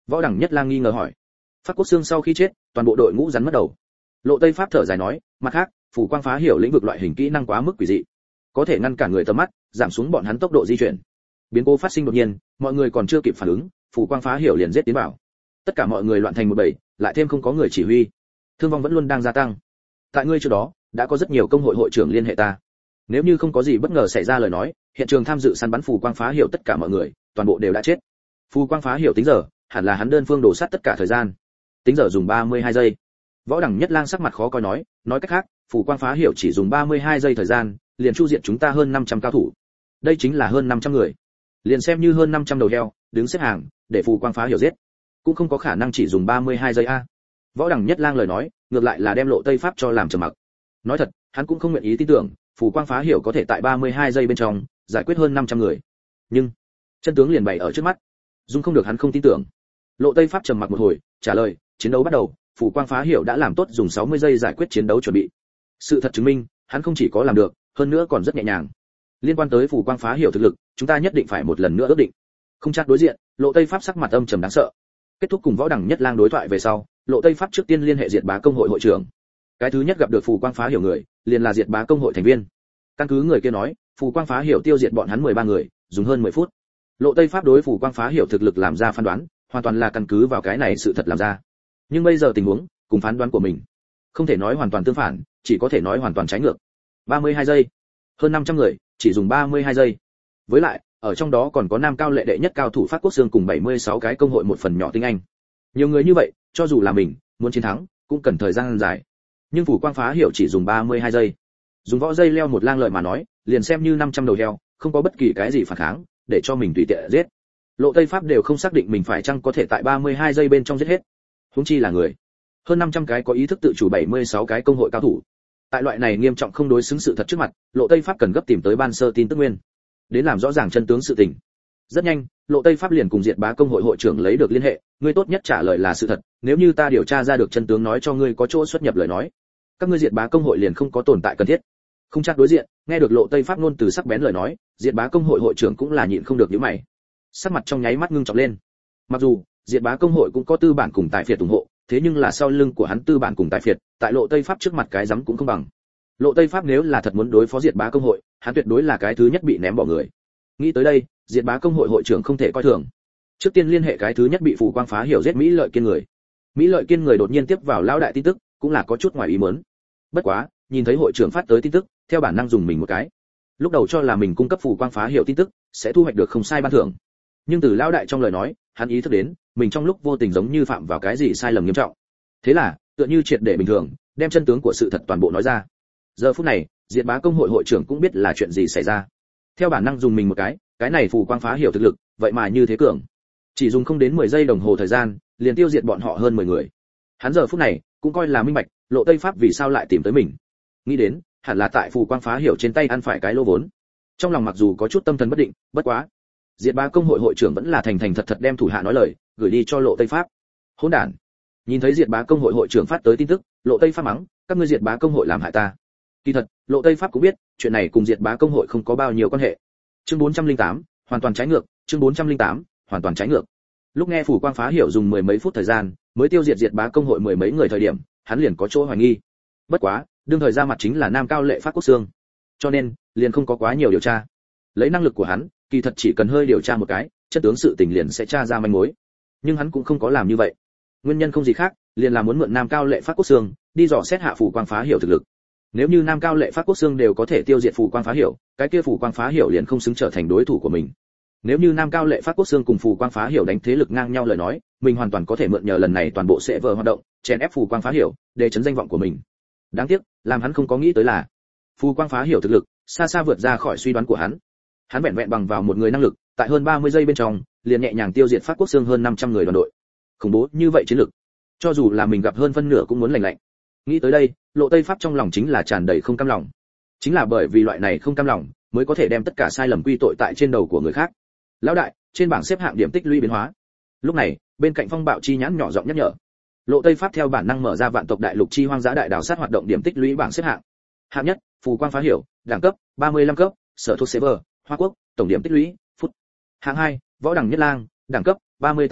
Võ Đẳng Nhất Lang nghi ngờ hỏi. Phát Quốc Xương sau khi chết, toàn bộ đội ngũ rắn mất đầu. Lộ Tây Pháp thở dài nói, mặt khác, Phủ Quang Phá Hiểu lĩnh vực loại hình kỹ năng quá mức quỷ dị, có thể ngăn cản người tầm mắt, giảm xuống bọn hắn tốc độ di chuyển. Biến cố phát sinh đột nhiên, mọi người còn chưa kịp phản ứng, Phủ Quang Phá Hiểu liền giết tiến vào. Tất cả mọi người loạn thành một bầy, lại thêm không có người chỉ huy, thương vong vẫn luôn đang gia tăng. Tại ngươi trước đó, đã có rất nhiều công hội hội trưởng liên hệ ta. Nếu như không có gì bất ngờ xảy ra lời nói, hiện trường tham dự săn bắn Phù Quang Phá Hiểu tất cả mọi người, toàn bộ đều đã chết. Phù Quang Phá Hiểu tính giờ, hẳn là hắn đơn phương đổ sát tất cả thời gian. Tính giờ dùng 32 giây. Võ Đẳng Nhất Lang sắc mặt khó coi nói cách khác, Phù Quang Phá Hiểu chỉ dùng 32 giây thời gian, liền chu diệt chúng ta hơn 500 cao thủ. Đây chính là hơn 500 người. Liền xem như hơn 500 đầu heo, đứng xếp hàng, để Phù Quang Phá Hiểu giết, cũng không có khả năng chỉ dùng 32 giây a. Võ Đẳng Nhất Lang lời nói, ngược lại là đem Lộ Tây Pháp cho làm trầm mặc. Nói thật, hắn cũng không nguyện ý tin tưởng, Phù Quang Phá Hiểu có thể tại 32 giây bên trong giải quyết hơn 500 người. Nhưng, chân tướng liền bày ở trước mắt, dung không được hắn không tin tưởng. Lộ Tây Pháp trầm mặc một hồi, trả lời, chiến đấu bắt đầu, Phù Quang Phá Hiểu đã làm tốt dùng 60 giây giải quyết chiến đấu chuẩn bị. Sự thật chứng minh, hắn không chỉ có làm được, hơn nữa còn rất nhẹ nhàng. Liên quan tới Phù Quang Phá Hiểu thực lực, chúng ta nhất định phải một lần nữa ước định. Không chắc đối diện, Lộ Tây Pháp sắc mặt âm trầm đáng sợ. Kết thúc cùng Võ Đẳng Nhất Lang đối thoại về sau, Lộ Tây Pháp trước tiên liên hệ Diệt Bá công hội hội trưởng. Cái thứ nhất gặp được Phù Quang Phá Hiểu người, liền là Diệt Bá công hội thành viên. Căn cứ người kia nói, Phù Quang Phá Hiểu tiêu diệt bọn hắn 13 người, dùng hơn 10 phút. Lộ Tây Pháp đối Phù Quang Phá Hiểu thực lực làm ra phán đoán, hoàn toàn là căn cứ vào cái này sự thật làm ra. Nhưng bây giờ tình huống, cùng phán đoán của mình, không thể nói hoàn toàn tương phản, chỉ có thể nói hoàn toàn trái ngược. 32 giây, hơn 500 người, chỉ dùng 32 giây. Với lại, ở trong đó còn có Nam Cao Lệ đệ nhất cao thủ Phát Quốc Xương cùng 76 cái công hội một phần nhỏ tinh anh. Nhiều người như vậy, cho dù là mình muốn chiến thắng, cũng cần thời gian dài. Nhưng Phù Quang Phá Hiểu chỉ dùng 32 giây. Dùng võ dây leo một lang lợi mà nói, liền xem như 500 đầu heo, không có bất kỳ cái gì phản kháng, để cho mình tùy tiện giết. Lộ Tây Pháp đều không xác định mình phải chăng có thể tại 32 giây bên trong giết hết. Huống chi là người. Hơn 500 cái có ý thức tự chủ 76 cái công hội cao thủ. Tại loại này nghiêm trọng không đối xứng sự thật trước mặt, Lộ Tây Pháp cần gấp tìm tới ban sơ tin tức nguyên, đến làm rõ ràng chân tướng sự tình. Rất nhanh, Lộ Tây Pháp liền cùng Diệt Bá công hội hội trưởng lấy được liên hệ, ngươi tốt nhất trả lời là sự thật, nếu như ta điều tra ra được chân tướng nói cho ngươi có chỗ xuất nhập lời nói, các ngươi Diệt Bá công hội liền không có tồn tại cần thiết. Không chắc đối diện, nghe được Lộ Tây Pháp ngôn từ sắc bén lời nói, Diệt Bá công hội hội trưởng cũng là nhịn không được nhíu mày. Sắc mặt trong nháy mắt ngưng trọng lên. Mặc dù Diệt Bá công hội cũng có tư bản cùng tài phiệt ủng hộ, thế nhưng là sau lưng của hắn tư bản cùng tài phiệt, tại Lộ Tây Pháp trước mặt cái rắm cũng không bằng. Lộ Tây Pháp nếu là thật muốn đối phó Diệt Bá công hội, hắn tuyệt đối là cái thứ nhất bị ném bỏ người. Nghĩ tới đây, Diệt Bá công hội hội trưởng không thể coi thường. Trước tiên liên hệ cái thứ nhất bị Phù Quang Phá Hiểu giết Mỹ Lợi Kiên người. Mỹ Lợi Kiên người đột nhiên tiếp vào lão đại tin tức, cũng là có chút ngoài ý muốn. Bất quá, nhìn thấy hội trưởng phát tới tin tức, theo bản năng dùng mình một cái. Lúc đầu cho là mình cung cấp Phù Quang Phá Hiểu tin tức, sẽ thu hoạch được không sai ban thưởng. Nhưng từ lão đại trong lời nói, hắn ý thức đến, mình trong lúc vô tình giống như phạm vào cái gì sai lầm nghiêm trọng. Thế là, tựa như triệt để bình thường, đem chân tướng của sự thật toàn bộ nói ra. Giờ phút này, Diệt Bá công hội hội trưởng cũng biết là chuyện gì xảy ra. Theo bản năng dùng mình một cái này Phù Quang Phá Hiểu thực lực, vậy mà như thế cường. Chỉ dùng không đến 10 giây đồng hồ thời gian, liền tiêu diệt bọn họ hơn 10 người. Hắn giờ phút này, cũng coi là minh bạch, Lộ Tây Pháp vì sao lại tìm tới mình. Nghĩ đến, hẳn là tại Phù Quang Phá Hiểu trên tay ăn phải cái lô vốn. Trong lòng mặc dù có chút tâm thần bất định, bất quá, Diệt Bá công hội hội trưởng vẫn là thành thật thật đem thủ hạ nói lời, gửi đi cho Lộ Tây Pháp. Hỗn đản. Nhìn thấy Diệt Bá công hội hội trưởng phát tới tin tức, Lộ Tây Pháp mắng, các ngươi Diệt Bá công hội làm hại ta. Kỳ thật, Lộ Tây Pháp cũng biết, chuyện này cùng Diệt Bá công hội không có bao nhiêu quan hệ. Chương 408, hoàn toàn trái ngược, chương 408, hoàn toàn trái ngược. Lúc nghe Phù Quang Phá Hiểu dùng mười mấy phút thời gian, mới tiêu diệt Diệt Bá công hội mười mấy người thời điểm, hắn liền có chỗ hoài nghi. Bất quá, đương thời ra mặt chính là Nam Cao Lệ Phát Quốc Xương, cho nên liền không có quá nhiều điều tra. Lấy năng lực của hắn, kỳ thật chỉ cần hơi điều tra một cái, chân tướng sự tình liền sẽ tra ra manh mối. Nhưng hắn cũng không có làm như vậy. Nguyên nhân không gì khác, liền là muốn mượn Nam Cao Lệ Phát Quốc Xương, đi dò xét hạ Phù Quang Phá Hiểu thực lực. Nếu như Nam Cao Lệ Phát Quốc Xương đều có thể tiêu diệt Phù Quang Phá Hiểu, cái kia Phù Quang Phá Hiểu liền không xứng trở thành đối thủ của mình. Nếu như Nam Cao Lệ Phát Quốc Xương cùng Phù Quang Phá Hiểu đánh thế lực ngang nhau lời nói, mình hoàn toàn có thể mượn nhờ lần này toàn bộ sẽ vờ hoạt động, chèn ép Phù Quang Phá Hiểu, để chấn danh vọng của mình. Đáng tiếc, làm hắn không có nghĩ tới là, Phù Quang Phá Hiểu thực lực xa xa vượt ra khỏi suy đoán của hắn. Hắn vẹn vẹn bằng vào một người năng lực, tại hơn 30 giây bên trong, liền nhẹ nhàng tiêu diệt Phát Quốc Xương hơn 500 người đoàn đội. Khủng bố như vậy chiến lực, cho dù là mình gặp hơn phân nửa cũng muốn lành lạnh. Nghĩ tới đây, Lộ Tây Pháp trong lòng chính là tràn đầy không cam lòng. Chính là bởi vì loại này không cam lòng, mới có thể đem tất cả sai lầm quy tội tại trên đầu của người khác. Lão đại, trên bảng xếp hạng điểm tích lũy biến hóa. Lúc này, bên cạnh Phong Bạo Chi nhãn nhỏ giọng nhắc nhở. Lộ Tây Pháp theo bản năng mở ra Vạn tộc đại lục chi hoang dã đại đào sát hoạt động điểm tích lũy bảng xếp hạng. Hạng nhất, Phù Quang Phá Hiểu, đẳng cấp 35 cấp, sở thuộc server, Hoa Quốc, tổng điểm tích lũy, phút. Hạng 2, Võ Đẳng Nhất Lang, đẳng cấp 38 cấp,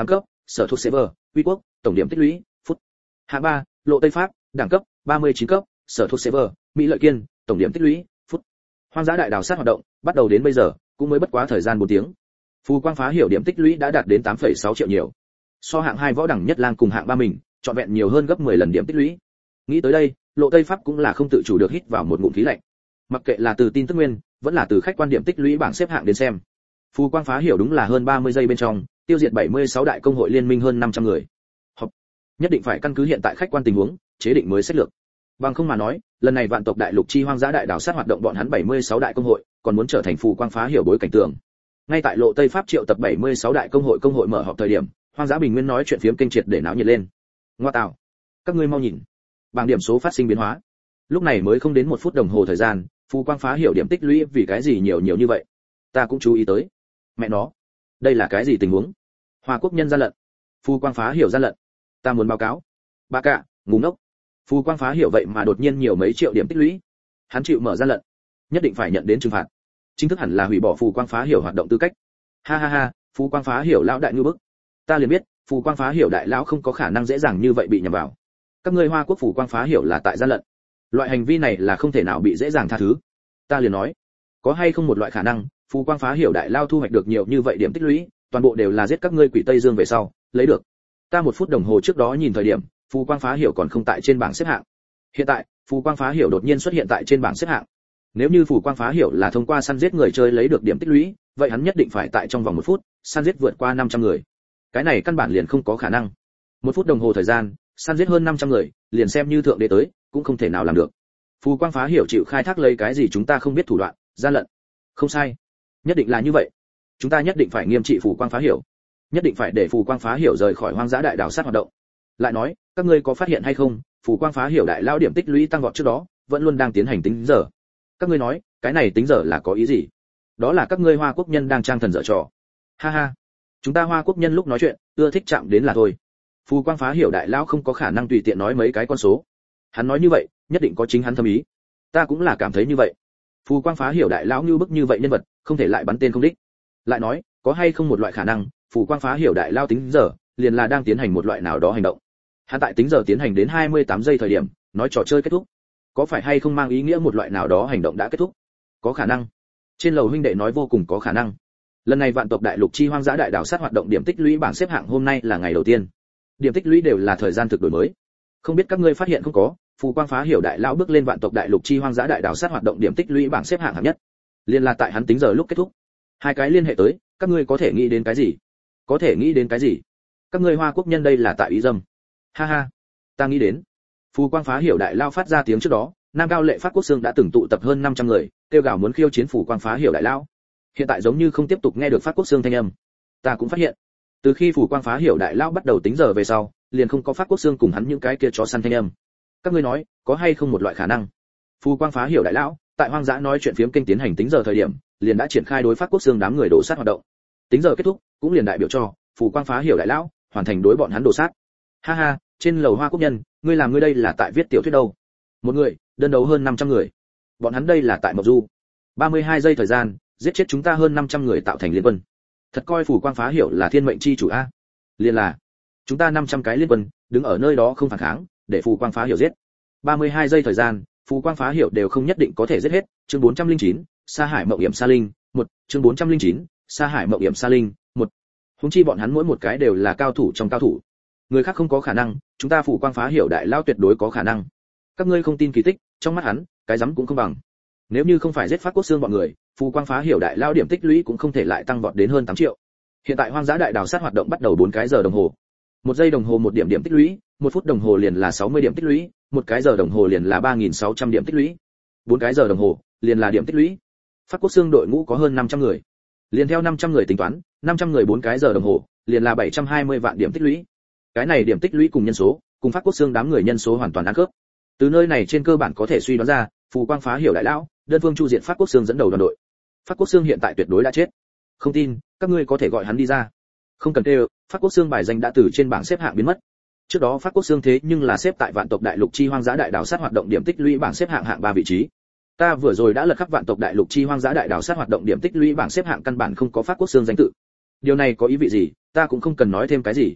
sở thuộc server, uy quốc, tổng điểm tích lũy, phút. Hạng 3, lộ Tây Pháp, đẳng cấp, 39 cấp, sở thuộc server, Mỹ Lợi Kiên, tổng điểm tích lũy, phút. Hoang dã đại đào sát hoạt động, bắt đầu đến bây giờ, cũng mới bất quá thời gian 4 tiếng. Phù Quang Phá Hiểu điểm tích lũy đã đạt đến 8,6 triệu nhiều. So hạng 2 võ đẳng nhất lang cùng hạng 3 mình, trọn vẹn nhiều hơn gấp 10 lần điểm tích lũy. Nghĩ tới đây, lộ Tây Pháp cũng là không tự chủ được hít vào một ngụm khí lạnh. Mặc kệ là từ tin tức nguyên, vẫn là từ khách quan điểm tích lũy bảng xếp hạng đến xem. Phù Quang Phá Hiểu đúng là hơn 30 giây bên trong, tiêu diệt 76 đại công hội liên minh hơn 500 người. Học. Nhất định phải căn cứ hiện tại khách quan tình huống, chế định mới sách lược. Bằng không mà nói, lần này vạn tộc đại lục chi hoang dã đại đảo sát hoạt động bọn hắn 76 đại công hội, còn muốn trở thành Phù Quang Phá Hiểu bối cảnh tường. Ngay tại lộ Tây Pháp triệu tập 76 đại công hội mở họp thời điểm, hoang dã bình nguyên nói chuyện phiếm kênh triệt để náo nhiệt lên. Ngoa tạo, các ngươi mau nhìn, bảng điểm số phát sinh biến hóa. Lúc này mới không đến 1 phút đồng hồ thời gian, Phù Quang Phá Hiểu điểm tích lũy vì cái gì nhiều như vậy? Ta cũng chú ý tới. Mẹ nó, đây là cái gì tình huống? Hoa quốc nhân gian lận. Phù Quang Phá Hiểu gian lận. Ta muốn báo cáo. Bà cả, ngu ngốc. Phù Quang Phá Hiểu vậy mà đột nhiên nhiều mấy triệu điểm tích lũy. Hắn chịu mở gian lận, nhất định phải nhận đến trừng phạt. Chính thức hẳn là hủy bỏ Phù Quang Phá Hiểu hoạt động tư cách. Ha ha ha, Phù Quang Phá Hiểu lão đại ngư bức. Ta liền biết, Phù Quang Phá Hiểu đại lão không có khả năng dễ dàng như vậy bị nhầm vào. Các ngươi Hoa quốc Phù Quang Phá Hiểu là tại gian lận. Loại hành vi này là không thể nào bị dễ dàng tha thứ. Ta liền nói, có hay không một loại khả năng, Phù Quang Phá Hiểu đại lao thu hoạch được nhiều như vậy điểm tích lũy, toàn bộ đều là giết các ngươi quỷ Tây Dương về sau, lấy được. Ta 1 phút đồng hồ trước đó nhìn thời điểm, Phù Quang Phá Hiểu còn không tại trên bảng xếp hạng. Hiện tại, Phù Quang Phá Hiểu đột nhiên xuất hiện tại trên bảng xếp hạng. Nếu như Phù Quang Phá Hiểu là thông qua săn giết người chơi lấy được điểm tích lũy, vậy hắn nhất định phải tại trong vòng 1 phút, săn giết vượt qua 500 người. Cái này căn bản liền không có khả năng. 1 phút đồng hồ thời gian, săn giết hơn 500 người, liền xem như thượng đế tới, cũng không thể nào làm được. Phù Quang Phá Hiểu chịu khai thác lấy cái gì chúng ta không biết thủ đoạn, gian lận. Không sai, nhất định là như vậy. Chúng ta nhất định phải nghiêm trị Phù Quang Phá Hiểu, nhất định phải để Phù Quang Phá Hiểu rời khỏi hoang dã đại đảo sát hoạt động. Lại nói, các ngươi có phát hiện hay không, Phù Quang Phá Hiểu đại lao điểm tích lũy tăng vọt trước đó, vẫn luôn đang tiến hành tính giờ. Các ngươi nói, cái này tính giờ là có ý gì? Đó là các ngươi Hoa quốc nhân đang trang thần dở trò. Ha ha, chúng ta Hoa quốc nhân lúc nói chuyện, ưa thích chạm đến là thôi. Phù Quang Phá Hiểu đại lao không có khả năng tùy tiện nói mấy cái con số. Hắn nói như vậy, nhất định có chính hắn thâm ý. Ta cũng là cảm thấy như vậy. Phù Quang Phá Hiểu đại lão như bức như vậy nhân vật, không thể lại bắn tên không đích. Lại nói, có hay không một loại khả năng, Phù Quang Phá Hiểu đại lao tính giờ, liền là đang tiến hành một loại nào đó hành động. Hắn tại tính giờ tiến hành đến 28 giây thời điểm, nói trò chơi kết thúc. Có phải hay không mang ý nghĩa một loại nào đó hành động đã kết thúc? Có khả năng. Trên lầu huynh đệ nói vô cùng có khả năng. Lần này vạn tộc đại lục chi hoang dã đại đảo sát hoạt động điểm tích lũy bảng xếp hạng hôm nay là ngày đầu tiên. Điểm tích lũy đều là thời gian thực đổi mới. Không biết các ngươi phát hiện không có, Phù Quang Phá Hiểu đại lão bước lên vạn tộc đại lục chi hoang dã đại đảo sát hoạt động điểm tích lũy bảng xếp hạng hạng nhất. Liên là tại hắn tính giờ lúc kết thúc. Hai cái liên hệ tới, các ngươi có thể nghĩ đến cái gì? Có thể nghĩ đến cái gì? Các ngươi Hoa quốc nhân đây là tại ý dâm. Ha ha, ta nghĩ đến. Phù Quang Phá Hiểu đại lao phát ra tiếng trước đó, Nam Cao Lệ Phát Quốc Xương đã từng tụ tập hơn 500 người, kêu gào muốn khiêu chiến Phù Quang Phá Hiểu đại lao. Hiện tại giống như không tiếp tục nghe được Phát Quốc Xương thanh âm. Ta cũng phát hiện, từ khi Phù Quang Phá Hiểu đại lao bắt đầu tính giờ về sau, liền không có Phát Quốc Xương cùng hắn những cái kia chó săn thanh âm. Các ngươi nói, có hay không một loại khả năng? Phù Quang Phá Hiểu đại lão, tại hoang dã nói chuyện phiếm kênh tiến hành tính giờ thời điểm, liền đã triển khai đối Phát Quốc Xương đám người đổ sát hoạt động. Tính giờ kết thúc, cũng liền đại biểu cho Phù Quang Phá Hiểu đại lão hoàn thành đối bọn hắn đổ sát. Ha ha, trên lầu Hoa quốc nhân, ngươi làm ngươi đây là tại viết tiểu thuyết đâu? Một người, đơn đấu hơn 500 người. Bọn hắn đây là tại Mộc Du. 32 giây thời gian, giết chết chúng ta hơn 500 người tạo thành liên quân. Thật coi Phù Quang Phá Hiểu là thiên mệnh chi chủ a. Liên là chúng ta 500 cái liên quân, đứng ở nơi đó không phản kháng, để Phù Quang Phá Hiểu giết. 32 giây thời gian, Phù Quang Phá Hiểu đều không nhất định có thể giết hết. Chương 409, Sa Hải Mộng Hiểm Sa Linh, 1, chương 409, Sa Hải Mộng Hiểm Sa Linh, 1. Huống chi bọn hắn mỗi một cái đều là cao thủ trong cao thủ. Người khác không có khả năng, chúng ta Phù Quang Phá Hiểu đại lao tuyệt đối có khả năng. Các ngươi không tin kỳ tích, trong mắt hắn, cái rắm cũng không bằng. Nếu như không phải giết Phát Quốc Xương bọn người, Phù Quang Phá Hiểu đại lao điểm tích lũy cũng không thể lại tăng vọt đến hơn 8 triệu. Hiện tại hoang dã đại đào sát hoạt động bắt đầu 4 cái giờ đồng hồ. 1 giây đồng hồ 1 điểm điểm tích lũy, 1 phút đồng hồ liền là 60 điểm tích lũy, 1 cái giờ đồng hồ liền là 3600 điểm tích lũy. 4 cái giờ đồng hồ liền là điểm tích lũy. Phát Quốc Xương đội ngũ có hơn 500 người. Liền theo 500 người tính toán, 500 người 4 cái giờ đồng hồ, liền là 720 vạn điểm tích lũy. Cái này điểm tích lũy cùng nhân số, cùng Phát Quốc Xương đám người nhân số hoàn toàn ăn khớp. Từ nơi này trên cơ bản có thể suy đoán ra, Phù Quang Phá Hiểu đại lão, đơn phương chu diệt Phát Quốc Xương dẫn đầu đoàn đội. Phát Quốc Xương hiện tại tuyệt đối đã chết. Không tin, các ngươi có thể gọi hắn đi ra. Không cần kêu, Phát Quốc Xương bài danh đã từ trên bảng xếp hạng biến mất. Trước đó Phát Quốc Xương thế nhưng là xếp tại vạn tộc đại lục chi hoang dã đại đảo sát hoạt động điểm tích lũy bảng xếp hạng hạng 3 vị trí. Ta vừa rồi đã lật khắp vạn tộc đại lục chi hoang dã đại đảo sát hoạt động điểm tích lũy bảng xếp hạng căn bản không có Phát Quốc Xương danh tự. Điều này có ý vị gì, ta cũng không cần nói thêm cái gì.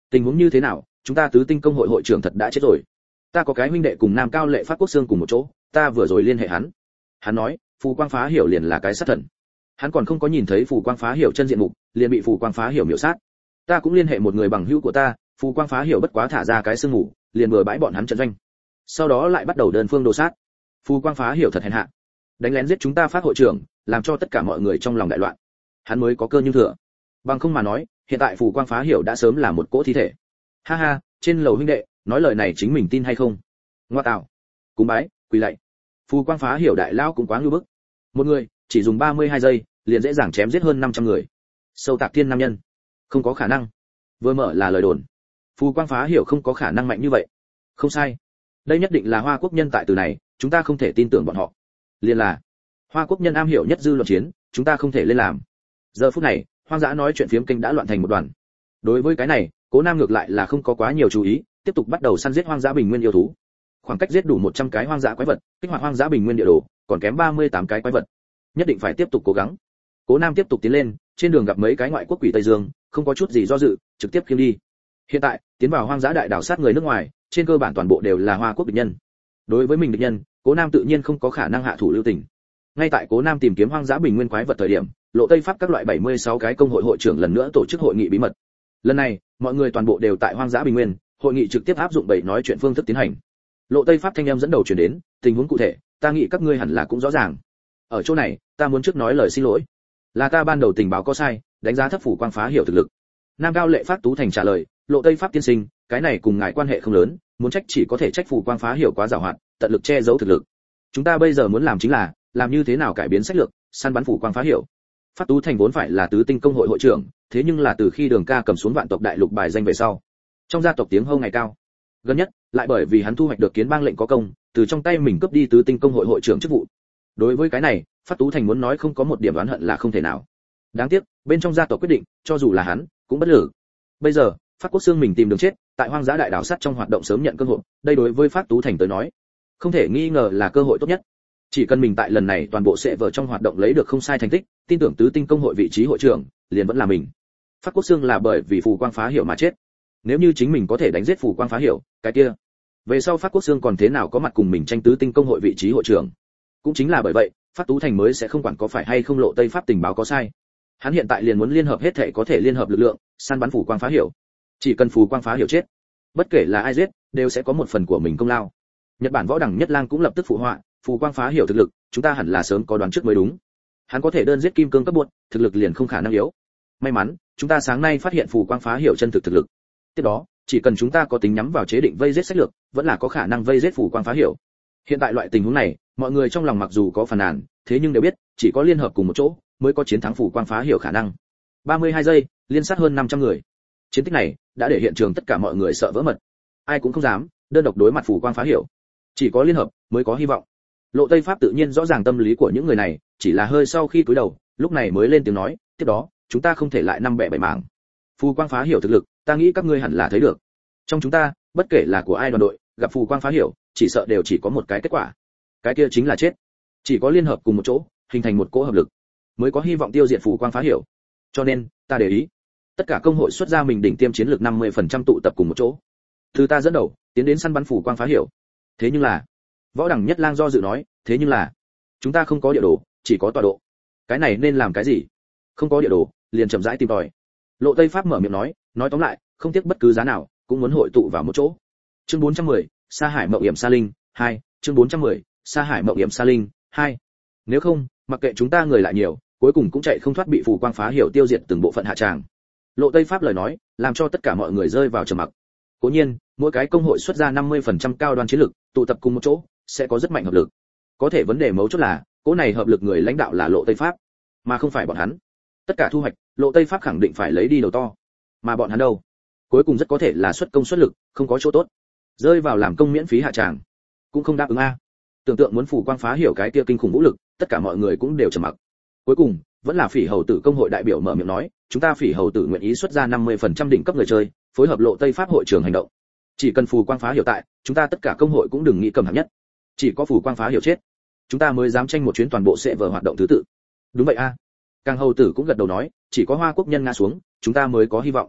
Tình huống như thế nào? Chúng ta tứ tinh công hội hội trưởng thật đã chết rồi. Ta có cái huynh đệ cùng Nam Cao Lệ Phát Quốc Xương cùng một chỗ, ta vừa rồi liên hệ hắn. Hắn nói, Phù Quang Phá Hiểu liền là cái sát thần. Hắn còn không có nhìn thấy Phù Quang Phá Hiểu chân diện mục, liền bị Phù Quang Phá Hiểu miểu sát. Ta cũng liên hệ một người bằng hữu của ta, Phù Quang Phá Hiểu bất quá thả ra cái sương ngủ, liền bừa bãi bọn hắn trận doanh. Sau đó lại bắt đầu đơn phương đồ sát. Phù Quang Phá Hiểu thật hèn hạ, đánh lén giết chúng ta Phát hội trưởng, làm cho tất cả mọi người trong lòng đại loạn. Hắn mới có cơ như thừa. Bằng không mà nói, hiện tại Phù Quang Phá Hiểu đã sớm là một cỗ thi thể. Ha ha, trên lầu huynh đệ, nói lời này chính mình tin hay không? Ngoa tạo. Cúng bái, quỳ lạy. Phù Quang Phá Hiểu đại lao cũng quá ngu bức. Một người, chỉ dùng 32 giây, liền dễ dàng chém giết hơn 500 người. Sâu Tạc Thiên nam nhân. Không có khả năng. Vừa mở là lời đồn. Phù Quang Phá Hiểu không có khả năng mạnh như vậy. Không sai. Đây nhất định là Hoa Quốc nhân tại từ này, chúng ta không thể tin tưởng bọn họ. Liền là Hoa Quốc nhân am hiểu nhất dư luận chiến, chúng ta không thể lên làm. Giờ phút này, Hoang Dã nói chuyện phiếm kênh đã loạn thành một đoàn. Đối với cái này, Cố Nam ngược lại là không có quá nhiều chú ý, tiếp tục bắt đầu săn giết hoang dã bình nguyên yêu thú. Khoảng cách giết đủ 100 cái hoang dã quái vật, kích hoạt hoang dã bình nguyên địa đồ, còn kém 38 cái quái vật. Nhất định phải tiếp tục cố gắng. Cố Nam tiếp tục tiến lên, trên đường gặp mấy cái ngoại quốc quỷ Tây Dương, không có chút gì do dự, trực tiếp khiêng đi. Hiện tại, tiến vào hoang dã đại đảo sát người nước ngoài, trên cơ bản toàn bộ đều là Hoa Quốc địch nhân. Đối với mình địch nhân, Cố Nam tự nhiên không có khả năng hạ thủ lưu tình. Ngay tại Cố Nam tìm kiếm hoang dã bình nguyên quái vật thời điểm, Lộ Tây Pháp các loại 76 cái công hội hội trưởng lần nữa tổ chức hội nghị bí mật. Lần này, mọi người toàn bộ đều tại hoang dã bình nguyên, hội nghị trực tiếp áp dụng bảy nói chuyện phương thức tiến hành. Lộ Tây Pháp thanh âm dẫn đầu truyền đến, tình huống cụ thể, ta nghĩ các ngươi hẳn là cũng rõ ràng. Ở chỗ này, ta muốn trước nói lời xin lỗi. Là ta ban đầu tình báo có sai, đánh giá thấp Phù Quang Phá Hiểu thực lực. Nam Cao Lệ Phát Tú Thành trả lời, Lộ Tây Pháp tiên sinh, cái này cùng ngài quan hệ không lớn, muốn trách chỉ có thể trách Phù Quang Phá Hiểu quá giàu hạn, tận lực che giấu thực lực. Chúng ta bây giờ muốn làm chính là, làm như thế nào cải biến sách lược, săn bắn Phù Quang Phá Hiểu. Phát Tú Thành vốn phải là tứ tinh công hội hội trưởng, thế nhưng là từ khi Đường Ca cầm xuống vạn tộc đại lục bài danh về sau, trong gia tộc tiếng hô ngày cao. Gần nhất, lại bởi vì hắn thu hoạch được kiến bang lệnh có công, từ trong tay mình cướp đi tứ tinh công hội hội trưởng chức vụ. Đối với cái này, Phát Tú Thành muốn nói không có một điểm oán hận là không thể nào. Đáng tiếc, bên trong gia tộc quyết định, cho dù là hắn, cũng bất lực. Bây giờ, Phát Quốc Xương mình tìm đường chết, tại hoang dã đại đảo sắt trong hoạt động sớm nhận cơ hội, đây đối với Phát Tú Thành tới nói, không thể nghi ngờ là cơ hội tốt nhất. Chỉ cần mình tại lần này toàn bộ sẽ vở trong hoạt động lấy được không sai thành tích, tin tưởng tứ tinh công hội vị trí hội trưởng, liền vẫn là mình. Phát Quốc Xương là bởi vì Phù Quang Phá Hiểu mà chết. Nếu như chính mình có thể đánh giết Phù Quang Phá Hiểu, cái kia, về sau Phát Quốc Xương còn thế nào có mặt cùng mình tranh tứ tinh công hội vị trí hội trưởng. Cũng chính là bởi vậy, Phát Tú Thành mới sẽ không quản có phải hay không Lộ Tây Pháp tình báo có sai. Hắn hiện tại liền muốn liên hợp hết thảy có thể liên hợp lực lượng, săn bắn Phù Quang Phá Hiểu. Chỉ cần Phù Quang Phá Hiểu chết, bất kể là ai giết, đều sẽ có một phần của mình công lao. Nhật Bản Võ Đẳng Nhất Lang cũng lập tức phụ họa, Phù Quang Phá Hiểu thực lực, chúng ta hẳn là sớm có đoán trước mới đúng. Hắn có thể đơn giết kim cương cấp bột, thực lực liền không khả năng yếu. May mắn, chúng ta sáng nay phát hiện Phù Quang Phá Hiểu chân thực thực lực. Tiếp đó, chỉ cần chúng ta có tính nhắm vào chế định vây giết sách lược, vẫn là có khả năng vây giết Phù Quang Phá Hiểu. Hiện tại loại tình huống này, mọi người trong lòng mặc dù có phàn nàn, thế nhưng đều biết, chỉ có liên hợp cùng một chỗ, mới có chiến thắng Phù Quang Phá Hiểu khả năng. 32 giây, liên sát hơn 500 người. Chiến tích này đã để hiện trường tất cả mọi người sợ vỡ mật. Ai cũng không dám đơn độc đối mặt Phù Quang Phá Hiểu. Chỉ có liên hợp mới có hy vọng. Lộ Tây Pháp tự nhiên rõ ràng tâm lý của những người này, chỉ là hơi sau khi cúi đầu, lúc này mới lên tiếng nói, tiếp đó, chúng ta không thể lại năm bẻ bảy mảng. Phù Quang Phá Hiểu thực lực, ta nghĩ các ngươi hẳn là thấy được. Trong chúng ta, bất kể là của ai đoàn đội, gặp Phù Quang Phá Hiểu, chỉ sợ đều chỉ có một cái kết quả. Cái kia chính là chết. Chỉ có liên hợp cùng một chỗ, hình thành một cỗ hợp lực, mới có hy vọng tiêu diệt Phù Quang Phá Hiểu. Cho nên, ta để ý, tất cả công hội xuất ra mình đỉnh tiêm chiến lược 50% tụ tập cùng một chỗ. Từ ta dẫn đầu, tiến đến săn bắn Phù Quang Phá Hiểu. Thế nhưng là, Võ Đẳng Nhất Lang do dự nói, thế nhưng là, chúng ta không có địa đồ, chỉ có tọa độ. Cái này nên làm cái gì? Không có địa đồ, liền chậm rãi tìm tòi. Lộ Tây Pháp mở miệng nói tóm lại, không tiếc bất cứ giá nào, cũng muốn hội tụ vào một chỗ. Chương 410, Sa Hải Mộng Hiểm Sa Linh 2, chương 410, Sa Hải Mộng Hiểm Sa Linh 2. Nếu không, mặc kệ chúng ta người lại nhiều, cuối cùng cũng chạy không thoát bị Phù Quang Phá Hiểu tiêu diệt từng bộ phận hạ tràng. Lộ Tây Pháp lời nói, làm cho tất cả mọi người rơi vào trầm mặc. Cố nhiên, mỗi cái công hội xuất ra 50% cao đoan chiến lực, tụ tập cùng một chỗ, sẽ có rất mạnh hợp lực. Có thể vấn đề mấu chốt là, cố này hợp lực người lãnh đạo là Lộ Tây Pháp, mà không phải bọn hắn. Tất cả thu hoạch, Lộ Tây Pháp khẳng định phải lấy đi đầu to. Mà bọn hắn đâu? Cuối cùng rất có thể là xuất công xuất lực, không có chỗ tốt. Rơi vào làm công miễn phí hạ tràng, cũng không đáp ứng a. Tưởng tượng muốn Phù Quang Phá Hiểu cái kia kinh khủng vũ lực, tất cả mọi người cũng đều trầm mặc. Cuối cùng, vẫn là Phỉ Hầu Tử công hội đại biểu mở miệng nói, chúng ta Phỉ Hầu Tử nguyện ý xuất ra 50% đỉnh cấp người chơi, phối hợp Lộ Tây Pháp hội trưởng hành động. Chỉ cần Phù Quang Phá Hiểu tại, chúng ta tất cả công hội cũng đừng nghĩ cầm hạng nhất. Chỉ có Phù Quang Phá Hiểu chết, chúng ta mới dám tranh một chuyến toàn bộ sẽ vở hoạt động thứ tự. Đúng vậy a. Càng Hầu Tử cũng gật đầu nói, chỉ có Hoa Quốc nhân ngã xuống, chúng ta mới có hy vọng.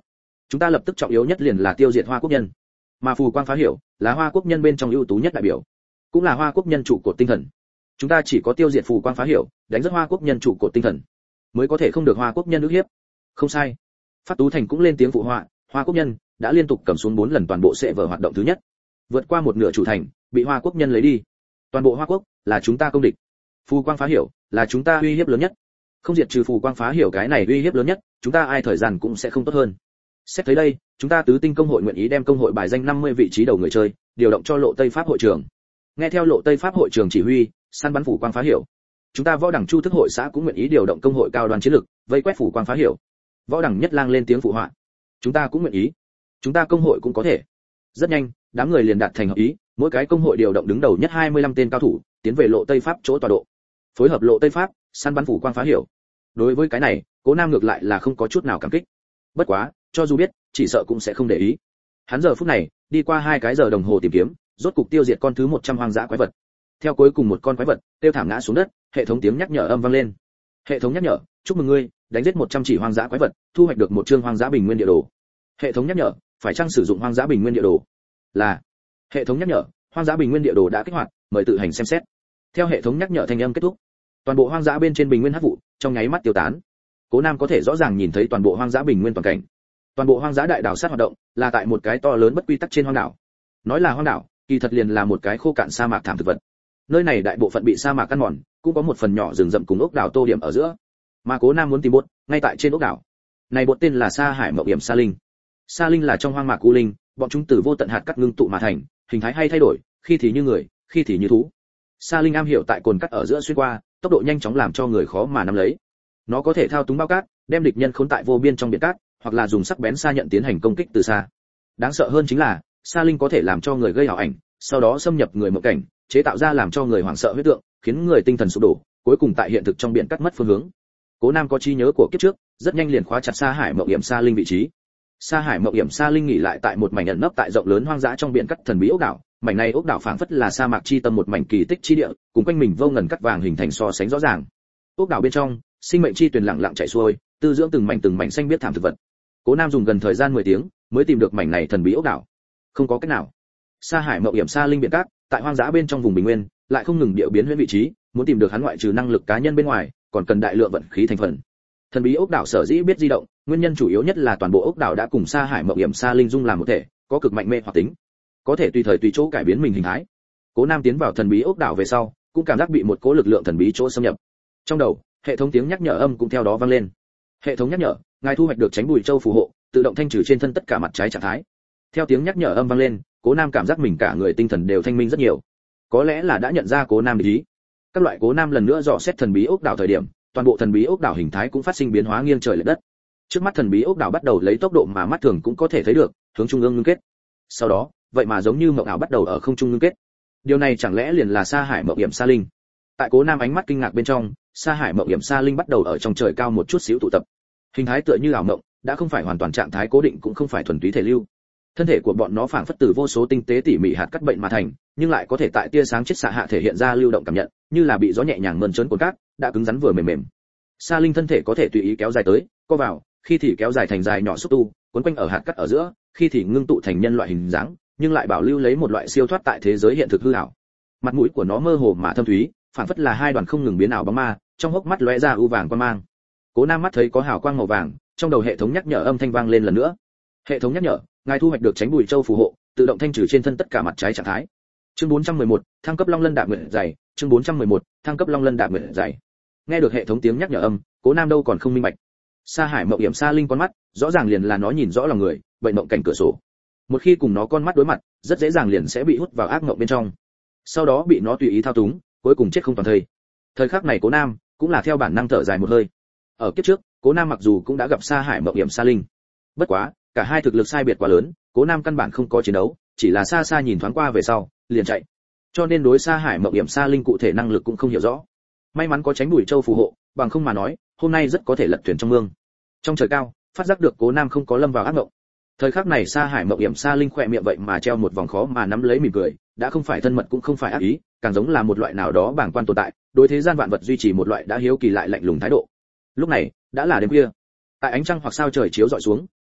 Chúng ta lập tức trọng yếu nhất liền là tiêu diệt Hoa Quốc nhân. Mà Phù Quang Phá Hiểu là Hoa Quốc nhân bên trong ưu tú nhất đại biểu, cũng là Hoa Quốc nhân trụ cột tinh thần. Chúng ta chỉ có tiêu diệt Phù Quang Phá Hiểu, đánh rất Hoa Quốc nhân trụ cột tinh thần, mới có thể không được Hoa Quốc nhân ức hiếp. Không sai. Phát Tú Thành cũng lên tiếng phụ họa, Hoa Quốc nhân đã liên tục cầm xuống 4 lần toàn bộ sẽ vở hoạt động thứ nhất, vượt qua một nửa chủ thành bị Hoa Quốc nhân lấy đi. Toàn bộ Hoa Quốc là chúng ta công địch, Phù Quang Phá Hiểu là chúng ta uy hiếp lớn nhất. Không diệt trừ Phù Quang Phá Hiểu cái này uy hiếp lớn nhất, chúng ta ai thời gian cũng sẽ không tốt hơn. Xét tới đây, chúng ta Tứ Tinh công hội nguyện ý đem công hội bài danh 50 vị trí đầu người chơi điều động cho Lộ Tây Pháp hội trưởng. Nghe theo Lộ Tây Pháp hội trưởng chỉ huy, săn bắn Phù Quang Phá Hiểu. Chúng ta Võ Đẳng Chu Thức hội xã cũng nguyện ý điều động công hội cao đoàn chiến lực, vây quét Phù Quang Phá Hiểu. Võ Đẳng Nhất Lang lên tiếng phụ họa. Chúng ta cũng nguyện ý. Chúng ta công hội cũng có thể. Rất nhanh, đám người liền đạt thành hợp ý, mỗi cái công hội điều động đứng đầu nhất 25 tên cao thủ, tiến về Lộ Tây Pháp chỗ tọa độ. Phối hợp Lộ Tây Pháp, săn bắn Phù Quang Phá Hiểu. Đối với cái này, Cố Nam ngược lại là không có chút nào cảm kích. Bất quá, cho dù biết, chỉ sợ cũng sẽ không để ý. Hắn giờ phút này, đi qua 2 cái giờ đồng hồ tìm kiếm, rốt cục tiêu diệt con thứ 100 hoang dã quái vật. Theo cuối cùng một con quái vật, tiêu thảm ngã xuống đất, hệ thống tiếng nhắc nhở âm vang lên. Hệ thống nhắc nhở, chúc mừng ngươi, đánh giết 100 chỉ hoang dã quái vật, thu hoạch được một chương hoang dã bình nguyên địa đồ. Hệ thống nhắc nhở, phải chăng sử dụng hoang dã bình nguyên địa đồ? Là. Hệ thống nhắc nhở, hoang dã bình nguyên địa đồ đã kích hoạt, mời tự hành xem xét. Theo hệ thống nhắc nhở thanh âm kết thúc, toàn bộ hoang dã bên trên bình nguyên hắc vụ trong nháy mắt tiêu tán. Cố Nam có thể rõ ràng nhìn thấy toàn bộ hoang dã bình nguyên toàn cảnh. Toàn bộ hoang dã đại đảo sát hoạt động là tại một cái to lớn bất quy tắc trên hoang đảo. Nói là hoang đảo, kỳ thật liền là một cái khô cạn sa mạc thảm thực vật. Nơi này đại bộ phận bị sa mạc ăn mòn, cũng có một phần nhỏ rừng rậm cùng ốc đảo tô điểm ở giữa. Mà Cố Nam muốn tìm bột, ngay tại trên ốc đảo. Này bột tên là Sa Hải Mộng Điểm Sa Linh. Sa Linh là trong hoang mạc u linh, bọn chúng từ vô tận hạt cắt ngưng tụ mà thành, hình thái hay thay đổi, khi thì như người, khi thì như thú. Sa Linh am hiểu tại cồn cắt ở giữa xuyên qua, tốc độ nhanh chóng làm cho người khó mà nắm lấy. Nó có thể thao túng bao cát, đem địch nhân khốn tại vô biên trong biển cát, hoặc là dùng sắc bén sa nhận tiến hành công kích từ xa. Đáng sợ hơn chính là, Sa Linh có thể làm cho người gây ảo ảnh, sau đó xâm nhập người mộng cảnh, chế tạo ra làm cho người hoảng sợ huyết tượng, khiến người tinh thần sụp đổ, cuối cùng tại hiện thực trong biển cắt mất phương hướng. Cố Nam có trí nhớ của kiếp trước, rất nhanh liền khóa chặt Sa Hải Mộng Điểm Sa Linh vị trí. Sa Hải Mộng Điểm Sa Linh nghỉ lại tại một mảnh ẩn nấp tại rộng lớn hoang dã trong biển cắt thần bí ốc đảo, mảnh này ốc đảo phảng phất là sa mạc chi tâm một mảnh kỳ tích chi địa, cùng quanh mình vô ngần cắt vàng hình thành so sánh rõ ràng. Ốc đảo bên trong, sinh mệnh chi tuyền lặng lặng chảy xuôi, tư dưỡng từng mảnh xanh biết thảm thực vật. Cố Nam dùng gần thời gian 10 tiếng mới tìm được mảnh này thần bí ốc đảo. Không có cách nào. Sa Hải Mộng Điểm Sa Linh biển cát, tại hoang dã bên trong vùng bình nguyên, lại không ngừng điệu biến huyễn vị trí, muốn tìm được hắn ngoại trừ năng lực cá nhân bên ngoài, còn cần đại lượng vận khí thành phần. Thần bí ốc đảo sở dĩ biết di động, nguyên nhân chủ yếu nhất là toàn bộ ốc đảo đã cùng Sa Hải Mộng Điểm Sa Linh dung làm một thể, có cực mạnh mê hoặc tính, có thể tùy thời tùy chỗ cải biến mình hình thái. Cố Nam tiến vào thần bí ốc đảo về sau, cũng cảm giác bị một cỗ lực lượng thần bí chỗ xâm nhập. Trong đầu, hệ thống tiếng nhắc nhở âm cũng theo đó vang lên. Hệ thống nhắc nhở, ngài thu hoạch được tránh bùi châu phù hộ, tự động thanh trừ trên thân tất cả mặt trái trạng thái. Theo tiếng nhắc nhở âm vang lên, Cố Nam cảm giác mình cả người tinh thần đều thanh minh rất nhiều. Có lẽ là đã nhận ra Cố Nam ý. Các loại Cố Nam lần nữa dò xét thần bí ốc đảo thời điểm, toàn bộ thần bí ốc đảo hình thái cũng phát sinh biến hóa nghiêng trời lệch đất. Trước mắt thần bí ốc đảo bắt đầu lấy tốc độ mà mắt thường cũng có thể thấy được, hướng trung ương ngưng kết. Sau đó, vậy mà giống như mộng ảo bắt đầu ở không trung ngưng kết. Điều này chẳng lẽ liền là Sa Hải Mộng Điểm Sa Linh? Tại Cố Nam ánh mắt kinh ngạc bên trong, Sa Hải Mộng Điểm Sa Linh bắt đầu ở trong trời cao một chút xíu tụ tập. Hình thái tựa như ảo mộng, đã không phải hoàn toàn trạng thái cố định cũng không phải thuần túy thể lưu. Thân thể của bọn nó phảng phất từ vô số tinh tế tỉ mỉ hạt cắt bệnh mà thành, nhưng lại có thể tại tia sáng chết xạ hạ thể hiện ra lưu động cảm nhận, như là bị gió nhẹ nhàng mơn trớn cồn cát, đã cứng rắn vừa mềm mềm. Sa Linh thân thể có thể tùy ý kéo dài tới, co vào, khi thì kéo dài thành dài nhỏ xúc tu, quấn quanh ở hạt cắt ở giữa, khi thì ngưng tụ thành nhân loại hình dáng, nhưng lại bảo lưu lấy một loại siêu thoát tại thế giới hiện thực hư ảo. Mặt mũi của nó mơ hồ mà thâm thúy, phảng phất là hai đoàn không ngừng biến ảo bóng ma, trong hốc mắt lóe ra u vàng quan mang. Cố Nam mắt thấy có hào quang màu vàng, trong đầu hệ thống nhắc nhở âm thanh vang lên lần nữa. Hệ thống nhắc nhở, ngài thu hoạch được tránh bùi châu phù hộ, tự động thanh trừ trên thân tất cả mặt trái trạng thái. Chương 411, thăng cấp Long Lân Đạp Nguyệt dày, chương 411, thăng cấp Long Lân Đạp Nguyệt dày. Nghe được hệ thống tiếng nhắc nhở âm, Cố Nam đâu còn không minh bạch. Sa Hải Mộng Điểm Sa Linh con mắt, rõ ràng liền là nó nhìn rõ lòng người, bệnh mộng cảnh cửa sổ. Một khi cùng nó con mắt đối mặt, rất dễ dàng liền sẽ bị hút vào ác mộng bên trong. Sau đó bị nó tùy ý thao túng, cuối cùng chết không toàn thây. Thời khắc này Cố Nam cũng là theo bản năng thở dài một hơi. Ở kiếp trước, Cố Nam mặc dù cũng đã gặp Sa Hải Mộng Điểm Sa Linh, bất quá, cả hai thực lực sai biệt quá lớn, Cố Nam căn bản không có chiến đấu, chỉ là xa xa nhìn thoáng qua về sau, liền chạy. Cho nên đối Sa Hải Mộng Điểm Sa Linh cụ thể năng lực cũng không hiểu rõ. May mắn có tránh bùi châu phù hộ, bằng không mà nói, hôm nay rất có thể lật thuyền trong mương. Trong trời cao, phát giác được Cố Nam không có lâm vào ác mộng. Thời khắc này Sa Hải Mộng Điểm Sa Linh khỏe miệng vậy mà treo một vòng khó mà nắm lấy mỉm cười, đã không phải thân mật cũng không phải ác ý, càng giống là một loại nào đó bàng quan tồn tại, đối thế gian vạn vật duy trì một loại đã hiếu kỳ lại lạnh lùng thái độ. Lúc này, đã là đêm khuya. Tại ánh trăng hoặc sao trời chiếu rọi xuống,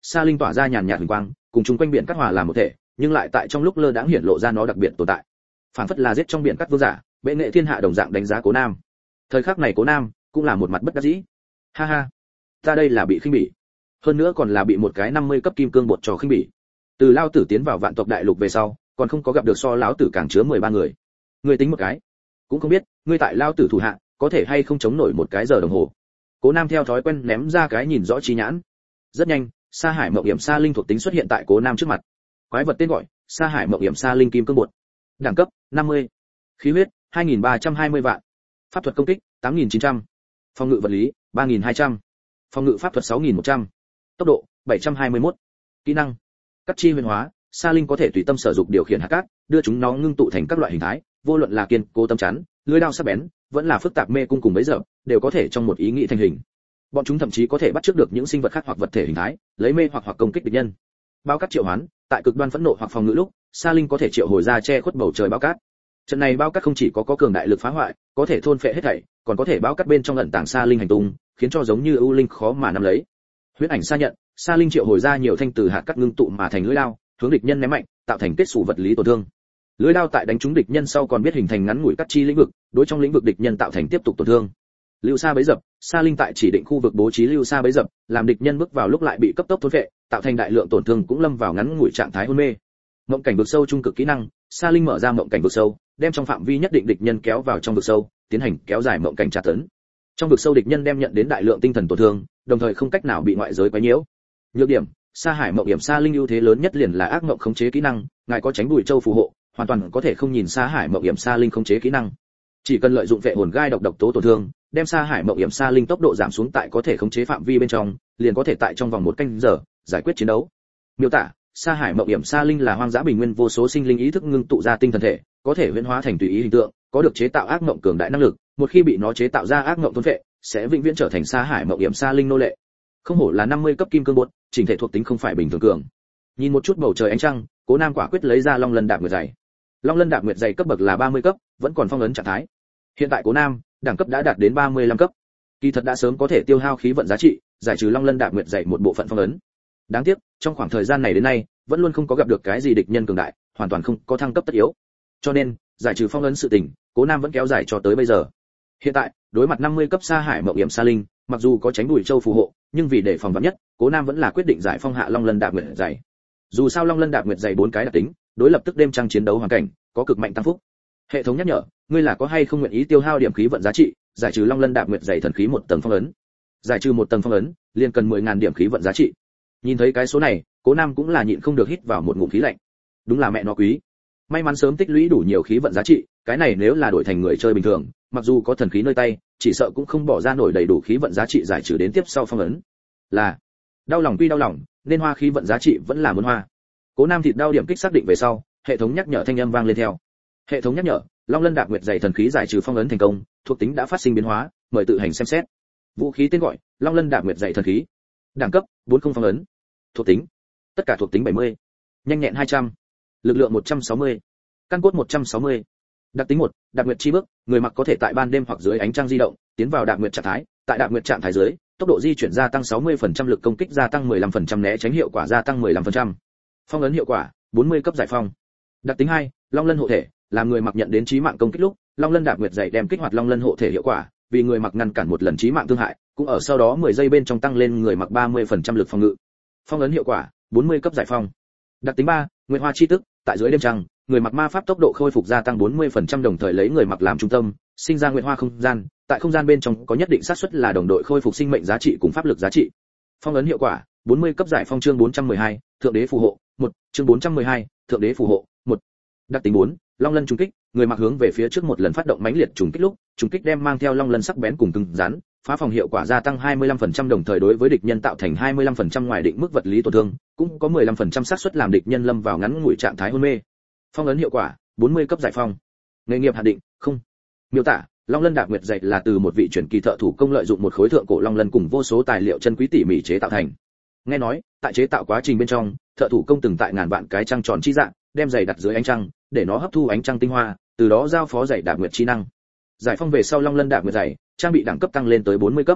sa linh tỏa ra nhàn nhạt huỳnh quang, cùng chung quanh biển cát hòa làm một thể, nhưng lại tại trong lúc lơ đãng hiển lộ ra nó đặc biệt tồn tại. Phản phất là giết trong biển cát vương giả, bệ nghệ thiên hạ đồng dạng đánh giá Cố Nam. Thời khắc này Cố Nam cũng là một mặt bất đắc dĩ. Ha ha, ta đây là bị khinh bỉ, hơn nữa còn là bị một cái 50 cấp kim cương bột trò khinh bỉ. Từ lao tử tiến vào vạn tộc đại lục về sau, còn không có gặp được so lão tử càng chứa 13 người. Ngươi tính một cái, cũng không biết ngươi tại lao tử thủ hạ có thể hay không chống nổi một cái giờ đồng hồ. Cố Nam theo thói quen ném ra cái nhìn rõ chi nhãn. Rất nhanh, Sa Hải Mộng Yểm Sa Linh thuộc tính xuất hiện tại Cố Nam trước mặt. Quái vật tên gọi: Sa Hải Mộng Yểm Sa Linh kim cương bột. Đẳng cấp: 50. Khí huyết: 2320 vạn. Pháp thuật công kích: 8900. Phòng ngự vật lý: 3200. Phòng ngự pháp thuật: 6100. Tốc độ: 721. Kỹ năng: Cắt chi huyền hóa. Sa Linh có thể tùy tâm sử dụng điều khiển hạt cát, đưa chúng nó ngưng tụ thành các loại hình thái, vô luận là kiên cố tấm chắn, lưỡi dao sắc bén, vẫn là phức tạp mê cung cùng bấy giờ, đều có thể trong một ý nghĩ thành hình. Bọn chúng thậm chí có thể bắt chước được những sinh vật khác hoặc vật thể hình thái, lấy mê hoặc công kích địch nhân. Bao cát triệu hoán, tại cực đoan phẫn nộ hoặc phòng ngự lúc, Sa Linh có thể triệu hồi ra che khuất bầu trời bao cát. Trận này bao cát không chỉ có cường đại lực phá hoại, có thể thôn phệ hết thảy, còn có thể bao cát bên trong ẩn tàng Sa Linh hành tung, khiến cho giống như ưu linh khó mà nắm lấy. Huyết ảnh sa nhận, Sa Linh triệu hồi ra nhiều thanh từ hạt cát ngưng tụ mà thành lưỡi dao, hướng địch nhân ném mạnh, tạo thành kết xù vật lý tổn thương. Lưỡi dao tại đánh trúng địch nhân sau còn biết hình thành ngắn ngủi cắt chi lĩnh vực, đối trong lĩnh vực địch nhân tạo thành tiếp tục tổn thương. Lưu sa bấy dập, Sa Linh tại chỉ định khu vực bố trí lưu sa bấy dập, làm địch nhân bước vào lúc lại bị cấp tốc thôn phệ, tạo thành đại lượng tổn thương cũng lâm vào ngắn ngủi trạng thái hôn mê. Mộng cảnh vực sâu trung cực kỹ năng, Sa Linh mở ra mộng cảnh vực sâu, đem trong phạm vi nhất định địch nhân kéo vào trong vực sâu, tiến hành kéo dài mộng cảnh tra tấn. Trong vực sâu địch nhân đem nhận đến đại lượng tinh thần tổn thương, đồng thời không cách nào bị ngoại giới quấy nhiễu. Nhược điểm: Sa Hải Mộng Yểm Sa Linh ưu thế lớn nhất liền là ác mộng khống chế kỹ năng, ngài có tránh bùi châu phù hộ, hoàn toàn có thể không nhìn Sa Hải Mộng Yểm Sa Linh khống chế kỹ năng. Chỉ cần lợi dụng vệ hồn gai độc tố tổn thương, đem Sa Hải Mộng Yểm Sa Linh tốc độ giảm xuống tại có thể khống chế phạm vi bên trong, liền có thể tại trong vòng 1 canh giờ giải quyết chiến đấu. Miêu tả: Sa Hải Mộng Yểm Sa Linh là hoang dã bình nguyên vô số sinh linh ý thức ngưng tụ ra tinh thần thể, có thể huyễn hóa thành tùy ý hình tượng, có được chế tạo ác mộng cường đại năng lực, một khi bị nó chế tạo ra ác mộng thôn phệ, sẽ vĩnh viễn trở thành Sa Hải Mộng Yểm Sa Linh nô lệ. Không hổ là 50 cấp kim cương bột, chỉnh thể thuộc tính không phải bình thường cường. Nhìn một chút bầu trời ánh trăng, Cố Nam quả quyết lấy ra Long Lân Đạp Nguyệt Dày. Long Lân Đạp Nguyệt Dày cấp bậc là 30 cấp, vẫn còn phong ấn trạng thái. Hiện tại Cố Nam, đẳng cấp đã đạt đến 35 cấp. Kỳ thật đã sớm có thể tiêu hao khí vận giá trị, giải trừ Long Lân Đạp Nguyệt Dày một bộ phận phong ấn. Đáng tiếc, trong khoảng thời gian này đến nay, vẫn luôn không có gặp được cái gì địch nhân cường đại, hoàn toàn không có thăng cấp tất yếu. Cho nên, giải trừ phong ấn sự tình, Cố Nam vẫn kéo dài cho tới bây giờ. Hiện tại, đối mặt 50 cấp Sa Hải Mộng Yểm Sa Linh, mặc dù có tránh bùi châu phù hộ, nhưng vì để phòng vạn nhất, Cố Nam vẫn là quyết định giải phong hạ Long Lân Đạp Nguyệt Dày. Dù sao Long Lân Đạp Nguyệt Dày 4 cái đặc tính, đối lập tức đêm trăng chiến đấu hoàn cảnh, có cực mạnh tăng phúc. Hệ thống nhắc nhở, ngươi là có hay không nguyện ý tiêu hao điểm khí vận giá trị, giải trừ Long Lân Đạp Nguyệt Dày thần khí 1 tầng phong ấn. Giải trừ 1 tầng phong ấn, liền cần 10.000 điểm khí vận giá trị. Nhìn thấy cái số này, Cố Nam cũng là nhịn không được hít vào một ngụm khí lạnh. Đúng là mẹ nó quý. May mắn sớm tích lũy đủ nhiều khí vận giá trị, cái này nếu là đổi thành người chơi bình thường, mặc dù có thần khí nơi tay, chỉ sợ cũng không bỏ ra nổi đầy đủ khí vận giá trị giải trừ đến tiếp sau phong ấn. Là đau lòng quy đau lòng, nên hoa khí vận giá trị vẫn là muốn hoa. Cố Nam thịt đau điểm kích xác định về sau, hệ thống nhắc nhở thanh âm vang lên theo. Hệ thống nhắc nhở, Long Lân Đạp Nguyệt Dày thần khí giải trừ phong ấn thành công, thuộc tính đã phát sinh biến hóa, mời tự hành xem xét. Vũ khí tên gọi: Long Lân Đạp Nguyệt Dày thần khí. Đẳng cấp: 40 phong ấn. Thuộc tính: tất cả thuộc tính 70. Nhanh nhẹn 200. Lực lượng 160. Căn cốt 160. Đặc tính 1, Đạp Nguyệt chi bước, người mặc có thể tại ban đêm hoặc dưới ánh trăng di động, tiến vào Đạp Nguyệt trạng thái, tại Đạp Nguyệt trạng thái dưới, tốc độ di chuyển gia tăng 60%, lực công kích gia tăng 15%, né tránh hiệu quả gia tăng 15%. Phong ấn hiệu quả: 40 cấp giải phong. Đặc tính 2, Long Lân hộ thể, làm người mặc nhận đến chí mạng công kích lúc, Long Lân Đạp Nguyệt Dày đem kích hoạt Long Lân hộ thể hiệu quả, vì người mặc ngăn cản một lần chí mạng thương hại, cũng ở sau đó 10 giây bên trong tăng lên người mặc 30% lực phòng ngự. Phong ấn hiệu quả: 40 cấp giải phong. Đặc tính 3, Nguyệt Hoa chi tức, tại dưới đêm trăng, người mặc ma pháp tốc độ khôi phục gia tăng 40%, đồng thời lấy người mặc làm trung tâm, sinh ra nguyệt hoa không gian, tại không gian bên trong có nhất định xác suất là đồng đội khôi phục sinh mệnh giá trị cùng pháp lực giá trị. Phong ấn hiệu quả: 40 cấp giải phong. Chương 412, Thượng đế phù hộ 1. Chương 412, Thượng đế phù hộ 1. Đặc tính 4, Long Lân trùng kích, người mặc hướng về phía trước một lần phát động mãnh liệt trùng kích lúc, trùng kích đem mang theo long lân sắc bén cùng cứng rắn, phá phòng hiệu quả gia tăng 25%, đồng thời đối với địch nhân tạo thành 25% ngoài định mức vật lý tổn thương, cũng có 15% xác suất làm địch nhân lâm vào ngắn ngủi trạng thái hôn mê. Phong ấn hiệu quả: 40 cấp giải phong. Nghề nghiệp hạn định: không. Miêu tả: Long Lân Đạp Nguyệt Dày là từ một vị truyền kỳ thợ thủ công lợi dụng một khối thượng cổ long lân cùng vô số tài liệu chân quý tỉ mỉ chế tạo thành. Nghe nói, tại chế tạo quá trình bên trong, thợ thủ công từng tại ngàn vạn cái trăng tròn chi dạng, đem giày đặt dưới ánh trăng, để nó hấp thu ánh trăng tinh hoa, từ đó giao phó giày Đạp Nguyệt chi năng. Giải phong về sau Long Lân Đạp Nguyệt Dày, trang bị đẳng cấp tăng lên tới 40 cấp.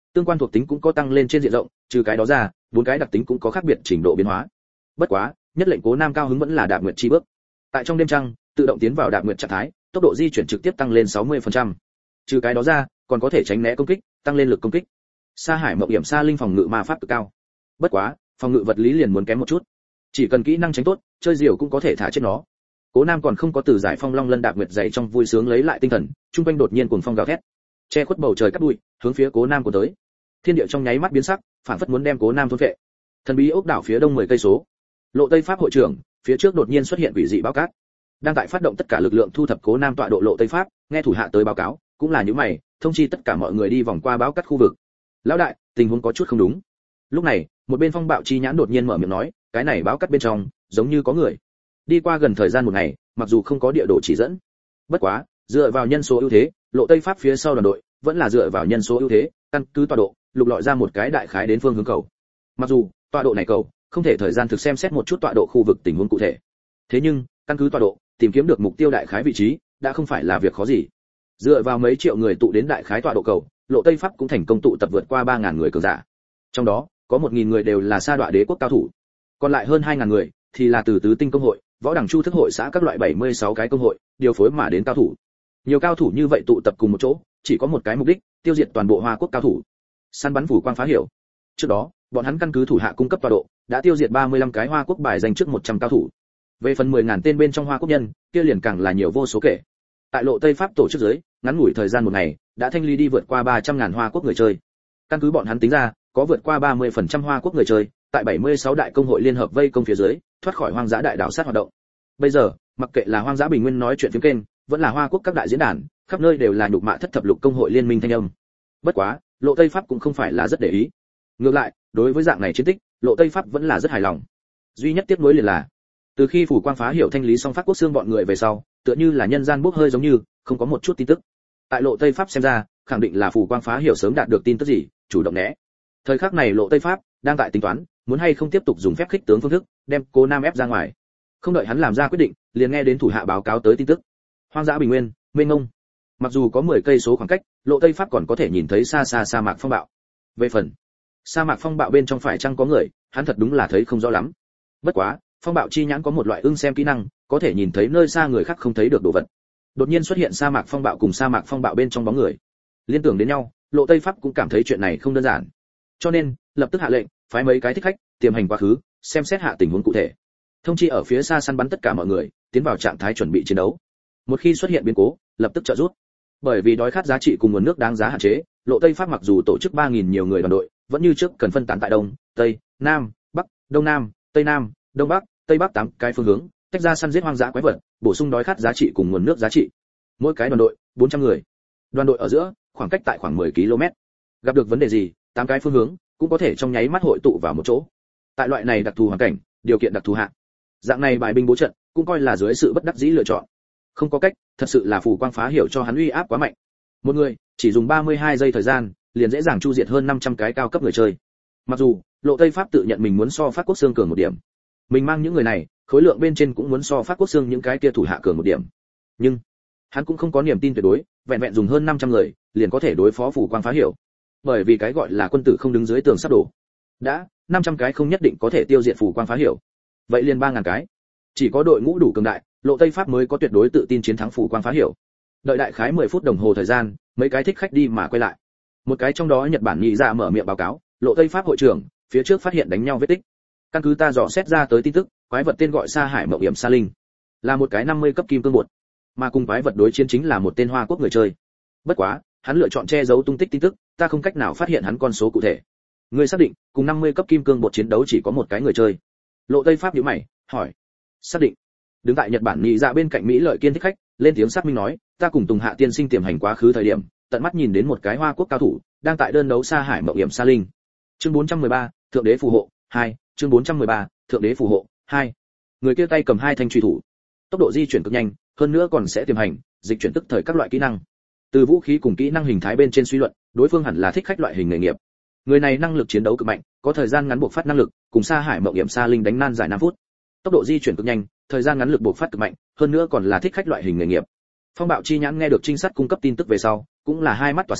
Tương quan thuộc tính cũng có tăng lên trên diện rộng, trừ cái đó ra, 4 cái đặc tính cũng có khác biệt trình độ biến hóa. Bất quá, nhất lệnh Cố Nam cao hứng vẫn là Đạp Nguyệt chi bước. Tại trong đêm trăng, tự động tiến vào Đạp Nguyệt trạng thái, tốc độ di chuyển trực tiếp tăng lên 60%. Trừ cái đó ra, còn có thể tránh né công kích, tăng lên lực công kích. Sa Hải Mộng Hiểm Sa Linh phòng ngự ma pháp cực cao. Bất quá, phòng ngự vật lý liền muốn kém một chút. Chỉ cần kỹ năng tránh tốt, chơi diều cũng có thể thả chết nó. Cố Nam còn không có từ giải phong long lân Đạp Nguyệt dậy trong vui sướng lấy lại tinh thần, trung quanh đột nhiên cuồng phong gào thét, che khuất bầu trời cắt bụi, hướng phía Cố Nam của tới. Thiên địa trong nháy mắt biến sắc, phản phất muốn đem Cố Nam thôn phệ. Thần bí ốc đảo phía đông 10 cây số. Lộ Tây Pháp hội trưởng, phía trước đột nhiên xuất hiện quỷ dị báo cát. Đang tại phát động tất cả lực lượng thu thập Cố Nam tọa độ Lộ Tây Pháp, nghe thủ hạ tới báo cáo, cũng là những mày, thông chi tất cả mọi người đi vòng qua báo cát khu vực. Lão đại, tình huống có chút không đúng. Lúc này, một bên Phong Bạo chi nhãn đột nhiên mở miệng nói, cái này báo cát bên trong, giống như có người. Đi qua gần thời gian một ngày, mặc dù không có địa đồ chỉ dẫn, bất quá, dựa vào nhân số ưu thế, Lộ Tây Pháp phía sau đoàn đội, vẫn là dựa vào nhân số ưu thế, căn cứ tọa độ, lục lọi ra một cái đại khái đến phương hướng cầu. Mặc dù, tọa độ này cầu, không thể thời gian thực xem xét một chút tọa độ khu vực tình huống cụ thể. Thế nhưng, căn cứ tọa độ, tìm kiếm được mục tiêu đại khái vị trí, đã không phải là việc khó gì. Dựa vào mấy triệu người tụ đến đại khái tọa độ cầu, Lộ Tây Pháp cũng thành công tụ tập vượt qua 3000 người cường giả. Trong đó, có 1000 người đều là sa đọa đế quốc cao thủ. Còn lại hơn 2000 người thì là từ tứ tinh công hội, võ đẳng chu thức hội xã các loại 76 cái công hội, điều phối mà đến cao thủ. Nhiều cao thủ như vậy tụ tập cùng một chỗ, chỉ có một cái mục đích, tiêu diệt toàn bộ Hoa quốc cao thủ. Săn bắn phủ quang phá hiểu. Trước đó, bọn hắn căn cứ thủ hạ cung cấp tọa độ, đã tiêu diệt 35 cái Hoa quốc bài danh trước 100 cao thủ. Về phần 10.000 tên bên trong Hoa quốc nhân, kia liền càng là nhiều vô số kể. Tại Lộ Tây Pháp tổ chức dưới, ngắn ngủi thời gian một ngày, đã thanh lý đi vượt qua 300.000 Hoa quốc người chơi. Căn cứ bọn hắn tính ra, có vượt qua 30% Hoa quốc người chơi, tại 76 đại công hội liên hợp vây công phía dưới, thoát khỏi hoang dã đại đảo sát hoạt động. Bây giờ, mặc kệ là hoang dã bình nguyên nói chuyện phiếm kênh, vẫn là Hoa quốc các đại diễn đàn, khắp nơi đều là nhục mạ thất thập lục công hội liên minh thanh âm. Bất quá, Lộ Tây Pháp cũng không phải là rất để ý. Ngược lại, đối với dạng này chiến tích, Lộ Tây Pháp vẫn là rất hài lòng. Duy nhất tiếc nuối liền là, từ khi phủ quang phá hiểu thanh lý xong Pháp quốc xương bọn người về sau, tựa như là nhân gian bốc hơi giống như, không có một chút tin tức. Tại Lộ Tây Pháp xem ra, khẳng định là phủ quang phá hiểu sớm đạt được tin tức gì, chủ động né. Thời khắc này Lộ Tây Pháp đang tại tính toán, muốn hay không tiếp tục dùng phép khích tướng phương thức, đem Cố Nam ép ra ngoài. Không đợi hắn làm ra quyết định, liền nghe đến thủ hạ báo cáo tới tin tức. Hoang dã bình nguyên, mênh mông. Mặc dù có 10 cây số khoảng cách, Lộ Tây Pháp còn có thể nhìn thấy xa xa sa mạc phong bạo. Về phần sa mạc phong bạo bên trong phải chăng có người, hắn thật đúng là thấy không rõ lắm. Bất quá, phong bạo chi nhãn có một loại ưng xem kỹ năng, có thể nhìn thấy nơi xa người khác không thấy được đồ vật. Đột nhiên xuất hiện sa mạc phong bạo cùng sa mạc phong bạo bên trong bóng người, liên tưởng đến nhau, Lộ Tây Pháp cũng cảm thấy chuyện này không đơn giản. Cho nên, lập tức hạ lệnh, phái mấy cái thích khách, tiềm hành quá khứ, xem xét hạ tình huống cụ thể. Thông chi ở phía xa săn bắn tất cả mọi người, tiến vào trạng thái chuẩn bị chiến đấu. Một khi xuất hiện biến cố, lập tức trợ giúp. Bởi vì đói khát giá trị cùng nguồn nước đáng giá hạn chế, Lộ Tây Pháp mặc dù tổ chức 3000 nhiều người đoàn đội, vẫn như trước cần phân tán tại đông, tây, nam, bắc, đông nam, tây nam, đông bắc, tây bắc 8 cái phương hướng, tách ra săn giết hoang dã quái vật, bổ sung đói khát giá trị cùng nguồn nước giá trị. Mỗi cái đoàn đội 400 người. Đoàn đội ở giữa, khoảng cách tại khoảng 10 km. Gặp được vấn đề gì, 8 cái phương hướng cũng có thể trong nháy mắt hội tụ vào một chỗ. Tại loại này đặc thù hoàn cảnh, điều kiện đặc thù hạ, dạng này bài binh bố trận cũng coi là dưới sự bất đắc dĩ lựa chọn. Không có cách, thật sự là phủ quang phá hiểu cho hắn uy áp quá mạnh. Một người chỉ dùng 32 giây thời gian, liền dễ dàng chu diệt hơn 500 cái cao cấp người chơi. Mặc dù Lộ Tây Pháp tự nhận mình muốn so Pháp quốc xương cường một điểm, mình mang những người này, khối lượng bên trên cũng muốn so Pháp quốc xương những cái kia thủ hạ cường một điểm, nhưng hắn cũng không có niềm tin tuyệt đối, vẹn vẹn dùng hơn 500 người, liền có thể đối phó phủ quang phá hiểu. Bởi vì cái gọi là quân tử không đứng dưới tường sắp đổ. Đã, 500 cái không nhất định có thể tiêu diệt phủ quang phá hiểu. Vậy liền 3000 cái. Chỉ có đội ngũ đủ cường đại, Lộ Tây Pháp mới có tuyệt đối tự tin chiến thắng phủ quang phá hiểu. Đợi đại khái 10 phút đồng hồ thời gian, mấy cái thích khách đi mà quay lại. Một cái trong đó Nhật Bản nhị ra mở miệng báo cáo, Lộ Tây Pháp hội trưởng, phía trước phát hiện đánh nhau vết tích. Căn cứ ta dò xét ra tới tin tức, quái vật tên gọi Sa Hải Mộng Hiểm Sa Linh, là một cái 50 cấp kim cương bột, mà cùng quái vật đối chiến chính là một tên Hoa quốc người chơi. Bất quá, hắn lựa chọn che giấu tung tích tin tức, ta không cách nào phát hiện hắn con số cụ thể. Người xác định, cùng 50 cấp kim cương bột chiến đấu chỉ có một cái người chơi. Lộ Tây Pháp nhíu mày, hỏi. Xác định. Đứng tại Nhật Bản nhị dạ bên cạnh Mỹ Lợi Kiên thích khách, lên tiếng xác minh nói, ta cùng Tùng Hạ tiên sinh tiềm hành quá khứ thời điểm, tận mắt nhìn đến một cái Hoa quốc cao thủ đang tại đơn đấu Sa Hải Mộng Hiểm Sa Linh. Chương 413, Thượng đế phù hộ 2, chương 413, Thượng đế phù hộ 2. Người kia tay cầm hai thanh chùy thủ, tốc độ di chuyển cực nhanh, hơn nữa còn sẽ tiềm hành, dịch chuyển tức thời các loại kỹ năng. Từ vũ khí cùng kỹ năng hình thái bên trên suy luận, đối phương hẳn là thích khách loại hình nghề nghiệp. Người này năng lực chiến đấu cực mạnh, có thời gian ngắn buộc phát năng lực, cùng Sa Hải Mộng Hiểm Sa Linh đánh nan giải 5 phút. Tốc độ di chuyển cực nhanh, thời gian ngắn lực buộc phát cực mạnh, hơn nữa còn là thích khách loại hình nghề nghiệp. Phong Bạo chi nhãn nghe được trinh sát cung cấp tin tức về sau, cũng là hai mắt tỏa sáng,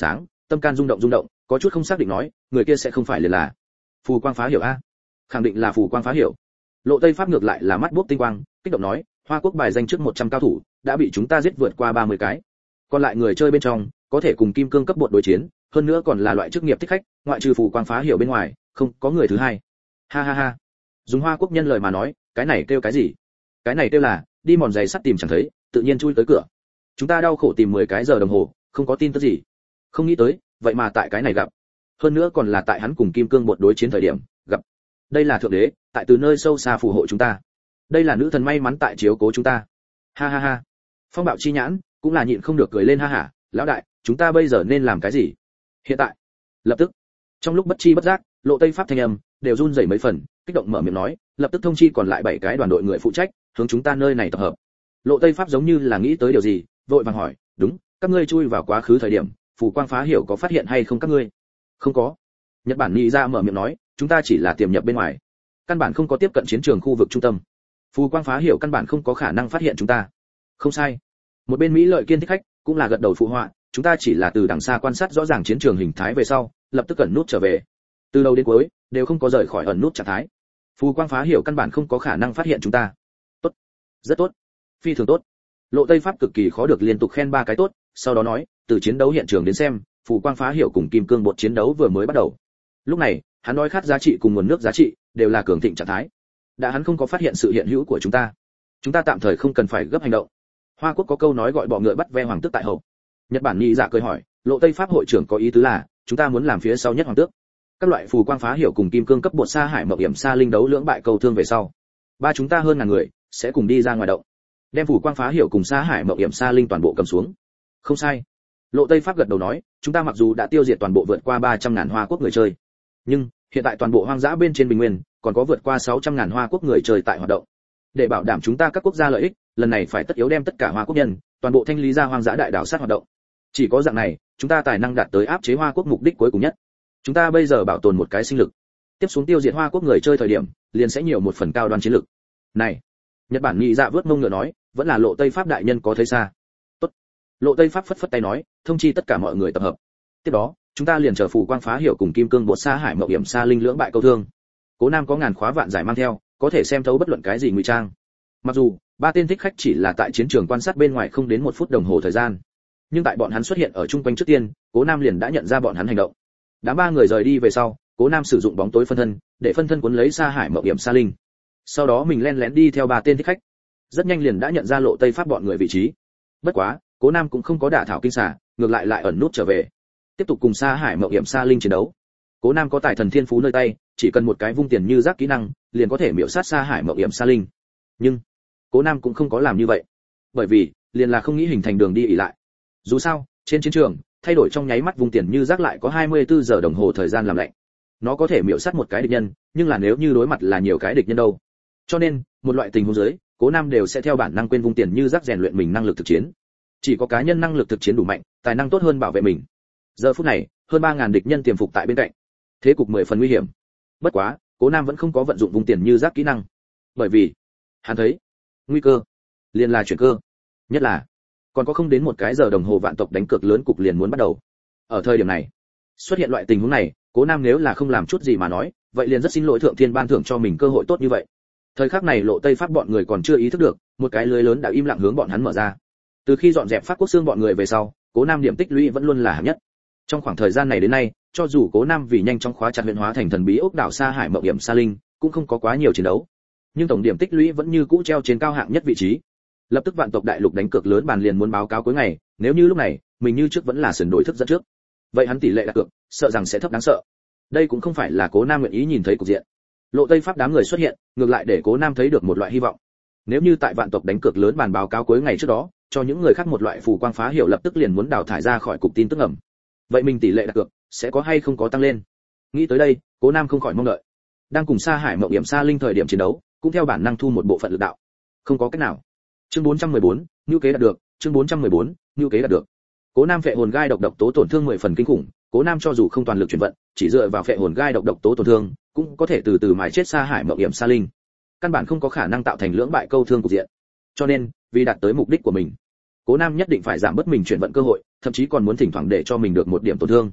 tâm can rung động, có chút không xác định nói, người kia sẽ không phải là Phù Quang Phá Hiểu a? Khẳng định là Phù Quang Phá Hiểu. Lộ Tây Pháp ngược lại là mắt buốc tinh quang, kích động nói, Hoa Quốc bài danh trước 100 cao thủ, đã bị chúng ta giết vượt qua 30 cái. Còn lại người chơi bên trong, có thể cùng kim cương cấp bột đối chiến, hơn nữa còn là loại chức nghiệp thích khách, ngoại trừ Phù Quang Phá Hiểu bên ngoài, không có người thứ hai. Ha ha ha. Dùng Hoa Quốc nhân lời mà nói, cái này kêu cái gì? Cái này kêu là đi mòn giày sắt tìm chẳng thấy, tự nhiên chui tới cửa. Chúng ta đau khổ tìm 10 cái giờ đồng hồ, không có tin tức gì. Không nghĩ tới, vậy mà tại cái này gặp. Hơn nữa còn là tại hắn cùng kim cương bột đối chiến thời điểm gặp. Đây là thượng đế, tại từ nơi sâu xa phù hộ chúng ta. Đây là nữ thần may mắn tại chiếu cố chúng ta. Ha ha ha. Phong Bạo Chi Nhãn cũng là nhịn không được cười lên ha hả, lão đại, chúng ta bây giờ nên làm cái gì? Hiện tại, lập tức. Trong lúc bất chi bất giác, Lộ Tây Pháp thanh âm đều run rẩy mấy phần, kích động mở miệng nói, lập tức thông chi còn lại 7 cái đoàn đội người phụ trách, hướng chúng ta nơi này tập hợp. Lộ Tây Pháp giống như là nghĩ tới điều gì, vội vàng hỏi, đúng, các ngươi chui vào quá khứ thời điểm, Phù Quang Phá Hiểu có phát hiện hay không các ngươi? Không có. Nhật Bản nghĩ ra mở miệng nói, chúng ta chỉ là tiềm nhập bên ngoài, căn bản không có tiếp cận chiến trường khu vực trung tâm. Phù Quang Phá Hiểu căn bản không có khả năng phát hiện chúng ta. Không sai. Một bên Mỹ Lợi Kiên thích khách cũng là gật đầu phụ họa, chúng ta chỉ là từ đằng xa quan sát rõ ràng chiến trường hình thái về sau, lập tức ẩn nút trở về. Từ đầu đến cuối đều không có rời khỏi ẩn nút trạng thái. Phù Quang Phá Hiểu căn bản không có khả năng phát hiện chúng ta. Tốt, rất tốt, phi thường tốt. Lộ Tây Pháp cực kỳ khó được liên tục khen 3 cái tốt, sau đó nói, từ chiến đấu hiện trường đến xem, Phù Quang Phá Hiểu cùng Kim Cương bột chiến đấu vừa mới bắt đầu. Lúc này, hắn nói khát giá trị cùng nguồn nước giá trị đều là cường thịnh trạng thái. Đã hắn không có phát hiện sự hiện hữu của chúng ta tạm thời không cần phải gấp hành động. Hoa Quốc có câu nói gọi bọ ngựa bắt ve hoàng tước tại hậu. Nhật Bản nghĩ dạ cười hỏi, Lộ Tây Pháp hội trưởng có ý tứ là, chúng ta muốn làm phía sau nhất hoàng tước. Các loại Phù Quang Phá Hiểu cùng Kim Cương cấp bột Sa Hải Mộng Hiểm Sa Linh đấu lưỡng bại cầu thương về sau, ba chúng ta hơn ngàn người sẽ cùng đi ra ngoài động, đem Phù Quang Phá Hiểu cùng Sa Hải Mộng Hiểm Sa Linh toàn bộ cầm xuống. Không sai. Lộ Tây Pháp gật đầu nói, chúng ta mặc dù đã tiêu diệt toàn bộ vượt qua 300.000 Hoa Quốc người chơi, nhưng hiện tại toàn bộ hoang dã bên trên bình nguyên còn có vượt qua 600.000 Hoa Quốc người chơi tại hoạt động. Để bảo đảm chúng ta các quốc gia lợi ích, lần này phải tất yếu đem tất cả Hoa Quốc nhân toàn bộ thanh lý ra hoang dã đại đảo sát hoạt động. Chỉ có dạng này, chúng ta tài năng đạt tới áp chế Hoa Quốc mục đích cuối cùng nhất. Chúng ta bây giờ bảo tồn một cái sinh lực, tiếp xuống tiêu diệt Hoa Quốc người chơi thời điểm, liền sẽ nhiều một phần cao đoan chiến lực. Này, Nhật Bản nghĩ dạ vớt mông ngựa nói, vẫn là Lộ Tây Pháp đại nhân có thấy xa. Tốt. Lộ Tây Pháp phất phất tay nói, thông chi tất cả mọi người tập hợp. Tiếp đó, chúng ta liền chờ Phù Quang Phá Hiểu cùng Kim Cương bột Sa Hải Mộng Hiểm Sa Linh lưỡng bại câu thương. Cố Nam có ngàn khóa vạn giải mang theo, có thể xem thấu bất luận cái gì ngụy trang. Mặc dù ba tên thích khách chỉ là tại chiến trường quan sát bên ngoài không đến 1 phút đồng hồ thời gian, nhưng tại bọn hắn xuất hiện ở chung quanh trước tiên, Cố Nam liền đã nhận ra bọn hắn hành động. Đám 3 người rời đi về sau, Cố Nam sử dụng bóng tối phân thân, để phân thân cuốn lấy Sa Hải Mộng Hiểm Sa Linh. Sau đó mình len lén đi theo 3 tên thích khách, rất nhanh liền đã nhận ra Lộ Tây Pháp bọn người vị trí. Bất quá, Cố Nam cũng không có đả thảo kinh xà, ngược lại ẩn nút trở về, tiếp tục cùng Sa Hải Mộng Hiểm Sa Linh chiến đấu. Cố Nam có tài thần thiên phú nơi tay, chỉ cần một cái vung tiền như rác kỹ năng, liền có thể miểu sát Sa Hải Mộng Hiểm Sa Linh. Nhưng Cố Nam cũng không có làm như vậy, bởi vì liền là không nghĩ hình thành đường đi ỉ lại. Dù sao, trên chiến trường, thay đổi trong nháy mắt vung tiền như rác lại có 24 giờ đồng hồ thời gian làm lạnh. Nó có thể miểu sát một cái địch nhân, nhưng là nếu như đối mặt là nhiều cái địch nhân đâu. Cho nên, một loại tình huống dưới, Cố Nam đều sẽ theo bản năng quên vung tiền như rác rèn luyện mình năng lực thực chiến. Chỉ có cá nhân năng lực thực chiến đủ mạnh, tài năng tốt hơn bảo vệ mình. Giờ phút này, hơn 3000 địch nhân tiềm phục tại bên cạnh. Thế cục 10 phần nguy hiểm. Bất quá, Cố Nam vẫn không có vận dụng vung tiền như rác kỹ năng. Bởi vì, hắn thấy, nguy cơ liền là chuyển cơ. Nhất là, còn có không đến 1 cái giờ đồng hồ vạn tộc đánh cược lớn cục liền muốn bắt đầu. Ở thời điểm này, xuất hiện loại tình huống này, Cố Nam nếu là không làm chút gì mà nói, vậy liền rất xin lỗi thượng thiên ban thưởng cho mình cơ hội tốt như vậy. Thời khắc này Lộ Tây Pháp bọn người còn chưa ý thức được, một cái lưới lớn đã im lặng hướng bọn hắn mở ra. Từ khi dọn dẹp Pháp Quốc xương bọn người về sau, Cố Nam điểm tích lũy vẫn luôn là hạng nhất. Trong khoảng thời gian này đến nay, cho dù Cố Nam vì nhanh chóng khóa chặt huyện hóa thành thần bí ốc đảo Sa Hải Mộng Hiểm Sa Linh, cũng không có quá nhiều chiến đấu, nhưng tổng điểm tích lũy vẫn như cũ treo trên cao hạng nhất vị trí. Lập tức vạn tộc đại lục đánh cược lớn bàn liền muốn báo cáo cuối ngày, nếu như lúc này mình như trước vẫn là sườn đổi thức dẫn trước, vậy hắn tỷ lệ đặt cược sợ rằng sẽ thấp đáng sợ. Đây cũng không phải là Cố Nam nguyện ý nhìn thấy cục diện. Lộ Tây Pháp đám người xuất hiện, ngược lại để Cố Nam thấy được một loại hy vọng. Nếu như tại vạn tộc đánh cược lớn bàn báo cáo cuối ngày trước đó, cho những người khác một loại Phù Quang Phá Hiểu lập tức liền muốn đào thải ra khỏi cục tin tức ẩm, vậy mình tỷ lệ đặt cược sẽ có hay không có tăng lên. Nghĩ tới đây, Cố Nam không khỏi mong đợi. Đang cùng Sa Hải Mộng Hiểm Sa Linh thời điểm chiến đấu, cũng theo bản năng thu một bộ phận lực đạo. Không có cách nào. Chương 414, nhu kế đạt được, chương 414, nhu kế đạt được. Cố Nam phệ hồn gai độc tố tổn thương 10 phần kinh khủng, Cố Nam cho dù không toàn lực chuyển vận, chỉ dựa vào phệ hồn gai độc tố tổn thương, cũng có thể từ từ mài chết Sa Hải Mộng Hiểm Sa Linh. Căn bản không có khả năng tạo thành lưỡng bại câu thương cục diện. Cho nên, vì đạt tới mục đích của mình, Cố Nam nhất định phải giảm bớt mình chuyển vận cơ hội, thậm chí còn muốn thỉnh thoảng để cho mình được một điểm tổn thương.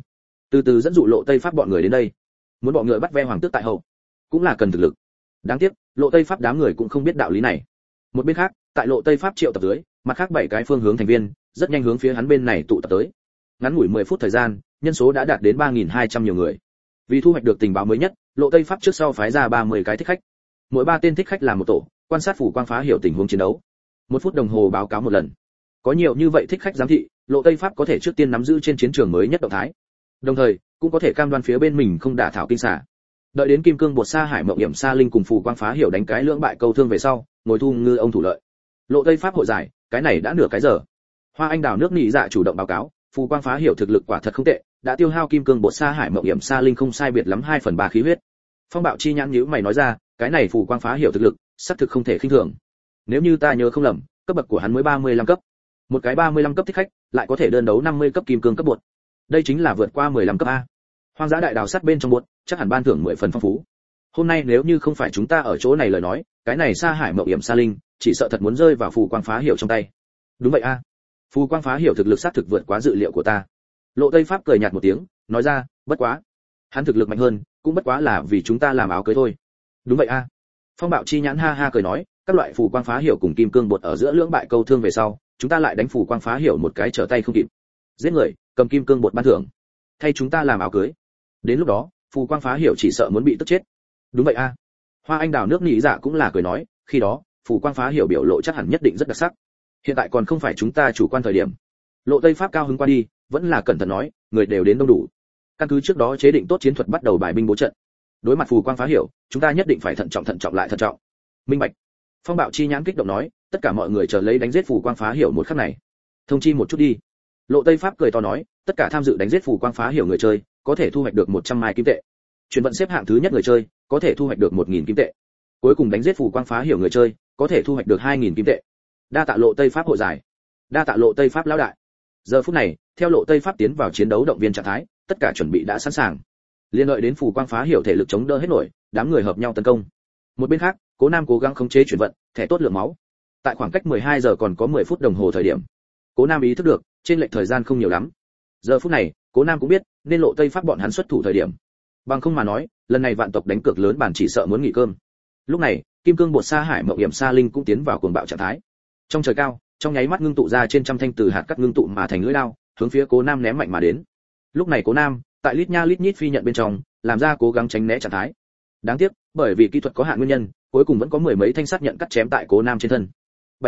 từ từ dẫn dụ Lộ Tây Pháp bọn người đến đây. Muốn bọn người bắt ve hoàng tước tại hậu, cũng là cần thực lực. Đáng tiếc, Lộ Tây Pháp đám người cũng không biết đạo lý này. Một bên khác, tại Lộ Tây Pháp triệu tập dưới, mặt khác 7 cái phương hướng thành viên, rất nhanh hướng phía hắn bên này tụ tập tới. Ngắn ngủi 10 phút thời gian, nhân số đã đạt đến 3200 nhiều người. Vì thu hoạch được tình báo mới nhất, Lộ Tây Pháp trước sau phái ra 30 cái thích khách. Mỗi 3 tên thích khách làm một tổ, quan sát phủ quang phá hiểu tình huống chiến đấu. 1 phút đồng hồ báo cáo một lần. Có nhiều như vậy thích khách giám thị, Lộ Tây Pháp có thể trước tiên nắm giữ trên chiến trường mới nhất động thái. Đồng thời, cũng có thể cam đoan phía bên mình không đả thảo kinh xà. Đợi đến Kim Cương Bột Sa Hải Mộng Hiểm Sa Linh cùng phủ quang phá hiểu đánh cái lưỡng bại câu thương về sau, ngồi thu ngư ông thủ lợi. Lộ Tây Pháp hội giải, cái này đã nửa cái giờ. Hoa Anh Đào nước nị dạ chủ động báo cáo, phù quang phá hiểu thực lực quả thật không tệ, đã tiêu hao Kim Cương Bột Sa Hải Mộng Hiểm Sa Linh không sai biệt lắm 2/3 khí huyết. Phong Bạo Chi nhãn nhíu mày nói ra, cái này phù quang phá hiểu thực lực, xác thực không thể khinh thường. Nếu như ta nhớ không lầm, cấp bậc của hắn mới 35 cấp. Một cái 35 cấp thích khách, lại có thể đơn đấu 50 cấp kim cương cấp bột. Đây chính là vượt qua 15 cấp a. Hoang dã đại đào sát bên trong bột, chắc hẳn ban thưởng 10 phần phong phú. Hôm nay nếu như không phải chúng ta ở chỗ này lời nói, cái này Sa Hải Mộng Hiểm Sa Linh, chỉ sợ thật muốn rơi vào phù quang phá hiểu trong tay. Đúng vậy a. Phù quang phá hiểu thực lực xác thực vượt quá dự liệu của ta. Lộ Tây Pháp cười nhạt một tiếng, nói ra, bất quá, hắn thực lực mạnh hơn, cũng bất quá là vì chúng ta làm áo cưới thôi. Đúng vậy a. Phong Bạo Chi nhãn ha ha cười nói, các loại phù quang phá hiểu cùng kim cương bột ở giữa lưỡng bại câu thương về sau, chúng ta lại đánh phù quang phá hiểu một cái trở tay không kịp. Giết người, cầm kim cương bột ban thưởng, thay chúng ta làm áo cưới. Đến lúc đó, phù quang phá hiểu chỉ sợ muốn bị tức chết. Đúng vậy a. Hoa Anh Đào nước nị dạ cũng là cười nói, khi đó, phù quang phá hiểu biểu lộ chắc hẳn nhất định rất đặc sắc. Hiện tại còn không phải chúng ta chủ quan thời điểm. Lộ Tây Pháp cao hứng qua đi, vẫn là cẩn thận nói, người đều đến đông đủ. Căn cứ trước đó chế định tốt chiến thuật bắt đầu bài binh bố trận. Đối mặt phù quang phá hiểu, chúng ta nhất định phải thận trọng lại thận trọng. Minh bạch. Phong Bạo Chi nhãn kích động nói, tất cả mọi người chờ lấy đánh giết phù quang phá hiểu một khắc này. Thông chi một chút đi. Lộ Tây Pháp cười to nói, tất cả tham dự đánh giết phù quang phá hiểu người chơi, có thể thu hoạch được 100 mai kim tệ. Chuyển vận xếp hạng thứ nhất người chơi, có thể thu hoạch được 1000 kim tệ. Cuối cùng đánh giết phù quang phá hiểu người chơi, có thể thu hoạch được 2000 kim tệ. Đa tạ Lộ Tây Pháp hội giải. Đa tạ Lộ Tây Pháp lão đại. Giờ phút này, theo Lộ Tây Pháp tiến vào chiến đấu động viên trạng thái, tất cả chuẩn bị đã sẵn sàng. Liên đợi đến phù quang phá hiểu thể lực chống đỡ hết nổi, đám người hợp nhau tấn công. Một bên khác, Cố Nam cố gắng khống chế chuyển vận, thẻ tốt lượng máu. Tại khoảng cách 12 giờ còn có 10 phút đồng hồ thời điểm, Cố Nam ý thức được, trên lệch thời gian không nhiều lắm. Giờ phút này, Cố Nam cũng biết, nên Lộ Tây Pháp bọn hắn xuất thủ thời điểm. Bằng không mà nói, lần này vạn tộc đánh cược lớn bản chỉ sợ muốn nghỉ cơm. Lúc này, Kim Cương Bột Sa Hải Mộng Hiểm Sa Linh cũng tiến vào cuồng bạo trạng thái. Trong trời cao, trong nháy mắt ngưng tụ ra trên trăm thanh từ hạt cắt ngưng tụ mà thành lưỡi đao, hướng phía Cố Nam ném mạnh mà đến. Lúc này Cố Nam, tại lít nha lít nhít phi nhận bên trong, làm ra cố gắng tránh né trạng thái. Đáng tiếc, bởi vì kỹ thuật có hạn nguyên nhân, cuối cùng vẫn có mười mấy thanh sắt nhận cắt chém tại Cố Nam trên thân.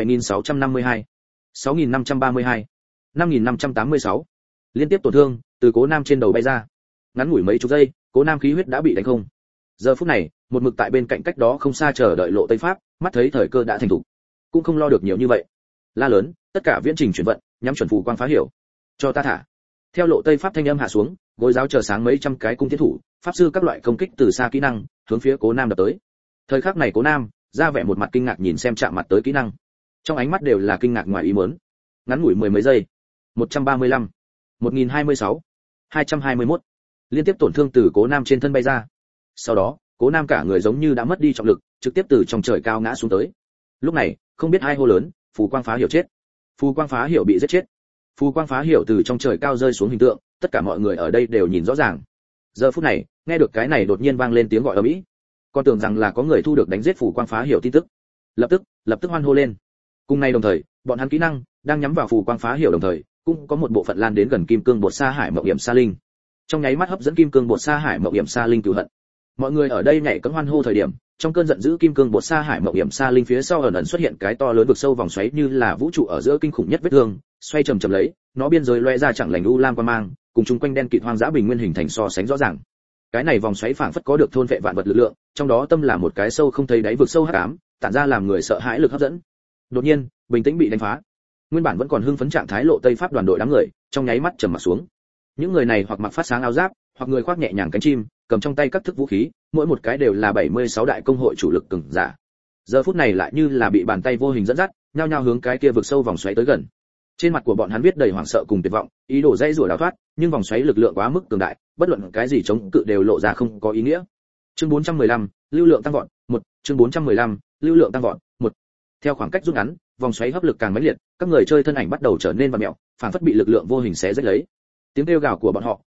7652, 6532, 5586. Liên tiếp tổn thương từ Cố Nam trên đầu bay ra. Ngắn ngủi mấy chục giây, Cố Nam khí huyết đã bị đánh không. Giờ phút này, một mực tại bên cạnh cách đó không xa chờ đợi Lộ Tây Pháp, mắt thấy thời cơ đã thành thủ, cũng không lo được nhiều như vậy. La lớn, tất cả viễn trình chuyển vận, nhắm chuẩn phù quang phá hiểu. Cho ta thả. Theo Lộ Tây Pháp thanh âm hạ xuống, gối giáo chờ sáng mấy trăm cái cung tiến thủ, pháp sư các loại công kích từ xa kỹ năng, hướng phía Cố Nam đập tới. Thời khắc này Cố Nam, ra vẻ một mặt kinh ngạc nhìn xem chạm mặt tới kỹ năng. Trong ánh mắt đều là kinh ngạc ngoài ý muốn. Ngắn ngủi mười mấy giây. 135, 1026, 221. Liên tiếp tổn thương từ Cố Nam trên thân bay ra. Sau đó, Cố Nam cả người giống như đã mất đi trọng lực, trực tiếp từ trong trời cao ngã xuống tới. Lúc này, không biết ai hô lớn, phù quang phá hiểu chết. Phù quang phá hiểu bị giết chết. Phù quang phá hiểu từ trong trời cao rơi xuống hình tượng, tất cả mọi người ở đây đều nhìn rõ ràng. Giờ phút này, nghe được cái này đột nhiên vang lên tiếng gọi ầm ĩ, còn tưởng rằng là có người thu được đánh giết phù quang phá hiểu tin tức. Lập tức hoan hô lên. Cùng ngày đồng thời, bọn hắn kỹ năng đang nhắm vào phù quang phá hiểu đồng thời, cũng có một bộ phận lan đến gần Kim Cương Bột Sa Hải Mộng Hiểm Sa Linh. Trong nháy mắt hấp dẫn Kim Cương Bột Sa Hải Mộng Hiểm Sa Linh cừu hận. Mọi người ở đây nhảy cẫng hoan hô thời điểm, trong cơn giận dữ Kim Cương Bột Sa Hải Mộng Hiểm Sa Linh phía sau ẩn ẩn xuất hiện cái to lớn vực sâu vòng xoáy như là vũ trụ ở giữa kinh khủng nhất vết thương, xoay chậm chậm lấy, nó biên giới loe ra chẳng lành u lam quang mang, cùng chung quanh đen kịt hoang dã bình nguyên hình thành so sánh rõ ràng. Cái này vòng xoáy phảng phất có được thôn vệ vạn vật lực lượng, trong đó tâm là một cái sâu không thấy đáy vực sâu hắc ám, tản ra làm người sợ hãi lực hấp dẫn. Đột nhiên, bình tĩnh bị đánh phá. Nguyên bản vẫn còn hưng phấn trạng thái Lộ Tây Pháp đoàn đội đám người, trong nháy mắt trầm mặt xuống. Những người này hoặc mặc phát sáng áo giáp, hoặc người khoác nhẹ nhàng cánh chim, cầm trong tay các thức vũ khí, mỗi một cái đều là 76 đại công hội chủ lực cường giả. Giờ phút này lại như là bị bàn tay vô hình dẫn dắt, nhao nhao hướng cái kia vực sâu vòng xoáy tới gần. Trên mặt của bọn hắn viết đầy hoảng sợ cùng tuyệt vọng, ý đồ dãy rủa đào thoát, nhưng vòng xoáy lực lượng quá mức cường đại, bất luận cái gì chống cự đều lộ ra không có ý nghĩa. Chương 415, lưu lượng tăng vọt, 1, chương 415, lưu lượng tăng vọt, 1. Theo khoảng cách rút ngắn, vòng xoáy hấp lực càng mãnh liệt, các người chơi thân ảnh bắt đầu trở nên vặn mèo, phản phất bị lực lượng vô hình xé rách lấy. Tiếng kêu gào của bọn họ,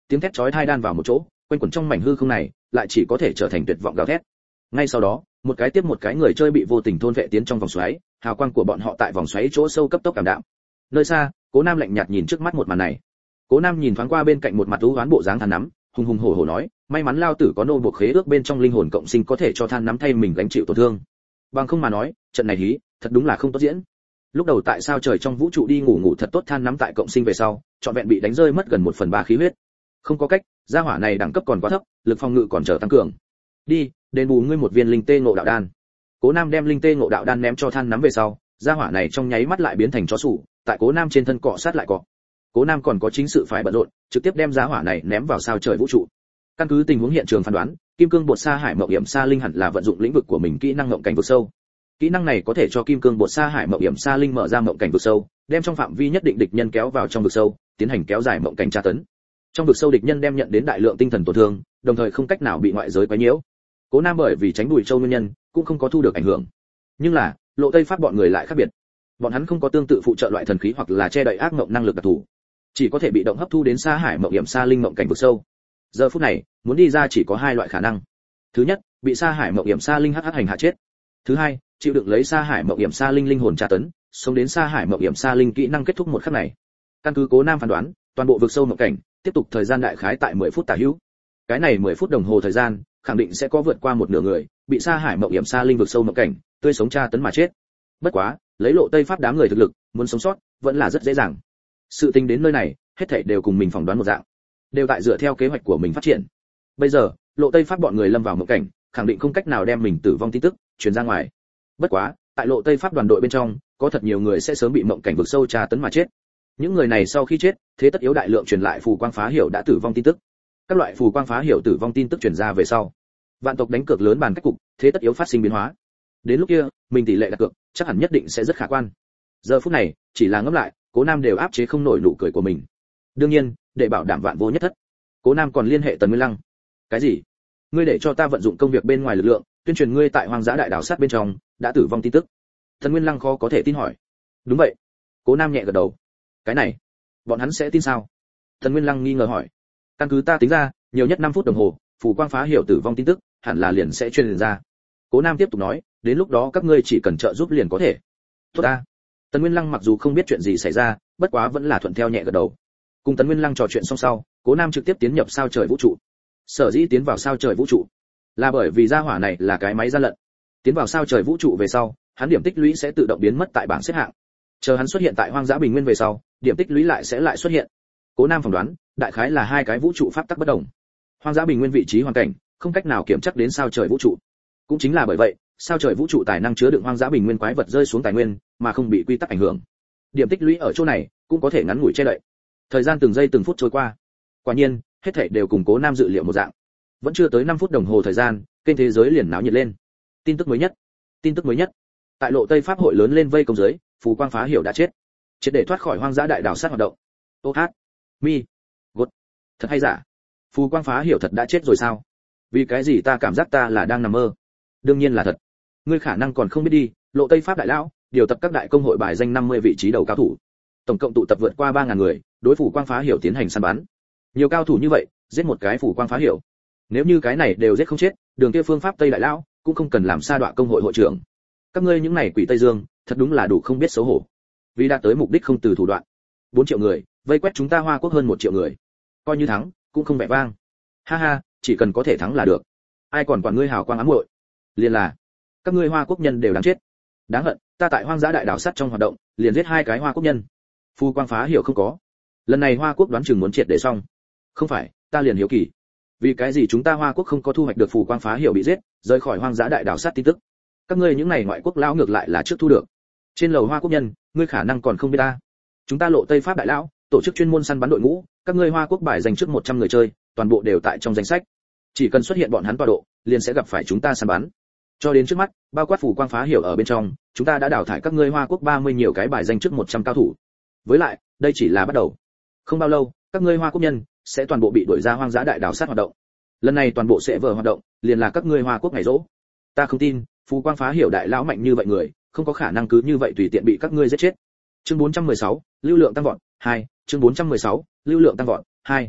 tiếng thét chói tai đan vào một chỗ, quanh quẩn trong mảnh hư không này, lại chỉ có thể trở thành tuyệt vọng gào thét. Ngay sau đó, một cái tiếp một cái người chơi bị vô tình thôn vệ tiến trong vòng xoáy, hào quang của bọn họ tại vòng xoáy chỗ sâu cấp tốc cảm đạm. Nơi xa, Cố Nam lạnh nhạt nhìn trước mắt một màn này. Cố Nam nhìn thoáng qua bên cạnh một mặt u hoán bộ dáng than nắm, hùng hùng hổ hổ nói, may mắn lao tử có nô buộc khế ước bên trong linh hồn cộng sinh có thể cho than nắm thay mình gánh chịu tổn thương. Bằng không mà nói, trận này hí, thật đúng là không tốt diễn. Lúc đầu tại sao trời trong vũ trụ đi ngủ thật tốt than nắm tại cộng sinh về sau, trọn vẹn bị đánh rơi mất gần 1/3 khí huyết. Không có cách, gia hỏa này đẳng cấp còn quá thấp, lực phòng ngự còn chờ tăng cường. Đi, đền bù ngươi một viên linh tê ngộ đạo đan. Cố Nam đem linh tê ngộ đạo đan ném cho than nắm về sau, gia hỏa này trong nháy mắt lại biến thành chó sủ, tại Cố Nam trên thân cọ sát lại cọ. Cố Nam còn có chính sự phải bận rộn, trực tiếp đem gia hỏa này ném vào sao trời vũ trụ. Căn cứ tình huống hiện trường phán đoán, kim cương bột sa hải mộng hiểm sa linh hẳn là vận dụng lĩnh vực của mình kỹ năng ngộng cảnh vực sâu. Kỹ năng này có thể cho kim cương bột sa hải mộng hiểm sa linh mở ra mộng cảnh vực sâu, đem trong phạm vi nhất định địch nhân kéo vào trong vực sâu, tiến hành kéo dài mộng cảnh tra tấn. Trong vực sâu địch nhân đem nhận đến đại lượng tinh thần tổn thương, đồng thời không cách nào bị ngoại giới quấy nhiễu. Cố Nam bởi vì tránh đùi châu nguyên nhân, cũng không có thu được ảnh hưởng. Nhưng là, Lộ Tây Pháp bọn người lại khác biệt. Bọn hắn không có tương tự phụ trợ loại thần khí hoặc là che đậy ác mộng năng lực đặc thù, chỉ có thể bị động hấp thu đến sa hải mộng hiểm sa linh mộng cảnh vực sâu. Giờ phút này, muốn đi ra chỉ có hai loại khả năng. Thứ nhất, bị sa hải mộng hiểm sa linh hắc hành hạ chết. Thứ hai, chịu đựng lấy sa hải mộng hiểm sa linh linh hồn tra tấn, sống đến sa hải mộng hiểm sa linh kỹ năng kết thúc một khắc này. Căn cứ Cố Nam phán đoán, toàn bộ vực sâu mộng cảnh tiếp tục thời gian đại khái tại 10 phút tả hữu. Cái này 10 phút đồng hồ thời gian, khẳng định sẽ có vượt qua một nửa người bị sa hải mộng hiểm sa linh vực sâu mộng cảnh tươi sống tra tấn mà chết. Bất quá, lấy Lộ Tây Pháp đám người thực lực, muốn sống sót vẫn là rất dễ dàng. Sự tình đến nơi này, hết thảy đều cùng mình phỏng đoán một dạng, đều tại dựa theo kế hoạch của mình phát triển. Bây giờ, Lộ Tây Pháp bọn người lâm vào mộng cảnh, khẳng định không cách nào đem mình tử vong tin tức truyền ra ngoài. Bất quá, tại Lộ Tây Pháp đoàn đội bên trong, có thật nhiều người sẽ sớm bị mộng cảnh vực sâu tra tấn mà chết. Những người này sau khi chết, thế tất yếu đại lượng truyền lại phù quang phá hiểu đã tử vong tin tức. Các loại phù quang phá hiểu tử vong tin tức truyền ra về sau, vạn tộc đánh cược lớn bàn cách cục, thế tất yếu phát sinh biến hóa. Đến lúc kia, mình tỷ lệ đặt cược chắc hẳn nhất định sẽ rất khả quan. Giờ phút này, chỉ là ngẫm lại, Cố Nam đều áp chế không nổi nụ cười của mình. Đương nhiên, để bảo đảm vạn vô nhất thất, Cố Nam còn liên hệ Tần Nguyên Lăng. Cái gì? Ngươi để cho ta vận dụng công việc bên ngoài lực lượng, tuyên truyền ngươi tại hoang dã đại đảo sát bên trong đã tử vong tin tức. Tần Nguyên Lăng khó có thể tin hỏi. Đúng vậy. Cố Nam nhẹ gật đầu. Cái này, bọn hắn sẽ tin sao? Tần Nguyên Lăng nghi ngờ hỏi. Căn cứ ta tính ra, nhiều nhất 5 phút đồng hồ, phù quang phá hiểu tử vong tin tức, hẳn là liền sẽ truyền ra. Cố Nam tiếp tục nói, đến lúc đó các ngươi chỉ cần trợ giúp liền có thể. Tốt ta. Tần Nguyên Lăng mặc dù không biết chuyện gì xảy ra, bất quá vẫn là thuận theo nhẹ gật đầu. Cùng Tần Nguyên Lăng trò chuyện xong sau, Cố Nam trực tiếp tiến nhập sao trời vũ trụ. Sở dĩ tiến vào sao trời vũ trụ, là bởi vì gia hỏa này là cái máy gian lận. Tiến vào sao trời vũ trụ về sau, hắn điểm tích lũy sẽ tự động biến mất tại bảng xếp hạng. Chờ hắn xuất hiện tại hoang dã bình nguyên về sau, điểm tích lũy lại sẽ lại xuất hiện. Cố Nam phỏng đoán, đại khái là hai cái vũ trụ pháp tắc bất đồng. Hoang dã bình nguyên vị trí hoàn cảnh, không cách nào kiểm chắc đến sao trời vũ trụ. Cũng chính là bởi vậy, sao trời vũ trụ tài năng chứa đựng hoang dã bình nguyên quái vật rơi xuống tài nguyên, mà không bị quy tắc ảnh hưởng. Điểm tích lũy ở chỗ này cũng có thể ngắn ngủi che đậy. Thời gian từng giây từng phút trôi qua. Quả nhiên, hết thảy đều cùng Cố Nam dự liệu một dạng. Vẫn chưa tới 5 phút đồng hồ thời gian, kênh thế giới liền náo nhiệt lên. Tin tức mới nhất. Tin tức mới nhất. Tại Lộ Tây Pháp hội lớn lên vây công giới, phù quang phá hiểu đã chết. Triệt để thoát khỏi hoang dã đại đảo sát hoạt động. Ô hát. Mi. Gột. Thật hay giả? Phù quang phá hiểu thật đã chết rồi sao? Vì cái gì ta cảm giác ta là đang nằm mơ? Đương nhiên là thật. Ngươi khả năng còn không biết đi, Lộ Tây Pháp đại lão điều tập các đại công hội bài danh 50 vị trí đầu cao thủ. Tổng cộng tụ tập vượt qua 3000 người, đối phủ quang phá hiểu tiến hành săn bắn. Nhiều cao thủ như vậy, giết một cái phủ quang phá hiểu. Nếu như cái này đều giết không chết, đường kia phương pháp Tây đại lão cũng không cần làm sa đọa công hội hội trưởng. Các ngươi những này quỷ Tây Dương, thật đúng là đủ không biết xấu hổ. Vì đạt tới mục đích không từ thủ đoạn. 4 triệu người, vây quét chúng ta Hoa Quốc hơn 1 triệu người. Coi như thắng, cũng không vẻ vang. Ha ha, chỉ cần có thể thắng là được. Ai còn quản ngươi hào quang ám muội? Liền là các ngươi Hoa Quốc nhân đều đáng chết. Đáng hận, ta tại hoang dã đại đảo sắt trong hoạt động, liền giết 2 cái Hoa Quốc nhân. Phu quang phá hiểu không có. Lần này Hoa Quốc đoán chừng muốn triệt để xong. Không phải, ta liền hiếu kỳ. Vì cái gì chúng ta Hoa Quốc không có thu hoạch được phù quang phá hiểu bị giết, rời khỏi hoang dã đại đảo sát tin tức? Các ngươi những này ngoại quốc lão ngược lại là trước thu được. Trên lầu Hoa Quốc nhân, ngươi khả năng còn không biết ta. Chúng ta Lộ Tây Pháp đại lão, tổ chức chuyên môn săn bắn đội ngũ, các ngươi Hoa Quốc bài dành trước 100 người chơi, toàn bộ đều tại trong danh sách. Chỉ cần xuất hiện bọn hắn tọa độ, liền sẽ gặp phải chúng ta săn bắn. Cho đến trước mắt, bao quát phù quang phá hiểu ở bên trong, chúng ta đã đào thải các ngươi Hoa Quốc 30 nhiều cái bài danh trước 100 cao thủ. Với lại, đây chỉ là bắt đầu. Không bao lâu, các ngươi Hoa Quốc nhân sẽ toàn bộ bị đuổi ra hoang dã đại đảo sát hoạt động. Lần này toàn bộ sẽ vờ hoạt động, liền là các ngươi Hoa Quốc ngày rỗ. Ta không tin, phù quang phá hiểu đại lão mạnh như vậy người, không có khả năng cứ như vậy tùy tiện bị các ngươi giết chết. Chương 416, lưu lượng tăng vọt 2, chương 416, lưu lượng tăng vọt 2.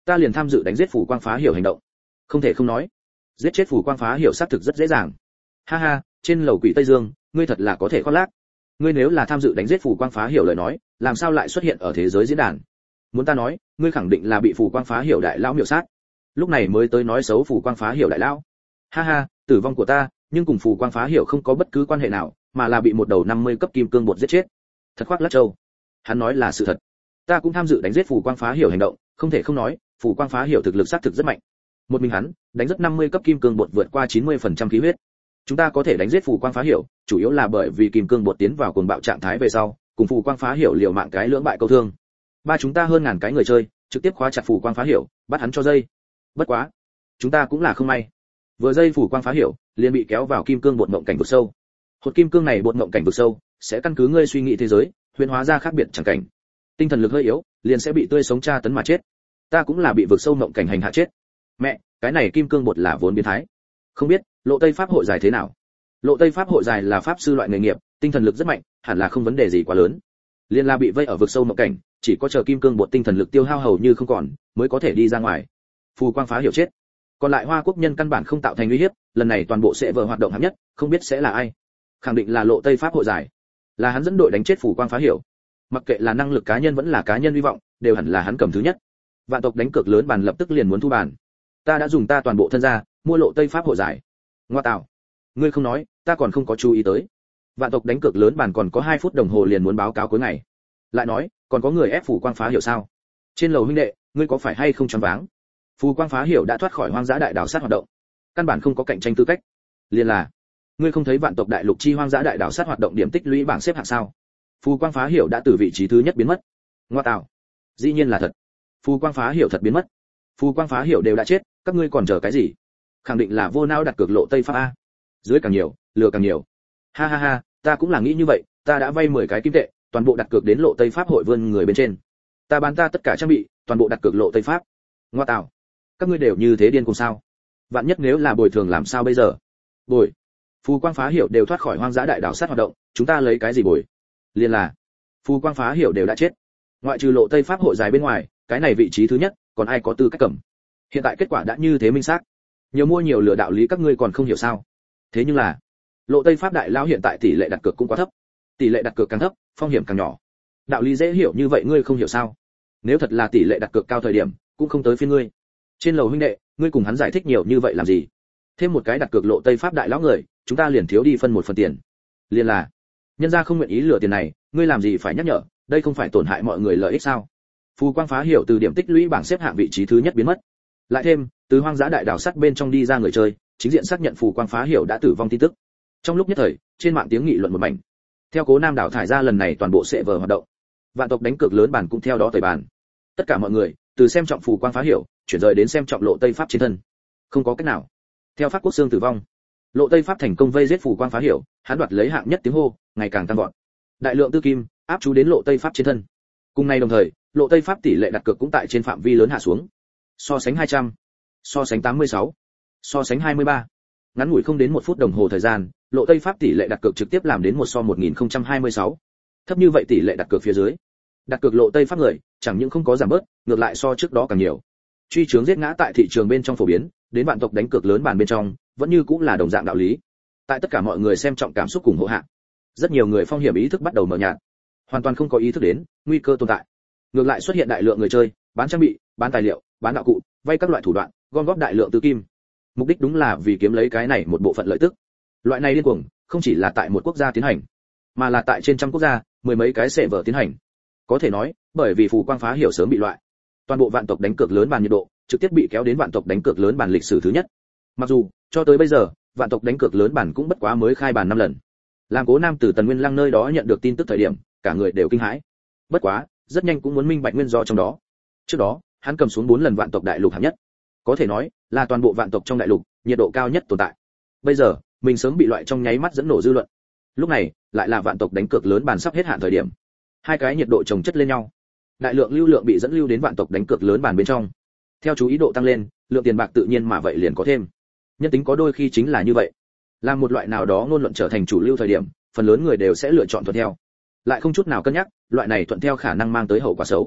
ta liền tham dự đánh giết phủ quang phá hiểu hành động. Không thể không nói, giết chết phủ quang phá hiểu xác thực rất dễ dàng. Ha ha, trên lầu quỷ Tây Dương, ngươi thật là có thể khoác lác. Ngươi nếu là tham dự đánh giết phủ quang phá hiểu lời nói, làm sao lại xuất hiện ở thế giới diễn đàn? Muốn ta nói, ngươi khẳng định là bị phủ quang phá hiểu đại lão miểu sát. Lúc này mới tới nói xấu phủ quang phá hiểu đại lão. Ha ha, tử vong của ta, nhưng cùng phủ quang phá hiểu không có bất cứ quan hệ nào, mà là bị một đầu 50 cấp kim cương bột giết chết. Thật khoác lác châu. Hắn nói là sự thật. Ta cũng tham dự đánh giết phủ quang phá hiểu hành động, không thể không nói, phủ quang phá hiểu thực lực xác thực rất mạnh. Một mình hắn, đánh rất 50 cấp kim cương bột vượt qua 90% khí huyết. Chúng ta có thể đánh giết phủ quang phá hiểu, chủ yếu là bởi vì kim cương bột tiến vào cuồng bạo trạng thái về sau, cùng phủ quang phá hiểu liều mạng cái lưỡng bại câu thương. Ba chúng ta hơn ngàn cái người chơi, trực tiếp khóa chặt phủ quang phá hiểu, bắt hắn cho dây. Bất quá, chúng ta cũng là không may. Vừa dây phủ quang phá hiểu, liền bị kéo vào kim cương bột ngộng cảnh vực sâu. Hột kim cương này bột ngộng cảnh vực sâu, sẽ căn cứ ngươi suy nghĩ thế giới, huyễn hóa ra khác biệt chẳng cảnh. Tinh thần lực hơi yếu, liền sẽ bị tươi sống tra tấn mà chết. Ta cũng là bị vực sâu ngộng cảnh hành hạ chết. Mẹ, cái này kim cương bột là vốn biến thái. Không biết, lộ Tây pháp hội dài thế nào? Lộ Tây pháp hội dài là pháp sư loại nghề nghiệp, tinh thần lực rất mạnh, hẳn là không vấn đề gì quá lớn. Liên la bị vây ở vực sâu ngộng cảnh, chỉ có chờ kim cương bột tinh thần lực tiêu hao hầu như không còn, mới có thể đi ra ngoài. Phù quang phá hiểu chết. Còn lại Hoa Quốc nhân căn bản không tạo thành uy hiếp, lần này toàn bộ sẽ vở hoạt động hạng nhất, không biết sẽ là ai. Khẳng định là lộ Tây pháp hội dài. Là hắn dẫn đội đánh chết phù quang phá hiểu. Mặc kệ là năng lực cá nhân vẫn là cá nhân hy vọng, đều hẳn là hắn cầm thứ nhất. Vạn tộc đánh cược lớn bàn lập tức liền muốn thu bàn. Ta đã dùng ta toàn bộ thân gia, mua lộ Tây pháp hội giải. Ngoa tạo. Ngươi không nói, ta còn không có chú ý tới. Vạn tộc đánh cược lớn bàn còn có 2 phút đồng hồ liền muốn báo cáo cuối ngày. Lại nói, còn có người ép phù quang phá hiểu sao? Trên lầu huynh đệ, ngươi có phải hay không choáng váng? Phù quang phá hiểu đã thoát khỏi hoang dã đại đảo sát hoạt động, căn bản không có cạnh tranh tư cách. Liên là, ngươi không thấy vạn tộc đại lục chi hoang dã đại đảo sát hoạt động điểm tích lũy bảng xếp hạng sao? Phù quang phá hiểu đã từ vị trí thứ nhất biến mất. Ngoa tạo. Dĩ nhiên là thật. Phù quang phá hiểu thật biến mất. Phù quang phá hiểu đều đã chết, các ngươi còn chờ cái gì? Khẳng định là vô não đặt cược lộ Tây pháp a. Dưới càng nhiều, lừa càng nhiều. Ha ha ha, ta cũng là nghĩ như vậy, ta đã vay 10 cái kim tệ, toàn bộ đặt cược đến lộ Tây pháp hội vươn người bên trên. Ta bán ta tất cả trang bị, toàn bộ đặt cược lộ Tây pháp. Ngoa tạo. Các ngươi đều như thế điên cùng sao? Vạn nhất nếu là bồi thường làm sao bây giờ? Bồi. Phù quang phá hiểu đều thoát khỏi hoang dã đại đảo sát hoạt động, chúng ta lấy cái gì bồi? Liên là, phù quang phá hiểu đều đã chết. Ngoại trừ lộ Tây pháp hội dài bên ngoài, cái này vị trí thứ nhất, còn ai có tư cách cầm? Hiện tại kết quả đã như thế minh xác. Nhiều mua nhiều lừa đạo lý các ngươi còn không hiểu sao? Thế nhưng là, lộ Tây pháp đại lao hiện tại tỷ lệ đặt cược cũng quá thấp. Tỷ lệ đặt cược càng thấp, phong hiểm càng nhỏ. Đạo lý dễ hiểu như vậy ngươi không hiểu sao? Nếu thật là tỷ lệ đặt cược cao thời điểm, cũng không tới phiên ngươi. Trên lầu huynh đệ, ngươi cùng hắn giải thích nhiều như vậy làm gì? Thêm một cái đặt cược lộ Tây pháp đại lão người, chúng ta liền thiếu đi phân 1 phần tiền. Liên là, nhân gia không nguyện ý lừa tiền này, ngươi làm gì phải nhắc nhở, đây không phải tổn hại mọi người lợi ích sao? Phù quang phá hiểu từ điểm tích lũy bảng xếp hạng vị trí thứ nhất biến mất. Lại thêm, từ hoang dã đại đảo sắt bên trong đi ra người chơi, chính diện xác nhận phù quang phá hiểu đã tử vong tin tức. Trong lúc nhất thời, trên mạng tiếng nghị luận một mảnh. Theo Cố Nam đảo thải ra lần này toàn bộ sẽ vở hoạt động. Vạn tộc đánh cược lớn bản cũng theo đó tẩy bàn. Tất cả mọi người, từ xem trọng phù quang phá hiểu, chuyển rời đến xem trọng lộ Tây pháp chiến thân. Không có cách nào. Theo pháp quốc xương tử vong, lộ Tây pháp thành công vây giết phù quang phá hiểu, hắn đoạt lấy hạng nhất tiếng hô, ngày càng tăng vọt. Đại lượng tư kim áp chú đến lộ Tây pháp chiến thân. Cùng ngày đồng thời, lộ Tây pháp tỷ lệ đặt cược cũng tại trên phạm vi lớn hạ xuống. So sánh 200, so sánh 86, so sánh 23. Ngắn ngủi không đến 1 phút đồng hồ thời gian, lộ Tây pháp tỷ lệ đặt cược trực tiếp làm đến 1 so 1026. Thấp như vậy tỷ lệ đặt cược phía dưới, đặt cược lộ Tây pháp người, chẳng những không có giảm bớt, ngược lại so trước đó càng nhiều. Truy chướng giết ngã tại thị trường bên trong phổ biến, đến vạn tộc đánh cược lớn bàn bên trong, vẫn như cũng là đồng dạng đạo lý. Tại tất cả mọi người xem trọng cảm xúc cùng hộ hạ, rất nhiều người phong hiểm ý thức bắt đầu mờ nhạt, hoàn toàn không có ý thức đến nguy cơ tồn tại. Ngược lại xuất hiện đại lượng người chơi, bán trang bị, bán tài liệu, bán đạo cụ, vay các loại thủ đoạn, gom góp đại lượng tư kim. Mục đích đúng là vì kiếm lấy cái này một bộ phận lợi tức. Loại này điên cuồng, không chỉ là tại một quốc gia tiến hành, mà là tại trên trăm quốc gia, 10 mấy cái server tiến hành. Có thể nói, bởi vì phù quang phá hiểu sớm bị loại, toàn bộ vạn tộc đánh cược lớn bàn nhiệt độ trực tiếp bị kéo đến vạn tộc đánh cược lớn bàn lịch sử thứ nhất. Mặc dù cho tới bây giờ, vạn tộc đánh cược lớn bàn cũng bất quá mới khai bàn 5 lần. Làm Cố Nam từ Tần Nguyên Lăng nơi đó nhận được tin tức thời điểm, cả người đều kinh hãi. Bất quá, rất nhanh cũng muốn minh bạch nguyên do trong đó. Trước đó, hắn cầm xuống 4 lần vạn tộc đại lục hạng nhất, có thể nói là toàn bộ vạn tộc trong đại lục nhiệt độ cao nhất tồn tại. Bây giờ, mình sớm bị loại trong nháy mắt dẫn nổ dư luận. Lúc này, lại là vạn tộc đánh cược lớn bàn sắp hết hạn thời điểm. Hai cái nhiệt độ chồng chất lên nhau, đại lượng lưu lượng bị dẫn lưu đến vạn tộc đánh cược lớn bàn bên trong. Theo chú ý độ tăng lên, lượng tiền bạc tự nhiên mà vậy liền có thêm. Nhân tính có đôi khi chính là như vậy. Làm một loại nào đó ngôn luận trở thành chủ lưu thời điểm, phần lớn người đều sẽ lựa chọn thuận theo, lại không chút nào cân nhắc loại này thuận theo khả năng mang tới hậu quả xấu.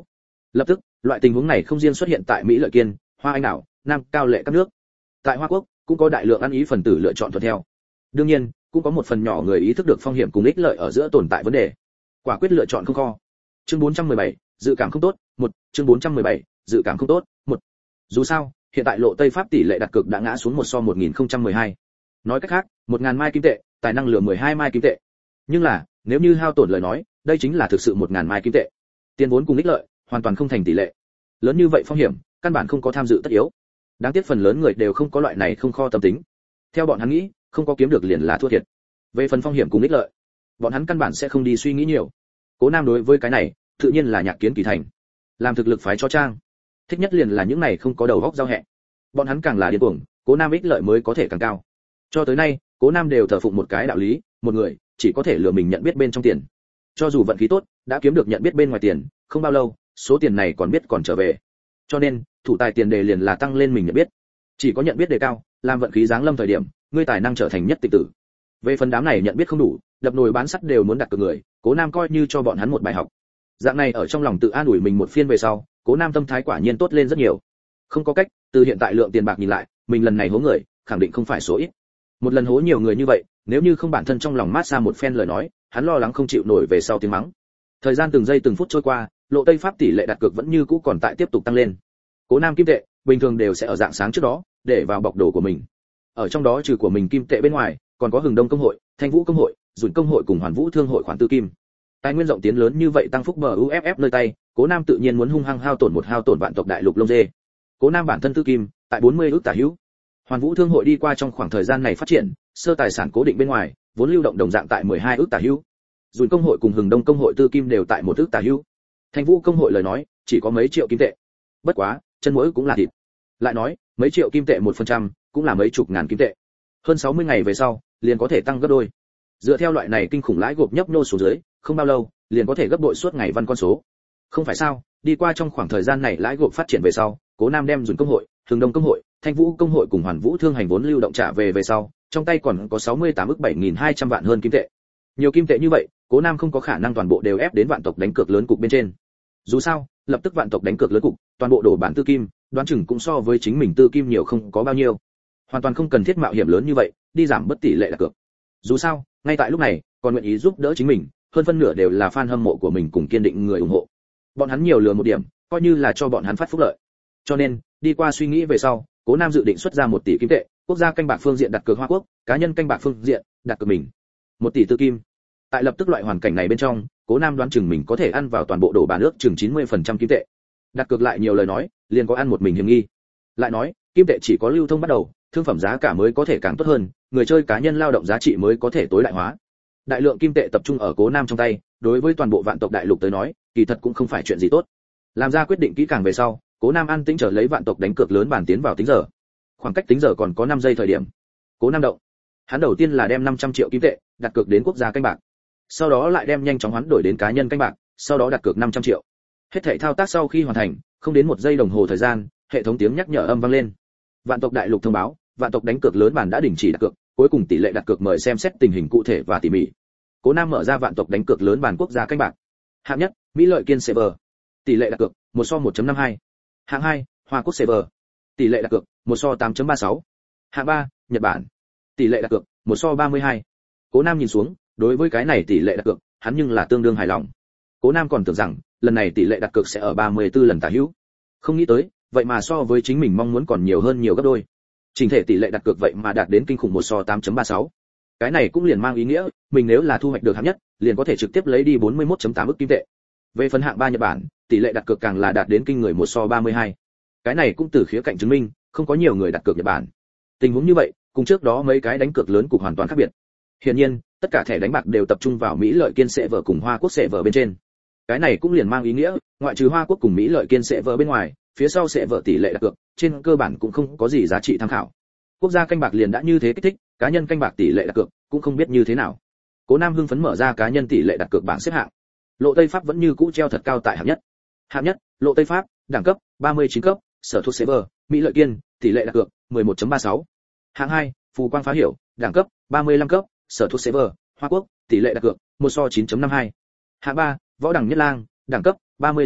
Lập tức, loại tình huống này không riêng xuất hiện tại Mỹ Lợi Kiên, Hoa Anh đảo, Nam Cao Lệ các nước. Tại Hoa Quốc cũng có đại lượng ăn ý phần tử lựa chọn thuận theo. Đương nhiên, cũng có một phần nhỏ người ý thức được phong hiểm cùng ích lợi ở giữa tồn tại vấn đề. Quả quyết lựa chọn không kho. Chương 417, dự cảm không tốt, 1, chương 417, dự cảm không tốt, 1. Dù sao, hiện tại lộ Tây Pháp tỷ lệ đặt cược đã ngã xuống 1/1012. Nói cách khác, 1000 mai kim tệ, tài năng lừa 12 mai kim tệ. Nhưng là, nếu như hao tổn lời nói, đây chính là thực sự 1000 mai kim tệ. Tiền vốn cùng ích lợi, hoàn toàn không thành tỷ lệ. Lớn như vậy phong hiểm, căn bản không có tham dự tất yếu. Đáng tiếc phần lớn người đều không có loại này không kho tâm tính. Theo bọn hắn nghĩ, không có kiếm được liền là thua thiệt. Về phần phong hiểm cùng ích lợi, bọn hắn căn bản sẽ không đi suy nghĩ nhiều. Cố Nam đối với cái này, tự nhiên là nhạc kiến kỳ thành. Làm thực lực phái cho trang, thích nhất liền là những này không có đầu óc giao hẹ. Bọn hắn càng là điên cuồng, Cố Nam ích lợi mới có thể càng cao. Cho tới nay, Cố Nam đều thờ phụng một cái đạo lý, một người chỉ có thể lừa mình nhận biết bên trong tiền. Cho dù vận khí tốt, đã kiếm được nhận biết bên ngoài tiền, không bao lâu, số tiền này còn biết còn trở về. Cho nên, thủ tài tiền đề liền là tăng lên mình nhận biết. Chỉ có nhận biết đề cao, làm vận khí giáng lâm thời điểm, ngươi tài năng trở thành nhất tịch tử. Về phần đám này nhận biết không đủ, đập nồi bán sắt đều muốn đặt cược người, Cố Nam coi như cho bọn hắn một bài học. Dạng này ở trong lòng tự an ủi mình một phiên về sau, Cố Nam tâm thái quả nhiên tốt lên rất nhiều. Không có cách, từ hiện tại lượng tiền bạc nhìn lại, mình lần này hố người, khẳng định không phải số ít. Một lần hố nhiều người như vậy, nếu như không bản thân trong lòng mát xa một phen lời nói, hắn lo lắng không chịu nổi về sau tiếng mắng. Thời gian từng giây từng phút trôi qua, lộ Tây Pháp tỷ lệ đặt cược vẫn như cũ còn tại tiếp tục tăng lên. Cố Nam kim tệ, bình thường đều sẽ ở dạng sáng trước đó, để vào bọc đồ của mình. Ở trong đó trừ của mình kim tệ bên ngoài, còn có Hừng Đông công hội, Thanh Vũ công hội, Dùn công hội cùng Hoàn Vũ thương hội khoản tư kim. Tài nguyên rộng tiến lớn như vậy tăng phúc MUFF nơi tay, Cố Nam tự nhiên muốn hung hăng hao tổn vạn tộc đại lục lông dê. Cố Nam bản thân tư kim, tại 40 ức tả hữu. Hoàn Vũ thương hội đi qua trong khoảng thời gian này phát triển, sơ tài sản cố định bên ngoài, vốn lưu động đồng dạng tại 12 ức tả hữu. Dùn công hội cùng Hừng Đông công hội tư kim đều tại 1 ức tả hữu. Thanh Vũ công hội lời nói, chỉ có mấy triệu kim tệ. Bất quá, chân muối cũng là thịt. Lại nói, mấy triệu kim tệ 1%, cũng là mấy chục ngàn kim tệ. Hơn 60 ngày về sau, liền có thể tăng gấp đôi. Dựa theo loại này kinh khủng lãi gộp nhấp nhô xuống dưới, không bao lâu, liền có thể gấp bội suốt ngày văn con số. Không phải sao? Đi qua trong khoảng thời gian này lãi gộp phát triển về sau, Cố Nam đem Dùn công hội, Hừng Đông công hội, Thanh Vũ công hội cùng Hoàn Vũ thương hành vốn lưu động trả về sau, trong tay còn có 68 ức 7200 vạn hơn kim tệ. Nhiều kim tệ như vậy, Cố Nam không có khả năng toàn bộ đều ép đến vạn tộc đánh cược lớn cục bên trên. Dù sao, lập tức vạn tộc đánh cược lớn cục, toàn bộ đổ bản tư kim, đoán chừng cũng so với chính mình tư kim nhiều không có bao nhiêu. Hoàn toàn không cần thiết mạo hiểm lớn như vậy, đi giảm bất tỷ lệ đặt cược. Dù sao, ngay tại lúc này, còn nguyện ý giúp đỡ chính mình, hơn phân nửa đều là fan hâm mộ của mình cùng kiên định người ủng hộ. Bọn hắn nhiều lừa một điểm, coi như là cho bọn hắn phát phúc lợi. Cho nên, đi qua suy nghĩ về sau, Cố Nam dự định xuất ra 1 tỷ kim tệ, quốc gia canh bạc phương diện đặt cược Hoa Quốc, cá nhân canh bạc phương diện đặt cược mình. 1 tỷ tư kim. Tại lập tức loại hoàn cảnh này bên trong, Cố Nam đoán chừng mình có thể ăn vào toàn bộ đổ bàn nước chừng 90% kim tệ. Đặt cược lại nhiều lời nói, liền có ăn một mình hiểm nghi. Lại nói, kim tệ chỉ có lưu thông bắt đầu, thương phẩm giá cả mới có thể càng tốt hơn, người chơi cá nhân lao động giá trị mới có thể tối đại hóa. Đại lượng kim tệ tập trung ở Cố Nam trong tay, đối với toàn bộ vạn tộc đại lục tới nói, kỳ thật cũng không phải chuyện gì tốt. Làm ra quyết định kỹ càng về sau, Cố Nam an tĩnh chờ lấy vạn tộc đánh cược lớn bàn tiến vào tính giờ. Khoảng cách tính giờ còn có 5 giây thời điểm. Cố Nam động. Hắn đầu tiên là đem 500 triệu kim tệ đặt cược đến quốc gia canh bạc. Sau đó lại đem nhanh chóng hoán đổi đến cá nhân canh bạc, sau đó đặt cược 500 triệu. Hết thảy thao tác sau khi hoàn thành, không đến 1 giây đồng hồ thời gian, hệ thống tiếng nhắc nhở âm vang lên. Vạn tộc đại lục thông báo, vạn tộc đánh cược lớn bàn đã đình chỉ đặt cược, cuối cùng tỷ lệ đặt cược mời xem xét tình hình cụ thể và tỉ mỉ. Cố Nam mở ra vạn tộc đánh cược lớn bàn quốc gia canh bạc. Hạng nhất, Mỹ Lợi Kiên Server. Tỷ lệ đặt cược 1/1.52. Hạng 2, Hoa Quốc Server. Tỷ lệ đặt cược 1/8.36. Hạng 3, Nhật Bản. Tỷ lệ đặt cược 1/32. Cố Nam nhìn xuống, đối với cái này tỷ lệ đặt cược, hắn nhưng là tương đương hài lòng. Cố Nam còn tưởng rằng, lần này tỷ lệ đặt cược sẽ ở 34 lần tả hữu. Không nghĩ tới, vậy mà so với chính mình mong muốn còn nhiều hơn nhiều gấp đôi. Chỉnh thể tỷ lệ đặt cược vậy mà đạt đến kinh khủng 1/8.36. Cái này cũng liền mang ý nghĩa, mình nếu là thu hoạch được hạng nhất, liền có thể trực tiếp lấy đi 41.8 ức kim tệ. Về phần hạng 3 Nhật Bản, tỷ lệ đặt cược càng là đạt đến kinh người 1/32. Cái này cũng từ khía cạnh chứng minh, không có nhiều người đặt cược Nhật Bản. Tình huống như vậy, cùng trước đó mấy cái đánh cược lớn cục hoàn toàn khác biệt. Hiển nhiên, tất cả thẻ đánh bạc đều tập trung vào Mỹ Lợi Kiên Server cùng Hoa Quốc Server bên trên. Cái này cũng liền mang ý nghĩa, ngoại trừ Hoa Quốc cùng Mỹ Lợi Kiên Server bên ngoài, phía sau Server tỷ lệ đặt cược, trên cơ bản cũng không có gì giá trị tham khảo. Quốc gia canh bạc liền đã như thế kích thích, cá nhân canh bạc tỷ lệ đặt cược cũng không biết như thế nào. Cố Nam hưng phấn mở ra cá nhân tỷ lệ đặt cược bảng xếp hạng. Lộ Tây Pháp vẫn như cũ treo thật cao tại hạng nhất. Hạng nhất, Lộ Tây Pháp, đẳng cấp 39 cấp, sở thuộc server, Mỹ Lợi Kiên, tỷ lệ đặt cược 11.36. Hạng 2, Phù Quang Phá Hiểu, đẳng cấp 35 cấp, sở thuộc server, Hoa Quốc, tỷ lệ đặt cược 1/9.52. Hạng 3, Võ Đẳng Nhất Lang, đẳng cấp 38 cấp,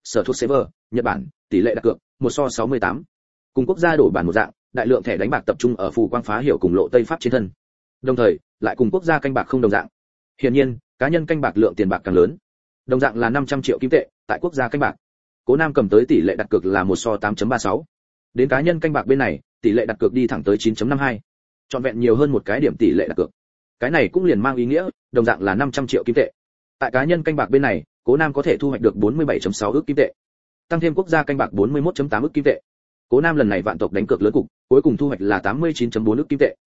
sở thuộc server, Nhật Bản, tỷ lệ đặt cược 1:68. Cùng quốc gia đổi bản một dạng, đại lượng thẻ đánh bạc tập trung ở phù quang phá hiểu cùng lộ Tây Pháp trên thân. Đồng thời, lại cùng quốc gia canh bạc không đồng dạng. Hiển nhiên, cá nhân canh bạc lượng tiền bạc càng lớn. Đồng dạng là 500 triệu kim tệ, tại quốc gia canh bạc. Cố Nam cầm tới tỷ lệ đặt cược là 1:8.36. Đến cá nhân canh bạc bên này, tỷ lệ đặt cược đi thẳng tới 9.52. Trọn vẹn nhiều hơn một cái điểm tỷ lệ đặt cược. Cái này cũng liền mang ý nghĩa, đồng dạng là 500 triệu kim tệ. Tại cá nhân canh bạc bên này, Cố Nam có thể thu hoạch được 47.6 ức kim tệ. Tăng thêm quốc gia canh bạc 41.8 ức kim tệ. Cố Nam lần này vạn tộc đánh cược lớn cục, cuối cùng thu hoạch là 89.4 ức kim tệ.